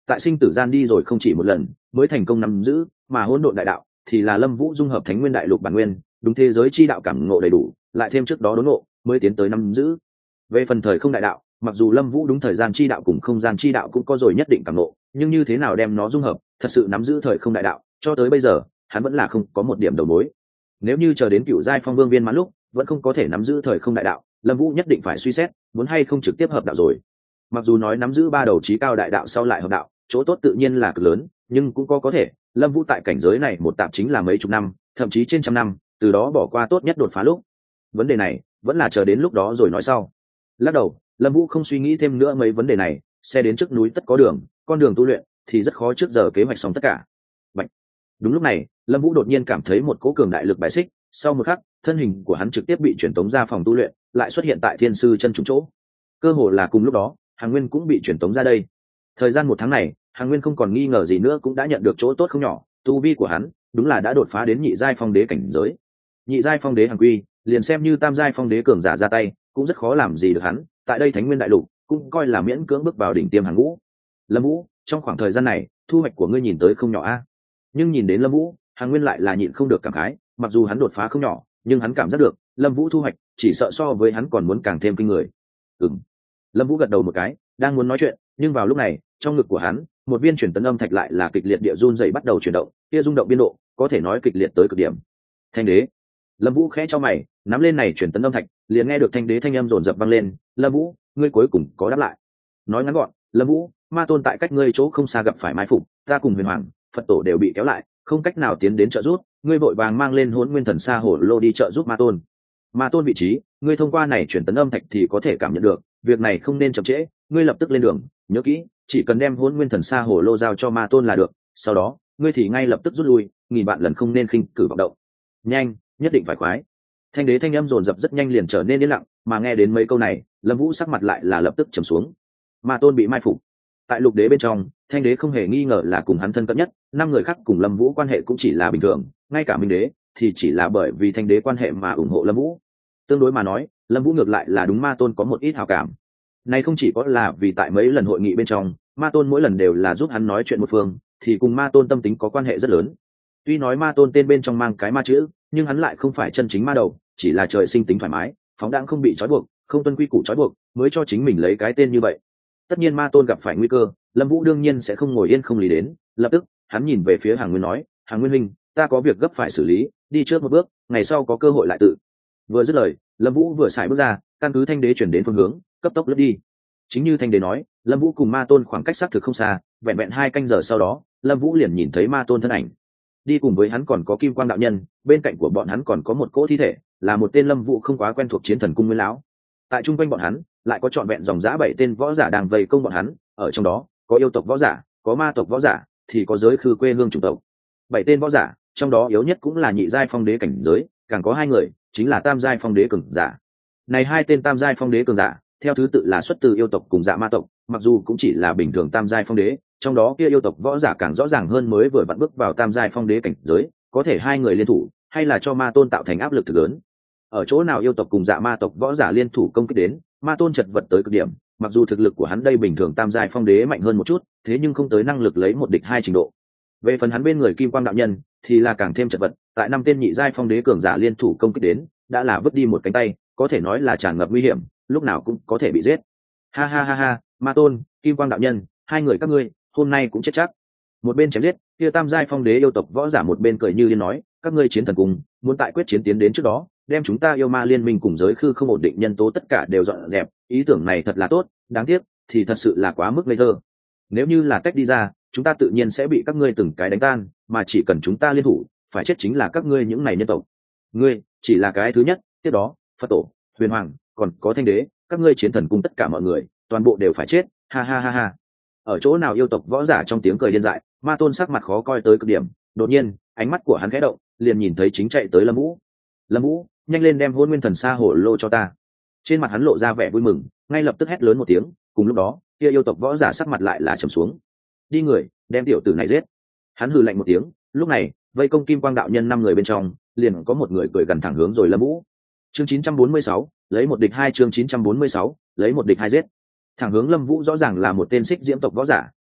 tại sinh tử gian đi rồi không chỉ một lần mới thành công nắm giữ, mà hỗn độn đại đạo thì là Lâm Vũ dung hợp thánh nguyên đại lục bản nguyên, đúng thế giới chi đạo cảm ngộ đầy đủ, lại thêm trước đó đốn ngộ mới tiến tới nắm giữ. Về phần thời không đại đạo, mặc dù Lâm Vũ đúng thời gian chi đạo cùng không gian chi đạo cũng có rồi nhất định cảm ngộ, nhưng như thế nào đem nó dung hợp, thật sự nắm giữ thời không đại đạo, cho tới bây giờ, hắn vẫn là không có một điểm đầu mối. Nếu như chờ đến cựu giai phong vương viên mãn lúc, vẫn không có thể nắm giữ thời không đại đạo, Lâm Vũ nhất định phải suy xét, muốn hay không trực tiếp hợp đạo rồi. Mặc dù nói nắm giữ ba đầu chí cao đại đạo sau lại hợp đạo, chỗ tốt tự nhiên là cực lớn, nhưng cũng có có thể, Lâm Vũ tại cảnh giới này một tạp chính là mấy chục năm, thậm chí trên trăm năm, từ đó bỏ qua tốt nhất đột phá lúc. Vấn đề này, vẫn là chờ đến lúc đó rồi nói sau. Lắc đầu, Lâm Vũ không suy nghĩ thêm nữa mấy vấn đề này, xe đến trước núi tất có đường, con đường tu luyện thì rất khó trước giờ kế hoạch xong tất cả. Bạch. Đúng lúc này, Lâm Vũ đột nhiên cảm thấy một cỗ cường đại lực bài xích, sau một khắc, thân hình của hắn trực tiếp bị chuyển tống ra phòng tu luyện, lại xuất hiện tại Thiên sư chân trùng chỗ. Cơ hồ là cùng lúc đó, Hàn Nguyên cũng bị chuyển tống ra đây. Thời gian một tháng này, Hàn Nguyên không còn nghi ngờ gì nữa cũng đã nhận được chỗ tốt không nhỏ, tu vi của hắn đúng là đã đột phá đến nhị giai phong đế cảnh giới. Nhị giai phong đế Hàn Quy, liền xem như tam giai phong đế cường giả ra tay, cũng rất khó làm gì được hắn, tại đây Thánh Nguyên đại lục, cũng coi là miễn cưỡng bước vào đỉnh tiêm hàng ngũ. Lâm Vũ, trong khoảng thời gian này, thu hoạch của ngươi nhìn tới không nhỏ a. Nhưng nhìn đến Lâm Vũ, Hàn Nguyên lại là nhịn không được cảm khái, mặc dù hắn đột phá không nhỏ, nhưng hắn cảm giác được, Lâm Vũ thu hoạch, chỉ sợ so với hắn còn muốn càng thêm kinh người. Ừm. Lâm Vũ gật đầu một cái, đang muốn nói chuyện, nhưng vào lúc này, trong ngực của hắn, một viên truyền tấn âm thạch lại là kịch liệt địa run rẩy bắt đầu chuyển động, kia rung động biên độ, có thể nói kịch liệt tới cực điểm. Thanh đế. Lâm Vũ khẽ cho mày, nắm lên này truyền tấn âm thạch, liền nghe được thanh đế thanh âm rồn rập vang lên, "Lâm Vũ, ngươi cuối cùng có đáp lại." Nói ngắn gọn, "Lâm Vũ, ma tôn tại cách ngươi chỗ không xa gặp phải mai phục, ta cùng Huyền Hoàng, Phật tổ đều bị kéo lại, không cách nào tiến đến trợ giúp, ngươi vội vàng mang lên Hỗn Nguyên Thần Sa Hổ Lô đi trợ giúp ma tôn. Ma tôn vị trí, ngươi thông qua này truyền tấn âm thạch thì có thể cảm nhận được, việc này không nên chậm trễ, ngươi lập tức lên đường, nhớ kỹ, chỉ cần đem Hỗn Nguyên Thần Sa Hổ Lô giao cho ma tôn là được, sau đó, ngươi thì ngay lập tức rút lui, nghìn bạn lần không nên khinh cử vọng động. Nhanh, nhất định phải khoái." Thanh đế thanh âm dồn dập rất nhanh liền trở nên yên lặng, mà nghe đến mấy câu này, Lâm Vũ sắc mặt lại là lập tức trầm xuống. Ma tôn bị mai phục. Tại lục đế bên trong, thanh đế không hề nghi ngờ là cùng hắn thân cận nhất, năm người khác cùng Lâm Vũ quan hệ cũng chỉ là bình thường, ngay cả minh đế thì chỉ là bởi vì thanh đế quan hệ mà ủng hộ Lâm Vũ. Tương đối mà nói, Lâm Vũ ngược lại là đúng ma tôn có một ít hảo cảm. Này không chỉ có là vì tại mấy lần hội nghị bên trong, ma tôn mỗi lần đều là giúp hắn nói chuyện một phương, thì cùng ma tôn tâm tính có quan hệ rất lớn. Tuy nói ma tôn tên bên trong mang cái ma chữ, nhưng hắn lại không phải chân chính ma đầu, chỉ là trời sinh tính thoải mái, phóng đãng không bị trói buộc, không tuân quy củ trói buộc, mới cho chính mình lấy cái tên như vậy. Tất nhiên ma tôn gặp phải nguy cơ, Lâm Vũ đương nhiên sẽ không ngồi yên không lý đến, lập tức, hắn nhìn về phía Hàn Nguyên nói, "Hàn Nguyên huynh, ta có việc gấp phải xử lý, đi trước một bước, ngày sau có cơ hội lại tự." Vừa dứt lời, Lâm Vũ vừa xài bước ra, căn cứ thanh đế chuyển đến phương hướng, cấp tốc lướt đi. Chính như thanh đế nói, Lâm Vũ cùng ma tôn khoảng cách xác thực không xa, vẹn vẹn hai canh giờ sau đó, Lâm Vũ liền nhìn thấy ma tôn thân ảnh. Đi cùng với hắn còn có Kim Quang đạo nhân, bên cạnh của bọn hắn còn có một cỗ thi thể, là một tên Lâm Vũ không quá quen thuộc chiến thần cung Nguyên lão. Tại trung quanh bọn hắn, lại có trọn vẹn dòng dã bảy tên võ giả đang vây công bọn hắn, ở trong đó, có yêu tộc võ giả, có ma tộc võ giả, thì có giới khư quê hương chủng tộc. Bảy tên võ giả, trong đó yếu nhất cũng là nhị giai phong đế cảnh giới, càng có hai người, chính là tam giai phong đế cường giả. Này hai tên tam giai phong đế cường giả, theo thứ tự là xuất từ yêu tộc cùng dạ ma tộc, mặc dù cũng chỉ là bình thường tam giai phong đế, trong đó kia yêu tộc võ giả càng rõ ràng hơn mới vừa vặn bước vào tam giai phong đế cảnh giới, có thể hai người liên thủ, hay là cho ma tôn tạo thành áp lực thực lớn. Ở chỗ nào yêu tộc cùng dạ ma tộc võ giả liên thủ công kích đến, ma tôn chật vật tới cực điểm, mặc dù thực lực của hắn đây bình thường tam giai phong đế mạnh hơn một chút, thế nhưng không tới năng lực lấy một địch hai trình độ. Về phần hắn bên người Kim Quang đạo nhân, thì là càng thêm chật vật, tại năm tên nhị giai phong đế cường giả liên thủ công kích đến, đã là vứt đi một cánh tay, có thể nói là tràn ngập nguy hiểm, lúc nào cũng có thể bị giết. Ha ha ha ha, ma tôn, Kim Quang đạo nhân, hai người các ngươi, hôm nay cũng chết chắc. Một bên chém giết, kia tam giai phong đế yêu tộc võ giả một bên cười như điên nói, các ngươi chiến thần cùng, muốn tại quyết chiến tiến đến trước đó, đem chúng ta yêu ma liên minh cùng giới khư không ổn định nhân tố tất cả đều dọn đẹp, ý tưởng này thật là tốt, đáng tiếc, thì thật sự là quá mức ngây thơ. Nếu như là cách đi ra, chúng ta tự nhiên sẽ bị các ngươi từng cái đánh tan, mà chỉ cần chúng ta liên thủ, phải chết chính là các ngươi những này nhân tộc. Ngươi chỉ là cái thứ nhất, tiếp đó, Phật tổ, Huyền Hoàng, còn có Thanh đế, các ngươi chiến thần cung tất cả mọi người, toàn bộ đều phải chết, ha ha ha ha. Ở chỗ nào yêu tộc võ giả trong tiếng cười điên dại, ma tôn sắc mặt khó coi tới cực điểm, đột nhiên, ánh mắt của hắn khẽ động, liền nhìn thấy chính chạy tới Lâm Vũ. Lâm Vũ, nhanh lên đem Hỗn Nguyên Thần Sa Hổ Lô cho ta. Trên mặt hắn lộ ra vẻ vui mừng, ngay lập tức hét lớn một tiếng, cùng lúc đó, kia yêu tộc võ giả sắc mặt lại là trầm xuống. Đi người, đem tiểu tử này giết. Hắn hừ lạnh một tiếng, lúc này, vây công Kim Quang đạo nhân năm người bên trong, liền có một người cười gần thẳng hướng rồi Lâm Vũ. Chương chín trăm bốn mươi sáu, lấy một địch hai chương chín trăm bốn mươi sáu, lấy một địch hai giết. Thẳng hướng Lâm Vũ rõ ràng là một tên xích diễm tộc võ giả,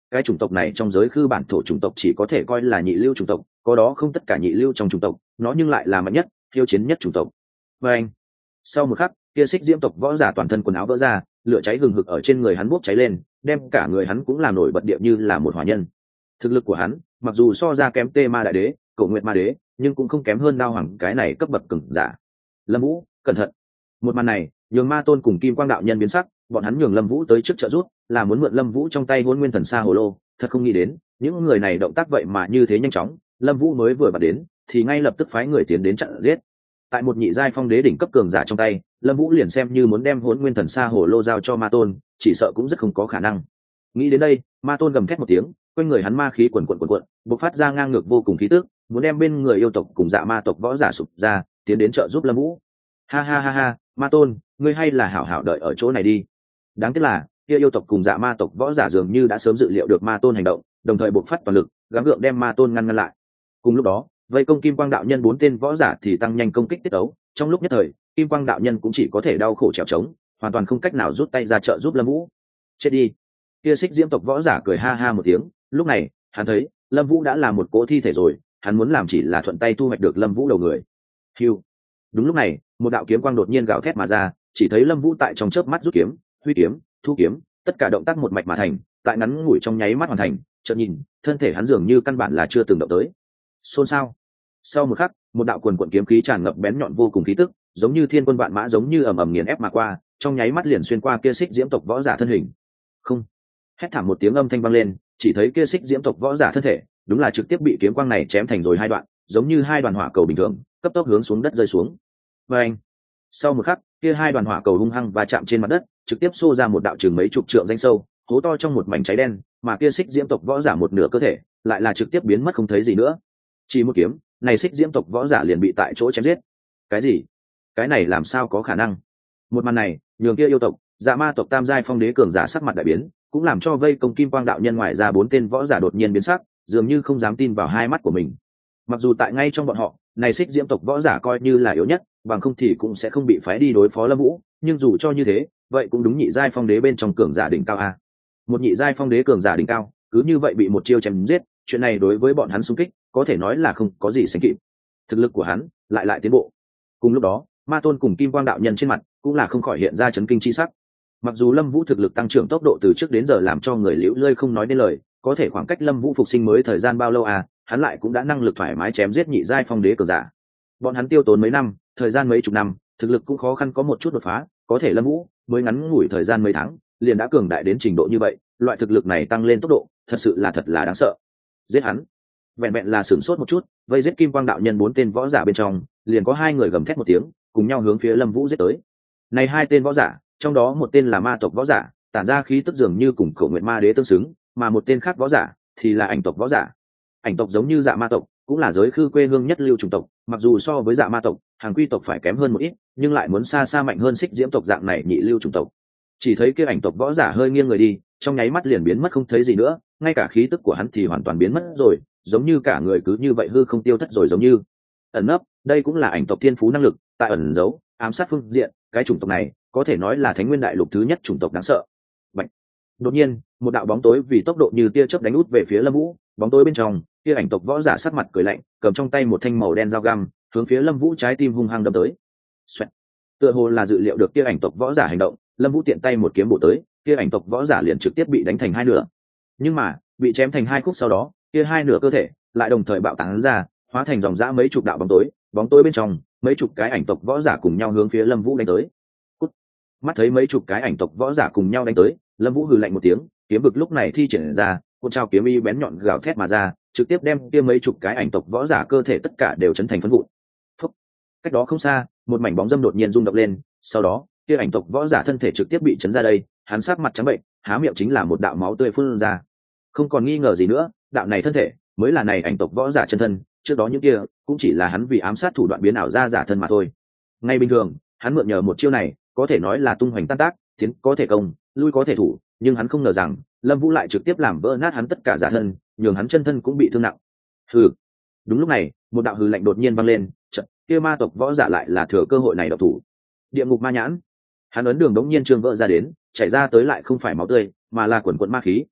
cái chủng tộc này trong giới khư bản thổ chủng tộc chỉ có thể coi là nhị lưu chủng tộc, có đó không tất cả nhị lưu trong chủng tộc, nó nhưng lại là mạnh nhất, hiếu chiến nhất chủng tộc. Và anh, sau một khắc, kia xích diễm tộc võ giả toàn thân quần áo vỡ ra, lửa cháy hừng hực ở trên người hắn bốc cháy lên, đem cả người hắn cũng làm nổi bật địa như là một hỏa nhân. Thực lực của hắn, mặc dù so ra kém Tê Ma đại đế, Cổ Nguyệt Ma đế, nhưng cũng không kém hơn Đao Hoàng cái này cấp bậc cường giả. Lâm Vũ, cẩn thận! Một màn này, nhường Ma Tôn cùng Kim Quang đạo nhân biến sắc, bọn hắn nhường Lâm Vũ tới trước trợ giúp, là muốn mượn Lâm Vũ trong tay Hỗn Nguyên Thần Sa Hồ Lô, thật không nghĩ đến, những người này động tác vậy mà như thế nhanh chóng, Lâm Vũ mới vừa bắt đến, thì ngay lập tức phái người tiến đến chặn giết. Tại một nhị giai phong đế đỉnh cấp cường giả trong tay, Lâm Vũ liền xem như muốn đem Hỗn Nguyên Thần Sa Hồ Lô giao cho Ma Tôn, chỉ sợ cũng rất không có khả năng. Nghĩ đến đây, Ma Tôn gầm thét một tiếng, quanh người hắn ma khí quần quần quần quần, bộc phát ra ngang ngược vô cùng khí tức, muốn đem bên người yêu tộc cùng dạ ma tộc võ giả sụp ra, tiến đến trợ giúp Lâm Vũ. Ha ha ha ha, Ma Tôn, ngươi hay là hảo hảo đợi ở chỗ này đi. Đáng tiếc là, kia yêu tộc cùng dạ ma tộc võ giả dường như đã sớm dự liệu được Ma Tôn hành động, đồng thời bộc phát toàn lực, gắng gượng đem Ma Tôn ngăn ngăn lại. Cùng lúc đó, vây công Kim Quang đạo nhân bốn tên võ giả thì tăng nhanh công kích tiết đấu, trong lúc nhất thời, Kim Quang đạo nhân cũng chỉ có thể đau khổ trèo trống, hoàn toàn không cách nào rút tay ra trợ giúp Lâm Vũ. Chết đi. Kia xích diễm tộc võ giả cười ha ha một tiếng, lúc này, hắn thấy, Lâm Vũ đã là một cỗ thi thể rồi, hắn muốn làm chỉ là thuận tay thu hoạch được Lâm Vũ đầu người. Hưu. Đúng lúc này, một đạo kiếm quang đột nhiên gào thét mà ra, chỉ thấy Lâm Vũ tại trong chớp mắt rút kiếm, huy kiếm, thu kiếm, tất cả động tác một mạch mà thành, tại ngắn ngủi trong nháy mắt hoàn thành, chợt nhìn, thân thể hắn dường như căn bản là chưa từng động tới. Xôn xao. Sau một khắc, một đạo quần quần kiếm khí tràn ngập bén nhọn vô cùng khí tức, giống như thiên quân vạn mã giống như ầm ầm nghiền ép mà qua, trong nháy mắt liền xuyên qua kia xích diễm tộc võ giả thân hình. Không. Hét thảm một tiếng âm thanh vang lên, chỉ thấy kia xích diễm tộc võ giả thân thể, đúng là trực tiếp bị kiếm quang này chém thành rồi hai đoạn, giống như hai đoàn hỏa cầu bình thường, cấp tốc hướng xuống đất rơi xuống. Và anh. Sau một khắc, kia hai đoàn hỏa cầu hung hăng va chạm trên mặt đất, trực tiếp xô ra một đạo chừng mấy chục trượng danh sâu, hố to trong một mảnh cháy đen, mà kia xích diễm tộc võ giả một nửa cơ thể, lại là trực tiếp biến mất không thấy gì nữa. Chỉ một kiếm, này xích diễm tộc võ giả liền bị tại chỗ chém giết. Cái gì? Cái này làm sao có khả năng? Một màn này, nhường kia yêu tộc, dạ ma tộc tam giai phong đế cường giả sắc mặt đại biến, cũng làm cho vây công Kim Quang đạo nhân ngoài ra bốn tên võ giả đột nhiên biến sắc, dường như không dám tin vào hai mắt của mình. Mặc dù tại ngay trong bọn họ, này xích diễm tộc võ giả coi như là yếu nhất, bằng không thì cũng sẽ không bị phái đi đối phó Lâm Vũ, nhưng dù cho như thế, vậy cũng đúng nhị giai phong đế bên trong cường giả đỉnh cao a. Một nhị giai phong đế cường giả đỉnh cao, cứ như vậy bị một chiêu chém giết, chuyện này đối với bọn hắn xung kích, có thể nói là không có gì sánh kịp. Thực lực của hắn lại lại tiến bộ. Cùng lúc đó, Ma Tôn cùng Kim Quang đạo nhân trên mặt cũng là không khỏi hiện ra chấn kinh chi sắc. Mặc dù Lâm Vũ thực lực tăng trưởng tốc độ từ trước đến giờ làm cho người liễu lơi không nói nên lời, có thể khoảng cách Lâm Vũ phục sinh mới thời gian bao lâu à, hắn lại cũng đã năng lực thoải mái chém giết nhị giai phong đế cường giả. Bọn hắn tiêu tốn mấy năm, thời gian mấy chục năm, thực lực cũng khó khăn có một chút đột phá, có thể Lâm Vũ mới ngắn ngủi thời gian mấy tháng, liền đã cường đại đến trình độ như vậy, loại thực lực này tăng lên tốc độ, thật sự là thật là đáng sợ. Giết hắn. Vẹn vẹn là sửng sốt một chút, vây giết Kim Quang đạo nhân bốn tên võ giả bên trong, liền có hai người gầm thét một tiếng, cùng nhau hướng phía Lâm Vũ giết tới. Này hai tên võ giả, trong đó một tên là ma tộc võ giả, tản ra khí tức dường như cùng Cổ Nguyệt Ma đế tương xứng, mà một tên khác võ giả thì là ảnh tộc võ giả. Ảnh tộc giống như dạ ma tộc, cũng là giới khư quê hương nhất lưu chủng tộc, mặc dù so với dạ ma tộc, hàng quy tộc phải kém hơn một ít, nhưng lại muốn xa xa mạnh hơn xích diễm tộc dạng này nhị lưu chủng tộc. Chỉ thấy kia ảnh tộc võ giả hơi nghiêng người đi, trong nháy mắt liền biến mất không thấy gì nữa, ngay cả khí tức của hắn thì hoàn toàn biến mất rồi, giống như cả người cứ như vậy hư không tiêu thất rồi giống như. Ẩn nấp, đây cũng là ảnh tộc thiên phú năng lực, tại ẩn giấu, ám sát phương diện, cái chủng tộc này có thể nói là Thánh Nguyên Đại Lục thứ nhất chủng tộc đáng sợ. Bạch. Đột nhiên, một đạo bóng tối vì tốc độ như tia chớp đánh út về phía Lâm Vũ, bóng tối bên trong, kia ảnh tộc võ giả sắc mặt cười lạnh, cầm trong tay một thanh màu đen dao găm, hướng phía Lâm Vũ trái tim hung hăng đâm tới. Xoẹt. Tựa hồ là dự liệu được kia ảnh tộc võ giả hành động, Lâm Vũ tiện tay một kiếm bổ tới, kia ảnh tộc võ giả liền trực tiếp bị đánh thành hai nửa. Nhưng mà, bị chém thành hai khúc sau đó, kia hai nửa cơ thể lại đồng thời bạo tán ra, hóa thành dòng dã mấy chục đạo bóng tối, bóng tối bên trong, mấy chục cái ảnh tộc võ giả cùng nhau hướng phía Lâm Vũ đánh tới. Cút. Mắt thấy mấy chục cái ảnh tộc võ giả cùng nhau đánh tới, Lâm Vũ hừ lạnh một tiếng, kiếm vực lúc này thi triển ra, cuộn trào kiếm y bén nhọn gào thét mà ra, trực tiếp đem kia mấy chục cái ảnh tộc võ giả cơ thể tất cả đều chấn thành phấn vụn. Phốc. Cách đó không xa, một mảnh bóng dâm đột nhiên rung động lên, sau đó, kia ảnh tộc võ giả thân thể trực tiếp bị chấn ra đây, hắn sắc mặt trắng bệnh, há miệng chính là một đạo máu tươi phun ra. Không còn nghi ngờ gì nữa, đạo này thân thể mới là này ảnh tộc võ giả chân thân, trước đó những kia cũng chỉ là hắn vì ám sát thủ đoạn biến ảo ra giả thân mà thôi. Ngay bình thường, hắn mượn nhờ một chiêu này, có thể nói là tung hoành tan tác, tiến có thể công, lui có thể thủ, nhưng hắn không ngờ rằng, Lâm Vũ lại trực tiếp làm vỡ nát hắn tất cả giả thân, nhường hắn chân thân cũng bị thương nặng. Hừ. Đúng lúc này, một đạo hừ lạnh đột nhiên vang lên, chợt, kia ma tộc võ giả lại là thừa cơ hội này độc thủ. Địa ngục ma nhãn. Hắn ấn đường đống nhiên trương vỡ ra đến, chảy ra tới lại không phải máu tươi, mà là quần quần ma khí, chợt,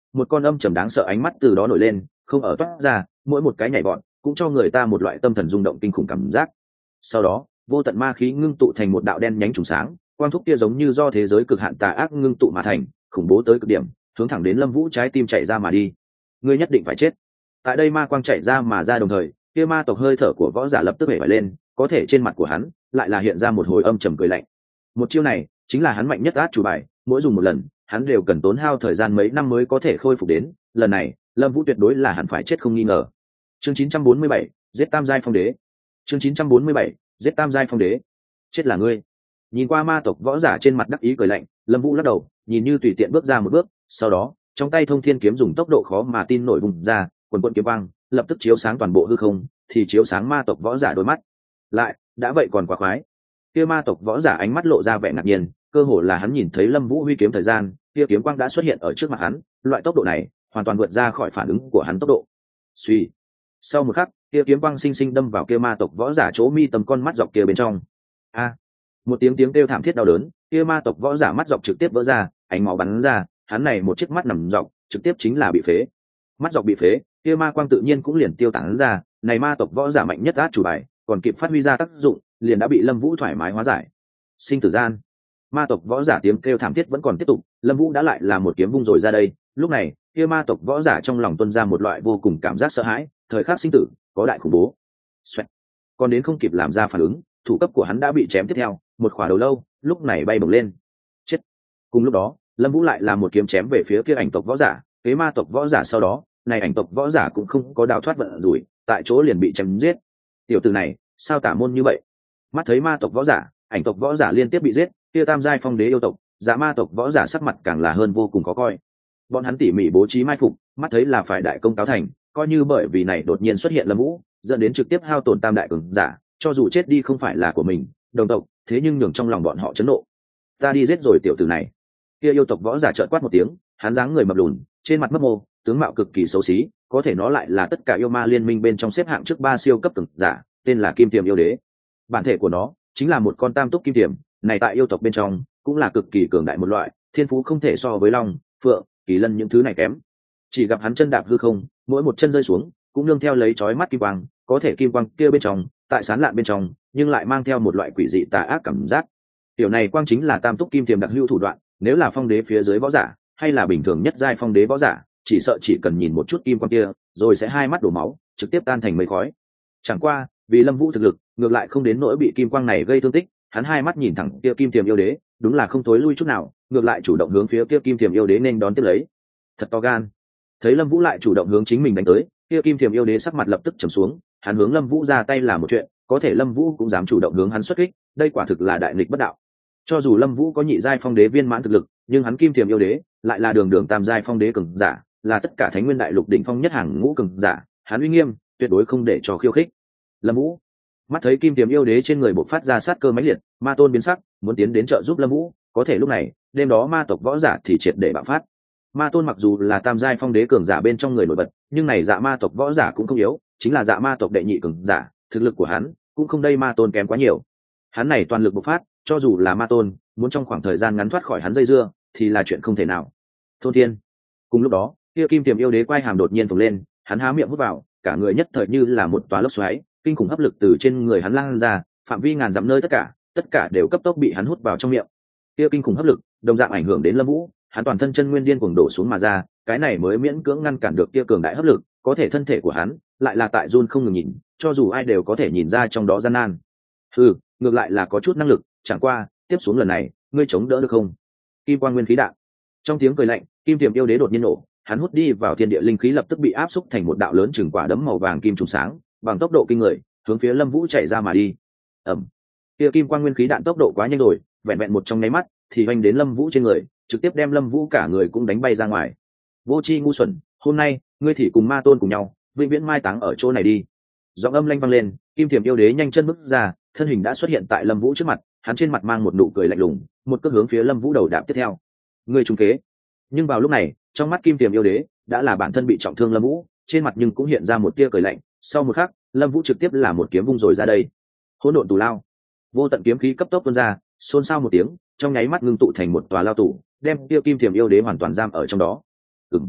một con âm trầm đáng sợ ánh mắt từ đó nổi lên, không ở toát ra, mỗi một cái nhảy vọt cũng cho người ta một loại tâm thần rung động kinh khủng cảm giác. Sau đó vô tận ma khí ngưng tụ thành một đạo đen nhánh trùng sáng, quang thúc kia giống như do thế giới cực hạn tà ác ngưng tụ mà thành, khủng bố tới cực điểm, hướng thẳng đến Lâm Vũ trái tim chạy ra mà đi. Ngươi nhất định phải chết. Tại đây ma quang chạy ra mà ra đồng thời, kia ma tộc hơi thở của võ giả lập tức hể vải lên, có thể trên mặt của hắn lại là hiện ra một hồi âm trầm cười lạnh. Một chiêu này chính là hắn mạnh nhất át chủ bài, mỗi dùng một lần hắn đều cần tốn hao thời gian mấy năm mới có thể khôi phục đến, lần này Lâm Vũ tuyệt đối là hẳn phải chết không nghi ngờ. Chương chín trăm bốn mươi bảy, giết tam giai phong đế. Chương chín trăm bốn mươi bảy, giết tam giai phong đế. Chết là ngươi. Nhìn qua ma tộc võ giả trên mặt đắc ý cười lạnh, Lâm Vũ lắc đầu, nhìn như tùy tiện bước ra một bước, sau đó trong tay thông thiên kiếm dùng tốc độ khó mà tin nổi vùng ra, quần quần kiếm quang lập tức chiếu sáng toàn bộ hư không, thì chiếu sáng ma tộc võ giả đôi mắt. Lại đã vậy còn quá khoái. Kia ma tộc võ giả ánh mắt lộ ra vẻ ngạc nhiên, cơ hồ là hắn nhìn thấy Lâm Vũ huy kiếm thời gian, kia kiếm quang đã xuất hiện ở trước mặt hắn, loại tốc độ này hoàn toàn vượt ra khỏi phản ứng của hắn tốc độ. Suy. Sau một khắc, kia kiếm quang sinh sinh đâm vào kia ma tộc võ giả chỗ mi tâm con mắt dọc kia bên trong. A! Một tiếng tiếng kêu thảm thiết đau đớn, kia ma tộc võ giả mắt dọc trực tiếp vỡ ra, ánh máu bắn ra, hắn này một chiếc mắt nằm dọc, trực tiếp chính là bị phế. Mắt dọc bị phế, kia ma quang tự nhiên cũng liền tiêu tán ra, này ma tộc võ giả mạnh nhất át chủ bài, còn kịp phát huy ra tác dụng, liền đã bị Lâm Vũ thoải mái hóa giải. Sinh tử gian. Ma tộc võ giả tiếng kêu thảm thiết vẫn còn tiếp tục, Lâm Vũ đã lại là một kiếm vung rồi ra đây, lúc này, kia ma tộc võ giả trong lòng tuôn ra một loại vô cùng cảm giác sợ hãi, thời khắc sinh tử, có đại khủng bố. Xoẹt. Còn đến không kịp làm ra phản ứng, thủ cấp của hắn đã bị chém tiếp theo, một khỏa đầu lâu, lúc này bay bổng lên. Chết. Cùng lúc đó, Lâm Vũ lại là một kiếm chém về phía kia ảnh tộc võ giả, kế ma tộc võ giả sau đó, này ảnh tộc võ giả cũng không có đào thoát vận rủi, tại chỗ liền bị chém giết. Tiểu tử này, sao tả môn như vậy? Mắt thấy ma tộc võ giả, ảnh tộc võ giả liên tiếp bị giết, kia tam giai phong đế yêu tộc, dạ ma tộc võ giả sắc mặt càng là hơn vô cùng khó coi. Bọn hắn tỉ mỉ bố trí mai phục, mắt thấy là phải đại công cáo thành, coi như bởi vì này đột nhiên xuất hiện Lâm Vũ, dẫn đến trực tiếp hao tổn tam đại cường giả, cho dù chết đi không phải là của mình, đồng tộc, thế nhưng nhường trong lòng bọn họ chấn nộ. Ta đi giết rồi tiểu tử này. Kia yêu tộc võ giả trợn quát một tiếng, hắn dáng người mập lùn, trên mặt mấp mô, tướng mạo cực kỳ xấu xí, có thể nó lại là tất cả yêu ma liên minh bên trong xếp hạng trước ba siêu cấp cường giả, tên là Kim Tiềm yêu đế. Bản thể của nó chính là một con tam túc kim tiềm, này tại yêu tộc bên trong cũng là cực kỳ cường đại một loại, thiên phú không thể so với long, phượng, kỳ lân những thứ này kém. Chỉ gặp hắn chân đạp hư không, mỗi một chân rơi xuống cũng nương theo lấy chói mắt kim quang, có thể kim quang kia bên trong, tại sán lạn bên trong, nhưng lại mang theo một loại quỷ dị tà ác cảm giác. Điều này quang chính là tam túc kim tiềm đặc hữu thủ đoạn, nếu là phong đế phía dưới võ giả, hay là bình thường nhất giai phong đế võ giả, chỉ sợ chỉ cần nhìn một chút kim quang kia, rồi sẽ hai mắt đổ máu, trực tiếp tan thành mây khói. Chẳng qua, vì Lâm Vũ thực lực, ngược lại không đến nỗi bị kim quang này gây thương tích, hắn hai mắt nhìn thẳng kia kim tiềm yêu đế, đúng là không thối lui chút nào, ngược lại chủ động hướng phía kia kim tiềm yêu đế nên đón tiếp lấy. Thật to gan. Thấy Lâm Vũ lại chủ động hướng chính mình đánh tới, kia kim tiềm yêu đế sắc mặt lập tức trầm xuống, hắn hướng Lâm Vũ ra tay là một chuyện, có thể Lâm Vũ cũng dám chủ động hướng hắn xuất kích, đây quả thực là đại nghịch bất đạo. Cho dù Lâm Vũ có nhị giai phong đế viên mãn thực lực, nhưng hắn kim tiềm yêu đế lại là đường đường tam giai phong đế cường giả, là tất cả Thánh Nguyên Đại Lục đỉnh phong nhất hàng ngũ cường giả, hắn uy nghiêm, tuyệt đối không để cho khiêu khích. Lâm Vũ mắt thấy kim tiềm yêu đế trên người bộc phát ra sát cơ mãnh liệt, ma tôn biến sắc, muốn tiến đến trợ giúp Lâm Vũ, có thể lúc này, đêm đó ma tộc võ giả thì triệt để bạo phát. Ma tôn mặc dù là tam giai phong đế cường giả bên trong người nổi bật, nhưng này dạ ma tộc võ giả cũng không yếu, chính là dạ ma tộc đệ nhị cường giả, thực lực của hắn cũng không đây ma tôn kém quá nhiều. Hắn này toàn lực bộc phát, cho dù là ma tôn, muốn trong khoảng thời gian ngắn thoát khỏi hắn dây dưa, thì là chuyện không thể nào. Thôn Thiên. Cùng lúc đó, kia kim tiềm yêu đế quay hàm đột nhiên phồng lên, hắn há miệng hút vào, cả người nhất thời như là một toá lốc xoáy, kinh khủng hấp lực từ trên người hắn lan ra, phạm vi ngàn dặm nơi tất cả, tất cả đều cấp tốc bị hắn hút vào trong miệng. Kia kinh khủng hấp lực, đồng dạng ảnh hưởng đến Lâm Vũ, hắn toàn thân chân nguyên điên cuồng đổ xuống mà ra, cái này mới miễn cưỡng ngăn cản được kia cường đại hấp lực, có thể thân thể của hắn lại là tại run không ngừng nhìn, cho dù ai đều có thể nhìn ra trong đó gian nan. Ừ, ngược lại là có chút năng lực, chẳng qua, tiếp xuống lần này, ngươi chống đỡ được không? Kim quang nguyên khí đạn. Trong tiếng cười lạnh, kim tiềm yêu đế đột nhiên nổ, hắn hút đi vào thiên địa linh khí lập tức bị áp xúc thành một đạo lớn chừng quả đấm màu vàng kim trùng sáng, bằng tốc độ kinh người, hướng phía Lâm Vũ chạy ra mà đi. Ầm. Kia kim quang nguyên khí đạn tốc độ quá nhanh rồi, vẹn vẹn một trong nháy mắt, thì vành đến Lâm Vũ trên người, trực tiếp đem Lâm Vũ cả người cũng đánh bay ra ngoài. Vô tri ngu xuẩn, hôm nay, ngươi thì cùng ma tôn cùng nhau, vĩnh viễn mai táng ở chỗ này đi. Giọng âm lanh vang lên, kim tiềm yêu đế nhanh chân bước ra, thân hình đã xuất hiện tại Lâm Vũ trước mặt, hắn trên mặt mang một nụ cười lạnh lùng, một cước hướng phía Lâm Vũ đầu đạp tiếp theo. Ngươi trúng kế. Nhưng vào lúc này, trong mắt kim tiềm yêu đế đã là bản thân bị trọng thương Lâm Vũ, trên mặt nhưng cũng hiện ra một tia cười lạnh, sau một khắc, Lâm Vũ trực tiếp là một kiếm vung rồi ra đây. Hỗn độn tù lao. Vô tận kiếm khí cấp tốc tuôn ra, xôn xao một tiếng, trong nháy mắt ngưng tụ thành một tòa lao tù, đem tiêu kim tiềm yêu đế hoàn toàn giam ở trong đó. Ừm.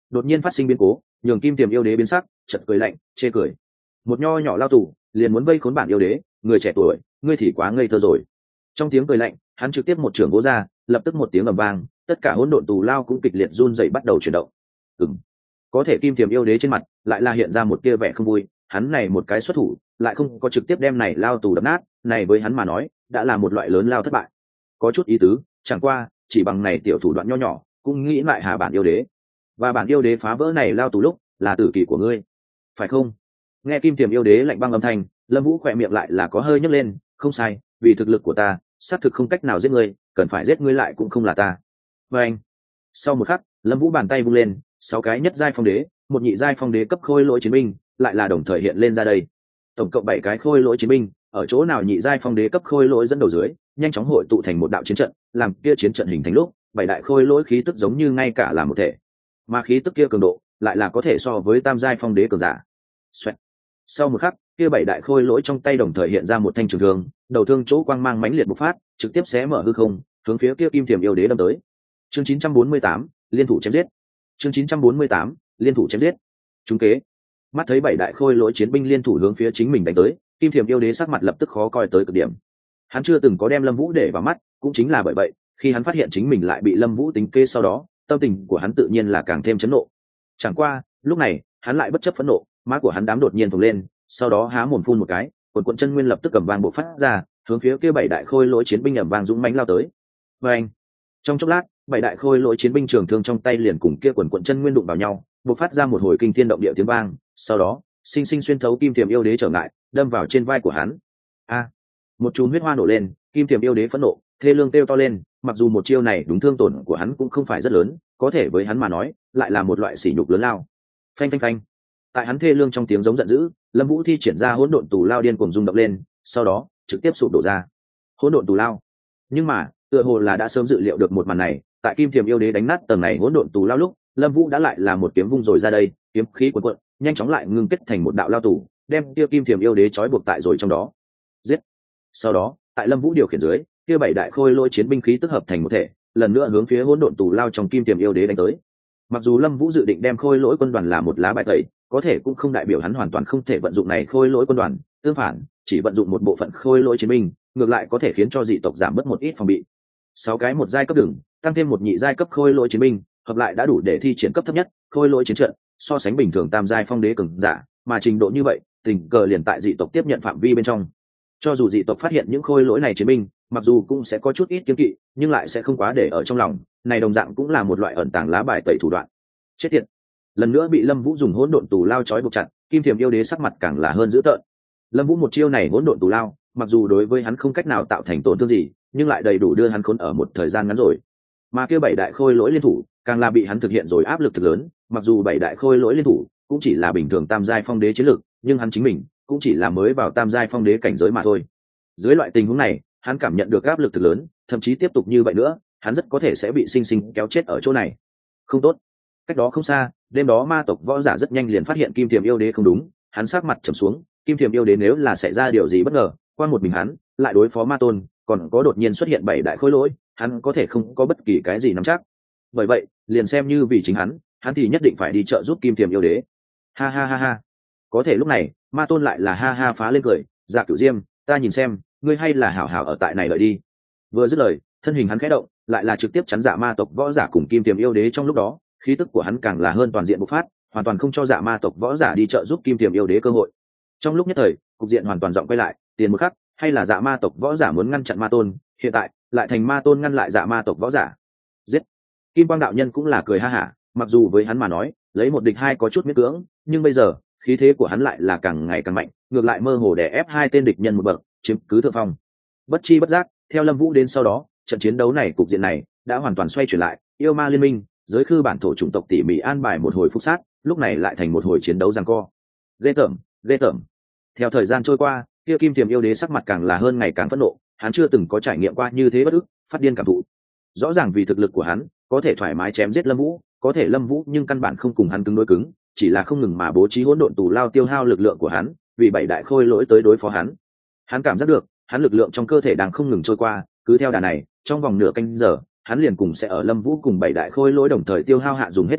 đột nhiên phát sinh biến cố nhường kim tiềm yêu đế biến sắc, chật cười lạnh chê cười. Một nho nhỏ lao tù liền muốn vây khốn bản yêu đế, người trẻ tuổi ngươi thì quá ngây thơ rồi. Trong tiếng cười lạnh, hắn trực tiếp một trưởng vỗ ra, lập tức một tiếng ầm vang, tất cả hỗn độn tù lao cũng kịch liệt run rẩy bắt đầu chuyển động. Ừm. Có thể kim tiềm yêu đế trên mặt lại là hiện ra một tia vẻ không vui, hắn này một cái xuất thủ lại không có trực tiếp đem này lao tù đập nát, này với hắn mà nói đã là một loại lớn lao thất bại. Có chút ý tứ, chẳng qua chỉ bằng này tiểu thủ đoạn nho nhỏ cũng nghĩ lại hà bản yêu đế, và bản yêu đế phá vỡ này lao tù lúc là tử kỳ của ngươi, phải không? Nghe kim tiềm yêu đế lạnh băng âm thanh, Lâm Vũ khỏe miệng lại là có hơi nhếch lên, không sai, vì thực lực của ta xác thực không cách nào giết ngươi, cần phải giết ngươi lại cũng không là ta. Và anh, sau một khắc, Lâm Vũ bàn tay vung lên, sáu cái nhất giai phong đế, một nhị giai phong đế cấp khôi lỗi chiến binh lại là đồng thời hiện lên ra đây. Tổng cộng bảy cái khôi lỗi chiến binh, ở chỗ nào nhị giai phong đế cấp khôi lỗi dẫn đầu dưới, nhanh chóng hội tụ thành một đạo chiến trận, làm kia chiến trận hình thành lúc, bảy đại khôi lỗi khí tức giống như ngay cả là một thể. Mà khí tức kia cường độ lại là có thể so với tam giai phong đế cường giả. Xoẹt. Sau một khắc, kia bảy đại khôi lỗi trong tay đồng thời hiện ra một thanh trường thương, đầu thương chỗ quang mang mãnh liệt bộc phát, trực tiếp xé mở hư không, hướng phía kia kim tiềm yêu đế đâm tới. Chương chín trăm bốn mươi tám, liên thủ chém giết. Chương chín trăm bốn mươi tám, liên thủ chém giết. Trúng kế. Mắt thấy bảy đại khôi lỗi chiến binh liên thủ hướng phía chính mình đánh tới, kim tiềm yêu đế sắc mặt lập tức khó coi tới cực điểm. Hắn chưa từng có đem Lâm Vũ để vào mắt, cũng chính là bởi vậy, khi hắn phát hiện chính mình lại bị Lâm Vũ tính kế sau đó, tâm tình của hắn tự nhiên là càng thêm chấn nộ. Chẳng qua, lúc này, hắn lại bất chấp phẫn nộ, má của hắn đám đột nhiên phồng lên, sau đó há mồm phun một cái, cuồn cuộn chân nguyên lập tức cầm vang bộc phát ra, hướng phía kia bảy đại khôi lỗi chiến binh ầm vang dũng mãnh lao tới. Và anh, trong chốc lát, bảy đại khôi lỗi chiến binh trường thương trong tay liền cùng kia cuồn cuộn chân nguyên đụng vào nhau, bộc phát ra một hồi kinh thiên động địa tiếng vang, sau đó, sinh sinh xuyên thấu kim tiềm yêu đế trở ngại, đâm vào trên vai của hắn. A! Một chùm huyết hoa nổ lên, kim tiềm yêu đế phẫn nộ, thê lương kêu to lên, mặc dù một chiêu này đúng thương tổn của hắn cũng không phải rất lớn, có thể với hắn mà nói, lại là một loại sỉ nhục lớn lao. Phanh phanh phanh. Tại hắn thê lương trong tiếng giống giận dữ, Lâm Vũ thi triển ra hỗn độn tù lao điên cuồng rung động lên, sau đó trực tiếp sụp đổ ra. Hỗn độn tù lao. Nhưng mà, tựa hồ là đã sớm dự liệu được một màn này, tại kim tiềm yêu đế đánh nát tầng này hỗn độn tù lao lúc, Lâm Vũ đã lại là một kiếm vung rồi ra đây, kiếm khí cuồn cuộn, nhanh chóng lại ngưng kết thành một đạo lao tù, đem kia kim tiềm yêu đế trói buộc tại rồi trong đó. Giết. Sau đó, tại Lâm Vũ điều khiển dưới, kia bảy đại khôi lỗi chiến binh khí tức hợp thành một thể, lần nữa hướng phía hỗn độn tù lao trong kim tiềm yêu đế đánh tới. Mặc dù Lâm Vũ dự định đem khôi lỗi quân đoàn là một lá bài tẩy, có thể cũng không đại biểu hắn hoàn toàn không thể vận dụng này khôi lỗi quân đoàn, tương phản, chỉ vận dụng một bộ phận khôi lỗi chiến binh, ngược lại có thể khiến cho dị tộc giảm bớt một ít phòng bị. Sáu cái một giai cấp đường, tăng thêm một nhị giai cấp khôi lỗi chiến binh, hợp lại đã đủ để thi triển cấp thấp nhất khôi lỗi chiến trận, so sánh bình thường tam giai phong đế cường giả, mà trình độ như vậy, tình cờ liền tại dị tộc tiếp nhận phạm vi bên trong. Cho dù dị tộc phát hiện những khôi lỗi này chiến binh, mặc dù cũng sẽ có chút ít kiêng kỵ, nhưng lại sẽ không quá để ở trong lòng, này đồng dạng cũng là một loại ẩn tàng lá bài tẩy thủ đoạn. Chết tiệt. Lần nữa bị Lâm Vũ dùng hỗn độn tù lao trói buộc chặt, kim thiềm yêu đế sắc mặt càng là hơn dữ tợn. Lâm Vũ một chiêu này hỗn độn tù lao, mặc dù đối với hắn không cách nào tạo thành tổn thương gì, nhưng lại đầy đủ đưa hắn khốn ở một thời gian ngắn rồi. Mà kia bảy đại khôi lỗi liên thủ, càng là bị hắn thực hiện rồi áp lực thực lớn, mặc dù bảy đại khôi lỗi liên thủ cũng chỉ là bình thường tam giai phong đế chiến lực, nhưng hắn chính mình cũng chỉ là mới vào tam giai phong đế cảnh giới mà thôi. Dưới loại tình huống này, hắn cảm nhận được áp lực thực lớn, thậm chí tiếp tục như vậy nữa, hắn rất có thể sẽ bị sinh sinh kéo chết ở chỗ này. Không tốt. Cách đó không xa, đêm đó ma tộc võ giả rất nhanh liền phát hiện kim thiềm yêu đế không đúng, hắn sát mặt trầm xuống, kim thiềm yêu đế nếu là xảy ra điều gì bất ngờ, qua một mình hắn lại đối phó ma tôn, còn có đột nhiên xuất hiện bảy đại khôi lỗi, hắn có thể không có bất kỳ cái gì nắm chắc. Bởi vậy, liền xem như vì chính hắn, hắn thì nhất định phải đi trợ giúp kim thiềm yêu đế. Ha ha ha ha. Có thể lúc này, ma tôn lại là ha ha phá lên cười, Dạ Cửu Diêm, ta nhìn xem, ngươi hay là hảo hảo ở tại này đợi đi. Vừa dứt lời, thân hình hắn khẽ động, lại là trực tiếp chắn Dạ ma tộc võ giả cùng kim thiềm yêu đế trong lúc đó, khí tức của hắn càng là hơn toàn diện bộc phát, hoàn toàn không cho Dạ ma tộc võ giả đi trợ giúp kim thiềm yêu đế cơ hội. Trong lúc nhất thời, cục diện hoàn toàn rộng quay lại, tiền một khắc, hay là Dạ ma tộc võ giả muốn ngăn chặn ma tôn, hiện tại lại thành ma tôn ngăn lại Dạ ma tộc võ giả. Giết. Kim Quang đạo nhân cũng là cười ha hả, mặc dù với hắn mà nói, lấy một địch hai có chút miễn cưỡng, nhưng bây giờ, khí thế của hắn lại là càng ngày càng mạnh, ngược lại mơ hồ đè ép hai tên địch nhân một bậc, chiếm cứ thượng phong. Bất chi bất giác, theo Lâm Vũ đến sau đó, trận chiến đấu này cục diện này đã hoàn toàn xoay chuyển lại, yêu ma liên minh, giới khư bản thổ chủng tộc tỉ mỉ an bài một hồi phục sát, lúc này lại thành một hồi chiến đấu giằng co. Ghê tởm, ghê tởm. Theo thời gian trôi qua, kia kim thiềm yêu đế sắc mặt càng là hơn ngày càng phẫn nộ, hắn chưa từng có trải nghiệm qua như thế bất ức, phát điên cảm thụ. Rõ ràng vì thực lực của hắn, có thể thoải mái chém giết Lâm Vũ, có thể Lâm Vũ nhưng căn bản không cùng hắn cứng đối cứng, chỉ là không ngừng mà bố trí hỗn độn tù lao tiêu hao lực lượng của hắn, vì bảy đại khôi lỗi tới đối phó hắn. Hắn cảm giác được, hắn lực lượng trong cơ thể đang không ngừng trôi qua, cứ theo đà này, trong vòng nửa canh giờ, hắn liền cùng sẽ ở Lâm Vũ cùng bảy đại khôi lỗi đồng thời tiêu hao hạ dùng hết lực lượng,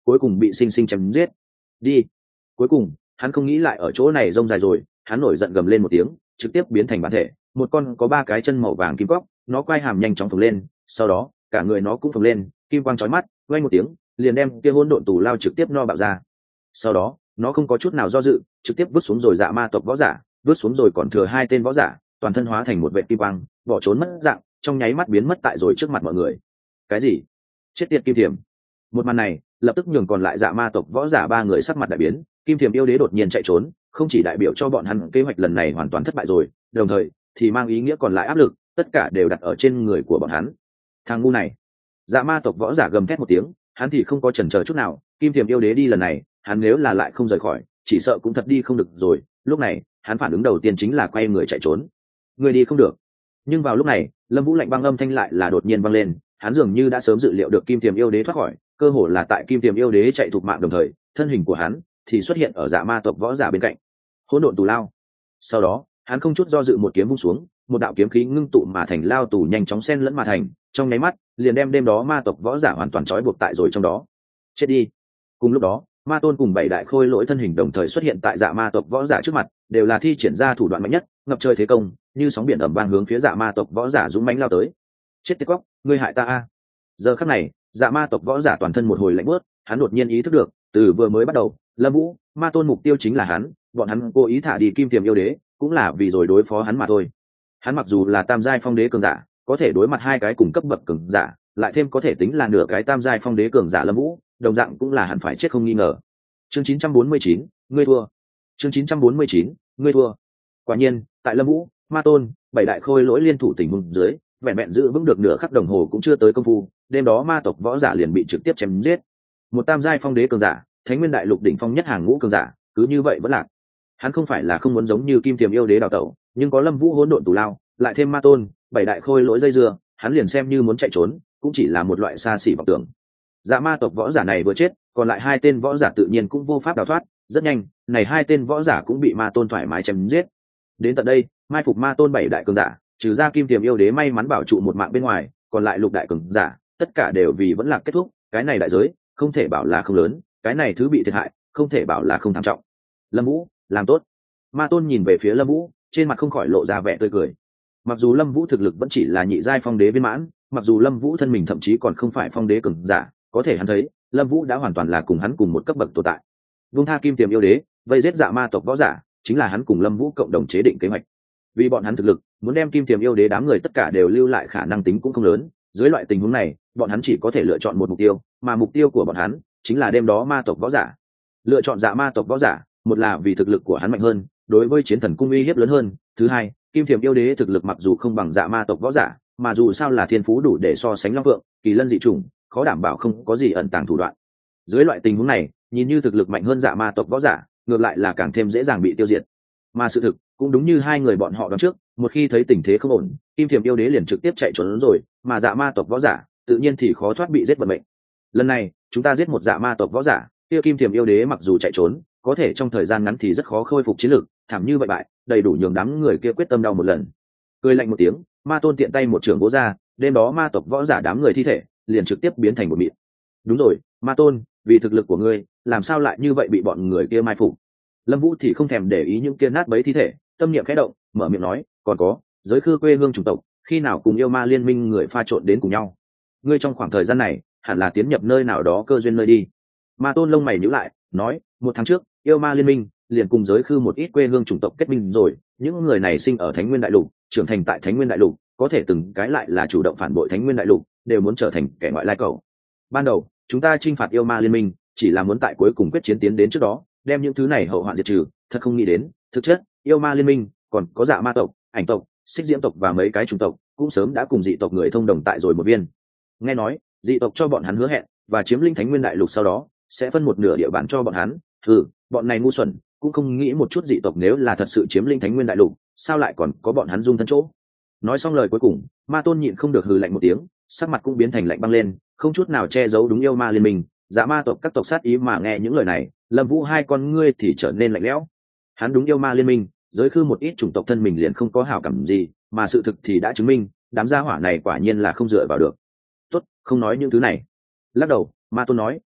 cuối cùng bị sinh sinh chém giết. Đi. Cuối cùng hắn không nghĩ lại ở chỗ này rông dài rồi, hắn nổi giận gầm lên một tiếng, trực tiếp biến thành bản thể, một con có ba cái chân màu vàng kim cóc, nó quay hàm nhanh chóng phồng lên, sau đó cả người nó cũng phồng lên, kim quang chói mắt, vang một tiếng liền đem kia hỗn độn tù lao trực tiếp no bạo ra. Sau đó nó không có chút nào do dự, trực tiếp vứt xuống rồi dạ ma tộc võ giả, vứt xuống rồi còn thừa hai tên võ giả, toàn thân hóa thành một vệt kim quang, bỏ trốn mất dạng, trong nháy mắt biến mất tại rồi trước mặt mọi người. Cái gì? Chết tiệt Kim Thiểm! Một màn này lập tức nhường còn lại dạ ma tộc võ giả ba người sắc mặt đại biến. Kim Thiểm yêu đế đột nhiên chạy trốn, không chỉ đại biểu cho bọn hắn kế hoạch lần này hoàn toàn thất bại rồi, đồng thời thì mang ý nghĩa còn lại áp lực tất cả đều đặt ở trên người của bọn hắn. Thằng ngu này! Dạ ma tộc võ giả gầm thét một tiếng, hắn thì không có chần chờ chút nào. Kim Thiểm yêu đế đi lần này, hắn nếu là lại không rời khỏi, chỉ sợ cũng thật đi không được rồi. Lúc này hắn phản ứng đầu tiên chính là quay người chạy trốn. Người đi không được. Nhưng vào lúc này Lâm Vũ lạnh băng âm thanh lại là đột nhiên vang lên, hắn dường như đã sớm dự liệu được Kim Thiểm yêu đế thoát khỏi, cơ hồ là tại Kim Thiểm yêu đế chạy thục mạng đồng thời, thân hình của hắn thì xuất hiện ở dạ ma tộc võ giả bên cạnh. Hỗn độn tù lao. Sau đó hắn không chút do dự một kiếm vung xuống, một đạo kiếm khí ngưng tụ mà thành lao tù nhanh chóng xen lẫn mà thành, trong nháy mắt liền đem đêm đó ma tộc võ giả hoàn toàn trói buộc tại rồi trong đó. Chết đi. Cùng lúc đó Ma Tôn cùng bảy đại khôi lỗi thân hình đồng thời xuất hiện tại dạ ma tộc võ giả trước mặt, đều là thi triển ra thủ đoạn mạnh nhất, ngập trời thế công, như sóng biển ầm vang hướng phía dạ ma tộc võ giả dũng mãnh lao tới. Chết tiệt cóc, ngươi hại ta a! Giờ khắc này dạ ma tộc võ giả toàn thân một hồi lạnh bớt, hắn đột nhiên ý thức được, từ vừa mới bắt đầu Lâm Vũ, Ma Tôn mục tiêu chính là hắn, bọn hắn cố ý thả đi Kim Thiểm yêu đế cũng là vì rồi đối phó hắn mà thôi. Hắn mặc dù là tam giai phong đế cường giả, có thể đối mặt hai cái cùng cấp bậc cường giả, lại thêm có thể tính là nửa cái tam giai phong đế cường giả Lâm Vũ, đồng dạng cũng là hẳn phải chết không nghi ngờ. Chương chín trăm bốn mươi chín, ngươi thua. Chương chín trăm bốn mươi chín, ngươi thua. Quả nhiên, tại Lâm Vũ, Ma Tôn, bảy đại khôi lỗi liên thủ tình huống dưới, vẹn vẹn giữ vững được nửa khắc đồng hồ cũng chưa tới công phu, đêm đó ma tộc võ giả liền bị trực tiếp chém giết. Một tam giai phong đế cường giả, Thánh Nguyên Đại Lục đỉnh phong nhất hàng ngũ cường giả, cứ như vậy vẫn lạc. Hắn không phải là không muốn giống như Kim Thiểm yêu đế đào tẩu, nhưng có Lâm Vũ hỗn độn tù lao, lại thêm Ma Tôn, bảy đại khôi lỗi dây dưa, hắn liền xem như muốn chạy trốn, cũng chỉ là một loại xa xỉ vọng tưởng. Dạ ma tộc võ giả này vừa chết, còn lại hai tên võ giả tự nhiên cũng vô pháp đào thoát. Rất nhanh, này hai tên võ giả cũng bị Ma Tôn thoải mái chém giết. Đến tận đây, mai phục Ma Tôn bảy đại cường giả, trừ ra Kim Thiểm yêu đế may mắn bảo trụ một mạng bên ngoài, còn lại lục đại cường giả, tất cả đều vì vẫn là kết thúc. Cái này đại giới, không thể bảo là không lớn, cái này thứ bị thiệt hại, không thể bảo là không thảm trọng. Lâm Vũ, làm tốt. Ma Tôn nhìn về phía Lâm Vũ, trên mặt không khỏi lộ ra vẻ tươi cười. Mặc dù Lâm Vũ thực lực vẫn chỉ là nhị giai phong đế viên mãn, mặc dù Lâm Vũ thân mình thậm chí còn không phải phong đế cường giả, có thể hắn thấy Lâm Vũ đã hoàn toàn là cùng hắn cùng một cấp bậc tồn tại. Vung tha Kim Tiềm yêu đế, vây giết dạ ma tộc võ giả, chính là hắn cùng Lâm Vũ cộng đồng chế định kế hoạch. Vì bọn hắn thực lực, muốn đem Kim Tiềm yêu đế đám người tất cả đều lưu lại khả năng tính cũng không lớn, dưới loại tình huống này, bọn hắn chỉ có thể lựa chọn một mục tiêu, mà mục tiêu của bọn hắn chính là đêm đó ma tộc võ giả. Lựa chọn dạ ma tộc võ giả, một là vì thực lực của hắn mạnh hơn, đối với chiến thần cung uy hiếp lớn hơn, thứ hai, Kim Tiềm yêu đế thực lực mặc dù không bằng dạ ma tộc võ giả, mà dù sao là thiên phú đủ để so sánh long vượng, kỳ lân dị chủng, khó đảm bảo không có gì ẩn tàng thủ đoạn. Dưới loại tình huống này, nhìn như thực lực mạnh hơn dạ ma tộc võ giả, ngược lại là càng thêm dễ dàng bị tiêu diệt. Mà sự thực cũng đúng như hai người bọn họ đoán trước, một khi thấy tình thế không ổn, Kim Tiềm yêu đế liền trực tiếp chạy trốn rồi, mà dạ ma tộc võ giả tự nhiên thì khó thoát bị giết vận mệnh. Lần này, chúng ta giết một dạ ma tộc võ giả, kia Kim Tiềm yêu đế mặc dù chạy trốn, có thể trong thời gian ngắn thì rất khó khôi phục chiến lực, thảm như vậy bại, đầy đủ nhường đám người kia quyết tâm đau một lần. Cười lạnh một tiếng, Ma Tôn tiện tay một trường vỗ ra, đêm đó ma tộc võ giả đám người thi thể liền trực tiếp biến thành một mịn. Đúng rồi, Ma Tôn, vì thực lực của ngươi, làm sao lại như vậy bị bọn người kia mai phục? Lâm Vũ thì không thèm để ý những kia nát bấy thi thể, tâm niệm khẽ động, mở miệng nói, còn có, giới khư quê hương chủng tộc, khi nào cùng yêu ma liên minh người pha trộn đến cùng nhau? Ngươi trong khoảng thời gian này, hẳn là tiến nhập nơi nào đó cơ duyên nơi đi. Ma Tôn lông mày nhíu lại, nói, một tháng trước, yêu ma liên minh liền cùng giới khư một ít quê hương chủng tộc kết minh rồi, những người này sinh ở Thánh Nguyên Đại Lục, trưởng thành tại Thánh Nguyên Đại Lục, có thể từng cái lại là chủ động phản bội Thánh Nguyên Đại Lục, đều muốn trở thành kẻ ngoại lai cầu. Ban đầu, chúng ta chinh phạt yêu ma liên minh, chỉ là muốn tại cuối cùng quyết chiến tiến đến trước đó, đem những thứ này hậu hoạn diệt trừ, thật không nghĩ đến, thực chất, yêu ma liên minh còn có dạ ma tộc, ảnh tộc, xích diễm tộc và mấy cái chủng tộc, cũng sớm đã cùng dị tộc người thông đồng tại rồi một viên. Nghe nói, dị tộc cho bọn hắn hứa hẹn, và chiếm lĩnh Thánh Nguyên Đại Lục sau đó, sẽ phân một nửa địa bàn cho bọn hắn. Ừ, bọn này ngu xuẩn, cũng không nghĩ một chút dị tộc nếu là thật sự chiếm lĩnh Thánh Nguyên Đại Lục, sao lại còn có bọn hắn dung thân chỗ. Nói xong lời cuối cùng, Ma Tôn nhịn không được hừ lạnh một tiếng, sắc mặt cũng biến thành lạnh băng lên, không chút nào che giấu đúng yêu ma liên minh, dạ ma tộc các tộc sát ý mà nghe những lời này, Lâm Vũ hai con ngươi thì trở nên lạnh lẽo. Hắn đúng yêu ma liên minh, giới khư một ít chủng tộc thân mình liền không có hảo cảm gì, mà sự thực thì đã chứng minh, đám gia hỏa này quả nhiên là không dựa vào được. Tốt, không nói những thứ này. Lắc đầu, Ma Tôn nói,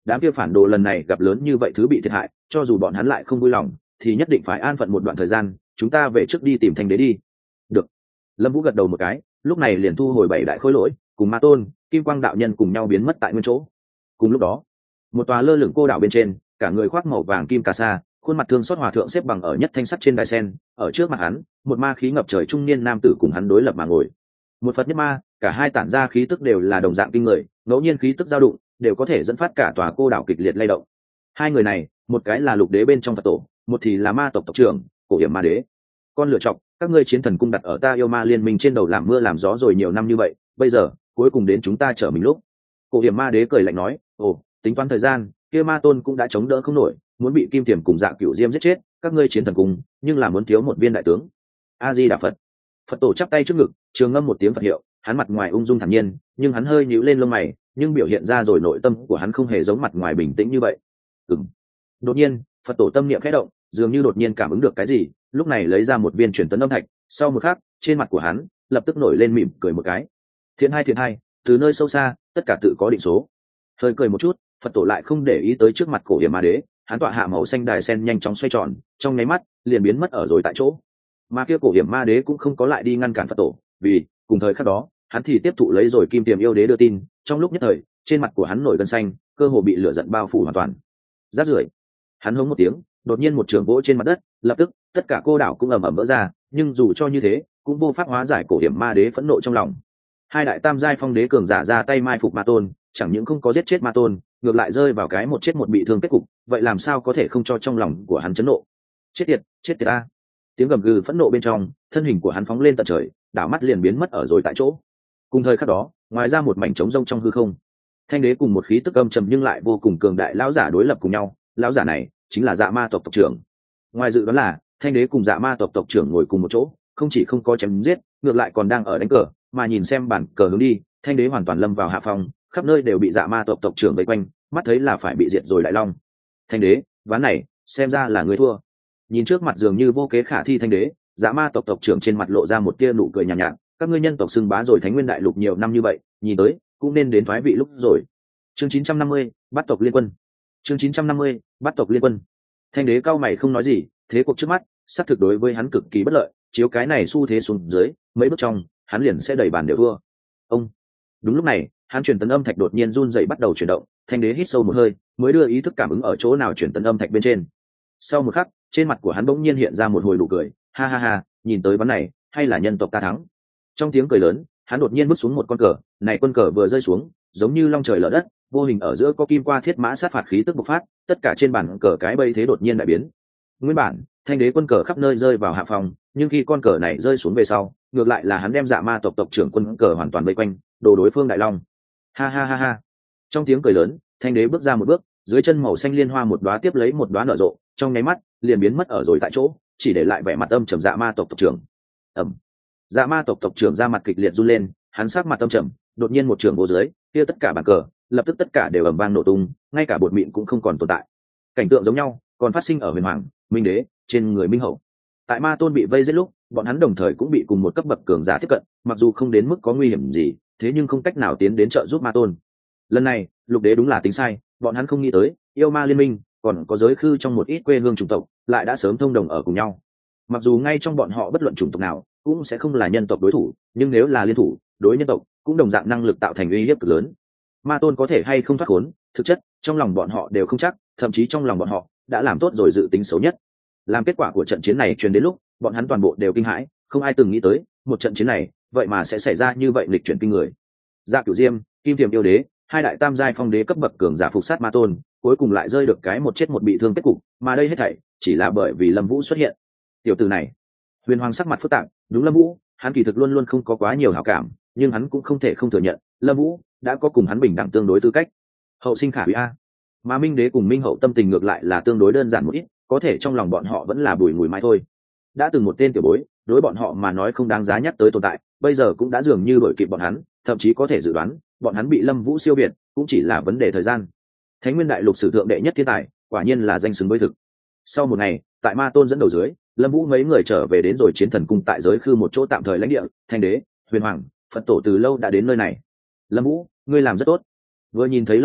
đám kia phản đồ lần này gặp lớn như vậy thứ bị thiệt hại, cho dù bọn hắn lại không vui lòng thì nhất định phải an phận một đoạn thời gian, chúng ta về trước đi tìm thanh đế đi. Được. Lâm Vũ gật đầu một cái, lúc này liền thu hồi bảy đại khối lỗi, cùng Ma Tôn, Kim Quang đạo nhân cùng nhau biến mất tại nguyên chỗ. Cùng lúc đó, một tòa lơ lửng cô đảo bên trên, cả người khoác màu vàng kim cà sa, khuôn mặt thương xót hòa thượng xếp bằng ở nhất thanh sắt trên đài sen, ở trước mặt hắn, một ma khí ngập trời trung niên nam tử cùng hắn đối lập mà ngồi. Một Phật nhất ma, cả hai tản ra khí tức đều là đồng dạng kinh người, ngẫu nhiên khí tức dao động, đều có thể dẫn phát cả tòa cô đảo kịch liệt lay động. Hai người này, một cái là lục đế bên trong Phật tổ, một thì là ma tộc tộc trưởng, Cổ Hiểm Ma Đế. Con lựa chọn, các ngươi chiến thần cung đặt ở ta yêu ma liên minh trên đầu làm mưa làm gió rồi nhiều năm như vậy, bây giờ, cuối cùng đến chúng ta trở mình lúc. Cổ Hiểm Ma Đế cười lạnh nói, ồ, tính toán thời gian, kia Ma Tôn cũng đã chống đỡ không nổi, muốn bị Kim Tiềm cùng Dạ Cửu Diêm giết chết, các ngươi chiến thần cung, nhưng là muốn thiếu một viên đại tướng. A Di Đà Phật. Phật tổ chắp tay trước ngực, trường ngâm một tiếng Phật hiệu, hắn mặt ngoài ung dung thản nhiên, nhưng hắn hơi nhíu lên lông mày, nhưng biểu hiện ra rồi nội tâm của hắn không hề giống mặt ngoài bình tĩnh như vậy. Ừm. Đột nhiên, Phật tổ tâm niệm khẽ động, dường như đột nhiên cảm ứng được cái gì, lúc này lấy ra một viên truyền tấn âm thạch, sau một khắc, trên mặt của hắn lập tức nổi lên mỉm cười một cái. Thiện hai thiện hai, từ nơi sâu xa, tất cả tự có định số. Hơi cười một chút, Phật tổ lại không để ý tới trước mặt Cổ Hiểm Ma Đế, hắn tọa hạ màu xanh đài sen nhanh chóng xoay tròn, trong nháy mắt liền biến mất ở rồi tại chỗ. Mà kia Cổ Hiểm Ma Đế cũng không có lại đi ngăn cản Phật tổ, vì cùng thời khắc đó, hắn thì tiếp thụ lấy rồi Kim Tiềm yêu đế đưa tin, trong lúc nhất thời, trên mặt của hắn nổi gân xanh, cơ hồ bị lửa giận bao phủ hoàn toàn. Rát rưởi. Hắn hống một tiếng, đột nhiên một trường vỗ trên mặt đất, lập tức tất cả cô đảo cũng ầm ầm vỡ ra, nhưng dù cho như thế, cũng vô pháp hóa giải Cổ Hiểm Ma Đế phẫn nộ trong lòng. Hai đại tam giai phong đế cường giả ra tay mai phục Ma Tôn, chẳng những không có giết chết Ma Tôn, ngược lại rơi vào cái một chết một bị thương kết cục, vậy làm sao có thể không cho trong lòng của hắn chấn nộ. Chết tiệt, chết tiệt a. Tiếng gầm gừ phẫn nộ bên trong, thân hình của hắn phóng lên tận trời, đảo mắt liền biến mất ở rồi tại chỗ. Cùng thời khắc đó, ngoài ra một mảnh trống rông trong hư không, thanh đế cùng một khí tức âm trầm nhưng lại vô cùng cường đại lão giả đối lập cùng nhau. Lão giả này chính là Dạ Ma tộc tộc trưởng. Ngoài dự đoán là thanh đế cùng Dạ Ma tộc tộc trưởng ngồi cùng một chỗ, không chỉ không có chém giết, ngược lại còn đang ở đánh cờ, mà nhìn xem bản cờ hướng đi, thanh đế hoàn toàn lâm vào hạ phong, khắp nơi đều bị Dạ Ma tộc tộc trưởng vây quanh, mắt thấy là phải bị diệt rồi đại long. Thanh đế, ván này xem ra là người thua. Nhìn trước mặt dường như vô kế khả thi thanh đế, Dạ Ma tộc tộc trưởng trên mặt lộ ra một tia nụ cười nhàn nhạt, nhạt, các ngươi nhân tộc xưng bá rồi Thánh Nguyên đại lục nhiều năm như vậy, nhìn tới cũng nên đến thoái vị lúc rồi. Chương chín trăm năm mươi, bắt tộc liên quân. Chương chín trăm năm mươi, bắt tộc liên quân. Thanh đế cao mày không nói gì, thế cuộc trước mắt, xác thực đối với hắn cực kỳ bất lợi, chiếu cái này xu thế xuống dưới, mấy bước trong, hắn liền sẽ đẩy bàn đều thua. Ông. Đúng lúc này, hắn truyền tấn âm thạch đột nhiên run rẩy bắt đầu chuyển động, thanh đế hít sâu một hơi, mới đưa ý thức cảm ứng ở chỗ nào truyền tấn âm thạch bên trên. Sau một khắc, trên mặt của hắn bỗng nhiên hiện ra một hồi nụ cười, ha ha ha, nhìn tới ván này, hay là nhân tộc ta thắng. Trong tiếng cười lớn, hắn đột nhiên bước xuống một con cờ, này quân cờ vừa rơi xuống, giống như long trời lở đất, vô hình ở giữa có kim qua thiết mã sát phạt khí tức bộc phát, tất cả trên bàn cờ cái bây thế đột nhiên đại biến. Nguyên bản, thanh đế quân cờ khắp nơi rơi vào hạ phòng, nhưng khi con cờ này rơi xuống về sau, ngược lại là hắn đem Dạ Ma tộc tộc trưởng quân cờ hoàn toàn vây quanh, đồ đối phương đại long. Ha ha ha ha. Trong tiếng cười lớn, thanh đế bước ra một bước, dưới chân màu xanh liên hoa một đóa tiếp lấy một đóa nở rộ, trong nháy mắt liền biến mất ở rồi tại chỗ, chỉ để lại vẻ mặt âm trầm Dạ Ma tộc tộc trưởng. Ầm. Dạ Ma tộc tộc trưởng ra mặt kịch liệt run lên, hắn sắc mặt âm trầm, đột nhiên một trường vô dưới, kia tất cả bàn cờ, lập tức tất cả đều ầm vang nổ tung, ngay cả bột mịn cũng không còn tồn tại. Cảnh tượng giống nhau còn phát sinh ở Huyền Hoàng, Minh Đế, trên người Minh Hậu. Tại Ma Tôn bị vây giết lúc, bọn hắn đồng thời cũng bị cùng một cấp bậc cường giả tiếp cận, mặc dù không đến mức có nguy hiểm gì, thế nhưng không cách nào tiến đến trợ giúp Ma Tôn. Lần này, Lục Đế đúng là tính sai, bọn hắn không nghĩ tới, yêu ma liên minh, còn có giới khư trong một ít quê hương chủng tộc, lại đã sớm thông đồng ở cùng nhau. Mặc dù ngay trong bọn họ bất luận chủng tộc nào, cũng sẽ không là nhân tộc đối thủ, nhưng nếu là liên thủ, đối nhân tộc cũng đồng dạng năng lực tạo thành uy hiếp cực lớn. Ma Tôn có thể hay không thoát khốn, thực chất trong lòng bọn họ đều không chắc, thậm chí trong lòng bọn họ đã làm tốt rồi dự tính xấu nhất. Làm kết quả của trận chiến này truyền đến lúc, bọn hắn toàn bộ đều kinh hãi, không ai từng nghĩ tới, một trận chiến này, vậy mà sẽ xảy ra như vậy lịch chuyển kinh người. Dạ Cửu Diêm, Kim Tiềm yêu đế, hai đại tam giai phong đế cấp bậc cường giả phục sát Ma Tôn, cuối cùng lại rơi được cái một chết một bị thương kết cục, mà đây hết thảy chỉ là bởi vì Lâm Vũ xuất hiện. Tiểu tử này, Huyền Hoàng sắc mặt phức tạp, đúng Lâm Vũ, hắn kỳ thực luôn luôn không có quá nhiều hảo cảm, nhưng hắn cũng không thể không thừa nhận, Lâm Vũ đã có cùng hắn bình đẳng tương đối tư cách. Hậu sinh khả quý a. Mà Minh Đế cùng Minh Hậu tâm tình ngược lại là tương đối đơn giản một ít, có thể trong lòng bọn họ vẫn là bùi ngùi mãi thôi. Đã từng một tên tiểu bối, đối bọn họ mà nói không đáng giá nhắc tới tồn tại, bây giờ cũng đã dường như đổi kịp bọn hắn, thậm chí có thể dự đoán, bọn hắn bị Lâm Vũ siêu việt, cũng chỉ là vấn đề thời gian. Thánh Nguyên đại lục sử thượng đệ nhất thiên tài, quả nhiên là danh xứng với thực. Sau một ngày, tại Ma Tôn dẫn đầu dưới, Lâm Vũ mấy người trở về đến rồi Chiến Thần cung tại giới khư một chỗ tạm thời lãnh địa, Thanh Đế, Huyền Hoàng, Phật tổ từ lâu đã đến nơi này. Lâm Vũ, ngươi làm rất tốt. Vừa nhìn thấy Lâm Vũ,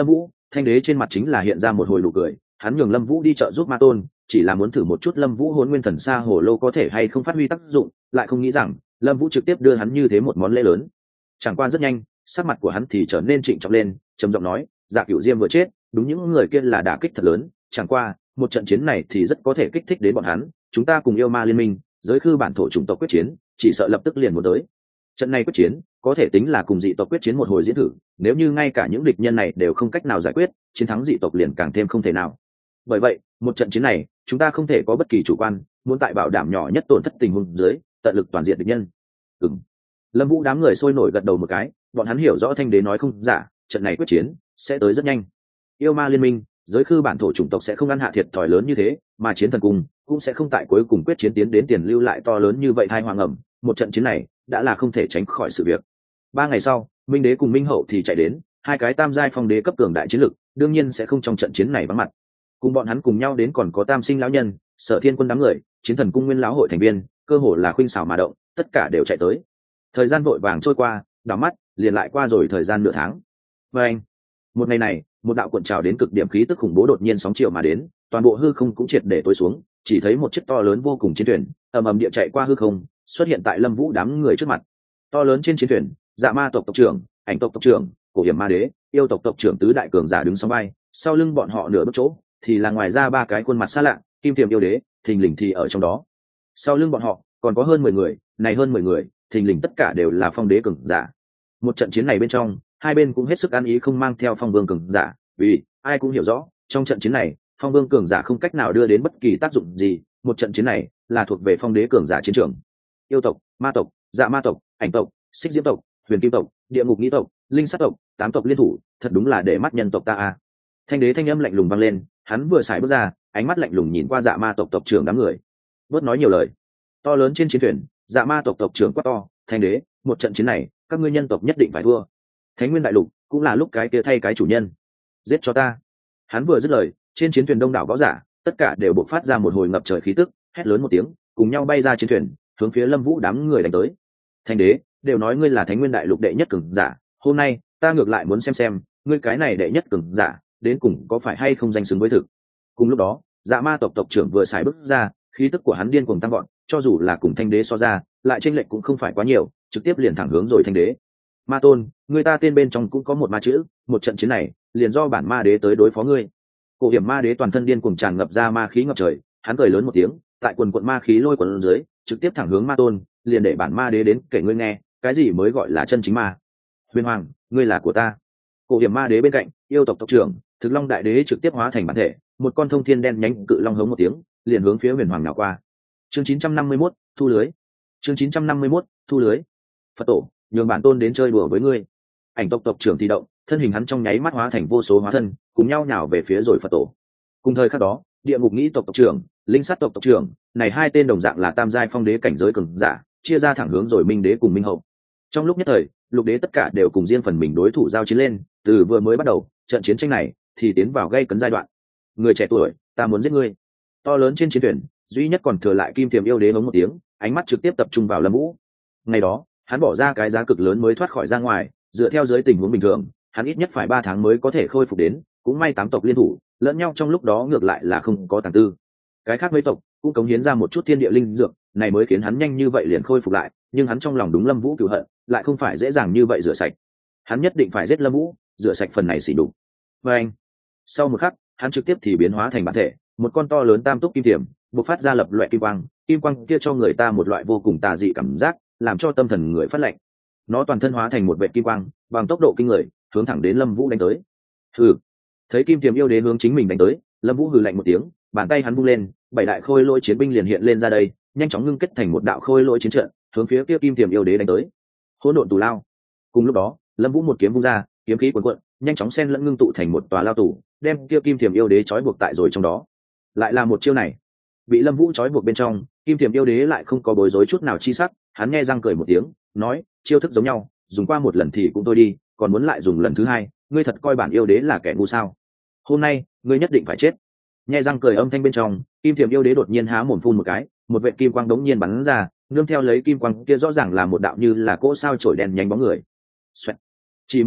Thanh đế trên mặt chính là hiện ra một hồi nụ cười, hắn nhường Lâm Vũ đi trợ giúp Ma Tôn, chỉ là muốn thử một chút Lâm Vũ Hỗn Nguyên Thần Sa Hồ Lô có thể hay không phát huy tác dụng, lại không nghĩ rằng Lâm Vũ trực tiếp đưa hắn như thế một món lễ lớn. Chẳng qua rất nhanh, sắc mặt của hắn thì trở nên trịnh trọng lên, trầm giọng nói, Dạ Cửu Diêm vừa chết, đúng những người kia là đả kích thật lớn, chẳng qua, một trận chiến này thì rất có thể kích thích đến bọn hắn, chúng ta cùng yêu ma liên minh, giới khư bản thổ chủng tộc quyết chiến, chỉ sợ lập tức liền muốn tới. Trận này quyết chiến, có thể tính là cùng dị tộc quyết chiến một hồi diễn thử, nếu như ngay cả những địch nhân này đều không cách nào giải quyết, chiến thắng dị tộc liền càng thêm không thể nào. Bởi vậy, một trận chiến này, chúng ta không thể có bất kỳ chủ quan, muốn tại bảo đảm nhỏ nhất tổn thất tình huống dưới, tận lực toàn diện địch nhân. Ừm. Lâm Vũ đám người sôi nổi gật đầu một cái, bọn hắn hiểu rõ Thanh đế nói không giả, trận này quyết chiến sẽ tới rất nhanh. Yêu ma liên minh, giới khư bản thổ chủng tộc sẽ không ăn hạ thiệt thòi lớn như thế, mà chiến thần cung cũng sẽ không tại cuối cùng quyết chiến tiến đến tiền lưu lại to lớn như vậy thai hoàng ẩm. Một trận chiến này đã là không thể tránh khỏi sự việc. Ba ngày sau, Minh đế cùng Minh hậu thì chạy đến, hai cái tam giai phong đế cấp cường đại chiến lực, đương nhiên sẽ không trong trận chiến này vắng mặt. Cùng bọn hắn cùng nhau đến còn có Tam Sinh lão nhân, Sở Thiên quân đám người, chiến thần cung nguyên lão hội thành viên, cơ hồ là khuynh xảo mà động, tất cả đều chạy tới. Thời gian vội vàng trôi qua, đảo mắt liền lại qua rồi thời gian nửa tháng. Và anh, một ngày này, một đạo cuộn trào đến cực điểm khí tức khủng bố đột nhiên sóng chiều mà đến, toàn bộ hư không cũng triệt để tối xuống, chỉ thấy một chiếc to lớn vô cùng chiến thuyền ầm ầm địa chạy qua hư không, xuất hiện tại Lâm Vũ đám người trước mặt. To lớn trên chiến thuyền, Dạ Ma tộc tộc trưởng, Ảnh tộc tộc trưởng, Cổ Hiểm Ma đế, Yêu tộc tộc trưởng tứ đại cường giả đứng song vai, sau lưng bọn họ nửa bước chỗ thì là ngoài ra ba cái khuôn mặt xa lạ, Kim Tiềm yêu đế, thình lình thì ở trong đó. Sau lưng bọn họ còn có hơn mười người, này hơn mười người, thình lình tất cả đều là phong đế cường giả. Một trận chiến này bên trong, hai bên cũng hết sức ăn ý không mang theo phong vương cường giả, vì ai cũng hiểu rõ, trong trận chiến này, phong vương cường giả không cách nào đưa đến bất kỳ tác dụng gì, một trận chiến này là thuộc về phong đế cường giả chiến trường. Yêu tộc, Ma tộc, Dạ Ma tộc, Ảnh tộc, Xích Diễm tộc, Huyền Kim tộc, Địa Ngục Nghĩ tộc, Linh Sát tộc, tám tộc liên thủ, thật đúng là để mắt nhân tộc ta a. Thanh đế thanh âm lạnh lùng vang lên, hắn vừa xài bước ra, ánh mắt lạnh lùng nhìn qua Dạ Ma tộc tộc trưởng đám người. Bớt nói nhiều lời. To lớn trên chiến thuyền, Dạ Ma tộc tộc trưởng quát to, Thanh đế, một trận chiến này, các ngươi nhân tộc nhất định phải thua. Thánh Nguyên đại lục cũng là lúc cái kia thay cái chủ nhân. Giết cho ta. Hắn vừa dứt lời, trên chiến thuyền đông đảo võ giả, tất cả đều bộc phát ra một hồi ngập trời khí tức, hét lớn một tiếng, cùng nhau bay ra chiến thuyền, hướng phía Lâm Vũ đám người đánh tới. Thanh đế, đều nói ngươi là Thánh Nguyên đại lục đệ nhất cường giả, hôm nay, ta ngược lại muốn xem xem, ngươi cái này đệ nhất cường giả, đến cùng có phải hay không danh xứng với thực. Cùng lúc đó, Dạ Ma tộc tộc trưởng vừa xài bước ra, khí tức của hắn điên cuồng tăng vọt, cho dù là cùng Thanh đế so ra, lại chênh lệch cũng không phải quá nhiều, trực tiếp liền thẳng hướng rồi Thanh đế. Ma tôn, người ta tên bên trong cũng có một ma chữ, một trận chiến này, liền do bản ma đế tới đối phó ngươi. Cổ Hiểm Ma đế toàn thân điên cuồng tràn ngập ra ma khí ngập trời, hắn cười lớn một tiếng, tại quần quần ma khí lôi quần dưới, trực tiếp thẳng hướng Ma tôn, liền để bản ma đế đến kể ngươi nghe, cái gì mới gọi là chân chính ma. Huyền Hoàng, ngươi là của ta. Cổ Hiểm Ma đế bên cạnh, Yêu tộc tộc trưởng, Thực Long đại đế trực tiếp hóa thành bản thể, một con thông thiên đen nhánh cự long hống một tiếng, liền hướng phía Huyền Hoàng nào qua. Chương chín trăm năm mươi mốt, thu lưới. Chương chín trăm năm mươi mốt, thu lưới. Phật tổ, nhường bản tôn đến chơi đùa với ngươi. Ảnh tộc tộc trưởng thì động, thân hình hắn trong nháy mắt hóa thành vô số hóa thân, cùng nhau nhào về phía rồi Phật tổ. Cùng thời khắc đó, Địa Ngục Nghĩ tộc tộc trưởng, Linh Sát tộc tộc trưởng, này hai tên đồng dạng là tam giai phong đế cảnh giới cường giả, chia ra thẳng hướng rồi Minh đế cùng Minh hậu. Trong lúc nhất thời, lục đế tất cả đều cùng riêng phần mình đối thủ giao chiến lên, từ vừa mới bắt đầu, trận chiến tranh này thì tiến vào gây cấn giai đoạn. Người trẻ tuổi, ta muốn giết ngươi. To lớn trên chiến thuyền, duy nhất còn thừa lại Kim Tiềm yêu đế hống một tiếng, ánh mắt trực tiếp tập trung vào Lâm Vũ. Ngày đó, hắn bỏ ra cái giá cực lớn mới thoát khỏi ra ngoài, dựa theo dưới tình huống bình thường, hắn ít nhất phải ba tháng mới có thể khôi phục đến, cũng may tám tộc liên thủ, lẫn nhau trong lúc đó ngược lại là không có tàng tư. Cái khác mấy tộc cũng cống hiến ra một chút thiên địa linh dược, này mới khiến hắn nhanh như vậy liền khôi phục lại, nhưng hắn trong lòng đúng Lâm Vũ cừu hận, lại không phải dễ dàng như vậy rửa sạch. Hắn nhất định phải giết Lâm Vũ, rửa sạch phần này xỉ đục. Và anh, sau một khắc, hắn trực tiếp thì biến hóa thành bản thể, một con to lớn tam túc kim tiềm, bộc phát ra lập loại kim quang, kim quang kia cho người ta một loại vô cùng tà dị cảm giác, làm cho tâm thần người phát lạnh. Nó toàn thân hóa thành một vệt kim quang, bằng tốc độ kinh người, hướng thẳng đến Lâm Vũ đánh tới. Hừ. Thấy Kim Tiềm yêu đế hướng chính mình đánh tới, Lâm Vũ hừ lạnh một tiếng, bàn tay hắn vung lên, bảy đại khôi lỗi chiến binh liền hiện lên ra đây, nhanh chóng ngưng kết thành một đạo khôi lỗi chiến trận, hướng phía kia Kim Tiềm yêu đế đánh tới. Hỗn độn tù lao. Cùng lúc đó, Lâm Vũ một kiếm vung ra, kiếm khí cuồn cuộn, nhanh chóng xen lẫn ngưng tụ thành một tòa lao tù, đem kia Kim Tiềm yêu đế trói buộc tại rồi trong đó. Lại là một chiêu này. Bị Lâm Vũ trói buộc bên trong, Kim Tiềm yêu đế lại không có bối rối chút nào chi sắc, hắn nghe răng cười một tiếng, nói, chiêu thức giống nhau, dùng qua một lần thì cũng thôi đi, còn muốn lại dùng lần thứ hai, ngươi thật coi bản yêu đế là kẻ ngu sao? Hôm nay, ngươi nhất định phải chết. Nghe răng cười âm thanh bên trong, Kim Tiềm yêu đế đột nhiên há mồm phun một cái, một vệt kim quang đống nhiên bắn ra, nương theo lấy kim quang kia rõ ràng là một đạo như là cỗ sao chổi đèn nhánh bóng người. Xoẹt. Chỉ một chút,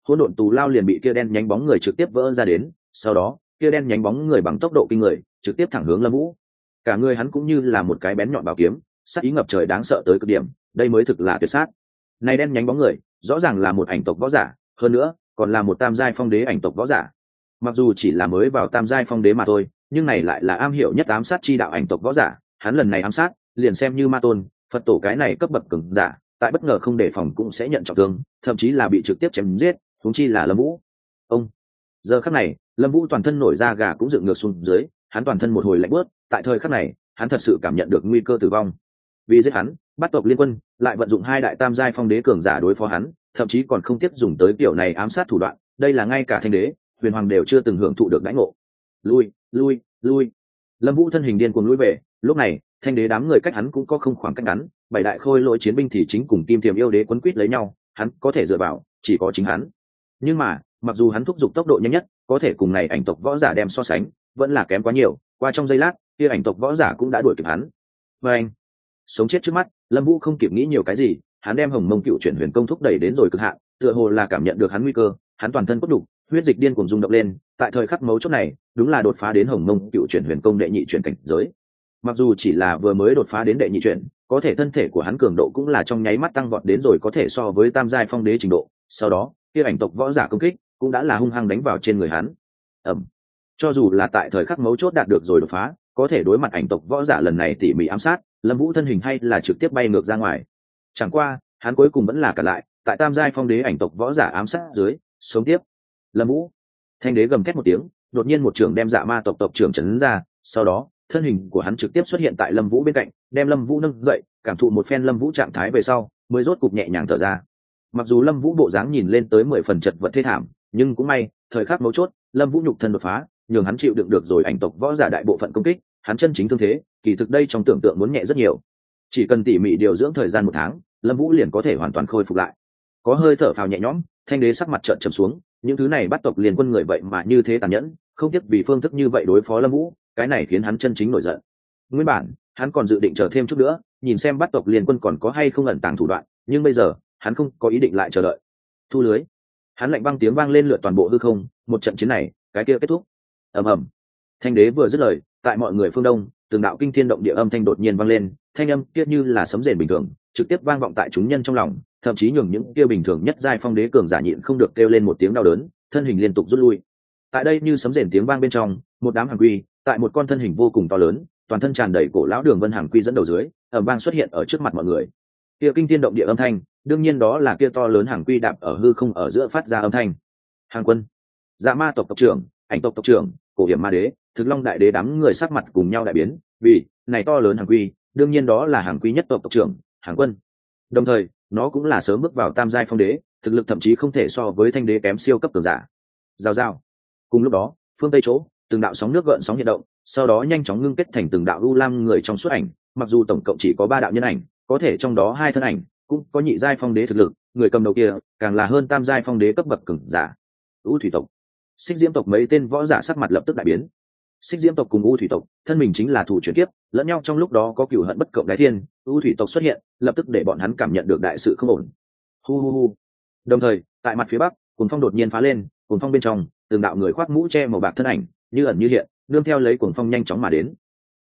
hỗn độn tù lao liền bị kia đen nhánh bóng người trực tiếp vỡ ra đến, sau đó kia đen nhánh bóng người bằng tốc độ kinh người trực tiếp thẳng hướng Lâm Vũ. Cả người hắn cũng như là một cái bén nhọn bảo kiếm, sát ý ngập trời đáng sợ tới cực điểm, đây mới thực là tuyệt sát. Này đen nhánh bóng người rõ ràng là một ảnh tộc võ giả, hơn nữa còn là một tam giai phong đế ảnh tộc võ giả. Mặc dù chỉ là mới vào tam giai phong đế mà thôi, nhưng này lại là am hiểu nhất ám sát chi đạo ảnh tộc võ giả. Hắn lần này ám sát liền xem như ma tôn Phật tổ cái này cấp bậc cường giả, tại bất ngờ không đề phòng cũng sẽ nhận trọng thương, thậm chí là bị trực tiếp chém giết, huống chi là Lâm Vũ. Ông giờ khắc này Lâm Vũ toàn thân nổi da gà cũng dựng ngược xuống dưới, hắn toàn thân một hồi lạnh bớt. Tại thời khắc này hắn thật sự cảm nhận được nguy cơ tử vong. Vì giết hắn, bắt tộc liên quân lại vận dụng hai đại tam giai phong đế cường giả đối phó hắn, thậm chí còn không tiếp dùng tới kiểu này ám sát thủ đoạn, đây là ngay cả thanh đế huyền hoàng đều chưa từng hưởng thụ được đãi ngộ. Lui lui lui Lâm Vũ thân hình điên cuồng lui về. Lúc này thanh đế đám người cách hắn cũng có không khoảng cách ngắn, bảy đại khôi lỗi chiến binh thì chính cùng kim tiềm yêu đế quấn quýt lấy nhau, hắn có thể dựa vào chỉ có chính hắn. Nhưng mà mặc dù hắn thúc giục tốc độ nhanh nhất, có thể cùng này ảnh tộc võ giả đem so sánh vẫn là kém quá nhiều. Qua trong giây lát kia ảnh tộc võ giả cũng đã đuổi kịp hắn. Và anh sống chết trước mắt, Lâm Vũ không kịp nghĩ nhiều cái gì, hắn đem Hồng Mông Cựu Chuyển Huyền Công thúc đẩy đến rồi cực hạn, tựa hồ là cảm nhận được hắn nguy cơ, hắn toàn thân cốt đục, huyết dịch điên cuồng rung động lên. Tại thời khắc mấu chốt này, đúng là đột phá đến Hồng Mông Cựu Chuyển Huyền Công đệ nhị chuyển cảnh giới. Mặc dù chỉ là vừa mới đột phá đến đệ nhị chuyển, có thể thân thể của hắn cường độ cũng là trong nháy mắt tăng vọt đến rồi có thể so với tam giai phong đế trình độ. Sau đó, kia ảnh tộc võ giả công kích cũng đã là hung hăng đánh vào trên người hắn. Ầm. Cho dù là tại thời khắc mấu chốt đạt được rồi đột phá, có thể đối mặt ảnh tộc võ giả lần này tỉ mỉ ám sát, Lâm Vũ thân hình hay là trực tiếp bay ngược ra ngoài. Chẳng qua hắn cuối cùng vẫn là cản lại, tại tam giai phong đế ảnh tộc võ giả ám sát dưới sống tiếp. Lâm Vũ thanh đế gầm thét một tiếng, đột nhiên một trường đem Dạ Ma tộc tộc trưởng chấn ra, sau đó thân hình của hắn trực tiếp xuất hiện tại Lâm Vũ bên cạnh, đem Lâm Vũ nâng dậy, cảm thụ một phen Lâm Vũ trạng thái về sau mới rốt cục nhẹ nhàng thở ra. Mặc dù Lâm Vũ bộ dáng nhìn lên tới mười phần chật vật thê thảm, nhưng cũng may thời khắc mấu chốt Lâm Vũ nhục thân đột phá, nhường hắn chịu đựng được rồi ảnh tộc võ giả đại bộ phận công kích. Hắn chân chính thương thế kỳ thực đây trong tưởng tượng muốn nhẹ rất nhiều, chỉ cần tỉ mỉ điều dưỡng thời gian một tháng, Lâm Vũ liền có thể hoàn toàn khôi phục lại. Có hơi thở phào nhẹ nhõm, thanh đế sắc mặt trợn trầm xuống, những thứ này bắt tộc liền quân người vậy mà như thế tàn nhẫn, không tiếc vì phương thức như vậy đối phó Lâm Vũ, cái này khiến hắn chân chính nổi giận. Nguyên bản hắn còn dự định chờ thêm chút nữa, nhìn xem bắt tộc liền quân còn có hay không ẩn tàng thủ đoạn, nhưng bây giờ hắn không có ý định lại chờ đợi. Thu lưới. Hắn lạnh băng tiếng vang lên lượt toàn bộ hư không, một trận chiến này cái kia kết thúc. Ầm ầm. Thanh đế vừa dứt lời, tại mọi người phương đông từng đạo kinh thiên động địa âm thanh đột nhiên vang lên, thanh âm kia như là sấm rền bình thường trực tiếp vang vọng tại chúng nhân trong lòng, thậm chí nhường những kia bình thường nhất giai phong đế cường giả nhịn không được kêu lên một tiếng đau đớn, thân hình liên tục rút lui. Tại đây như sấm rền tiếng vang bên trong, một đám hàng quy tại một con thân hình vô cùng to lớn, toàn thân tràn đầy cổ lão đường vân hàng quy dẫn đầu dưới ầm vang xuất hiện ở trước mặt mọi người. Kia kinh thiên động địa âm thanh đương nhiên đó là kia to lớn hàng quy đạp ở hư không ở giữa phát ra âm thanh. Hàng quân, Dạ Ma tộc tộc trưởng, ảnh tộc tộc trưởng, cổ hiểm ma đế, thực long đại đế đám người sắc mặt cùng nhau đại biến, vì này to lớn hàng quy đương nhiên đó là hàng quy nhất tộc tộc trưởng Hàng quân, đồng thời nó cũng là sớm bước vào tam giai phong đế, thực lực thậm chí không thể so với thanh đế kém siêu cấp cường giả. Rào rào. Cùng lúc đó phương tây chỗ từng đạo sóng nước gợn sóng hiện động, sau đó nhanh chóng ngưng kết thành từng đạo u lam người trong suốt ảnh. Mặc dù tổng cộng chỉ có ba đạo nhân ảnh, có thể trong đó hai thân ảnh cũng có nhị giai phong đế thực lực, người cầm đầu kia càng là hơn tam giai phong đế cấp bậc cường giả. U thủy tộc, Xích Diễm tộc mấy tên võ giả sắc mặt lập tức đại biến. Xích Diễm tộc cùng U thủy tộc thân mình chính là thủ chuyển kiếp, lẫn nhau trong lúc đó có cửu hận bất cộng đái thiên. U thủy tộc xuất hiện lập tức để bọn hắn cảm nhận được đại sự không ổn. Hu hu hu. Đồng thời tại mặt phía bắc, cuồng phong đột nhiên phá lên, cuồng phong bên trong từng đạo người khoác mũ che màu bạc thân ảnh như ẩn như hiện, nương theo lấy cuồng phong nhanh chóng mà đến.